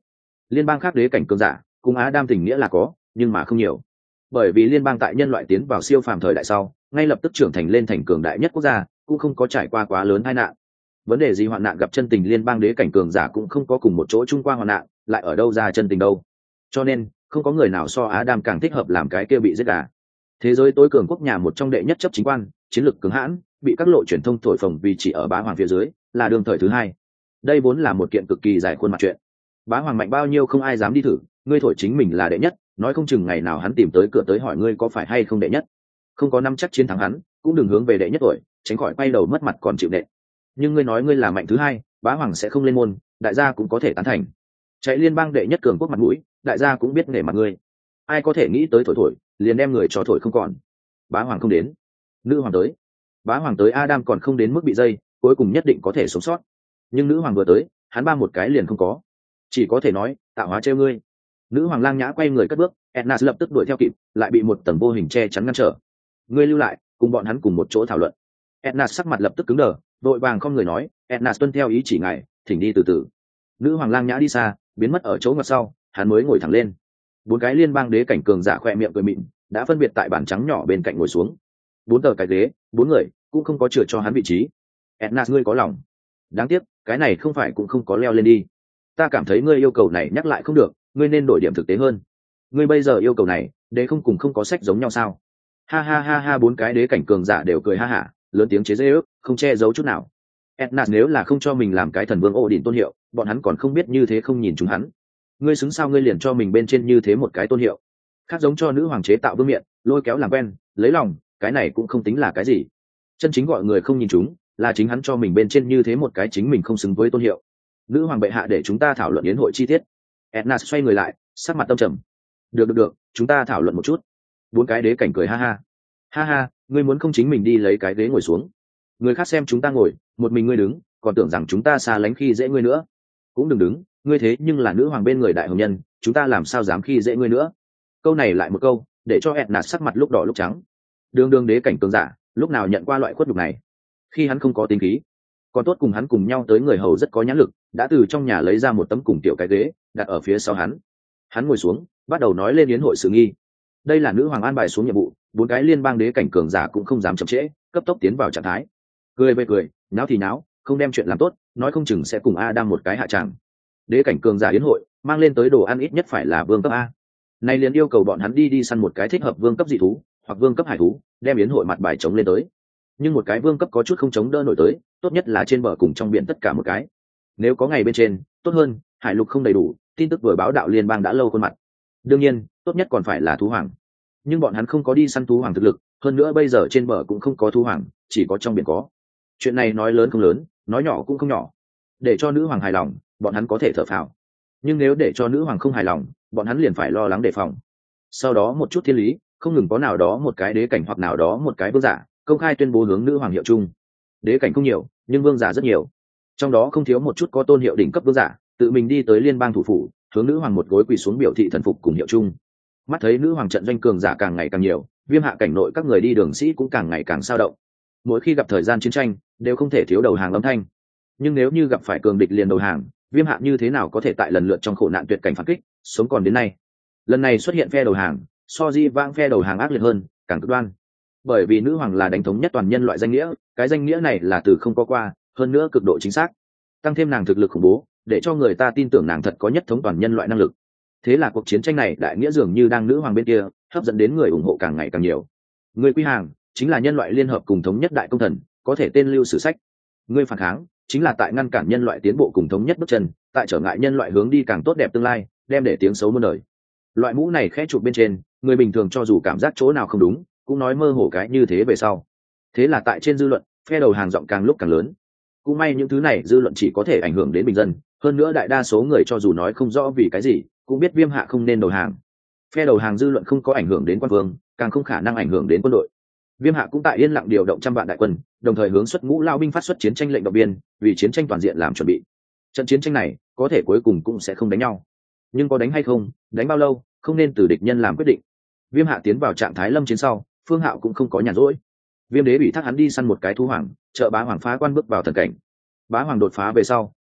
Liên bang khác đế cảnh cường giả cùng Á Đam tình nghĩa là có, nhưng mà không nhiều. Bởi vì liên bang tại nhân loại tiến vào siêu phàm thời đại sau, ngay lập tức trưởng thành lên thành cường đại nhất quốc gia, cũng không có trải qua quá lớn tai nạn. Vấn đề gì hoạn nạn gặp chân tình liên bang đế cảnh cường giả cũng không có cùng một chỗ chung qua hoạn nạn, lại ở đâu ra chân tình đâu. Cho nên, không có người nào so Á Đam càng thích hợp làm cái kia bị giết gà. Thế giới tối cường quốc nhà một trong đệ nhất chấp chính quan, chiến lược cứng hãn, bị các lộ truyền thông thổi phồng vì chỉ ở bá hoàng phía dưới, là đương thời thứ hai. Đây vốn là một kiện cực kỳ dài khuôn mặt chuyện. Bá hoàng mạnh bao nhiêu không ai dám đi thử, ngươi thổi chính mình là đệ nhất, nói không chừng ngày nào hắn tìm tới cửa tới hỏi ngươi có phải hay không đệ nhất. Không có năm chắc chiến thắng hắn, cũng đừng hướng về đệ nhất tuổi, tránh khỏi quay đầu mất mặt còn chịu nệ. Nhưng ngươi nói ngươi là mạnh thứ hai, bá hoàng sẽ không lên môn, đại gia cũng có thể tán thành. Chạy liên bang đệ nhất cường quốc mặt mũi, đại gia cũng biết nể mặt ngươi. Ai có thể nghĩ tới thổi thổi, liền đem người cho thổi không còn. Bá hoàng không đến, nữ hoàng tới. Bá hoàng tới, Adam còn không đến mức bị dây, cuối cùng nhất định có thể sống sót. Nhưng nữ hoàng vừa tới, hắn ba một cái liền không có, chỉ có thể nói tạo hóa treo ngươi. Nữ hoàng lang nhã quay người cất bước, Ednas lập tức đuổi theo kịp, lại bị một tầng vô hình che chắn ngăn trở. Ngươi lưu lại, cùng bọn hắn cùng một chỗ thảo luận. Ednas sắc mặt lập tức cứng đờ, vội vàng không người nói, Ednas tuân theo ý chỉ ngài, thỉnh đi từ từ. Nữ hoàng lang nhã đi xa, biến mất ở chỗ ngoặt sau, hắn mới ngồi thẳng lên. Bốn cái liên bang đế cảnh cường giả khoe miệng cười mịn, đã phân biệt tại bàn trắng nhỏ bên cạnh ngồi xuống. Bốn tờ cái ghế, bốn người, cũng không có chừa cho hắn vị trí. Ednas, ngươi có lòng. Đáng tiếc, cái này không phải cũng không có leo lên đi. Ta cảm thấy ngươi yêu cầu này nhắc lại không được, ngươi nên đổi điểm thực tế hơn. Ngươi bây giờ yêu cầu này, đế không cùng không có sách giống nhau sao? Ha ha ha ha, bốn cái đế cảnh cường giả đều cười ha hả, lớn tiếng chế giễu, không che giấu chút nào. Ednas nếu là không cho mình làm cái thần vương Odin tôn hiệu, bọn hắn còn không biết như thế không nhìn chúng hắn. Ngươi xứng sao ngươi liền cho mình bên trên như thế một cái tôn hiệu? Khác giống cho nữ hoàng chế tạo vương miện, lôi kéo làm quen, lấy lòng, cái này cũng không tính là cái gì. Chân chính gọi người không nhìn chúng, là chính hắn cho mình bên trên như thế một cái chính mình không xứng với tôn hiệu. Nữ hoàng bệ hạ để chúng ta thảo luận yến hội chi tiết. Ednas xoay người lại, sắc mặt tâm trầm. Được được được, chúng ta thảo luận một chút. Bốn cái đế cảnh cười ha ha. Ha ha, ngươi muốn không chính mình đi lấy cái ghế ngồi xuống. Người khác xem chúng ta ngồi, một mình ngươi đứng, còn tưởng rằng chúng ta xa lánh khi dễ ngươi nữa. Cũng đừng đứng, ngươi thế nhưng là nữ hoàng bên người đại hồng nhân, chúng ta làm sao dám khi dễ ngươi nữa. Câu này lại một câu, để cho Ednas sắc mặt lúc đỏ lúc trắng. Đường đường đế cảnh cường giả, lúc nào nhận qua loại khuất nhục này. Khi hắn không có tính khí, còn tốt cùng hắn cùng nhau tới người hầu rất có nhãn lực, đã từ trong nhà lấy ra một tấm cùng tiểu cái ghế đặt ở phía sau hắn. Hắn ngồi xuống, bắt đầu nói lên yến hội sự nghi. Đây là nữ hoàng an bài xuống nhiệm vụ, bốn cái liên bang đế cảnh cường giả cũng không dám chậm trễ, cấp tốc tiến vào trạng thái. Cười về cười, náo thì náo, không đem chuyện làm tốt, nói không chừng sẽ cùng Adam một cái hạ tràng. Đế cảnh cường giả yến hội, mang lên tới đồ ăn ít nhất phải là vương cấp a. Nay liền yêu cầu bọn hắn đi đi săn một cái thích hợp vương cấp dị thú, hoặc vương cấp hải thú, đem yến hội mặt bài chống lên tới. Nhưng một cái vương cấp có chút không chống đỡ nổi tới, tốt nhất là trên bờ cùng trong biển tất cả một cái. Nếu có ngày bên trên, tốt hơn, hải lục không đầy đủ, tin tức vừa báo đạo liên bang đã lâu khuôn mặt. Đương nhiên, tốt nhất còn phải là thú hoàng. Nhưng bọn hắn không có đi săn thú hoàng thực lực, hơn nữa bây giờ trên bờ cũng không có thú hoàng, chỉ có trong biển có. Chuyện này nói lớn không lớn, nói nhỏ cũng không nhỏ. Để cho nữ hoàng hài lòng, bọn hắn có thể thở phào. Nhưng nếu để cho nữ hoàng không hài lòng, bọn hắn liền phải lo lắng đề phòng. Sau đó một chút thiên lý, không ngừng có nào đó một cái đế cảnh hoặc nào đó một cái vương giả công khai tuyên bố hướng nữ hoàng hiệu chung. Đế cảnh không nhiều, nhưng vương giả rất nhiều. Trong đó không thiếu một chút có tôn hiệu đỉnh cấp vương giả, tự mình đi tới liên bang thủ phủ, hướng nữ hoàng một gối quỳ xuống biểu thị thần phục cùng hiệu chung. Mắt thấy nữ hoàng trận doanh cường giả càng ngày càng nhiều, viêm hạ cảnh nội các người đi đường sĩ cũng càng ngày càng sao động. Mỗi khi gặp thời gian chiến tranh, đều không thể thiếu đầu hàng âm thanh. Nhưng nếu như gặp phải cường địch liền đầu hàng, viêm hạ như thế nào có thể tại lần lượt trong khổ nạn tuyệt cảnh phản kích, sống còn đến nay. Lần này xuất hiện phe đầu hàng, so di vang phe đầu hàng ác liệt hơn, càng cực đoan. Bởi vì nữ hoàng là đánh thống nhất toàn nhân loại danh nghĩa, cái danh nghĩa này là từ không có qua, hơn nữa cực độ chính xác. Tăng thêm nàng thực lực khủng bố, để cho người ta tin tưởng nàng thật có nhất thống toàn nhân loại năng lực. Thế là cuộc chiến tranh này đại nghĩa dường như đang nữ hoàng bên kia, hấp dẫn đến người ủng hộ càng ngày càng nhiều. Người quy hàng chính là nhân loại liên hợp cùng thống nhất đại công thần, có thể tên lưu sử sách. Người phản kháng chính là tại ngăn cản nhân loại tiến bộ cùng thống nhất bước chân, tại trở ngại nhân loại hướng đi càng tốt đẹp tương lai, đem để tiếng xấu muôn đời. Loại mũ này khẽ chụp bên trên, người bình thường cho dù cảm giác chỗ nào không đúng, cũng nói mơ hồ cái như thế về sau. Thế là tại trên dư luận, phe đầu hàng giọng càng lúc càng lớn. Cũng may những thứ này dư luận chỉ có thể ảnh hưởng đến bình dân, hơn nữa đại đa số người cho dù nói không rõ vì cái gì, cũng biết viêm hạ không nên đầu hàng. Phe đầu hàng dư luận không có ảnh hưởng đến quan vương, càng không khả năng ảnh hưởng đến quân đội. Viêm hạ cũng tại yên lặng điều động trăm vạn đại quân, đồng thời hướng xuất ngũ lao binh phát xuất chiến tranh lệnh động viên, vì chiến tranh toàn diện làm chuẩn bị. Trận chiến tranh này có thể cuối cùng cũng sẽ không đánh nhau, nhưng có đánh hay không, đánh bao lâu, không nên từ địch nhân làm quyết định. Viêm hạ tiến vào trạng thái lâm chiến sau, Phương Hạo cũng không có nhàn rỗi. Viêm đế bị thác hắn đi săn một cái thú hoàng, trợ bá hoàng phá quan bước vào thần cảnh. Bá hoàng đột phá về sau,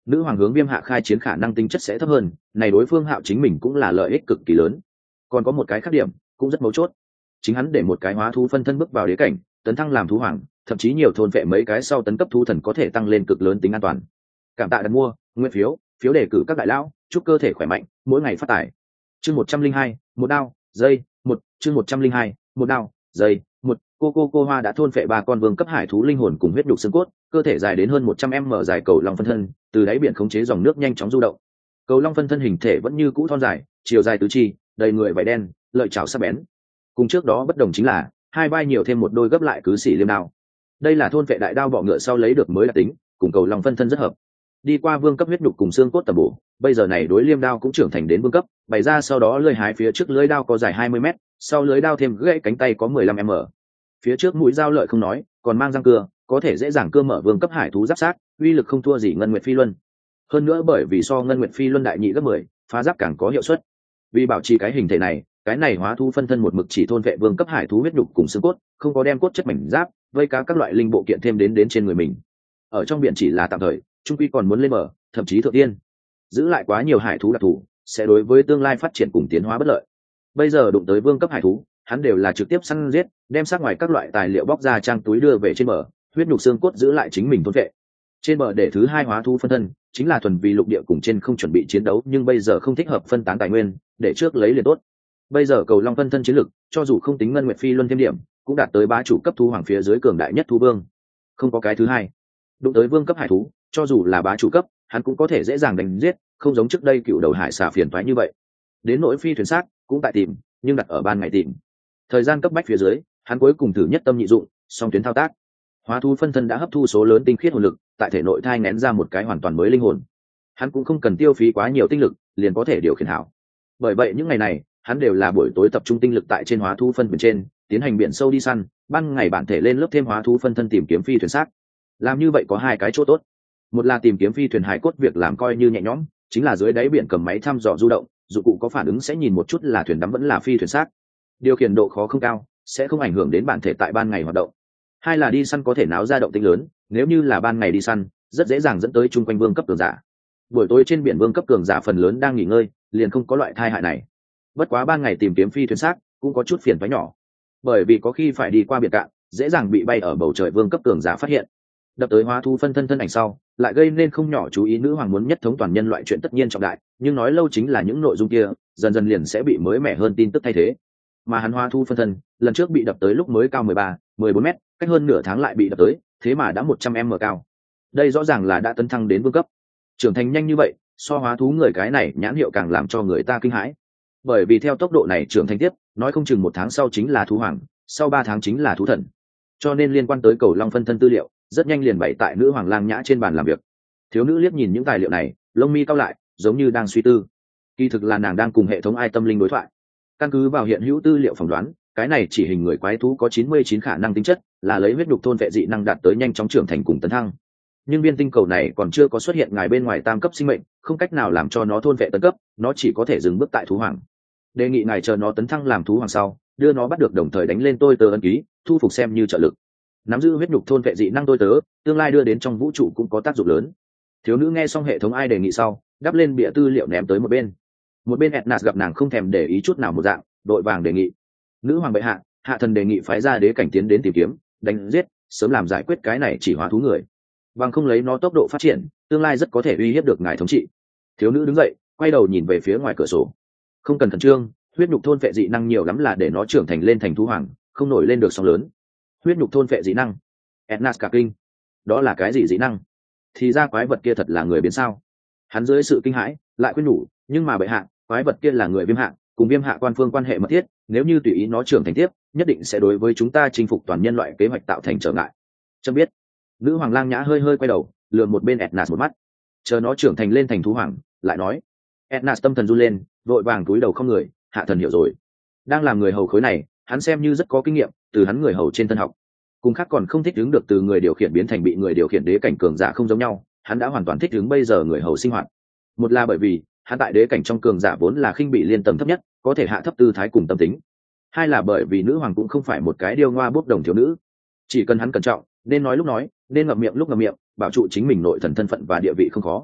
nữ hoàng hướng Viêm Hạ khai chiến khả năng tính chất sẽ thấp hơn, này đối phương Hạo chính mình cũng là lợi ích cực kỳ lớn. Còn có một cái khác điểm cũng rất mấu chốt, chính hắn để một cái hóa thú phân thân bước vào đế cảnh, tấn thăng làm thú hoàng, thậm chí nhiều thôn vệ mấy cái sau tấn cấp thú thần có thể tăng lên cực lớn tính an toàn. Cảm tạ đặt mua, nguyên phiếu, phiếu đề cử các đại lão, chúc cơ thể khỏe mạnh, mỗi ngày phát tài. Chương một trăm linh hai, một đao, dây, một, chương một trăm linh hai, một đao, dây, một. Cô cô cô Hoa đã thôn phệ ba con vương cấp hải thú linh hồn cùng huyết nhục xương cốt, cơ thể dài đến hơn một trăm mét dài cầu long phân thân, từ đáy biển khống chế dòng nước nhanh chóng du động. Cầu long phân thân hình thể vẫn như cũ thon dài, chiều dài tứ chi, đầy người vảy đen, lợi chảo sắc bén. Cùng trước đó bất đồng chính là, hai vai nhiều thêm một đôi gấp lại cứ xỉ liêm đao. Đây là thôn phệ đại đao bọ ngựa sau lấy được mới đặc tính, cùng cầu long phân thân rất hợp. Đi qua vương cấp huyết nhục cùng xương cốt tầm bổ, bây giờ này đối liêm đao cũng trưởng thành đến vương cấp, bày ra sau đó lưỡi hái phía trước lưỡi đao có dài hai mươi mét, sau lưỡi đao thêm gãy cánh tay có mười lăm mét. Phía trước mũi dao lợi không nói, còn mang răng cưa, có thể dễ dàng cưa mở vương cấp hải thú giáp sát, uy lực không thua gì ngân nguyệt phi luân. Hơn nữa bởi vì so ngân nguyệt phi luân đại nhị gấp mười, phá giáp càng có hiệu suất. Vì bảo trì cái hình thể này, cái này hóa thú phân thân một mực chỉ thôn vệ vương cấp hải thú huyết nhục cùng xương cốt, không có đem cốt chất mảnh giáp, vây cá các loại linh bộ kiện thêm đến đến trên người mình. Ở trong biển chỉ là tạm thời, trung quy còn muốn lên bờ, thậm chí thượng tiên. Giữ lại quá nhiều hải thú đặc thù, sẽ đối với tương lai phát triển cùng tiến hóa bất lợi. Bây giờ đụng tới vương cấp hải thú, hắn đều là trực tiếp săn giết, đem sát ngoài các loại tài liệu bóc ra trang túi đưa về trên bờ, huyết nhục xương cốt giữ lại chính mình thôn vệ. Trên bờ để thứ hai hóa thú phân thân, chính là thuần vì lục địa cùng trên không chuẩn bị chiến đấu, nhưng bây giờ không thích hợp phân tán tài nguyên, để trước lấy liền tốt. Bây giờ cầu long phân thân chiến lực, cho dù không tính ngân nguyệt phi luân thêm điểm, cũng đạt tới bá chủ cấp thú hoàng phía dưới cường đại nhất thú vương. Không có cái thứ hai. Đụng tới vương cấp hải thú, cho dù là bá chủ cấp, hắn cũng có thể dễ dàng đánh giết, không giống trước đây cựu đầu hải xà phiền toái như vậy. Đến nỗi phi thuyền xác cũng tại tìm, nhưng đặt ở ban ngày tìm. Thời gian cấp bách phía dưới, hắn cuối cùng thử nhất tâm nhị dụng, song tuyến thao tác. Hóa thú phân thân đã hấp thu số lớn tinh khiết hồn lực, tại thể nội thai nén ra một cái hoàn toàn mới linh hồn. Hắn cũng không cần tiêu phí quá nhiều tinh lực, liền có thể điều khiển hảo. Bởi vậy những ngày này, hắn đều là buổi tối tập trung tinh lực tại trên hóa thú phân bên trên, tiến hành biển sâu đi săn, ban ngày bản thể lên lớp thêm hóa thú phân thân tìm kiếm phi thuyền xác. Làm như vậy có hai cái chỗ tốt. Một là tìm kiếm phi thuyền hải cốt việc làm coi như nhẹ nhõm, chính là dưới đáy biển cầm máy thăm dò du động, dụng cụ có phản ứng sẽ nhìn một chút là thuyền đắm vẫn là phi thuyền xác. Điều khiển độ khó không cao, sẽ không ảnh hưởng đến bản thể tại ban ngày hoạt động. Hai là đi săn có thể náo ra động tĩnh lớn, nếu như là ban ngày đi săn, rất dễ dàng dẫn tới chung quanh vương cấp cường giả. Buổi tối trên biển vương cấp cường giả phần lớn đang nghỉ ngơi, liền không có loại thai hại này. Bất quá ban ngày tìm kiếm phi thuyền xác cũng có chút phiền toái nhỏ, bởi vì có khi phải đi qua biển cạn, dễ dàng bị bay ở bầu trời vương cấp cường giả phát hiện. Đập tới hóa thú phân thân thân ảnh sau, lại gây nên không nhỏ chú ý. Nữ hoàng muốn nhất thống toàn nhân loại chuyện tất nhiên trọng đại, nhưng nói lâu chính là những nội dung kia dần dần liền sẽ bị mới mẻ hơn tin tức thay thế. Mà hắn hóa thú phân thân lần trước bị đập tới lúc mới cao mười ba, mười bốn mét, cách hơn nửa tháng lại bị đập tới, thế mà đã một trăm mét cao. Đây rõ ràng là đã tấn thăng đến vương cấp. Trưởng thành nhanh như vậy, so hóa thú người cái này nhãn hiệu càng làm cho người ta kinh hãi. Bởi vì theo tốc độ này trưởng thành tiếp, nói không chừng một tháng sau chính là thú hoàng, sau ba tháng chính là thú thần. Cho nên liên quan tới cầu long phân thân tư liệu, rất nhanh liền bày tại nữ hoàng lang nhã trên bàn làm việc. Thiếu nữ liếc nhìn những tài liệu này, lông mi cau lại, giống như đang suy tư. Kỳ thực là nàng đang cùng hệ thống ai tâm linh đối thoại. Căn cứ vào hiện hữu tư liệu phỏng đoán, cái này chỉ hình người quái thú có chín mươi chín khả năng tính chất, là lấy huyết nhục thôn vệ dị năng đạt tới nhanh chóng trưởng thành cùng tấn thăng. Nhưng viên tinh cầu này còn chưa có xuất hiện ngài bên ngoài tam cấp sinh mệnh, không cách nào làm cho nó thôn vệ tấn cấp, nó chỉ có thể dừng bước tại thú hoàng. Đề nghị ngài chờ nó tấn thăng làm thú hoàng sau, đưa nó bắt được đồng thời đánh lên tôi tớ ấn ký, thu phục xem như trợ lực. Nắm giữ huyết nhục thôn vệ dị năng tôi tớ, tương lai đưa đến trong vũ trụ cũng có tác dụng lớn. Thiếu nữ nghe xong hệ thống ai đề nghị sau, đắp lên bìa tư liệu ném tới một bên. Một bên Etnas gặp nàng không thèm để ý chút nào một dạng, đội vàng đề nghị. Nữ hoàng bệ hạ, hạ thần đề nghị phái ra đế cảnh tiến đến tìm kiếm, đánh giết, sớm làm giải quyết cái này chỉ hóa thú người. Bằng không lấy nó tốc độ phát triển, tương lai rất có thể uy hiếp được ngài thống trị. Thiếu nữ đứng dậy, quay đầu nhìn về phía ngoài cửa sổ. Không cần khẩn trương, huyết nhục thôn vệ dị năng nhiều lắm là để nó trưởng thành lên thành thú hoàng, không nổi lên được sóng lớn. Huyết nhục thôn vệ dị năng. Etnas cả kinh. Đó là cái gì dị năng? Thì ra quái vật kia thật là người biến sao? Hắn dưới sự kinh hãi, lại khuyên nhủ, nhưng mà bệ hạ, quái vật kia là người viêm hạ, cùng viêm hạ quan phương quan hệ mật thiết, nếu như tùy ý nó trưởng thành tiếp, nhất định sẽ đối với chúng ta chinh phục toàn nhân loại kế hoạch tạo thành trở ngại. Chấm biết. Nữ hoàng lang nhã hơi hơi quay đầu, lườm một bên Etnas một mắt. Chờ nó trưởng thành lên thành thú hoàng, lại nói. Etnas tâm thần run lên, vội vàng cúi đầu không người, hạ thần hiểu rồi. Đang làm người hầu khối này, hắn xem như rất có kinh nghiệm, từ hắn người hầu trên thân học. Cùng khác còn không thích ứng được từ người điều khiển biến thành bị người điều khiển đế cảnh cường giả không giống nhau, hắn đã hoàn toàn thích ứng bây giờ người hầu sinh hoạt. Một là bởi vì hắn tại đế cảnh trong cường giả vốn là khinh bị liên tầng thấp nhất, có thể hạ thấp tư thái cùng tâm tính. Hai là bởi vì nữ hoàng cũng không phải một cái điêu ngoa bốc đồng thiếu nữ, chỉ cần hắn cẩn trọng, nên nói lúc nói, nên ngậm miệng lúc ngậm miệng, bảo trụ chính mình nội thần thân phận và địa vị không khó.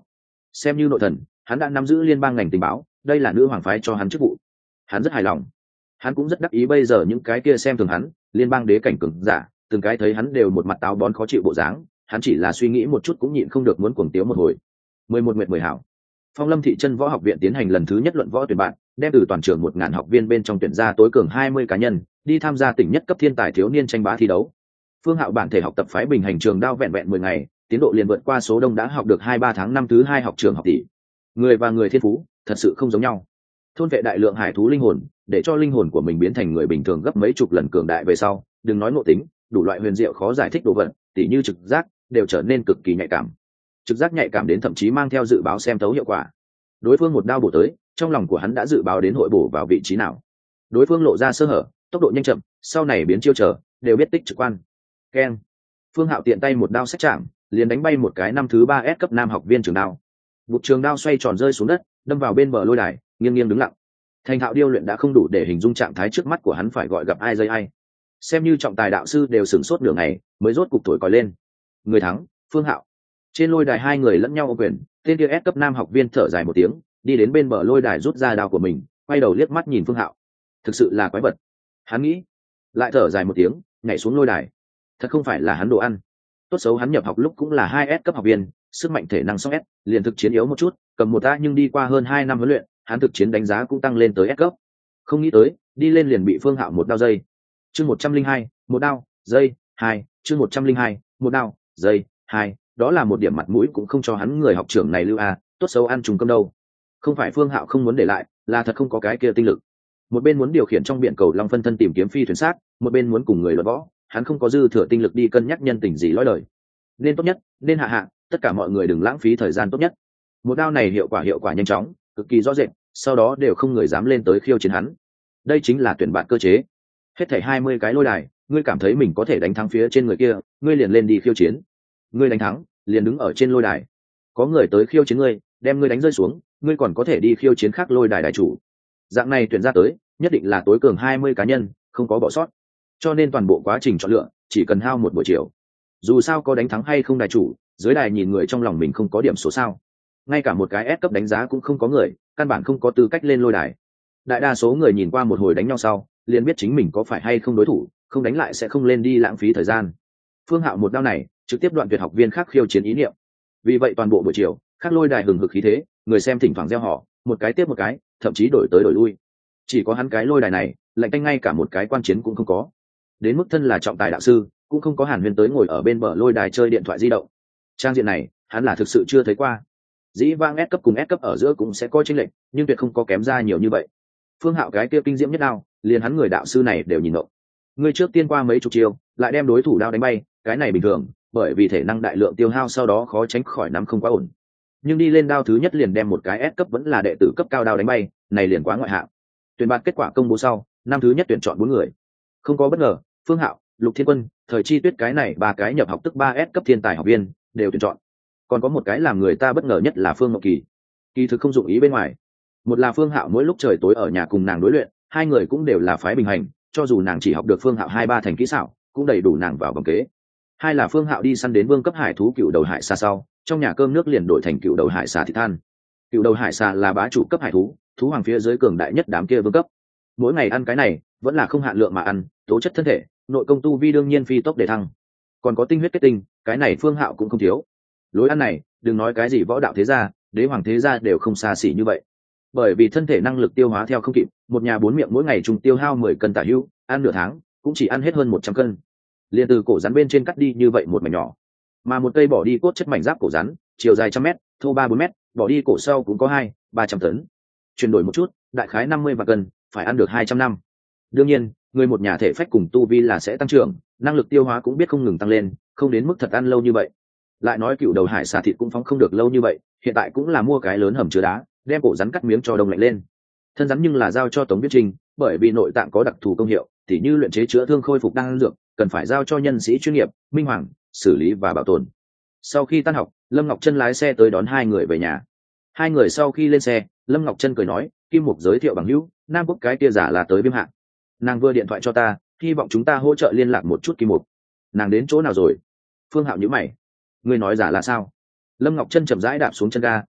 xem như nội thần, hắn đã nắm giữ liên bang ngành tình báo, đây là nữ hoàng phái cho hắn chức vụ. Hắn rất hài lòng, hắn cũng rất đắc ý. Bây giờ những cái kia xem thường hắn liên bang đế cảnh cường giả, từng cái thấy hắn đều một mặt táo bón khó chịu bộ dáng, hắn chỉ là suy nghĩ một chút cũng nhịn không được muốn cuồng tiếu một hồi. Mười một nguyệt mười hảo, Phong Lâm thị chân võ học viện tiến hành lần thứ nhất luận võ tuyển bạn, đem từ toàn trường một ngàn học viên bên trong tuyển ra tối cường hai mươi cá nhân, đi tham gia tỉnh nhất cấp thiên tài thiếu niên tranh bá thi đấu. Phương Hạo bản thể học tập phái Bình Hành Trường Đao vẹn vẹn mười ngày, tiến độ liền vượt qua số đông đã học được hai ba tháng năm thứ hai học trường học tỷ. Người và người thiên phú thật sự không giống nhau. Thôn vệ đại lượng hải thú linh hồn, để cho linh hồn của mình biến thành người bình thường gấp mấy chục lần cường đại về sau, đừng nói ngộ tính, đủ loại huyền diệu khó giải thích đồ vật, tỉ như trực giác, đều trở nên cực kỳ nhạy cảm. Trực giác nhạy cảm đến thậm chí mang theo dự báo xem thấu hiệu quả. Đối phương một đao bổ tới, trong lòng của hắn đã dự báo đến hội bổ vào vị trí nào. Đối phương lộ ra sơ hở, tốc độ nhanh chậm, sau này biến chiêu trở, đều biết tích trực quan. Keng. Phương Hạo tiện tay một đao sắc chạm, liền đánh bay một cái năm thứ ba S cấp nam học viên trường đao. Bụt trường đao xoay tròn rơi xuống đất, đâm vào bên bờ lôi đài, nghiêng nghiêng đứng lặng. Thành thạo điêu luyện đã không đủ để hình dung trạng thái trước mắt của hắn, phải gọi gặp ai dây ai. Xem như trọng tài đạo sư đều sửng sốt nửa ngày, mới rốt cục thổi còi lên. Người thắng, Phương Hạo. Trên lôi đài hai người lẫn nhau ô quyền, tên kia S cấp nam học viên thở dài một tiếng, đi đến bên bờ lôi đài rút ra đao của mình, quay đầu liếc mắt nhìn Phương Hạo. Thực sự là quái vật, hắn nghĩ, lại thở dài một tiếng, nhảy xuống lôi đài. Thật không phải là hắn đồ ăn. Tốt xấu hắn nhập học lúc cũng là hai S cấp học viên, sức mạnh thể năng song S, liền thực chiến yếu một chút, cầm một A nhưng đi qua hơn hai năm huấn luyện, hắn thực chiến đánh giá cũng tăng lên tới S cấp. Không nghĩ tới, đi lên liền bị Phương Hạo một đao dây. Chương một trăm linh hai, một đao, dây, hai, chương một trăm linh hai, một đao, dây, hai, đó là một điểm mặt mũi cũng không cho hắn người học trưởng này lưu a, tốt xấu ăn trùng cơm đâu. Không phải Phương Hạo không muốn để lại, là thật không có cái kia tinh lực. Một bên muốn điều khiển trong biển cầu long phân thân tìm kiếm phi thuyền xác, một bên muốn cùng người luận võ, hắn không có dư thừa tinh lực đi cân nhắc nhân tình gì lõi lời. Nên tốt nhất, nên hạ hạ, tất cả mọi người đừng lãng phí thời gian tốt nhất. Một đao này hiệu quả hiệu quả nhanh chóng, cực kỳ rõ rệt, sau đó đều không người dám lên tới khiêu chiến hắn. Đây chính là tuyển bạn cơ chế. Hết thảy hai mươi cái lôi đài, ngươi cảm thấy mình có thể đánh thắng phía trên người kia, ngươi liền lên đi khiêu chiến. Ngươi đánh thắng, liền đứng ở trên lôi đài. Có người tới khiêu chiến ngươi, đem ngươi đánh rơi xuống, ngươi còn có thể đi khiêu chiến khác lôi đài đài chủ. Dạng này tuyển ra tới, nhất định là tối cường hai mươi cá nhân, không có bỏ sót. Cho nên toàn bộ quá trình chọn lựa chỉ cần hao một buổi chiều. Dù sao có đánh thắng hay không đài chủ, dưới đài nhìn người trong lòng mình không có điểm số sao. Ngay cả một cái S cấp đánh giá cũng không có người, căn bản không có tư cách lên lôi đài. Đại đa số người nhìn qua một hồi đánh nhau sau, liền biết chính mình có phải hay không đối thủ, không đánh lại sẽ không lên đi lãng phí thời gian. Phương Hạo một đao này trực tiếp đoạn tuyệt học viên khác khiêu chiến ý niệm. Vì vậy toàn bộ buổi chiều, khác lôi đài hừng hực khí thế, người xem thỉnh thoảng reo hò, một cái tiếp một cái, thậm chí đổi tới đổi lui. Chỉ có hắn cái lôi đài này, lạnh tanh ngay cả một cái quan chiến cũng không có. Đến mức thân là trọng tài đạo sư, cũng không có Hàn Huyền tới ngồi ở bên bờ lôi đài chơi điện thoại di động. Trang diện này, hắn là thực sự chưa thấy qua. Dĩ vãng S cấp cùng S cấp ở giữa cũng sẽ có chênh lệch, nhưng tuyệt không có kém ra nhiều như vậy. Phương Hạo cái kia kinh diễm nhất đao, liền hắn người đạo sư này đều nhìn ngộ. Người trước tiên qua mấy chục chiêu, lại đem đối thủ đao đánh bay, cái này bình thường, bởi vì thể năng đại lượng tiêu hao sau đó khó tránh khỏi nắm không quá ổn. Nhưng đi lên đao thứ nhất liền đem một cái S cấp vẫn là đệ tử cấp cao đao đánh bay, này liền quá ngoại hạng. Tuyển bạt kết quả công bố sau, năm thứ nhất tuyển chọn bốn người. Không có bất ngờ, Phương Hạo, Lục Thiên Quân, Thời Chi Tuyết cái này ba cái nhập học tức ba S cấp thiên tài học viên đều tuyển chọn. Còn có một cái làm người ta bất ngờ nhất là Phương Ngọc Kỳ. Kỳ thực không dụng ý bên ngoài. Một là Phương Hạo mỗi lúc trời tối ở nhà cùng nàng đối luyện, hai người cũng đều là phái Bình Hành, cho dù nàng chỉ học được Phương Hạo hai ba thành kỹ xảo, cũng đầy đủ nàng vào vòng kế. Hai là Phương Hạo đi săn đến vương cấp hải thú cựu đầu hải xà sau, trong nhà cơm nước liền đổi thành cựu đầu hải xà thịt than. Cựu đầu hải xà là bá chủ cấp hải thú, thú hoàng phía dưới cường đại nhất đám kia vương cấp. Mỗi ngày ăn cái này, vẫn là không hạn lượng mà ăn, tố chất thân thể, nội công tu vi đương nhiên phi tốc để thăng. Còn có tinh huyết kết tinh, cái này Phương Hạo cũng không thiếu. Lối ăn này, đừng nói cái gì võ đạo thế gia, đế hoàng thế gia đều không xa xỉ như vậy. Bởi vì thân thể năng lực tiêu hóa theo không kịp, một nhà bốn miệng mỗi ngày trùng tiêu hao mười cân tả hữu, ăn nửa tháng cũng chỉ ăn hết hơn một trăm cân. Liền từ cổ rắn bên trên cắt đi như vậy một mảnh nhỏ, mà một cây bỏ đi cốt chất mảnh giáp cổ rắn, chiều dài trăm mét, thô ba bốn mét, bỏ đi cổ sau cũng có hai ba trăm tấn. Chuyển đổi một chút, đại khái năm mươi vạn cân, phải ăn được hai trăm năm. Đương nhiên, người một nhà thể phách cùng tu vi là sẽ tăng trưởng, năng lực tiêu hóa cũng biết không ngừng tăng lên, không đến mức thật ăn lâu như vậy. Lại nói cựu đầu hải xà thịt cũng phóng không được lâu như vậy, hiện tại cũng là mua cái lớn hầm chứa đá, đem cổ rắn cắt miếng cho đông lạnh lên. Thân rắn nhưng là giao cho Tống Viết Trinh, bởi vì nội tạng có đặc thù công hiệu, tỉ như luyện chế chữa thương khôi phục đan dược, cần phải giao cho nhân sĩ chuyên nghiệp, minh hoàng xử lý và bảo tồn. Sau khi tan học, Lâm Ngọc Chân lái xe tới đón hai người về nhà. Hai người sau khi lên xe, Lâm Ngọc Chân cười nói, Kim Mục giới thiệu bằng hữu, Nam Quốc cái kia giả là tới Viêm Hạng. Nàng vừa điện thoại cho ta, hy vọng chúng ta hỗ trợ liên lạc một chút Kim Mục. Nàng đến chỗ nào rồi? Phương Hạo nhíu mày. Ngươi nói giả là sao? Lâm Ngọc Chân chậm rãi đạp xuống chân ga,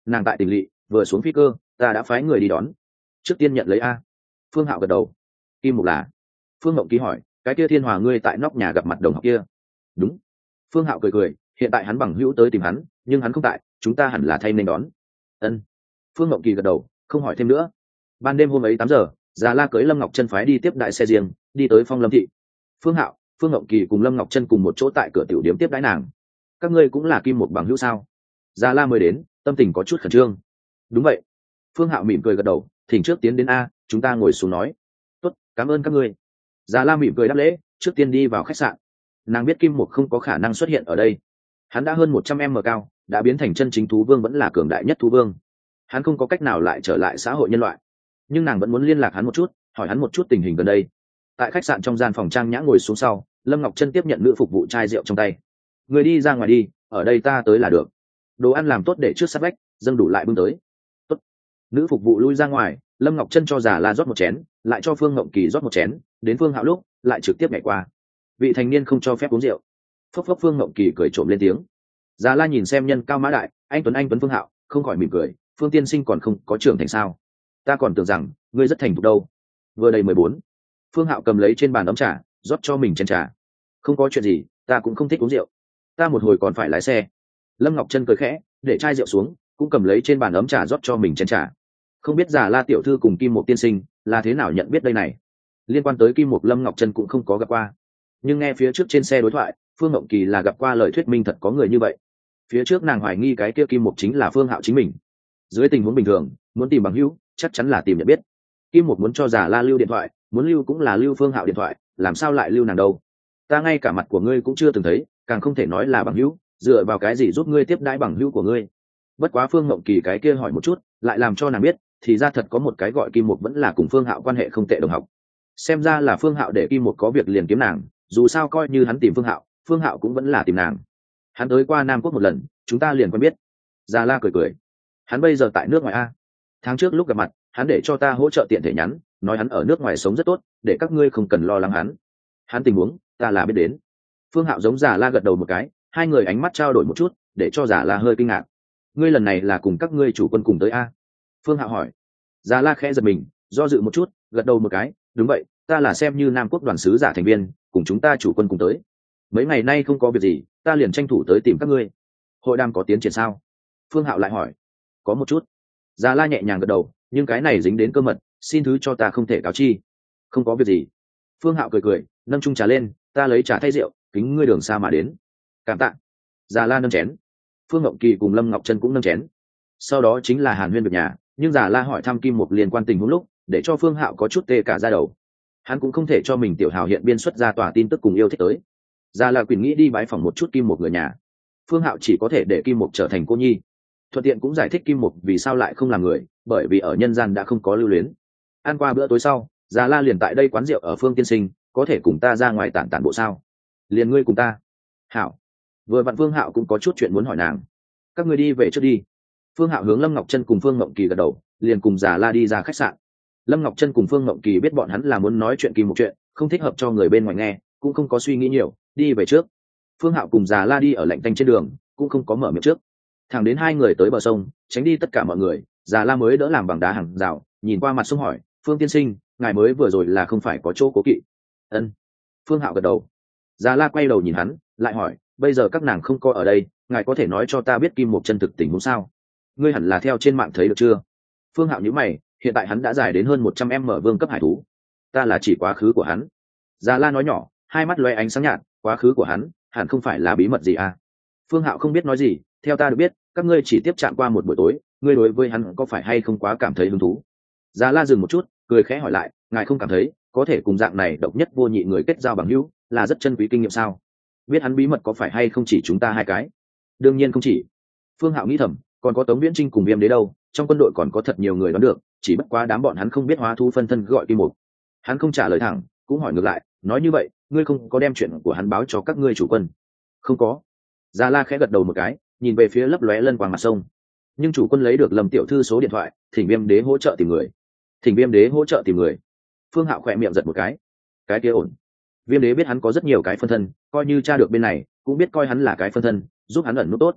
nàng tại tỉnh lỵ vừa xuống phi cơ ta đã phái người đi đón, trước tiên nhận lấy a. Phương Hạo gật đầu. Kim Mục là? Phương Mộng Kỳ hỏi. Cái kia Thiên Hòa ngươi tại nóc nhà gặp mặt đồng học kia? Đúng. Phương Hạo cười cười, hiện tại hắn bằng hữu tới tìm hắn, nhưng hắn không tại, chúng ta hẳn là thay nên đón. Ân. Phương Mộng Kỳ gật đầu, không hỏi thêm nữa. Ban đêm hôm ấy tám giờ, Già La cưới Lâm Ngọc Chân phái đi tiếp đại xe riêng, đi tới Phong Lâm thị. Phương Hạo, Phương Mộng Kỳ cùng Lâm Ngọc Chân cùng một chỗ tại cửa tiểu điếm tiếp đãi nàng. Các ngươi cũng là Kim Mục bằng hữu sao? Già La mới đến, tâm tình có chút khẩn trương. Đúng vậy. Phương Hạo mỉm cười gật đầu, thỉnh trước tiến đến a, chúng ta ngồi xuống nói. Tốt, cảm ơn các ngươi. Già La mỉm cười đáp lễ, trước tiên đi vào khách sạn. Nàng biết Kim Mục không có khả năng xuất hiện ở đây. Hắn đã hơn một trăm m cao, đã biến thành chân chính thú vương, vẫn là cường đại nhất thú vương. Hắn không có cách nào lại trở lại xã hội nhân loại, nhưng nàng vẫn muốn liên lạc hắn một chút, hỏi hắn một chút tình hình gần đây. Tại khách sạn trong gian phòng trang nhã ngồi xuống sau, Lâm Ngọc Chân tiếp nhận nữ phục vụ chai rượu trong tay. Người đi ra ngoài đi, ở đây ta tới là được. Đồ ăn làm tốt để trước sát vách, dâng đủ lại bưng tới. Tốt. Nữ phục vụ lui ra ngoài, Lâm Ngọc Chân cho Già La rót một chén, lại cho Phương Ngộng Kỳ rót một chén, đến Phương Hạo lúc lại trực tiếp nhảy qua. Vị thành niên không cho phép uống rượu. Phốc phốc. Phương Ngộng Kỳ cười trộm lên tiếng. Già La nhìn xem nhân cao mã đại, anh tuấn anh tuấn Phương Hạo, không khỏi mỉm cười. Phương tiên sinh còn không có trưởng thành sao? Ta còn tưởng rằng ngươi rất thành thục đâu. Vừa đầy mười bốn. Phương Hạo cầm lấy trên bàn ấm trà, rót cho mình chén trà. Không có chuyện gì, ta cũng không thích uống rượu. Ta một hồi còn phải lái xe. Lâm Ngọc Chân cười khẽ, để chai rượu xuống, cũng cầm lấy trên bàn ấm trà rót cho mình chén trà. Không biết Già La tiểu thư cùng Kim Mục tiên sinh là thế nào nhận biết đây này? Liên quan tới Kim Mục, Lâm Ngọc Chân cũng không có gặp qua, nhưng nghe phía trước trên xe đối thoại, Phương Ngộng Kỳ là gặp qua lời thuyết minh thật có người như vậy. Phía trước nàng hoài nghi cái kia Kim Mục chính là Phương Hạo chính mình. Dưới tình huống bình thường, muốn tìm bằng hữu, chắc chắn là tìm nhận biết. Kim Mục muốn cho Già La lưu điện thoại, muốn lưu cũng là lưu Phương Hạo điện thoại, làm sao lại lưu nàng đâu? Ta ngay cả mặt của ngươi cũng chưa từng thấy, càng không thể nói là bằng hữu, dựa vào cái gì giúp ngươi tiếp đãi bằng hữu của ngươi? Bất quá Phương Ngộng Kỳ cái kia hỏi một chút, lại làm cho nàng biết, thì ra thật có một cái gọi Kim Mục vẫn là cùng Phương Hạo quan hệ không tệ đồng học. Xem ra là Phương Hạo để Kim Mục có việc liền kiếm nàng, dù sao coi như hắn tìm Phương Hạo, Phương Hạo cũng vẫn là tìm nàng. Hắn tới qua Nam Quốc một lần, chúng ta liền quen biết. Già La cười cười. Hắn bây giờ tại nước ngoài a? Tháng trước lúc gặp mặt, hắn để cho ta hỗ trợ tiện thể nhắn, nói hắn ở nước ngoài sống rất tốt, để các ngươi không cần lo lắng hắn. Hắn tình huống, ta là biết đến. Phương Hạo giống Già La gật đầu một cái, hai người ánh mắt trao đổi một chút, để cho Già La hơi kinh ngạc. Ngươi lần này là cùng các ngươi chủ quân cùng tới a? Phương Hạo hỏi. Già La khẽ giật mình, do dự một chút, gật đầu một cái, đúng vậy, ta là xem như Nam Quốc đoàn sứ giả thành viên, cùng chúng ta chủ quân cùng tới. Mấy ngày nay không có việc gì, ta liền tranh thủ tới tìm các ngươi. Hội đàm có tiến triển sao? Phương Hạo lại hỏi. Có một chút. Già La nhẹ nhàng gật đầu, nhưng cái này dính đến cơ mật, xin thứ cho ta không thể cáo chi. Không có việc gì. Phương Hạo cười cười, nâng chung trà lên, ta lấy trà thay rượu, kính ngươi đường xa mà đến. Cảm tạ. Già La nâng chén. Phương Ngộng Kỳ cùng Lâm Ngọc Chân cũng nâng chén. Sau đó chính là hàn huyên việc nhà, nhưng Già La hỏi thăm Kim Mục liên quan tình huống lúc, để cho Phương Hạo có chút tê cả da đầu. Hắn cũng không thể cho mình tiểu hào hiện biên xuất ra tòa tin tức cùng yêu thích tới. Già La quyền nghĩ đi bái phỏng một chút Kim Mục người nhà. Phương Hạo chỉ có thể để Kim Mục trở thành cô nhi. Thuận tiện cũng giải thích Kim Mục vì sao lại không làm người, bởi vì ở nhân gian đã không có lưu luyến. Ăn qua bữa tối sau, Già La liền tại đây quán rượu ở Phương tiên sinh, có thể cùng ta ra ngoài tản tản bộ sao? Liền ngươi cùng ta. Hảo. Vừa vặn Phương Hạo cũng có chút chuyện muốn hỏi nàng. Các ngươi đi về trước đi. Phương Hạo hướng Lâm Ngọc Chân cùng Phương Ngộng Kỳ gật đầu, liền cùng Già La đi ra khách sạn. Lâm Ngọc Chân cùng Phương Ngộng Kỳ biết bọn hắn là muốn nói chuyện Kim Mục chuyện, không thích hợp cho người bên ngoài nghe, cũng không có suy nghĩ nhiều, đi về trước. Phương Hạo cùng Già La đi ở lạnh tanh trên đường, cũng không có mở miệng trước. Thẳng đến hai người tới bờ sông, tránh đi tất cả mọi người, Già La mới đỡ làm bằng đá hàng rào, nhìn qua mặt sông hỏi, Phương tiên sinh, ngài mới vừa rồi là không phải có chỗ cố kỵ? Ân. Phương Hạo gật đầu. Già La quay đầu nhìn hắn, lại hỏi, bây giờ các nàng không có ở đây, ngài có thể nói cho ta biết Kim Mục chân thực tình huống sao? Ngươi hẳn là theo trên mạng thấy được chưa? Phương Hạo nhíu mày, hiện tại hắn đã dài đến hơn một trăm em mở vương cấp hải thú. Ta là chỉ quá khứ của hắn. Già La nói nhỏ, hai mắt loe ánh sáng nhạt, quá khứ của hắn, hẳn không phải là bí mật gì à? Phương Hạo không biết nói gì, theo ta được biết, các ngươi chỉ tiếp chạm qua một buổi tối, ngươi đối với hắn có phải hay không quá cảm thấy hứng thú? Già La dừng một chút, cười khẽ hỏi lại, ngài không cảm thấy, có thể cùng dạng này độc nhất vô nhị người kết giao bằng hữu, là rất chân quý kinh nghiệm sao? Biết hắn bí mật có phải hay không chỉ chúng ta hai cái? Đương nhiên không chỉ. Phương Hạo nghĩ thầm, còn có Tống Viễn Trinh cùng Viêm Đế đâu, trong quân đội còn có thật nhiều người đoán được, chỉ bất quá đám bọn hắn không biết hóa thú phân thân gọi Kim Mục. Hắn không trả lời thẳng, cũng hỏi ngược lại, nói như vậy, ngươi không có đem chuyện của hắn báo cho các ngươi chủ quân? Không có. Già La khẽ gật đầu một cái, nhìn về phía lấp lóe lân quang mặt sông. Nhưng chủ quân lấy được Lâm tiểu thư số điện thoại, thỉnh Viêm Đế hỗ trợ tìm người. Thỉnh Viêm Đế hỗ trợ tìm người. Phương Hạo khẽ miệng giật một cái. Cái kia ổn. Viêm Đế biết hắn có rất nhiều cái phân thân, coi như tra được bên này, cũng biết coi hắn là cái phân thân, giúp hắn ẩn nút tốt.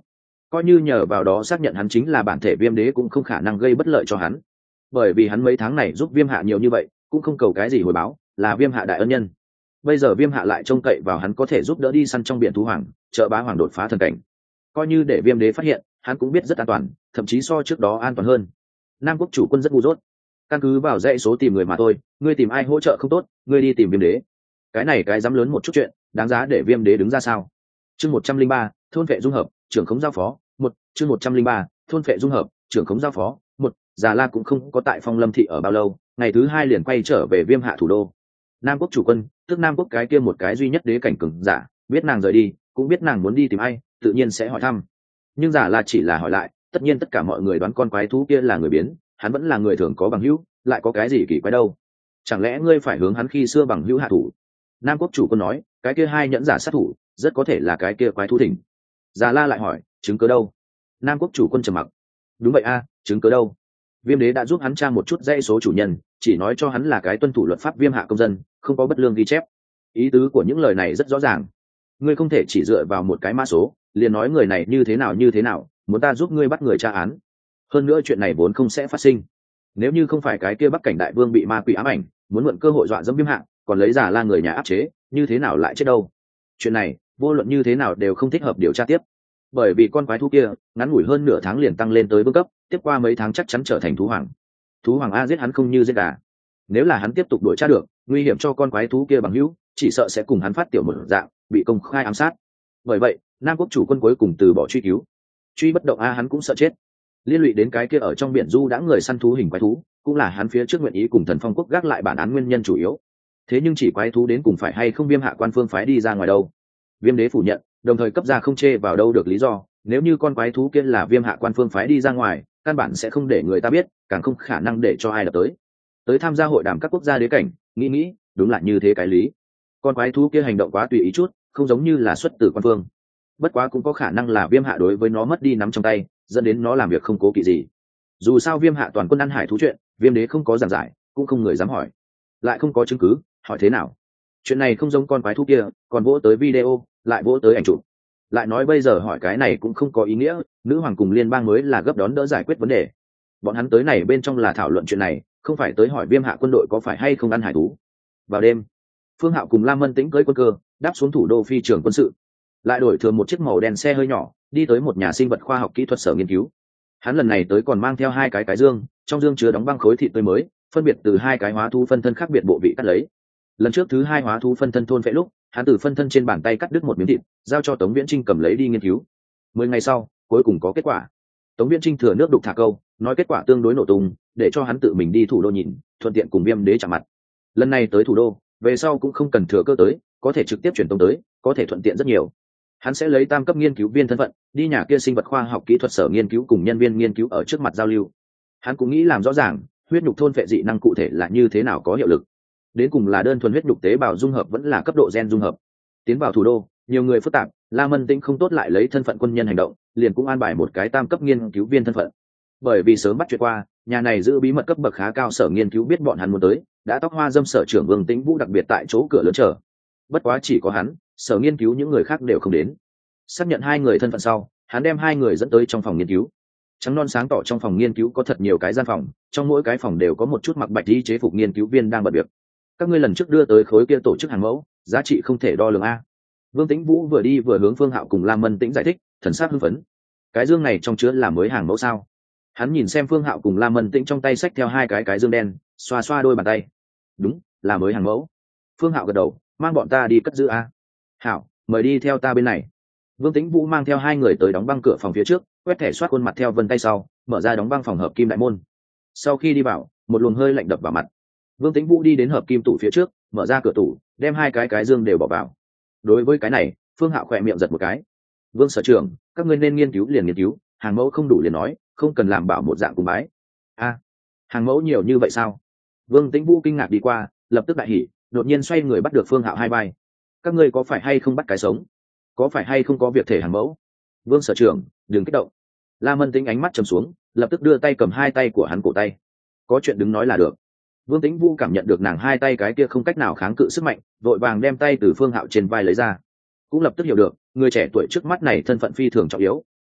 coi như nhờ vào đó xác nhận hắn chính là bản thể viêm đế cũng không khả năng gây bất lợi cho hắn, bởi vì hắn mấy tháng này giúp viêm hạ nhiều như vậy cũng không cầu cái gì hồi báo, là viêm hạ đại ân nhân. Bây giờ viêm hạ lại trông cậy vào hắn có thể giúp đỡ đi săn trong biển thú hoàng, trợ bá hoàng đột phá thần cảnh, coi như để viêm đế phát hiện hắn cũng biết rất an toàn, thậm chí so trước đó an toàn hơn. Nam quốc chủ quân rất ngu dốt, căn cứ vào dãy số tìm người mà thôi, ngươi tìm ai hỗ trợ không tốt, ngươi đi tìm viêm đế. Cái này cái dám lớn một chút chuyện, đáng giá để viêm đế đứng ra sao? Chương một trăm linh ba, thôn vệ dung hợp, trưởng khống giao phó một. Chương một trăm linh ba, thôn vệ dung hợp, trưởng khống giao phó một. Già La cũng không có tại Phong Lâm thị ở bao lâu, ngày thứ hai liền quay trở về viêm hạ thủ đô. Nam quốc chủ quân, tức Nam quốc cái kia một cái duy nhất đế cảnh cường giả, biết nàng rời đi, cũng biết nàng muốn đi tìm ai, tự nhiên sẽ hỏi thăm. Nhưng Già La chỉ là hỏi lại, tất nhiên tất cả mọi người đoán con quái thú kia là người biến, hắn vẫn là người thường có bằng hữu, lại có cái gì kỳ quái đâu? Chẳng lẽ ngươi phải hướng hắn khi xưa bằng hữu hạ thủ? Nam quốc chủ quân nói, cái kia hai nhẫn giả sát thủ, rất có thể là cái kia quái thú thỉnh. Già La lại hỏi, chứng cứ đâu? Nam quốc chủ quân trầm mặc. Đúng vậy a, chứng cứ đâu? Viêm đế đã giúp hắn tra một chút dãy số chủ nhân, chỉ nói cho hắn là cái tuân thủ luật pháp viêm hạ công dân, không có bất lương ghi chép. Ý tứ của những lời này rất rõ ràng. Ngươi không thể chỉ dựa vào một cái mã số liền nói người này như thế nào như thế nào, muốn ta giúp ngươi bắt người tra án. Hơn nữa chuyện này vốn không sẽ phát sinh. Nếu như không phải cái kia Bắc Cảnh đại vương bị ma quỷ ám ảnh, muốn mượn cơ hội dọa dẫm viêm hạ, còn lấy Già La người nhà áp chế, như thế nào lại chết đâu? Chuyện này vô luận như thế nào đều không thích hợp điều tra tiếp, bởi vì con quái thú kia ngắn ngủi hơn nửa tháng liền tăng lên tới vương cấp, tiếp qua mấy tháng chắc chắn trở thành thú hoàng. Thú hoàng a giết hắn không như giết gà. Nếu là hắn tiếp tục đuổi tra được, nguy hiểm cho con quái thú kia bằng hữu, chỉ sợ sẽ cùng hắn phát tiểu một dạng, bị công khai ám sát. Bởi vậy Nam quốc chủ quân cuối cùng từ bỏ truy cứu. Truy bất động a hắn cũng sợ chết, liên lụy đến cái kia ở trong biển du đã người săn thú hình quái thú, cũng là hắn phía trước nguyện ý cùng Thần Phong quốc gác lại bản án nguyên nhân chủ yếu. Thế nhưng chỉ quái thú đến cùng phải hay không viêm hạ quan phương phái đi ra ngoài đâu? Viêm đế phủ nhận, đồng thời cấp ra không chê vào đâu được lý do. Nếu như con quái thú kia là viêm hạ quan phương phái đi ra ngoài, căn bản sẽ không để người ta biết, càng không khả năng để cho ai đập tới. Tới tham gia hội đàm các quốc gia đế cảnh, nghĩ nghĩ, đúng là như thế cái lý. Con quái thú kia hành động quá tùy ý chút, không giống như là xuất từ quan phương. Bất quá cũng có khả năng là viêm hạ đối với nó mất đi nắm trong tay, dẫn đến nó làm việc không cố kỵ gì. Dù sao viêm hạ toàn quân ăn hải thú chuyện, viêm đế không có giảng giải, cũng không người dám hỏi, lại không có chứng cứ, hỏi thế nào? Chuyện này không giống con quái thú kia, còn vỗ tới video, lại vỗ tới ảnh chụp, lại nói bây giờ hỏi cái này cũng không có ý nghĩa. Nữ hoàng cùng liên bang mới là gấp đón đỡ giải quyết vấn đề, bọn hắn tới này bên trong là thảo luận chuyện này, không phải tới hỏi viêm hạ quân đội có phải hay không ăn hải thú. Vào đêm, Phương Hạo cùng Lam Mân Tĩnh cưỡi quân cơ đáp xuống thủ đô phi trường quân sự, lại đổi thường một chiếc màu đen xe hơi nhỏ, đi tới một nhà sinh vật khoa học kỹ thuật sở nghiên cứu. Hắn lần này tới còn mang theo hai cái cái dương, trong dương chứa đóng băng khối thịt tươi mới, phân biệt từ hai cái hóa thú phân thân khác biệt bộ vị cắt lấy. Lần trước thứ hai hóa thú phân thân thôn phệ lúc, hắn từ phân thân trên bàn tay cắt đứt một miếng thịt, giao cho Tống Viễn Trinh cầm lấy đi nghiên cứu. Mười ngày sau, cuối cùng có kết quả. Tống Viễn Trinh thừa nước đục thả câu, nói kết quả tương đối nổ tung, để cho hắn tự mình đi thủ đô nhìn, thuận tiện cùng viêm đế chạm mặt. Lần này tới thủ đô, về sau cũng không cần thừa cơ tới, có thể trực tiếp chuyển tống tới, có thể thuận tiện rất nhiều. Hắn sẽ lấy tam cấp nghiên cứu viên thân phận đi nhà kia sinh vật khoa học kỹ thuật sở nghiên cứu cùng nhân viên nghiên cứu ở trước mặt giao lưu. Hắn cũng nghĩ làm rõ ràng huyết nhục thôn phệ dị năng cụ thể là như thế nào có hiệu lực, đến cùng là đơn thuần huyết nhục tế bào dung hợp vẫn là cấp độ gen dung hợp. Tiến vào thủ đô nhiều người phức tạp, La Mân Tĩnh không tốt lại lấy thân phận quân nhân hành động, liền cũng an bài một cái tam cấp nghiên cứu viên thân phận. Bởi vì sớm bắt chuyện qua, nhà này giữ bí mật cấp bậc khá cao sở nghiên cứu biết bọn hắn muốn tới, đã tóc hoa dâm sở trưởng Vương Tĩnh Vũ đặc biệt tại chỗ cửa lớn chờ. Bất quá chỉ có hắn, sở nghiên cứu những người khác đều không đến. Xác nhận hai người thân phận sau, hắn đem hai người dẫn tới trong phòng nghiên cứu. Trắng non sáng tỏ trong phòng nghiên cứu có thật nhiều cái gian phòng, trong mỗi cái phòng đều có một chút mặc bạch y chế phục nghiên cứu viên đang bận việc. Các ngươi lần trước đưa tới khối kia tổ chức hàng mẫu, giá trị không thể đo lường a. Vương Tĩnh Vũ vừa đi vừa hướng Phương Hạo cùng Lam Mân Tĩnh giải thích, thần sắc hưng phấn. Cái dương này trong chứa là mới hàng mẫu sao? Hắn nhìn xem Phương Hạo cùng Lam Mân Tĩnh trong tay xách theo hai cái cái dương đen, xoa xoa đôi bàn tay. Đúng, là mới hàng mẫu. Phương Hạo gật đầu, mang bọn ta đi cất giữ a. Hảo, mời đi theo ta bên này. Vương Tĩnh Vũ mang theo hai người tới đóng băng cửa phòng phía trước, quét thẻ soát khuôn mặt theo vân tay sau, mở ra đóng băng phòng hợp kim đại môn. Sau khi đi vào, một luồng hơi lạnh đập vào mặt. Vương Tĩnh Vũ đi đến hợp kim tủ phía trước, mở ra cửa tủ, đem hai cái cái dương đều bỏ vào. Đối với cái này, Phương Hạo khỏe miệng giật một cái. Vương sở trưởng, các ngươi nên nghiên cứu liền nghiên cứu, hàng mẫu không đủ liền nói, không cần làm bảo một dạng cùng bái. A, hàng mẫu nhiều như vậy sao? Vương Tĩnh Vũ kinh ngạc đi qua, lập tức đại hỉ, đột nhiên xoay người bắt được Phương Hạo hai vai. Các ngươi có phải hay không bắt cái sống? Có phải hay không có việc thể hàng mẫu? Vương sở trưởng, đừng kích động. La Mân Tĩnh ánh mắt trầm xuống, lập tức đưa tay cầm hai tay của hắn cổ tay. Có chuyện đứng nói là được. Vương Tĩnh Vũ cảm nhận được nàng hai tay cái kia không cách nào kháng cự sức mạnh, vội vàng đem tay từ Phương Hạo trên vai lấy ra. Cũng lập tức hiểu được, người trẻ tuổi trước mắt này thân phận phi thường trọng yếu,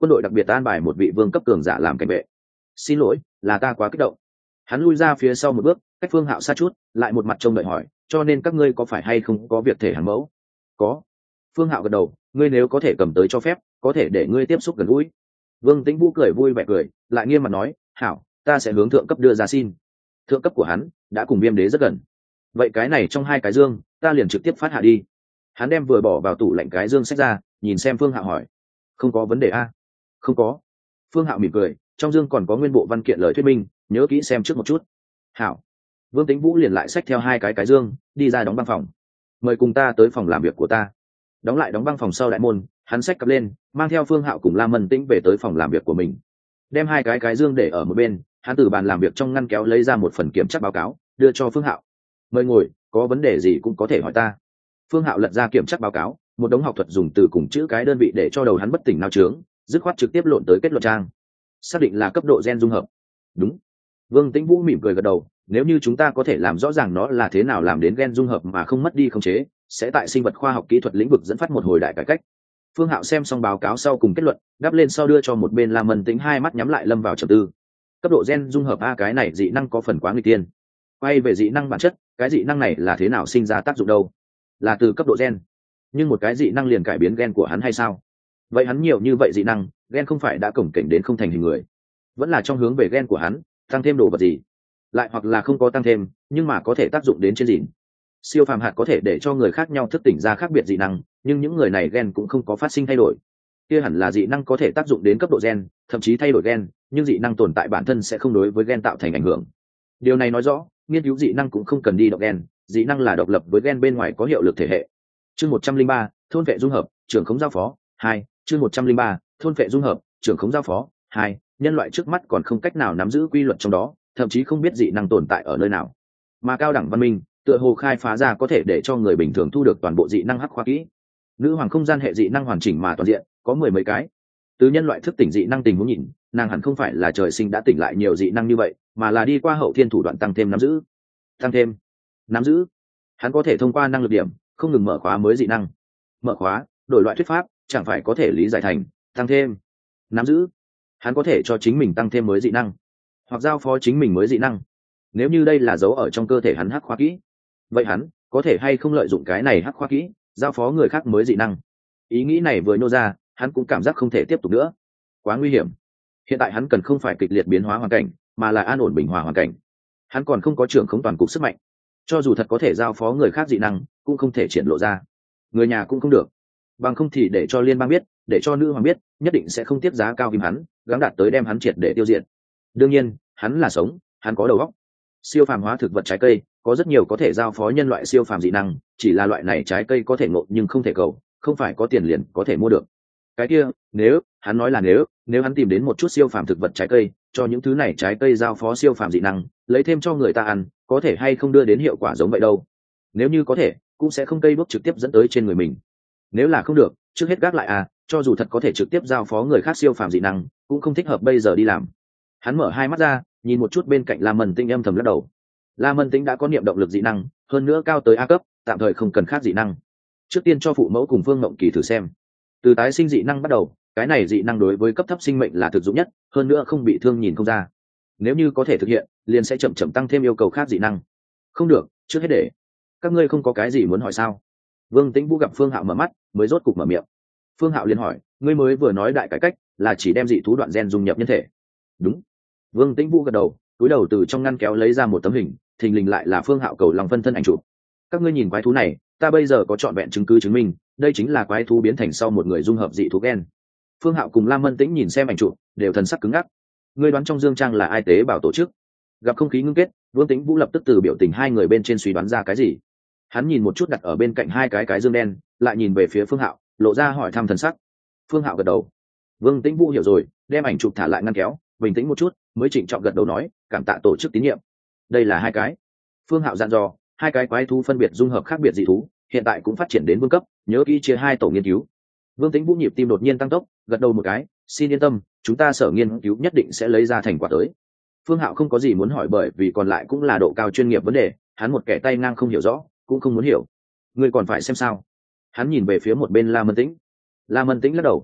quân đội đặc biệt an bài một vị vương cấp cường giả làm cảnh vệ. Xin lỗi, là ta quá kích động. Hắn lui ra phía sau một bước, cách Phương Hạo xa chút, lại một mặt trông đợi hỏi, cho nên các ngươi có phải hay không có việc thể hàng mẫu? Có. Phương Hạo gật đầu, ngươi nếu có thể cầm tới cho phép, có thể để ngươi tiếp xúc gần gũi. Vương Tĩnh Vũ cười vui vẻ cười, lại nghiêm mặt nói, hảo, ta sẽ hướng thượng cấp đưa ra xin. Thượng cấp của hắn đã cùng Viêm Đế rất gần. Vậy cái này trong hai cái dương, ta liền trực tiếp phát hạ đi. Hắn đem vừa bỏ vào tủ lạnh cái dương xách ra, nhìn xem Phương Hạo hỏi, không có vấn đề a? Không có. Phương Hạo mỉm cười, trong dương còn có nguyên bộ văn kiện lời thuyết minh, nhớ kỹ xem trước một chút. Hảo. Vương Tĩnh Vũ liền lại xách theo hai cái cái dương, đi ra đóng băng phòng. Mời cùng ta tới phòng làm việc của ta. Đóng lại đóng băng phòng sau đại môn, hắn xách cặp lên, mang theo Phương Hạo cùng La Mân Tĩnh về tới phòng làm việc của mình. Đem hai cái cái dương để ở một bên, hắn từ bàn làm việc trong ngăn kéo lấy ra một phần kiểm tra báo cáo, đưa cho Phương Hạo. Mời ngồi, có vấn đề gì cũng có thể hỏi ta. Phương Hạo lật ra kiểm tra báo cáo, một đống học thuật dùng từ cùng chữ cái đơn vị để cho đầu hắn bất tỉnh nao trướng, dứt khoát trực tiếp lộn tới kết luận trang. Xác định là cấp độ gen dung hợp. Đúng. Vương Tĩnh Vũ mỉm cười gật đầu, nếu như chúng ta có thể làm rõ ràng nó là thế nào làm đến gen dung hợp mà không mất đi khống chế, sẽ tại sinh vật khoa học kỹ thuật lĩnh vực dẫn phát một hồi đại cải cách. Phương Hạo xem xong báo cáo sau cùng kết luận, đáp lên sau đưa cho một bên La Mân Tĩnh, hai mắt nhắm lại lâm vào trầm tư. Cấp độ gen dung hợp a, cái này dị năng có phần quá nguy tiên. Quay về dị năng bản chất, cái dị năng này là thế nào sinh ra tác dụng đâu? Là từ cấp độ gen. Nhưng một cái dị năng liền cải biến gen của hắn hay sao? Vậy hắn nhiều như vậy dị năng, gen không phải đã cổng kềnh đến không thành hình người? Vẫn là trong hướng về gen của hắn tăng thêm đồ vật gì? Lại hoặc là không có tăng thêm, nhưng mà có thể tác dụng đến trên gìn. Siêu phàm hạt có thể để cho người khác nhau thức tỉnh ra khác biệt dị năng, nhưng những người này gen cũng không có phát sinh thay đổi. Kia hẳn là dị năng có thể tác dụng đến cấp độ gen, thậm chí thay đổi gen, nhưng dị năng tồn tại bản thân sẽ không đối với gen tạo thành ảnh hưởng. Điều này nói rõ, nghiên cứu dị năng cũng không cần đi động gen, dị năng là độc lập với gen bên ngoài có hiệu lực thể hệ. Chương một trăm linh ba, thôn vệ dung hợp, trưởng khống giao phó hai. Chương một trăm linh ba, thôn vệ dung hợp, trưởng khống giao phó hai. Nhân loại trước mắt còn không cách nào nắm giữ quy luật trong đó, thậm chí không biết dị năng tồn tại ở nơi nào. Mà cao đẳng văn minh tựa hồ khai phá ra có thể để cho người bình thường thu được toàn bộ dị năng hắc khoa kỹ. Nữ hoàng không gian hệ dị năng hoàn chỉnh mà toàn diện, có mười mấy cái. Từ nhân loại thức tỉnh dị năng tình huống nhìn, nàng hẳn không phải là trời sinh đã tỉnh lại nhiều dị năng như vậy, mà là đi qua hậu thiên thủ đoạn tăng thêm nắm giữ. Tăng thêm, nắm giữ. Hắn có thể thông qua năng lực điểm, không ngừng mở khóa mới dị năng. Mở khóa, đổi loại thuyết pháp, chẳng phải có thể lý giải thành tăng thêm, nắm giữ. Hắn có thể cho chính mình tăng thêm mới dị năng, hoặc giao phó chính mình mới dị năng. Nếu như đây là dấu ở trong cơ thể hắn hắc khoa kỹ, vậy hắn có thể hay không lợi dụng cái này hắc khoa kỹ giao phó người khác mới dị năng? Ý nghĩ này vừa nô ra, hắn cũng cảm giác không thể tiếp tục nữa, quá nguy hiểm. Hiện tại hắn cần không phải kịch liệt biến hóa hoàn cảnh, mà là an ổn bình hòa hoàn cảnh. Hắn còn không có trưởng khống toàn cục sức mạnh, cho dù thật có thể giao phó người khác dị năng, cũng không thể triển lộ ra. Người nhà cũng không được, bằng không thì để cho liên bang biết, để cho nữ hoàng biết, nhất định sẽ không tiếp giá cao kìm hắn, gắng đạt tới đem hắn triệt để tiêu diệt. Đương nhiên, hắn là sống, hắn có đầu óc. Siêu phàm hóa thực vật trái cây có rất nhiều có thể giao phó nhân loại siêu phàm dị năng, chỉ là loại này trái cây có thể ngộ nhưng không thể cầu, không phải có tiền liền có thể mua được. Cái kia, nếu hắn nói là nếu nếu hắn tìm đến một chút siêu phàm thực vật trái cây, cho những thứ này trái cây giao phó siêu phàm dị năng, lấy thêm cho người ta ăn, có thể hay không đưa đến hiệu quả giống vậy đâu? Nếu như có thể, cũng sẽ không cây bước trực tiếp dẫn tới trên người mình. Nếu là không được, trước hết gác lại à, cho dù thật có thể trực tiếp giao phó người khác siêu phàm dị năng, cũng không thích hợp bây giờ đi làm. Hắn mở hai mắt ra, nhìn một chút bên cạnh La Mân Tĩnh, âm thầm lắc đầu. La Mân Tĩnh đã có niệm động lực dị năng, hơn nữa cao tới A cấp, tạm thời không cần khác dị năng. Trước tiên cho phụ mẫu cùng Phương Mộng Kỳ thử xem. Từ tái sinh dị năng bắt đầu, cái này dị năng đối với cấp thấp sinh mệnh là thực dụng nhất, hơn nữa không bị thương nhìn không ra. Nếu như có thể thực hiện, liền sẽ chậm chậm tăng thêm yêu cầu khác dị năng. Không được, trước hết để. Các ngươi không có cái gì muốn hỏi sao? Vương Tĩnh Vũ gặp Phương Hạo mở mắt, mới rốt cục mở miệng. Phương Hạo liền hỏi, ngươi mới vừa nói đại cải cách là chỉ đem dị thú đoạn gen dung nhập nhân thể? Đúng. Vương Tĩnh Vũ gật đầu, túi đầu từ trong ngăn kéo lấy ra một tấm hình, thình lình lại là Phương Hạo cầu lòng phân thân ảnh chụp. Các ngươi nhìn quái thú này, ta bây giờ có trọn vẹn chứng cứ chứng minh, đây chính là quái thú biến thành sau một người dung hợp dị thú gen. Phương Hạo cùng Lam Mân Tĩnh nhìn xem ảnh chụp, đều thần sắc cứng ngắc. Ngươi đoán trong dương trang là ai tế bào tổ chức? Gặp không khí ngưng kết, Vương Tĩnh Vũ lập tức từ biểu tình hai người bên trên suy đoán ra cái gì. Hắn nhìn một chút đặt ở bên cạnh hai cái cái dương đen, lại nhìn về phía Phương Hạo, lộ ra hỏi thăm thần sắc. Phương Hạo gật đầu. Vương Tĩnh Vũ hiểu rồi, đem ảnh chụp thả lại ngăn kéo, bình tĩnh một chút, mới trịnh trọng gật đầu nói, cảm tạ tổ chức tín nhiệm. Đây là hai cái. Phương Hạo dặn dò, hai cái quái thú phân biệt dung hợp khác biệt dị thú, hiện tại cũng phát triển đến vương cấp, nhớ kỹ chia hai tổ nghiên cứu. Vương Tĩnh Vũ nhịp tim đột nhiên tăng tốc, gật đầu một cái, xin yên tâm, chúng ta sở nghiên cứu nhất định sẽ lấy ra thành quả tới. Phương Hạo không có gì muốn hỏi, bởi vì còn lại cũng là độ cao chuyên nghiệp vấn đề, hắn một kẻ tay ngang không hiểu rõ, cũng không muốn hiểu. Ngươi còn phải xem sao? Hắn nhìn về phía một bên La Mân Tĩnh. La Mân Tĩnh lắc đầu.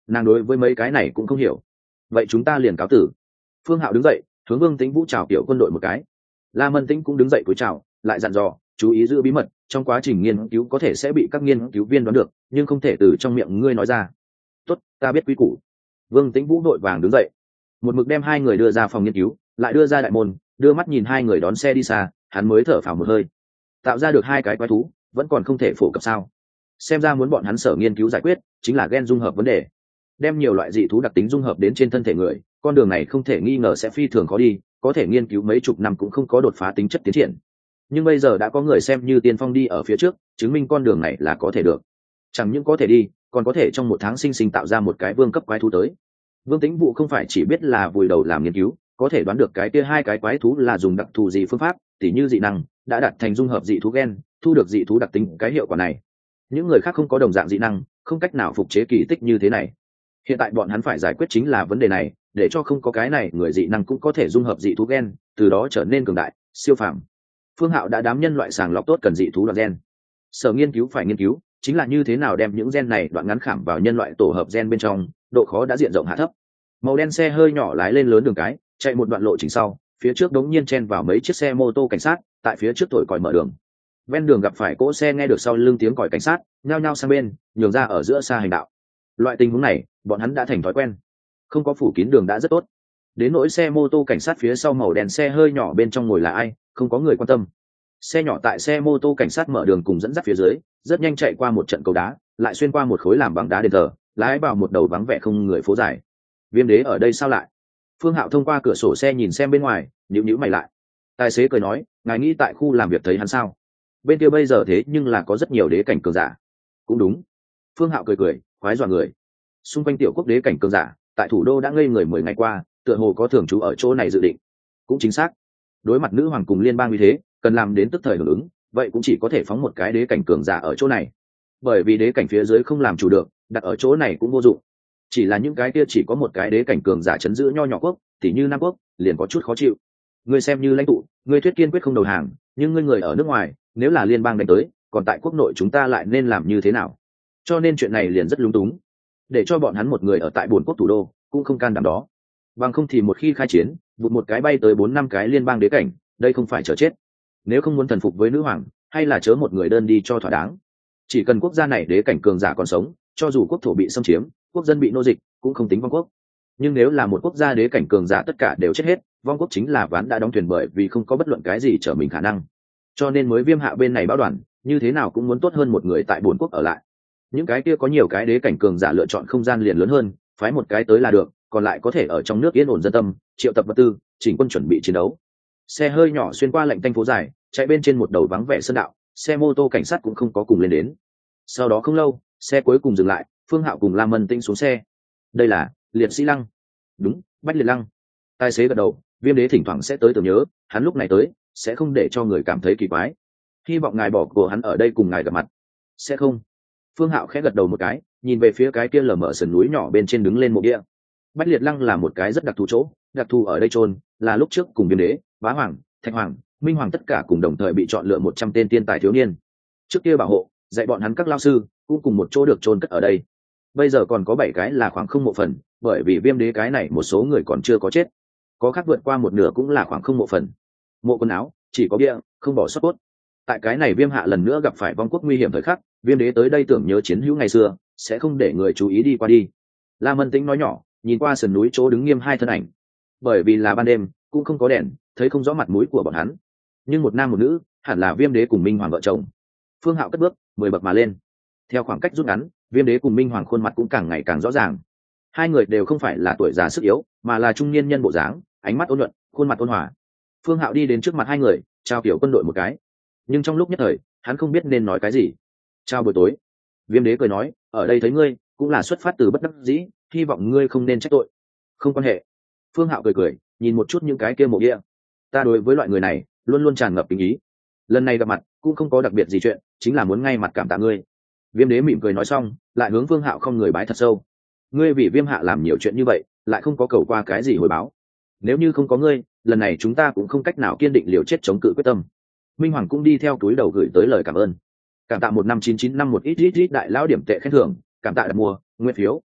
nàng đối với mấy cái này cũng không hiểu. Vậy chúng ta liền cáo tử. Phương Hạo đứng dậy hướng Vương Tĩnh Vũ chào kiểu quân đội một cái. La Mân Tĩnh cũng đứng dậy cúi chào, lại dặn dò chú ý giữ bí mật, trong quá trình nghiên cứu có thể sẽ bị các nghiên cứu viên đoán được, nhưng không thể từ trong miệng ngươi nói ra. Tốt, ta biết quy củ. Vương Tĩnh Vũ đội vàng đứng dậy, một mực đem hai người đưa ra phòng nghiên cứu, lại đưa ra đại môn, đưa mắt nhìn hai người đón xe đi xa, hắn mới thở phào một hơi. Tạo ra được hai cái quái thú vẫn còn không thể phổ cập sao? Xem ra muốn bọn hắn sở nghiên cứu giải quyết chính là gen dung hợp vấn đề, đem nhiều loại dị thú đặc tính dung hợp đến trên thân thể người, con đường này không thể nghi ngờ sẽ phi thường khó đi, có thể nghiên cứu mấy chục năm cũng không có đột phá tính chất tiến triển. Nhưng bây giờ đã có người xem như tiên phong đi ở phía trước, chứng minh con đường này là có thể được. Chẳng những có thể đi, còn có thể trong một tháng sinh sinh tạo ra một cái vương cấp quái thú tới. Vương Tĩnh Vũ không phải chỉ biết là vùi đầu làm nghiên cứu, có thể đoán được cái kia hai cái quái thú là dùng đặc thù gì phương pháp, tỉ như dị năng đã đạt thành dung hợp dị thú gen, thu được dị thú đặc tính cái hiệu quả này. Những người khác không có đồng dạng dị năng, không cách nào phục chế kỳ tích như thế này. Hiện tại bọn hắn phải giải quyết chính là vấn đề này, để cho không có cái này người dị năng cũng có thể dung hợp dị thú gen, từ đó trở nên cường đại, siêu phàm. Phương Hạo đã đám nhân loại sàng lọc tốt cần dị thú đoạn gen. Sở nghiên cứu phải nghiên cứu chính là như thế nào đem những gen này đoạn ngắn khảm vào nhân loại tổ hợp gen bên trong, độ khó đã diện rộng hạ thấp. Màu đen xe hơi nhỏ lái lên lớn đường cái, chạy một đoạn lộ trình sau, phía trước đống nhiên chen vào mấy chiếc xe mô tô cảnh sát, tại phía trước thổi còi mở đường. Ven đường gặp phải cỗ xe nghe được sau lưng tiếng còi cảnh sát, nhao nhao sang bên, nhường ra ở giữa xa hành đạo. Loại tình huống này, bọn hắn đã thành thói quen. Không có phủ kín đường đã rất tốt. Đến nỗi xe mô tô cảnh sát phía sau màu đen xe hơi nhỏ bên trong ngồi là ai, không có người quan tâm. Xe nhỏ tại xe mô tô cảnh sát mở đường cùng dẫn dắt phía dưới, rất nhanh chạy qua một trận cầu đá, lại xuyên qua một khối làm bằng đá đền thờ, lái vào một đầu vắng vẻ không người phố dài. Viêm đế ở đây sao lại? Phương Hạo thông qua cửa sổ xe nhìn xem bên ngoài, nhíu nhíu mày lại. Tài xế cười nói, ngài nghĩ tại khu làm việc thấy hắn sao? Bên kia bây giờ thế nhưng là có rất nhiều đế cảnh cường giả. Cũng đúng. Phương Hạo cười cười, khoái dọa người. Xung quanh tiểu quốc đế cảnh cường giả, tại thủ đô đã ngây người mười ngày qua, tựa hồ có thường trú ở chỗ này dự định. Cũng chính xác. Đối mặt nữ hoàng cùng liên bang như thế, cần làm đến tức thời hưởng ứng, vậy cũng chỉ có thể phóng một cái đế cảnh cường giả ở chỗ này. Bởi vì đế cảnh phía dưới không làm chủ được, đặt ở chỗ này cũng vô dụng. Chỉ là những cái kia chỉ có một cái đế cảnh cường giả chấn giữ nho nhỏ quốc, tỉ như Nam quốc, liền có chút khó chịu. Ngươi xem như lãnh tụ, ngươi thuyết kiên quyết không đầu hàng, nhưng ngươi người ở nước ngoài, nếu là liên bang đánh tới, còn tại quốc nội chúng ta lại nên làm như thế nào? Cho nên chuyện này liền rất lúng túng. Để cho bọn hắn một người ở tại bốn quốc thủ đô, cũng không can đảm đó. Bằng không thì một khi khai chiến, vụt một cái bay tới bốn năm cái liên bang đế cảnh, đây không phải chờ chết. Nếu không muốn thần phục với nữ hoàng, hay là chớ một người đơn đi cho thỏa đáng. Chỉ cần quốc gia này đế cảnh cường giả còn sống, cho dù quốc thổ bị xâm chiếm, quốc dân bị nô dịch, cũng không tính vong quốc. Nhưng nếu là một quốc gia đế cảnh cường giả tất cả đều chết hết, vong quốc chính là ván đã đóng thuyền, bởi vì không có bất luận cái gì trở mình khả năng. Cho nên mới Viêm Hạ bên này báo đoàn, như thế nào cũng muốn tốt hơn một người tại bốn quốc ở lại. Những cái kia có nhiều cái đế cảnh cường giả lựa chọn không gian liền lớn hơn, phái một cái tới là được, còn lại có thể ở trong nước yên ổn dân tâm, triệu tập vật tư, chỉnh quân chuẩn bị chiến đấu. Xe hơi nhỏ xuyên qua lạnh tanh phố dài, chạy bên trên một đầu vắng vẻ sơn đạo, xe mô tô cảnh sát cũng không có cùng lên đến. Sau đó không lâu, xe cuối cùng dừng lại, Phương Hạo cùng Lam Mân Tĩnh xuống xe. Đây là liệt sĩ Lăng. Đúng, Bách Liệt Lăng. Tài xế gật đầu, Viêm đế thỉnh thoảng sẽ tới tưởng nhớ, hắn lúc này tới sẽ không để cho người cảm thấy kỳ quái. Hy vọng ngài bỏ của hắn ở đây cùng ngài gặp mặt. Sẽ không. Phương Hạo khẽ gật đầu một cái, nhìn về phía cái kia lờ mờ sườn núi nhỏ bên trên đứng lên mộ địa. Bách Liệt Lăng là một cái rất đặc thù chỗ, đặc thù ở đây chôn là lúc trước cùng Viêm đế, Bá Hoàng, Thạch Hoàng, Minh Hoàng tất cả cùng đồng thời bị chọn lựa một trăm tên tiên tài thiếu niên. Trước kia bảo hộ, dạy bọn hắn các lao sư, cũng cùng một chỗ được chôn cất ở đây. Bây giờ còn có bảy cái là khoảng không mộ phần, bởi vì Viêm đế cái này một số người còn chưa có chết. Có khác vượt qua một nửa cũng là khoảng không mộ phần. Mộ quần áo, chỉ có bia, không bỏ sót cốt. Tại cái này Viêm Hạ lần nữa gặp phải vong quốc nguy hiểm thời khắc, Viêm đế tới đây tưởng nhớ chiến hữu ngày xưa, sẽ không để người chú ý đi qua đi. La Mân Tĩnh nói nhỏ, nhìn qua sườn núi chỗ đứng nghiêm hai thân ảnh. Bởi vì là ban đêm, cũng không có đèn, thấy không rõ mặt mũi của bọn hắn. Nhưng một nam một nữ, hẳn là Viêm đế cùng Minh Hoàng vợ chồng. Phương Hạo cất bước, mười bậc mà lên. Theo khoảng cách rút ngắn, Viêm đế cùng Minh Hoàng khuôn mặt cũng càng ngày càng rõ ràng. Hai người đều không phải là tuổi già sức yếu, mà là trung niên nhân bộ dáng, ánh mắt ôn nhuận, khuôn mặt ôn hòa. Phương Hạo đi đến trước mặt hai người, chào kiểu quân đội một cái. Nhưng trong lúc nhất thời, hắn không biết nên nói cái gì. Chào buổi tối. Viêm đế cười nói, ở đây thấy ngươi, cũng là xuất phát từ bất đắc dĩ, hy vọng ngươi không nên trách tội. Không quan hệ. Phương Hạo cười cười, nhìn một chút những cái kia mộ địa. Ta đối với loại người này, luôn luôn tràn ngập tình ý. Lần này gặp mặt, cũng không có đặc biệt gì chuyện, chính là muốn ngay mặt cảm tạ ngươi. Viêm đế mỉm cười nói xong, lại hướng Phương Hạo không người bái thật sâu. Ngươi vì Viêm Hạ làm nhiều chuyện như vậy, lại không có cầu qua cái gì hồi báo. Nếu như không có ngươi, lần này chúng ta cũng không cách nào kiên định liều chết chống cự quyết tâm. Minh Hoàng cũng đi theo túi đầu gửi tới lời cảm ơn. Cảm tạ một năm chín chín năm một ít ít ít đại lão điểm tệ khen thưởng, cảm tạ đặt mua, nguyên phiếu,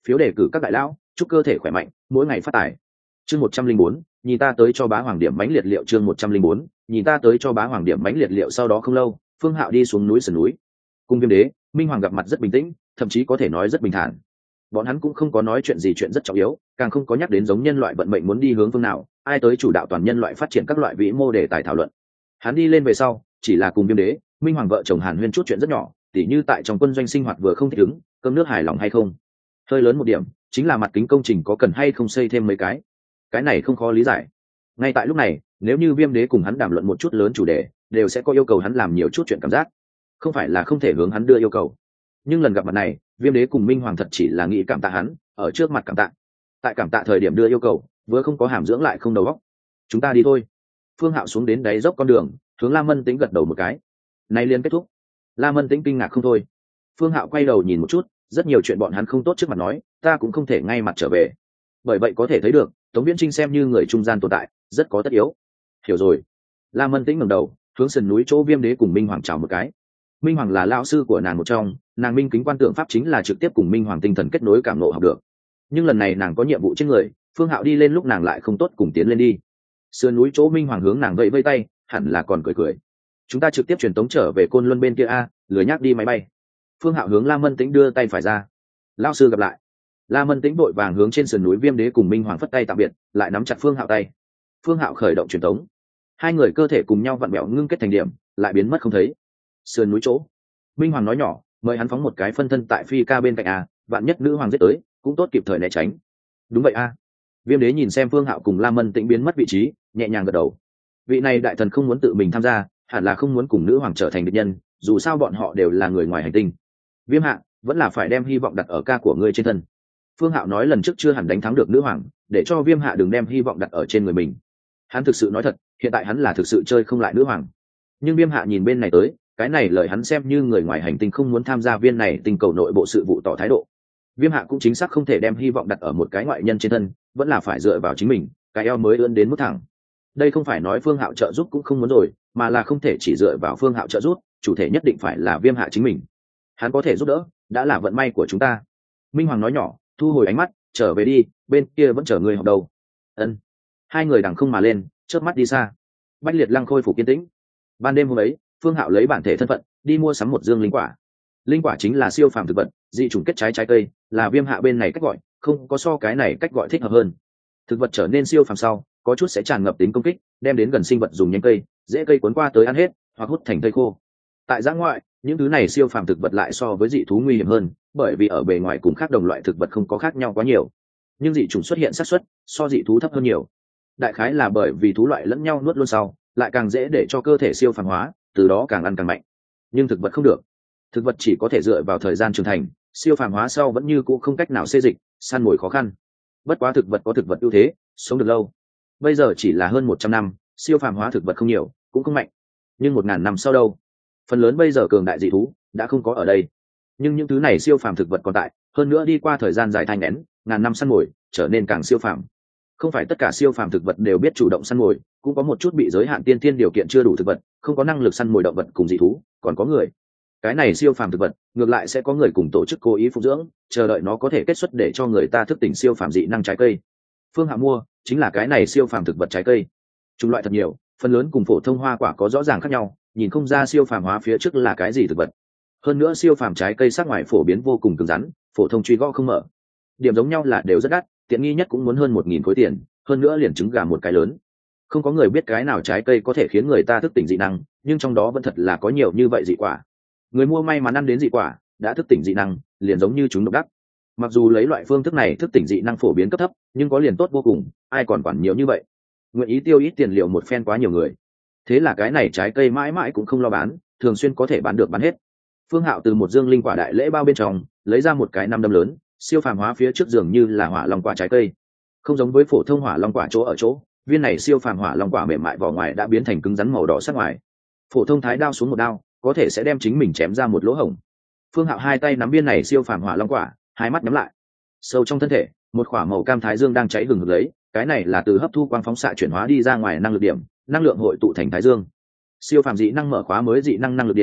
phiếu đề cử các đại lão, chúc cơ thể khỏe mạnh, mỗi ngày phát tài. Chương một trăm linh bốn, nhìn ta tới cho bá hoàng điểm bánh liệt liệu. Chương một trăm linh bốn, nhìn ta tới cho bá hoàng điểm bánh liệt liệu. Sau đó không lâu, Phương Hạo đi xuống núi sườn núi. Cùng Viêm Đế, Minh Hoàng gặp mặt rất bình tĩnh, thậm chí có thể nói rất bình thản. Bọn hắn cũng không có nói chuyện gì chuyện rất trọng yếu, càng không có nhắc đến giống nhân loại vận mệnh muốn đi hướng phương nào, ai tới chủ đạo toàn nhân loại phát triển các loại vĩ mô đề tài thảo luận. Hắn đi lên về sau, chỉ là cùng Viêm Đế, Minh Hoàng vợ chồng Hàn Huyên chút chuyện rất nhỏ, tỉ như tại trong quân doanh sinh hoạt vừa không thích ứng, cơm nước hài lòng hay không. Hơi lớn một điểm, chính là mặt kính công trình có cần hay không xây thêm mấy cái. Cái này không khó lý giải. Ngay tại lúc này, nếu như Viêm Đế cùng hắn đàm luận một chút lớn chủ đề, đều sẽ có yêu cầu hắn làm nhiều chút chuyện cảm giác. Không phải là không thể hướng hắn đưa yêu cầu. Nhưng lần gặp mặt này, Viêm Đế cùng Minh Hoàng thật chỉ là nghĩ cảm tạ hắn, ở trước mặt cảm tạ. Tại cảm tạ thời điểm đưa yêu cầu, vừa không có hàm dưỡng lại không đầu óc. Chúng ta đi thôi. Phương Hạo xuống đến đáy dốc con đường, hướng La Mân Tĩnh gật đầu một cái. Nay liên kết thúc. La Mân Tĩnh kinh ngạc không thôi. Phương Hạo quay đầu nhìn một chút, rất nhiều chuyện bọn hắn không tốt trước mặt nói, ta cũng không thể ngay mặt trở về. Bởi vậy có thể thấy được, Tống Viễn Trinh xem như người trung gian tồn tại, rất có tất yếu. Hiểu rồi. La Mân Tĩnh ngẩng đầu, hướng sườn núi chỗ Viêm Đế cùng Minh Hoàng chào một cái. Minh Hoàng là lão sư của nàng một trong, nàng minh kính quan tượng pháp chính là trực tiếp cùng Minh Hoàng tinh thần kết nối cảm ngộ học được. Nhưng lần này nàng có nhiệm vụ trên người, Phương Hạo đi lên lúc nàng lại không tốt cùng tiến lên đi. Sườn núi chỗ Minh Hoàng hướng nàng vẫy vây tay, hẳn là còn cười cười. Chúng ta trực tiếp truyền tống trở về Côn Luân bên kia a, lười nhắc đi máy bay. Phương Hạo hướng La Mân Tĩnh đưa tay phải ra. Lão sư gặp lại. La Mân Tĩnh vội vàng hướng trên sườn núi Viêm Đế cùng Minh Hoàng phất tay tạm biệt, lại nắm chặt Phương Hạo tay. Phương Hạo khởi động truyền tống. Hai người cơ thể cùng nhau vặn bẹo ngưng kết thành điểm, lại biến mất không thấy. Sườn núi chỗ, Minh Hoàng nói nhỏ, mời hắn phóng một cái phân thân tại phi ca bên cạnh a, vạn nhất nữ hoàng giết tới, cũng tốt kịp thời né tránh. Đúng vậy a. Viêm Đế nhìn xem Phương Hạo cùng La Mân Tĩnh biến mất vị trí, nhẹ nhàng gật đầu. Vị này đại thần không muốn tự mình tham gia, hẳn là không muốn cùng nữ hoàng trở thành địch nhân, dù sao bọn họ đều là người ngoài hành tinh. Viêm Hạ, vẫn là phải đem hy vọng đặt ở ca của ngươi trên thân. Phương Hạo nói lần trước chưa hẳn đánh thắng được nữ hoàng, để cho Viêm Hạ đừng đem hy vọng đặt ở trên người mình. Hắn thực sự nói thật, hiện tại hắn là thực sự chơi không lại nữ hoàng. Nhưng Viêm Hạ nhìn bên này tới, cái này lời hắn xem như người ngoài hành tinh không muốn tham gia viên này tinh cầu nội bộ sự vụ tỏ thái độ. Viêm Hạ cũng chính xác không thể đem hy vọng đặt ở một cái ngoại nhân trên thân, vẫn là phải dựa vào chính mình, cái eo mới ưỡn đến mức thẳng. Đây không phải nói Phương Hạo trợ giúp cũng không muốn rồi, mà là không thể chỉ dựa vào Phương Hạo trợ giúp, chủ thể nhất định phải là Viêm Hạ chính mình. Hắn có thể giúp đỡ, đã là vận may của chúng ta. Minh Hoàng nói nhỏ, thu hồi ánh mắt, trở về đi, bên kia vẫn chờ người học đầu. Ân. Hai người đằng không mà lên, chớp mắt đi xa. Bách Liệt Lăng khôi phục kiên tĩnh. Ban đêm hôm ấy, Phương Hạo lấy bản thể thân phận, đi mua sắm một dương linh quả. Linh quả chính là siêu phàm thực vật, dị chủng kết trái trái cây, là Viêm Hạ bên này cách gọi, không có so cái này cách gọi thích hợp hơn. Thực vật trở nên siêu phàm sau, có chút sẽ tràn ngập tính công kích, đem đến gần sinh vật dùng nhánh cây, dễ cây cuốn qua tới ăn hết, hoặc hút thành cây khô. Tại giã ngoại, những thứ này siêu phàm thực vật lại so với dị thú nguy hiểm hơn, bởi vì ở bề ngoài cùng khác đồng loại thực vật không có khác nhau quá nhiều. Nhưng dị chủng xuất hiện xác suất so dị thú thấp hơn nhiều. Đại khái là bởi vì thú loại lẫn nhau nuốt luôn sau, lại càng dễ để cho cơ thể siêu phàm hóa, từ đó càng ăn càng mạnh. Nhưng thực vật không được. Thực vật chỉ có thể dựa vào thời gian trưởng thành, siêu phàm hóa sau vẫn như cũ không cách nào xê dịch, săn mồi khó khăn. Bất quá thực vật có thực vật ưu thế, sống được lâu. Bây giờ chỉ là hơn một trăm năm, siêu phàm hóa thực vật không nhiều, cũng không mạnh. Nhưng một ngàn năm sau đâu? Phần lớn bây giờ cường đại dị thú đã không có ở đây. Nhưng những thứ này siêu phàm thực vật còn tại, hơn nữa đi qua thời gian dài thanh nén, ngàn năm săn mồi, trở nên càng siêu phàm. Không phải tất cả siêu phàm thực vật đều biết chủ động săn mồi, cũng có một chút bị giới hạn tiên thiên điều kiện chưa đủ thực vật, không có năng lực săn mồi động vật cùng dị thú, còn có người. Cái này siêu phàm thực vật, ngược lại sẽ có người cùng tổ chức cố ý phục dưỡng, chờ đợi nó có thể kết xuất để cho người ta thức tỉnh siêu phàm dị năng trái cây. Phương Hạ mua, chính là cái này siêu phàm thực vật trái cây. Chủng loại thật nhiều, phần lớn cùng phổ thông hoa quả có rõ ràng khác nhau, nhìn không ra siêu phàm hóa phía trước là cái gì thực vật. Hơn nữa siêu phàm trái cây sắc ngoài phổ biến vô cùng cứng rắn, phổ thông truy gõ không mở. Điểm giống nhau là đều rất đắt, tiện nghi nhất cũng muốn hơn một nghìn khối tiền, hơn nữa liền trứng gà một cái lớn. Không có người biết cái nào trái cây có thể khiến người ta thức tỉnh dị năng, nhưng trong đó vẫn thật là có nhiều như vậy dị quả. Người mua may mắn ăn đến dị quả, đã thức tỉnh dị năng, liền giống như chúng độc đắc. Mặc dù lấy loại phương thức này thức tỉnh dị năng phổ biến cấp thấp, nhưng có liền tốt vô cùng, ai còn quản nhiều như vậy. Nguyện ý tiêu ít tiền liệu một phen quá nhiều người. Thế là cái này trái cây mãi mãi cũng không lo bán, thường xuyên có thể bán được bán hết. Phương Hạo từ một dương linh quả đại lễ bao bên trong lấy ra một cái năm đâm lớn, siêu phàm hóa phía trước dường như là hỏa long quả trái cây. Không giống với phổ thông hỏa long quả chỗ ở chỗ, viên này siêu phàm hỏa long quả mềm mại vỏ ngoài đã biến thành cứng rắn màu đỏ sắc ngoài. Phổ thông thái đao xuống một đao, có thể sẽ đem chính mình chém ra một lỗ hổng. Phương Hạo hai tay nắm viên này siêu phàm hỏa long quả, hai mắt nhắm lại. Sâu trong thân thể, một quả màu cam thái dương đang cháy hừng hực lấy, cái này là từ hấp thu quang phóng xạ chuyển hóa đi ra ngoài năng lượng điểm, năng lượng hội tụ thành thái dương. Siêu phàm dị năng mở khóa mới dị năng năng lượng điểm,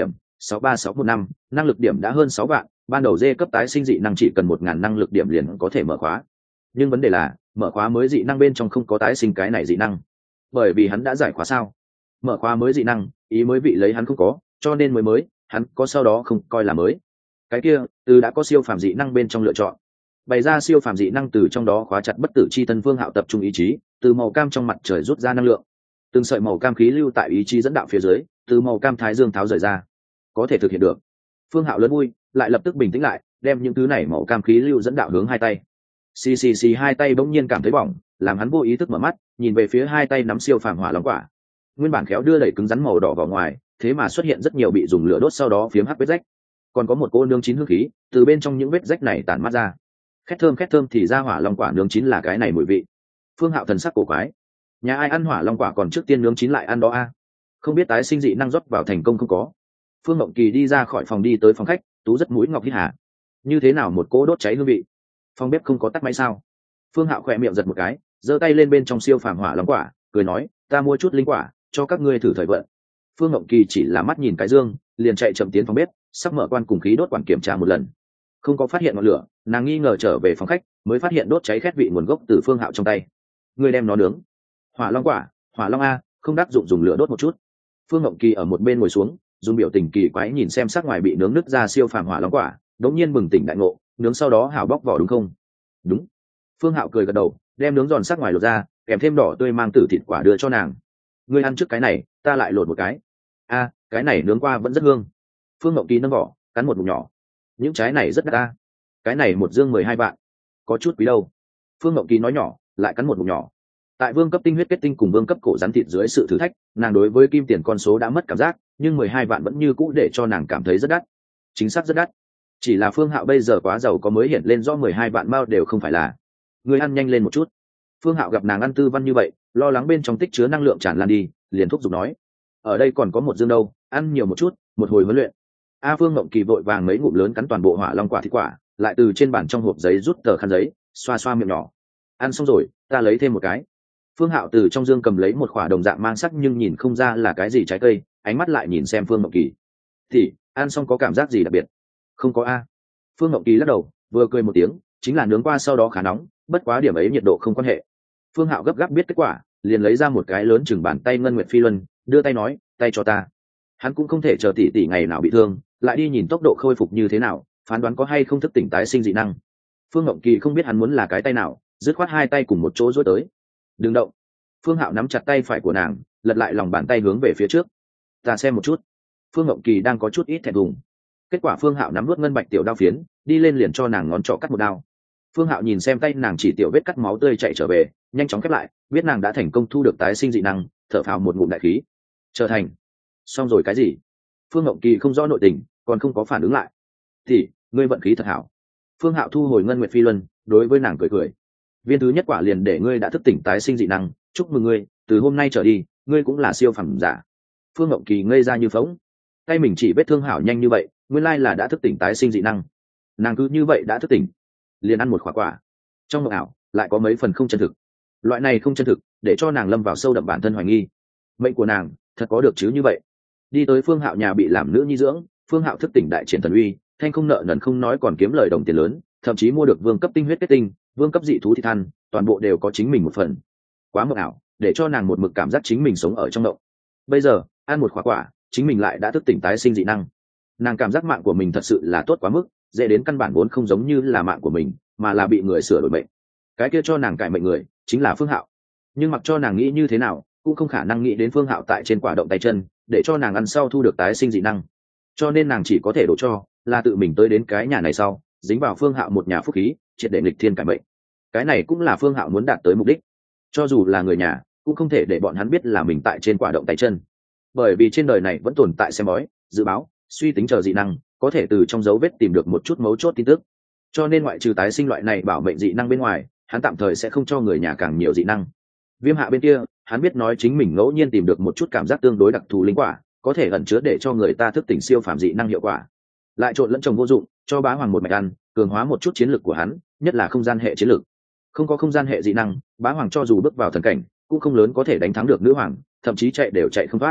sáu ba sáu một năm, năng lực điểm đã hơn sáu vạn, ban đầu dê cấp tái sinh dị năng chỉ cần một ngàn năng lực điểm liền có thể mở khóa. Nhưng vấn đề là mở khóa mới dị năng bên trong không có tái sinh cái này dị năng, bởi vì hắn đã giải khóa sao. Mở khóa mới dị năng ý mới vị lấy hắn không có, cho nên mới mới hắn có sau đó không coi là mới. Cái kia từ đã có siêu phàm dị năng bên trong lựa chọn, bày ra siêu phàm dị năng từ trong đó khóa chặt bất tử chi thân Phương Hạo tập trung ý chí, từ màu cam trong mặt trời rút ra năng lượng, từng sợi màu cam khí lưu tại ý chí dẫn đạo phía dưới, từ màu cam thái dương tháo rời ra. Có thể thực hiện được. Phương Hạo lớn vui, lại lập tức bình tĩnh lại, đem những thứ này màu cam khí lưu dẫn đạo hướng hai tay. Xì xì xì, hai tay bỗng nhiên cảm thấy bỏng, làm hắn vô ý thức mở mắt, nhìn về phía hai tay nắm siêu phàm hỏa long quả. Nguyên bản khéo đưa đẩy cứng rắn màu đỏ vào ngoài, thế mà xuất hiện rất nhiều bị dùng lửa đốt sau đó phiếm hắc vết rách. Còn có một cô nướng chín hương khí, từ bên trong những vết rách này tản mát ra. Khét thơm khét thơm thì ra hỏa long quả nướng chín là cái này mùi vị. Phương Hạo thần sắc cổ quái. Nhà ai ăn hỏa long quả còn trước tiên nướng chín lại ăn đó a? Không biết tái sinh dị năng rót vào thành công không có. Phương Mộng Kỳ đi ra khỏi phòng đi tới phòng khách, tú rất mũi ngọc hít hà. Như thế nào một cỗ đốt cháy hương vị? Phòng bếp không có tắt máy sao? Phương Hạo khỏe miệng giật một cái, giơ tay lên bên trong siêu phàm hỏa long quả, cười nói, ta mua chút linh quả cho các ngươi thử thời vận. Phương Mộng Kỳ chỉ là mắt nhìn cái dương, liền chạy chậm tiến phòng bếp, sắp mở quan cùng khí đốt quản kiểm tra một lần, không có phát hiện ngọn lửa, nàng nghi ngờ trở về phòng khách, mới phát hiện đốt cháy khét vị nguồn gốc từ Phương Hạo trong tay. Ngươi đem nó nướng. Hỏa long quả, hỏa long a, không đắc dụng dùng lửa đốt một chút. Phương Mộng Kỳ ở một bên ngồi xuống, dùng biểu tình kỳ quái nhìn xem sắc ngoài bị nướng nứt ra siêu phàm hỏa long quả, đống nhiên bừng tỉnh đại ngộ, nướng sau đó hảo bóc vỏ đúng không? Đúng. Phương Hạo cười gật đầu, đem nướng giòn sắc ngoài lột ra, kèm thêm đỏ tươi mang tử thịt quả đưa cho nàng. Ngươi ăn trước cái này, ta lại lột một cái. A, cái này nướng qua vẫn rất hương. Phương Mộng Kỳ nâng vỏ, cắn một ngụm nhỏ. Những trái này rất đắt ta. Cái này một dương mười hai vạn, có chút quý đâu. Phương Mộng Kỳ nói nhỏ, lại cắn một ngụm nhỏ. Tại vương cấp tinh huyết kết tinh cùng vương cấp cổ rắn thịt dưới sự thử thách, nàng đối với kim tiền con số đã mất cảm giác, nhưng mười hai vạn vẫn như cũ để cho nàng cảm thấy rất đắt. Chính xác rất đắt. Chỉ là Phương Hạo bây giờ quá giàu có mới hiện lên do mười hai vạn mao đều không phải là. Người ăn nhanh lên một chút. Phương Hạo gặp nàng ăn tư văn như vậy, lo lắng bên trong tích chứa năng lượng tràn lan đi, liền thúc giục nói, ở đây còn có một dương đâu, ăn nhiều một chút, một hồi huấn luyện. A Phương Mộng Kỳ vội vàng mấy ngụm lớn cắn toàn bộ hỏa long quả thịt quả, lại từ trên bàn trong hộp giấy rút tờ khăn giấy, xoa xoa miệng nhỏ. Ăn xong rồi, ta lấy thêm một cái. Phương Hạo từ trong dương cầm lấy một quả đồng dạng mang sắc nhưng nhìn không ra là cái gì trái cây, ánh mắt lại nhìn xem Phương Mộng Kỳ. Thì ăn xong có cảm giác gì đặc biệt? Không có a. Phương Mộng Kỳ lắc đầu, vừa cười một tiếng, chính là nướng qua sau đó khá nóng, bất quá điểm ấy nhiệt độ không quan hệ. Phương Hạo gấp gáp biết kết quả, liền lấy ra một cái lớn chừng bàn tay ngân nguyệt phi luân, đưa tay nói, tay cho ta. Hắn cũng không thể chờ tỷ tỷ ngày nào bị thương, lại đi nhìn tốc độ khôi phục như thế nào, phán đoán có hay không thức tỉnh tái sinh dị năng. Phương Mộng Kỳ không biết hắn muốn là cái tay nào, dứt khoát hai tay cùng một chỗ duỗi tới. Đừng động. Phương Hạo nắm chặt tay phải của nàng, lật lại lòng bàn tay hướng về phía trước. Ta xem một chút. Phương Mộng Kỳ đang có chút ít thẹn thùng. Kết quả Phương Hạo nắm nuốt ngân bạch tiểu đao phiến, đi lên liền cho nàng ngón trỏ cắt một đao. Phương Hạo nhìn xem tay nàng chỉ tiểu vết cắt máu tươi chạy trở về, nhanh chóng khép lại, biết nàng đã thành công thu được tái sinh dị năng, thở phào một ngụm đại khí. Trở thành. Xong rồi cái gì? Phương Mộng Kỳ không rõ nội tình, còn không có phản ứng lại. Thì, ngươi vận khí thật hảo. Phương Hạo thu hồi ngân nguyệt phi luân, đối với nàng cười cười. Viên thứ nhất quả liền để ngươi đã thức tỉnh tái sinh dị năng, chúc mừng ngươi, từ hôm nay trở đi, ngươi cũng là siêu phẩm giả. Phương Mộng Kỳ ngây ra như phỗng, tay mình chỉ vết thương hảo nhanh như vậy, nguyên lai là đã thức tỉnh tái sinh dị năng. Nàng cứ như vậy đã thức tỉnh, liền ăn một quả quả. Trong mộng ảo lại có mấy phần không chân thực. Loại này không chân thực, để cho nàng lâm vào sâu đậm bản thân hoài nghi. Mệnh của nàng thật có được chứ như vậy? Đi tới Phương Hạo nhà bị làm nữ nhi dưỡng, Phương Hạo thức tỉnh đại triển thần uy, thanh không nợ nần không nói còn kiếm lời đồng tiền lớn, thậm chí mua được vương cấp tinh huyết kết tinh, vương cấp dị thú thị than, toàn bộ đều có chính mình một phần. Quá mộng ảo, để cho nàng một mực cảm giác chính mình sống ở trong mộng. Bây giờ ăn một quả quả, chính mình lại đã thức tỉnh tái sinh dị năng. Nàng cảm giác mạng của mình thật sự là tốt quá mức, dễ đến căn bản vốn không giống như là mạng của mình, mà là bị người sửa đổi mệnh. Cái kia cho nàng cải mệnh người chính là Phương Hạo, nhưng mặc cho nàng nghĩ như thế nào cũng không khả năng nghĩ đến Phương Hạo tại trên quả động tay chân, để cho nàng ăn sau thu được tái sinh dị năng. Cho nên nàng chỉ có thể đổ cho là tự mình tới đến cái nhà này sau, dính vào Phương Hạo một nhà phúc khí, triệt để nghịch thiên cải mệnh. Cái này cũng là Phương Hạo muốn đạt tới mục đích. Cho dù là người nhà, cũng không thể để bọn hắn biết là mình tại trên quả động tay chân, bởi vì trên đời này vẫn tồn tại xem bói, dự báo, suy tính chờ dị năng, có thể từ trong dấu vết tìm được một chút mấu chốt tin tức. Cho nên ngoại trừ tái sinh loại này bảo mệnh dị năng bên ngoài, hắn tạm thời sẽ không cho người nhà càng nhiều dị năng. Viêm Hạ bên kia, hắn biết nói chính mình ngẫu nhiên tìm được một chút cảm giác tương đối đặc thù linh quả, có thể ẩn chứa để cho người ta thức tỉnh siêu phàm dị năng hiệu quả. Lại trộn lẫn trồng vô dụng, cho Bá Hoàng một mạch ăn, cường hóa một chút chiến lược của hắn, nhất là không gian hệ chiến lược. Không có không gian hệ dị năng, Bá Hoàng cho dù bước vào thần cảnh, cũng không lớn có thể đánh thắng được nữ hoàng, thậm chí chạy đều chạy không thoát.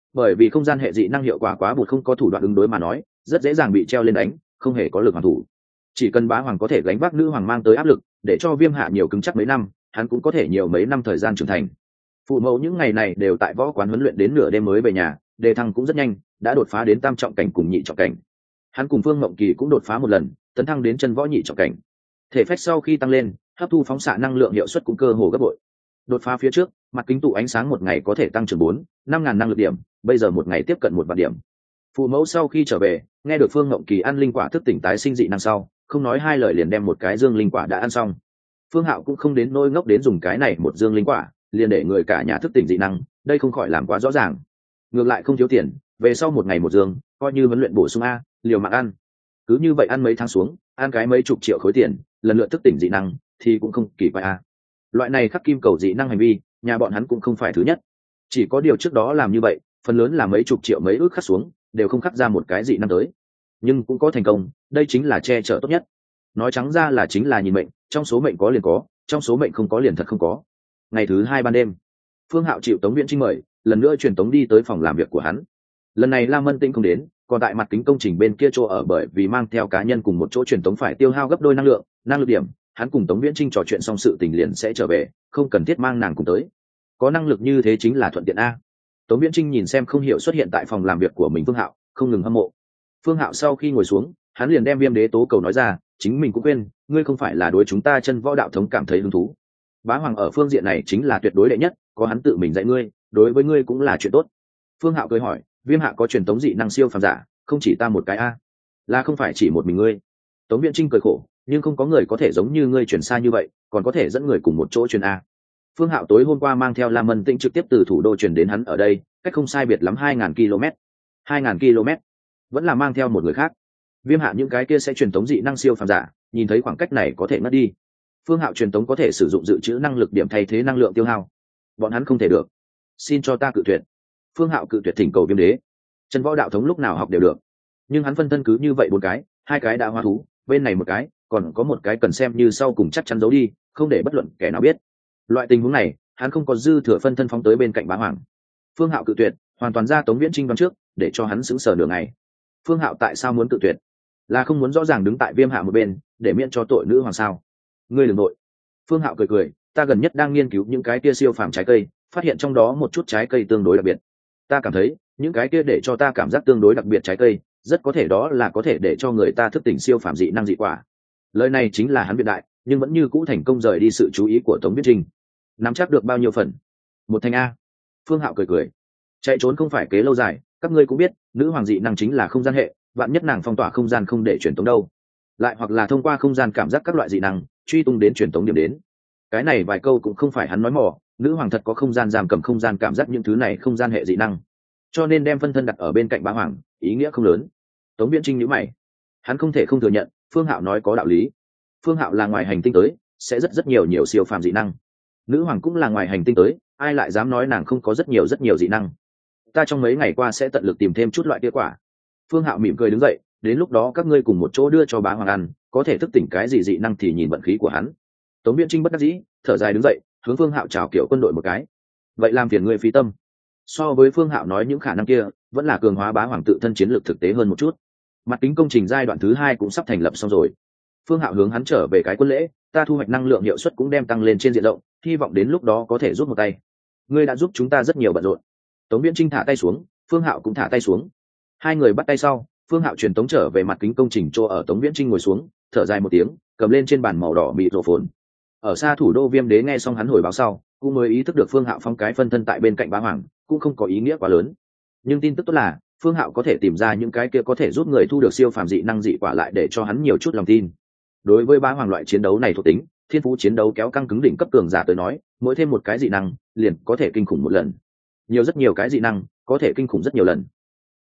bởi vì không gian hệ dị năng hiệu quả quá bụt, không có thủ đoạn ứng đối mà nói rất dễ dàng bị treo lên đánh, không hề có lực hoàn thủ. Chỉ cần bá hoàng có thể gánh vác nữ hoàng mang tới áp lực, để cho Viêm Hạ nhiều cứng chắc mấy năm, hắn cũng có thể nhiều mấy năm thời gian trưởng thành. Phụ mẫu những ngày này đều tại võ quán huấn luyện đến nửa đêm mới về nhà, đề thăng cũng rất nhanh, đã đột phá đến tam trọng cảnh cùng nhị trọng cảnh. Hắn cùng Phương Mộng Kỳ cũng đột phá một lần, tấn thăng đến chân võ nhị trọng cảnh. Thể phách sau khi tăng lên, hấp thu phóng xạ năng lượng hiệu suất cũng cơ hồ gấp bội. Đột phá phía trước, mặt kính tụ ánh sáng một ngày có thể tăng trưởng bốn, năm ngàn năng lực điểm, bây giờ một ngày tiếp cận một vạn điểm. Phụ mẫu sau khi trở về, nghe được Phương Mộng Kỳ ăn linh quả thức tỉnh tái sinh dị năng sau, không nói hai lời liền đem một cái dương linh quả đã ăn xong. Phương Hạo cũng không đến nỗi ngốc đến dùng cái này một dương linh quả liền để người cả nhà thức tỉnh dị năng, đây không khỏi làm quá rõ ràng. Ngược lại không thiếu tiền, về sau một ngày một dương, coi như huấn luyện bổ sung a, liều mạng ăn. Cứ như vậy ăn mấy tháng xuống, ăn cái mấy chục triệu khối tiền, lần lượt thức tỉnh dị năng thì cũng không kỳ quái a. Loại này khắc kim cầu dị năng hành vi, nhà bọn hắn cũng không phải thứ nhất. Chỉ có điều trước đó làm như vậy, phần lớn là mấy chục triệu mấy ước khắc xuống, đều không khắc ra một cái dị năng tới. Nhưng cũng có thành công, đây chính là che chở tốt nhất. Nói trắng ra là chính là nhìn mệnh, trong số mệnh có liền có, trong số mệnh không có liền thật không có. Ngày thứ hai ban đêm, Phương Hạo chịu Tống Viễn Trinh mời, lần nữa truyền tống đi tới phòng làm việc của hắn. Lần này Lam Mân Tĩnh không đến, còn tại mặt kính công trình bên kia chỗ ở, bởi vì mang theo cá nhân cùng một chỗ truyền tống phải tiêu hao gấp đôi năng lượng, năng lực điểm, hắn cùng Tống Viễn Trinh trò chuyện xong sự tình liền sẽ trở về, không cần thiết mang nàng cùng tới. Có năng lực như thế chính là thuận tiện a. Tống Viễn Trinh nhìn xem không hiểu xuất hiện tại phòng làm việc của mình Phương Hạo, không ngừng hâm mộ. Phương Hạo sau khi ngồi xuống, hắn liền đem Viêm Đế tố cầu nói ra, chính mình cũng quên, ngươi không phải là đối chúng ta chân võ đạo thống cảm thấy hứng thú. Bá hoàng ở phương diện này chính là tuyệt đối đệ nhất, có hắn tự mình dạy ngươi, đối với ngươi cũng là chuyện tốt. Phương Hạo cười hỏi, Viêm Hạ có truyền tống dị năng siêu phàm giả, không chỉ ta một cái a? Là không phải chỉ một mình ngươi? Tống Viễn Trinh cười khổ, nhưng không có người có thể giống như ngươi truyền xa như vậy, còn có thể dẫn người cùng một chỗ truyền a. Phương Hạo tối hôm qua mang theo Lam Mân Tĩnh trực tiếp từ thủ đô truyền đến hắn ở đây, cách không sai biệt lắm hai ngàn ki lô mét. hai ngàn ki lô mét, vẫn là mang theo một người khác. Viêm Hạ những cái kia sẽ truyền tống dị năng siêu phàm giả, nhìn thấy khoảng cách này có thể ngất đi. Phương Hạo truyền tống có thể sử dụng dự trữ năng lực điểm thay thế năng lượng tiêu hao, bọn hắn không thể được. Xin cho ta cự tuyệt. Phương Hạo cự tuyệt thỉnh cầu Viêm Đế. Chân võ đạo thống lúc nào học đều được, nhưng hắn phân thân cứ như vậy bốn cái, hai cái đã hóa thú, bên này một cái, còn có một cái cần xem như sau cùng chắc chắn giấu đi, không để bất luận kẻ nào biết. Loại tình huống này, hắn không có dư thừa phân thân phóng tới bên cạnh Bá Hoàng. Phương Hạo cự tuyệt, hoàn toàn ra Tống Viễn Trinh đoán trước, để cho hắn sững sờ nửa ngày. Phương Hạo tại sao muốn cự tuyệt? Là không muốn rõ ràng đứng tại Viêm Hạ một bên, để miễn cho tội nữ hoàng sao? Ngươi đừng nội. Phương Hạo cười cười, ta gần nhất đang nghiên cứu những cái kia siêu phàm trái cây, phát hiện trong đó một chút trái cây tương đối đặc biệt. Ta cảm thấy, những cái kia để cho ta cảm giác tương đối đặc biệt trái cây, rất có thể đó là có thể để cho người ta thức tỉnh siêu phàm dị năng dị quả. Lời này chính là hắn biện đại, nhưng vẫn như cũ thành công rời đi sự chú ý của Tống Viễn Trinh. Nắm chắc được bao nhiêu phần? Một thành a. Phương Hạo cười cười, chạy trốn không phải kế lâu dài, các ngươi cũng biết, nữ hoàng dị năng chính là không gian hệ, vạn nhất nàng phong tỏa không gian không để truyền tống đâu, lại hoặc là thông qua không gian cảm giác các loại dị năng truy tung đến truyền tống điểm đến. Cái này vài câu cũng không phải hắn nói mò, nữ hoàng thật có không gian giam cầm không gian cảm giác những thứ này không gian hệ dị năng, cho nên đem phân thân đặt ở bên cạnh Bá Hoàng ý nghĩa không lớn. Tống Viễn Trinh nhíu mày, hắn không thể không thừa nhận Phương Hạo nói có đạo lý. Phương Hạo là ngoài hành tinh tới, sẽ rất rất nhiều nhiều siêu phàm dị năng. Nữ hoàng cũng là ngoài hành tinh tới, ai lại dám nói nàng không có rất nhiều rất nhiều dị năng. Ta trong mấy ngày qua sẽ tận lực tìm thêm chút loại kết quả. Phương Hạo mỉm cười đứng dậy, đến lúc đó các ngươi cùng một chỗ đưa cho Bá Hoàng ăn, có thể thức tỉnh cái gì dị năng thì nhìn vận khí của hắn. Tống Viễn Trinh bất đắc dĩ, thở dài đứng dậy, hướng Phương Hạo chào kiểu quân đội một cái. Vậy làm phiền ngươi phí tâm. So với Phương Hạo nói những khả năng kia, vẫn là cường hóa Bá Hoàng tự thân chiến lược thực tế hơn một chút. Mặt kính công trình giai đoạn thứ hai cũng sắp thành lập xong rồi. Phương Hạo hướng hắn trở về cái quân lễ, ta thu hoạch năng lượng hiệu suất cũng đem tăng lên trên diện rộng, hy vọng đến lúc đó có thể giúp một tay. Ngươi đã giúp chúng ta rất nhiều bận rộn. Tống Viễn Trinh thả tay xuống, Phương Hạo cũng thả tay xuống. Hai người bắt tay sau, Phương Hạo truyền tống trở về mặt kính công trình chỗ ở, Tống Viễn Trinh ngồi xuống, thở dài một tiếng, cầm lên trên bàn màu đỏ mịt rổ phồn. Ở xa thủ đô Viêm Đế nghe xong hắn hồi báo sau, cũng mới ý thức được Phương Hạo phong cái phân thân tại bên cạnh Bá Hoàng, cũng không có ý nghĩa quá lớn. Nhưng tin tức tốt là, Phương Hạo có thể tìm ra những cái kia có thể giúp người thu được siêu phàm dị năng dị quả lại để cho hắn nhiều chút lòng tin. Đối với Bá Hoàng loại chiến đấu này thuộc tính, thiên phú chiến đấu kéo căng cứng đỉnh cấp cường giả tới nói, mỗi thêm một cái dị năng, liền có thể kinh khủng một lần. Nhiều rất nhiều cái dị năng, có thể kinh khủng rất nhiều lần.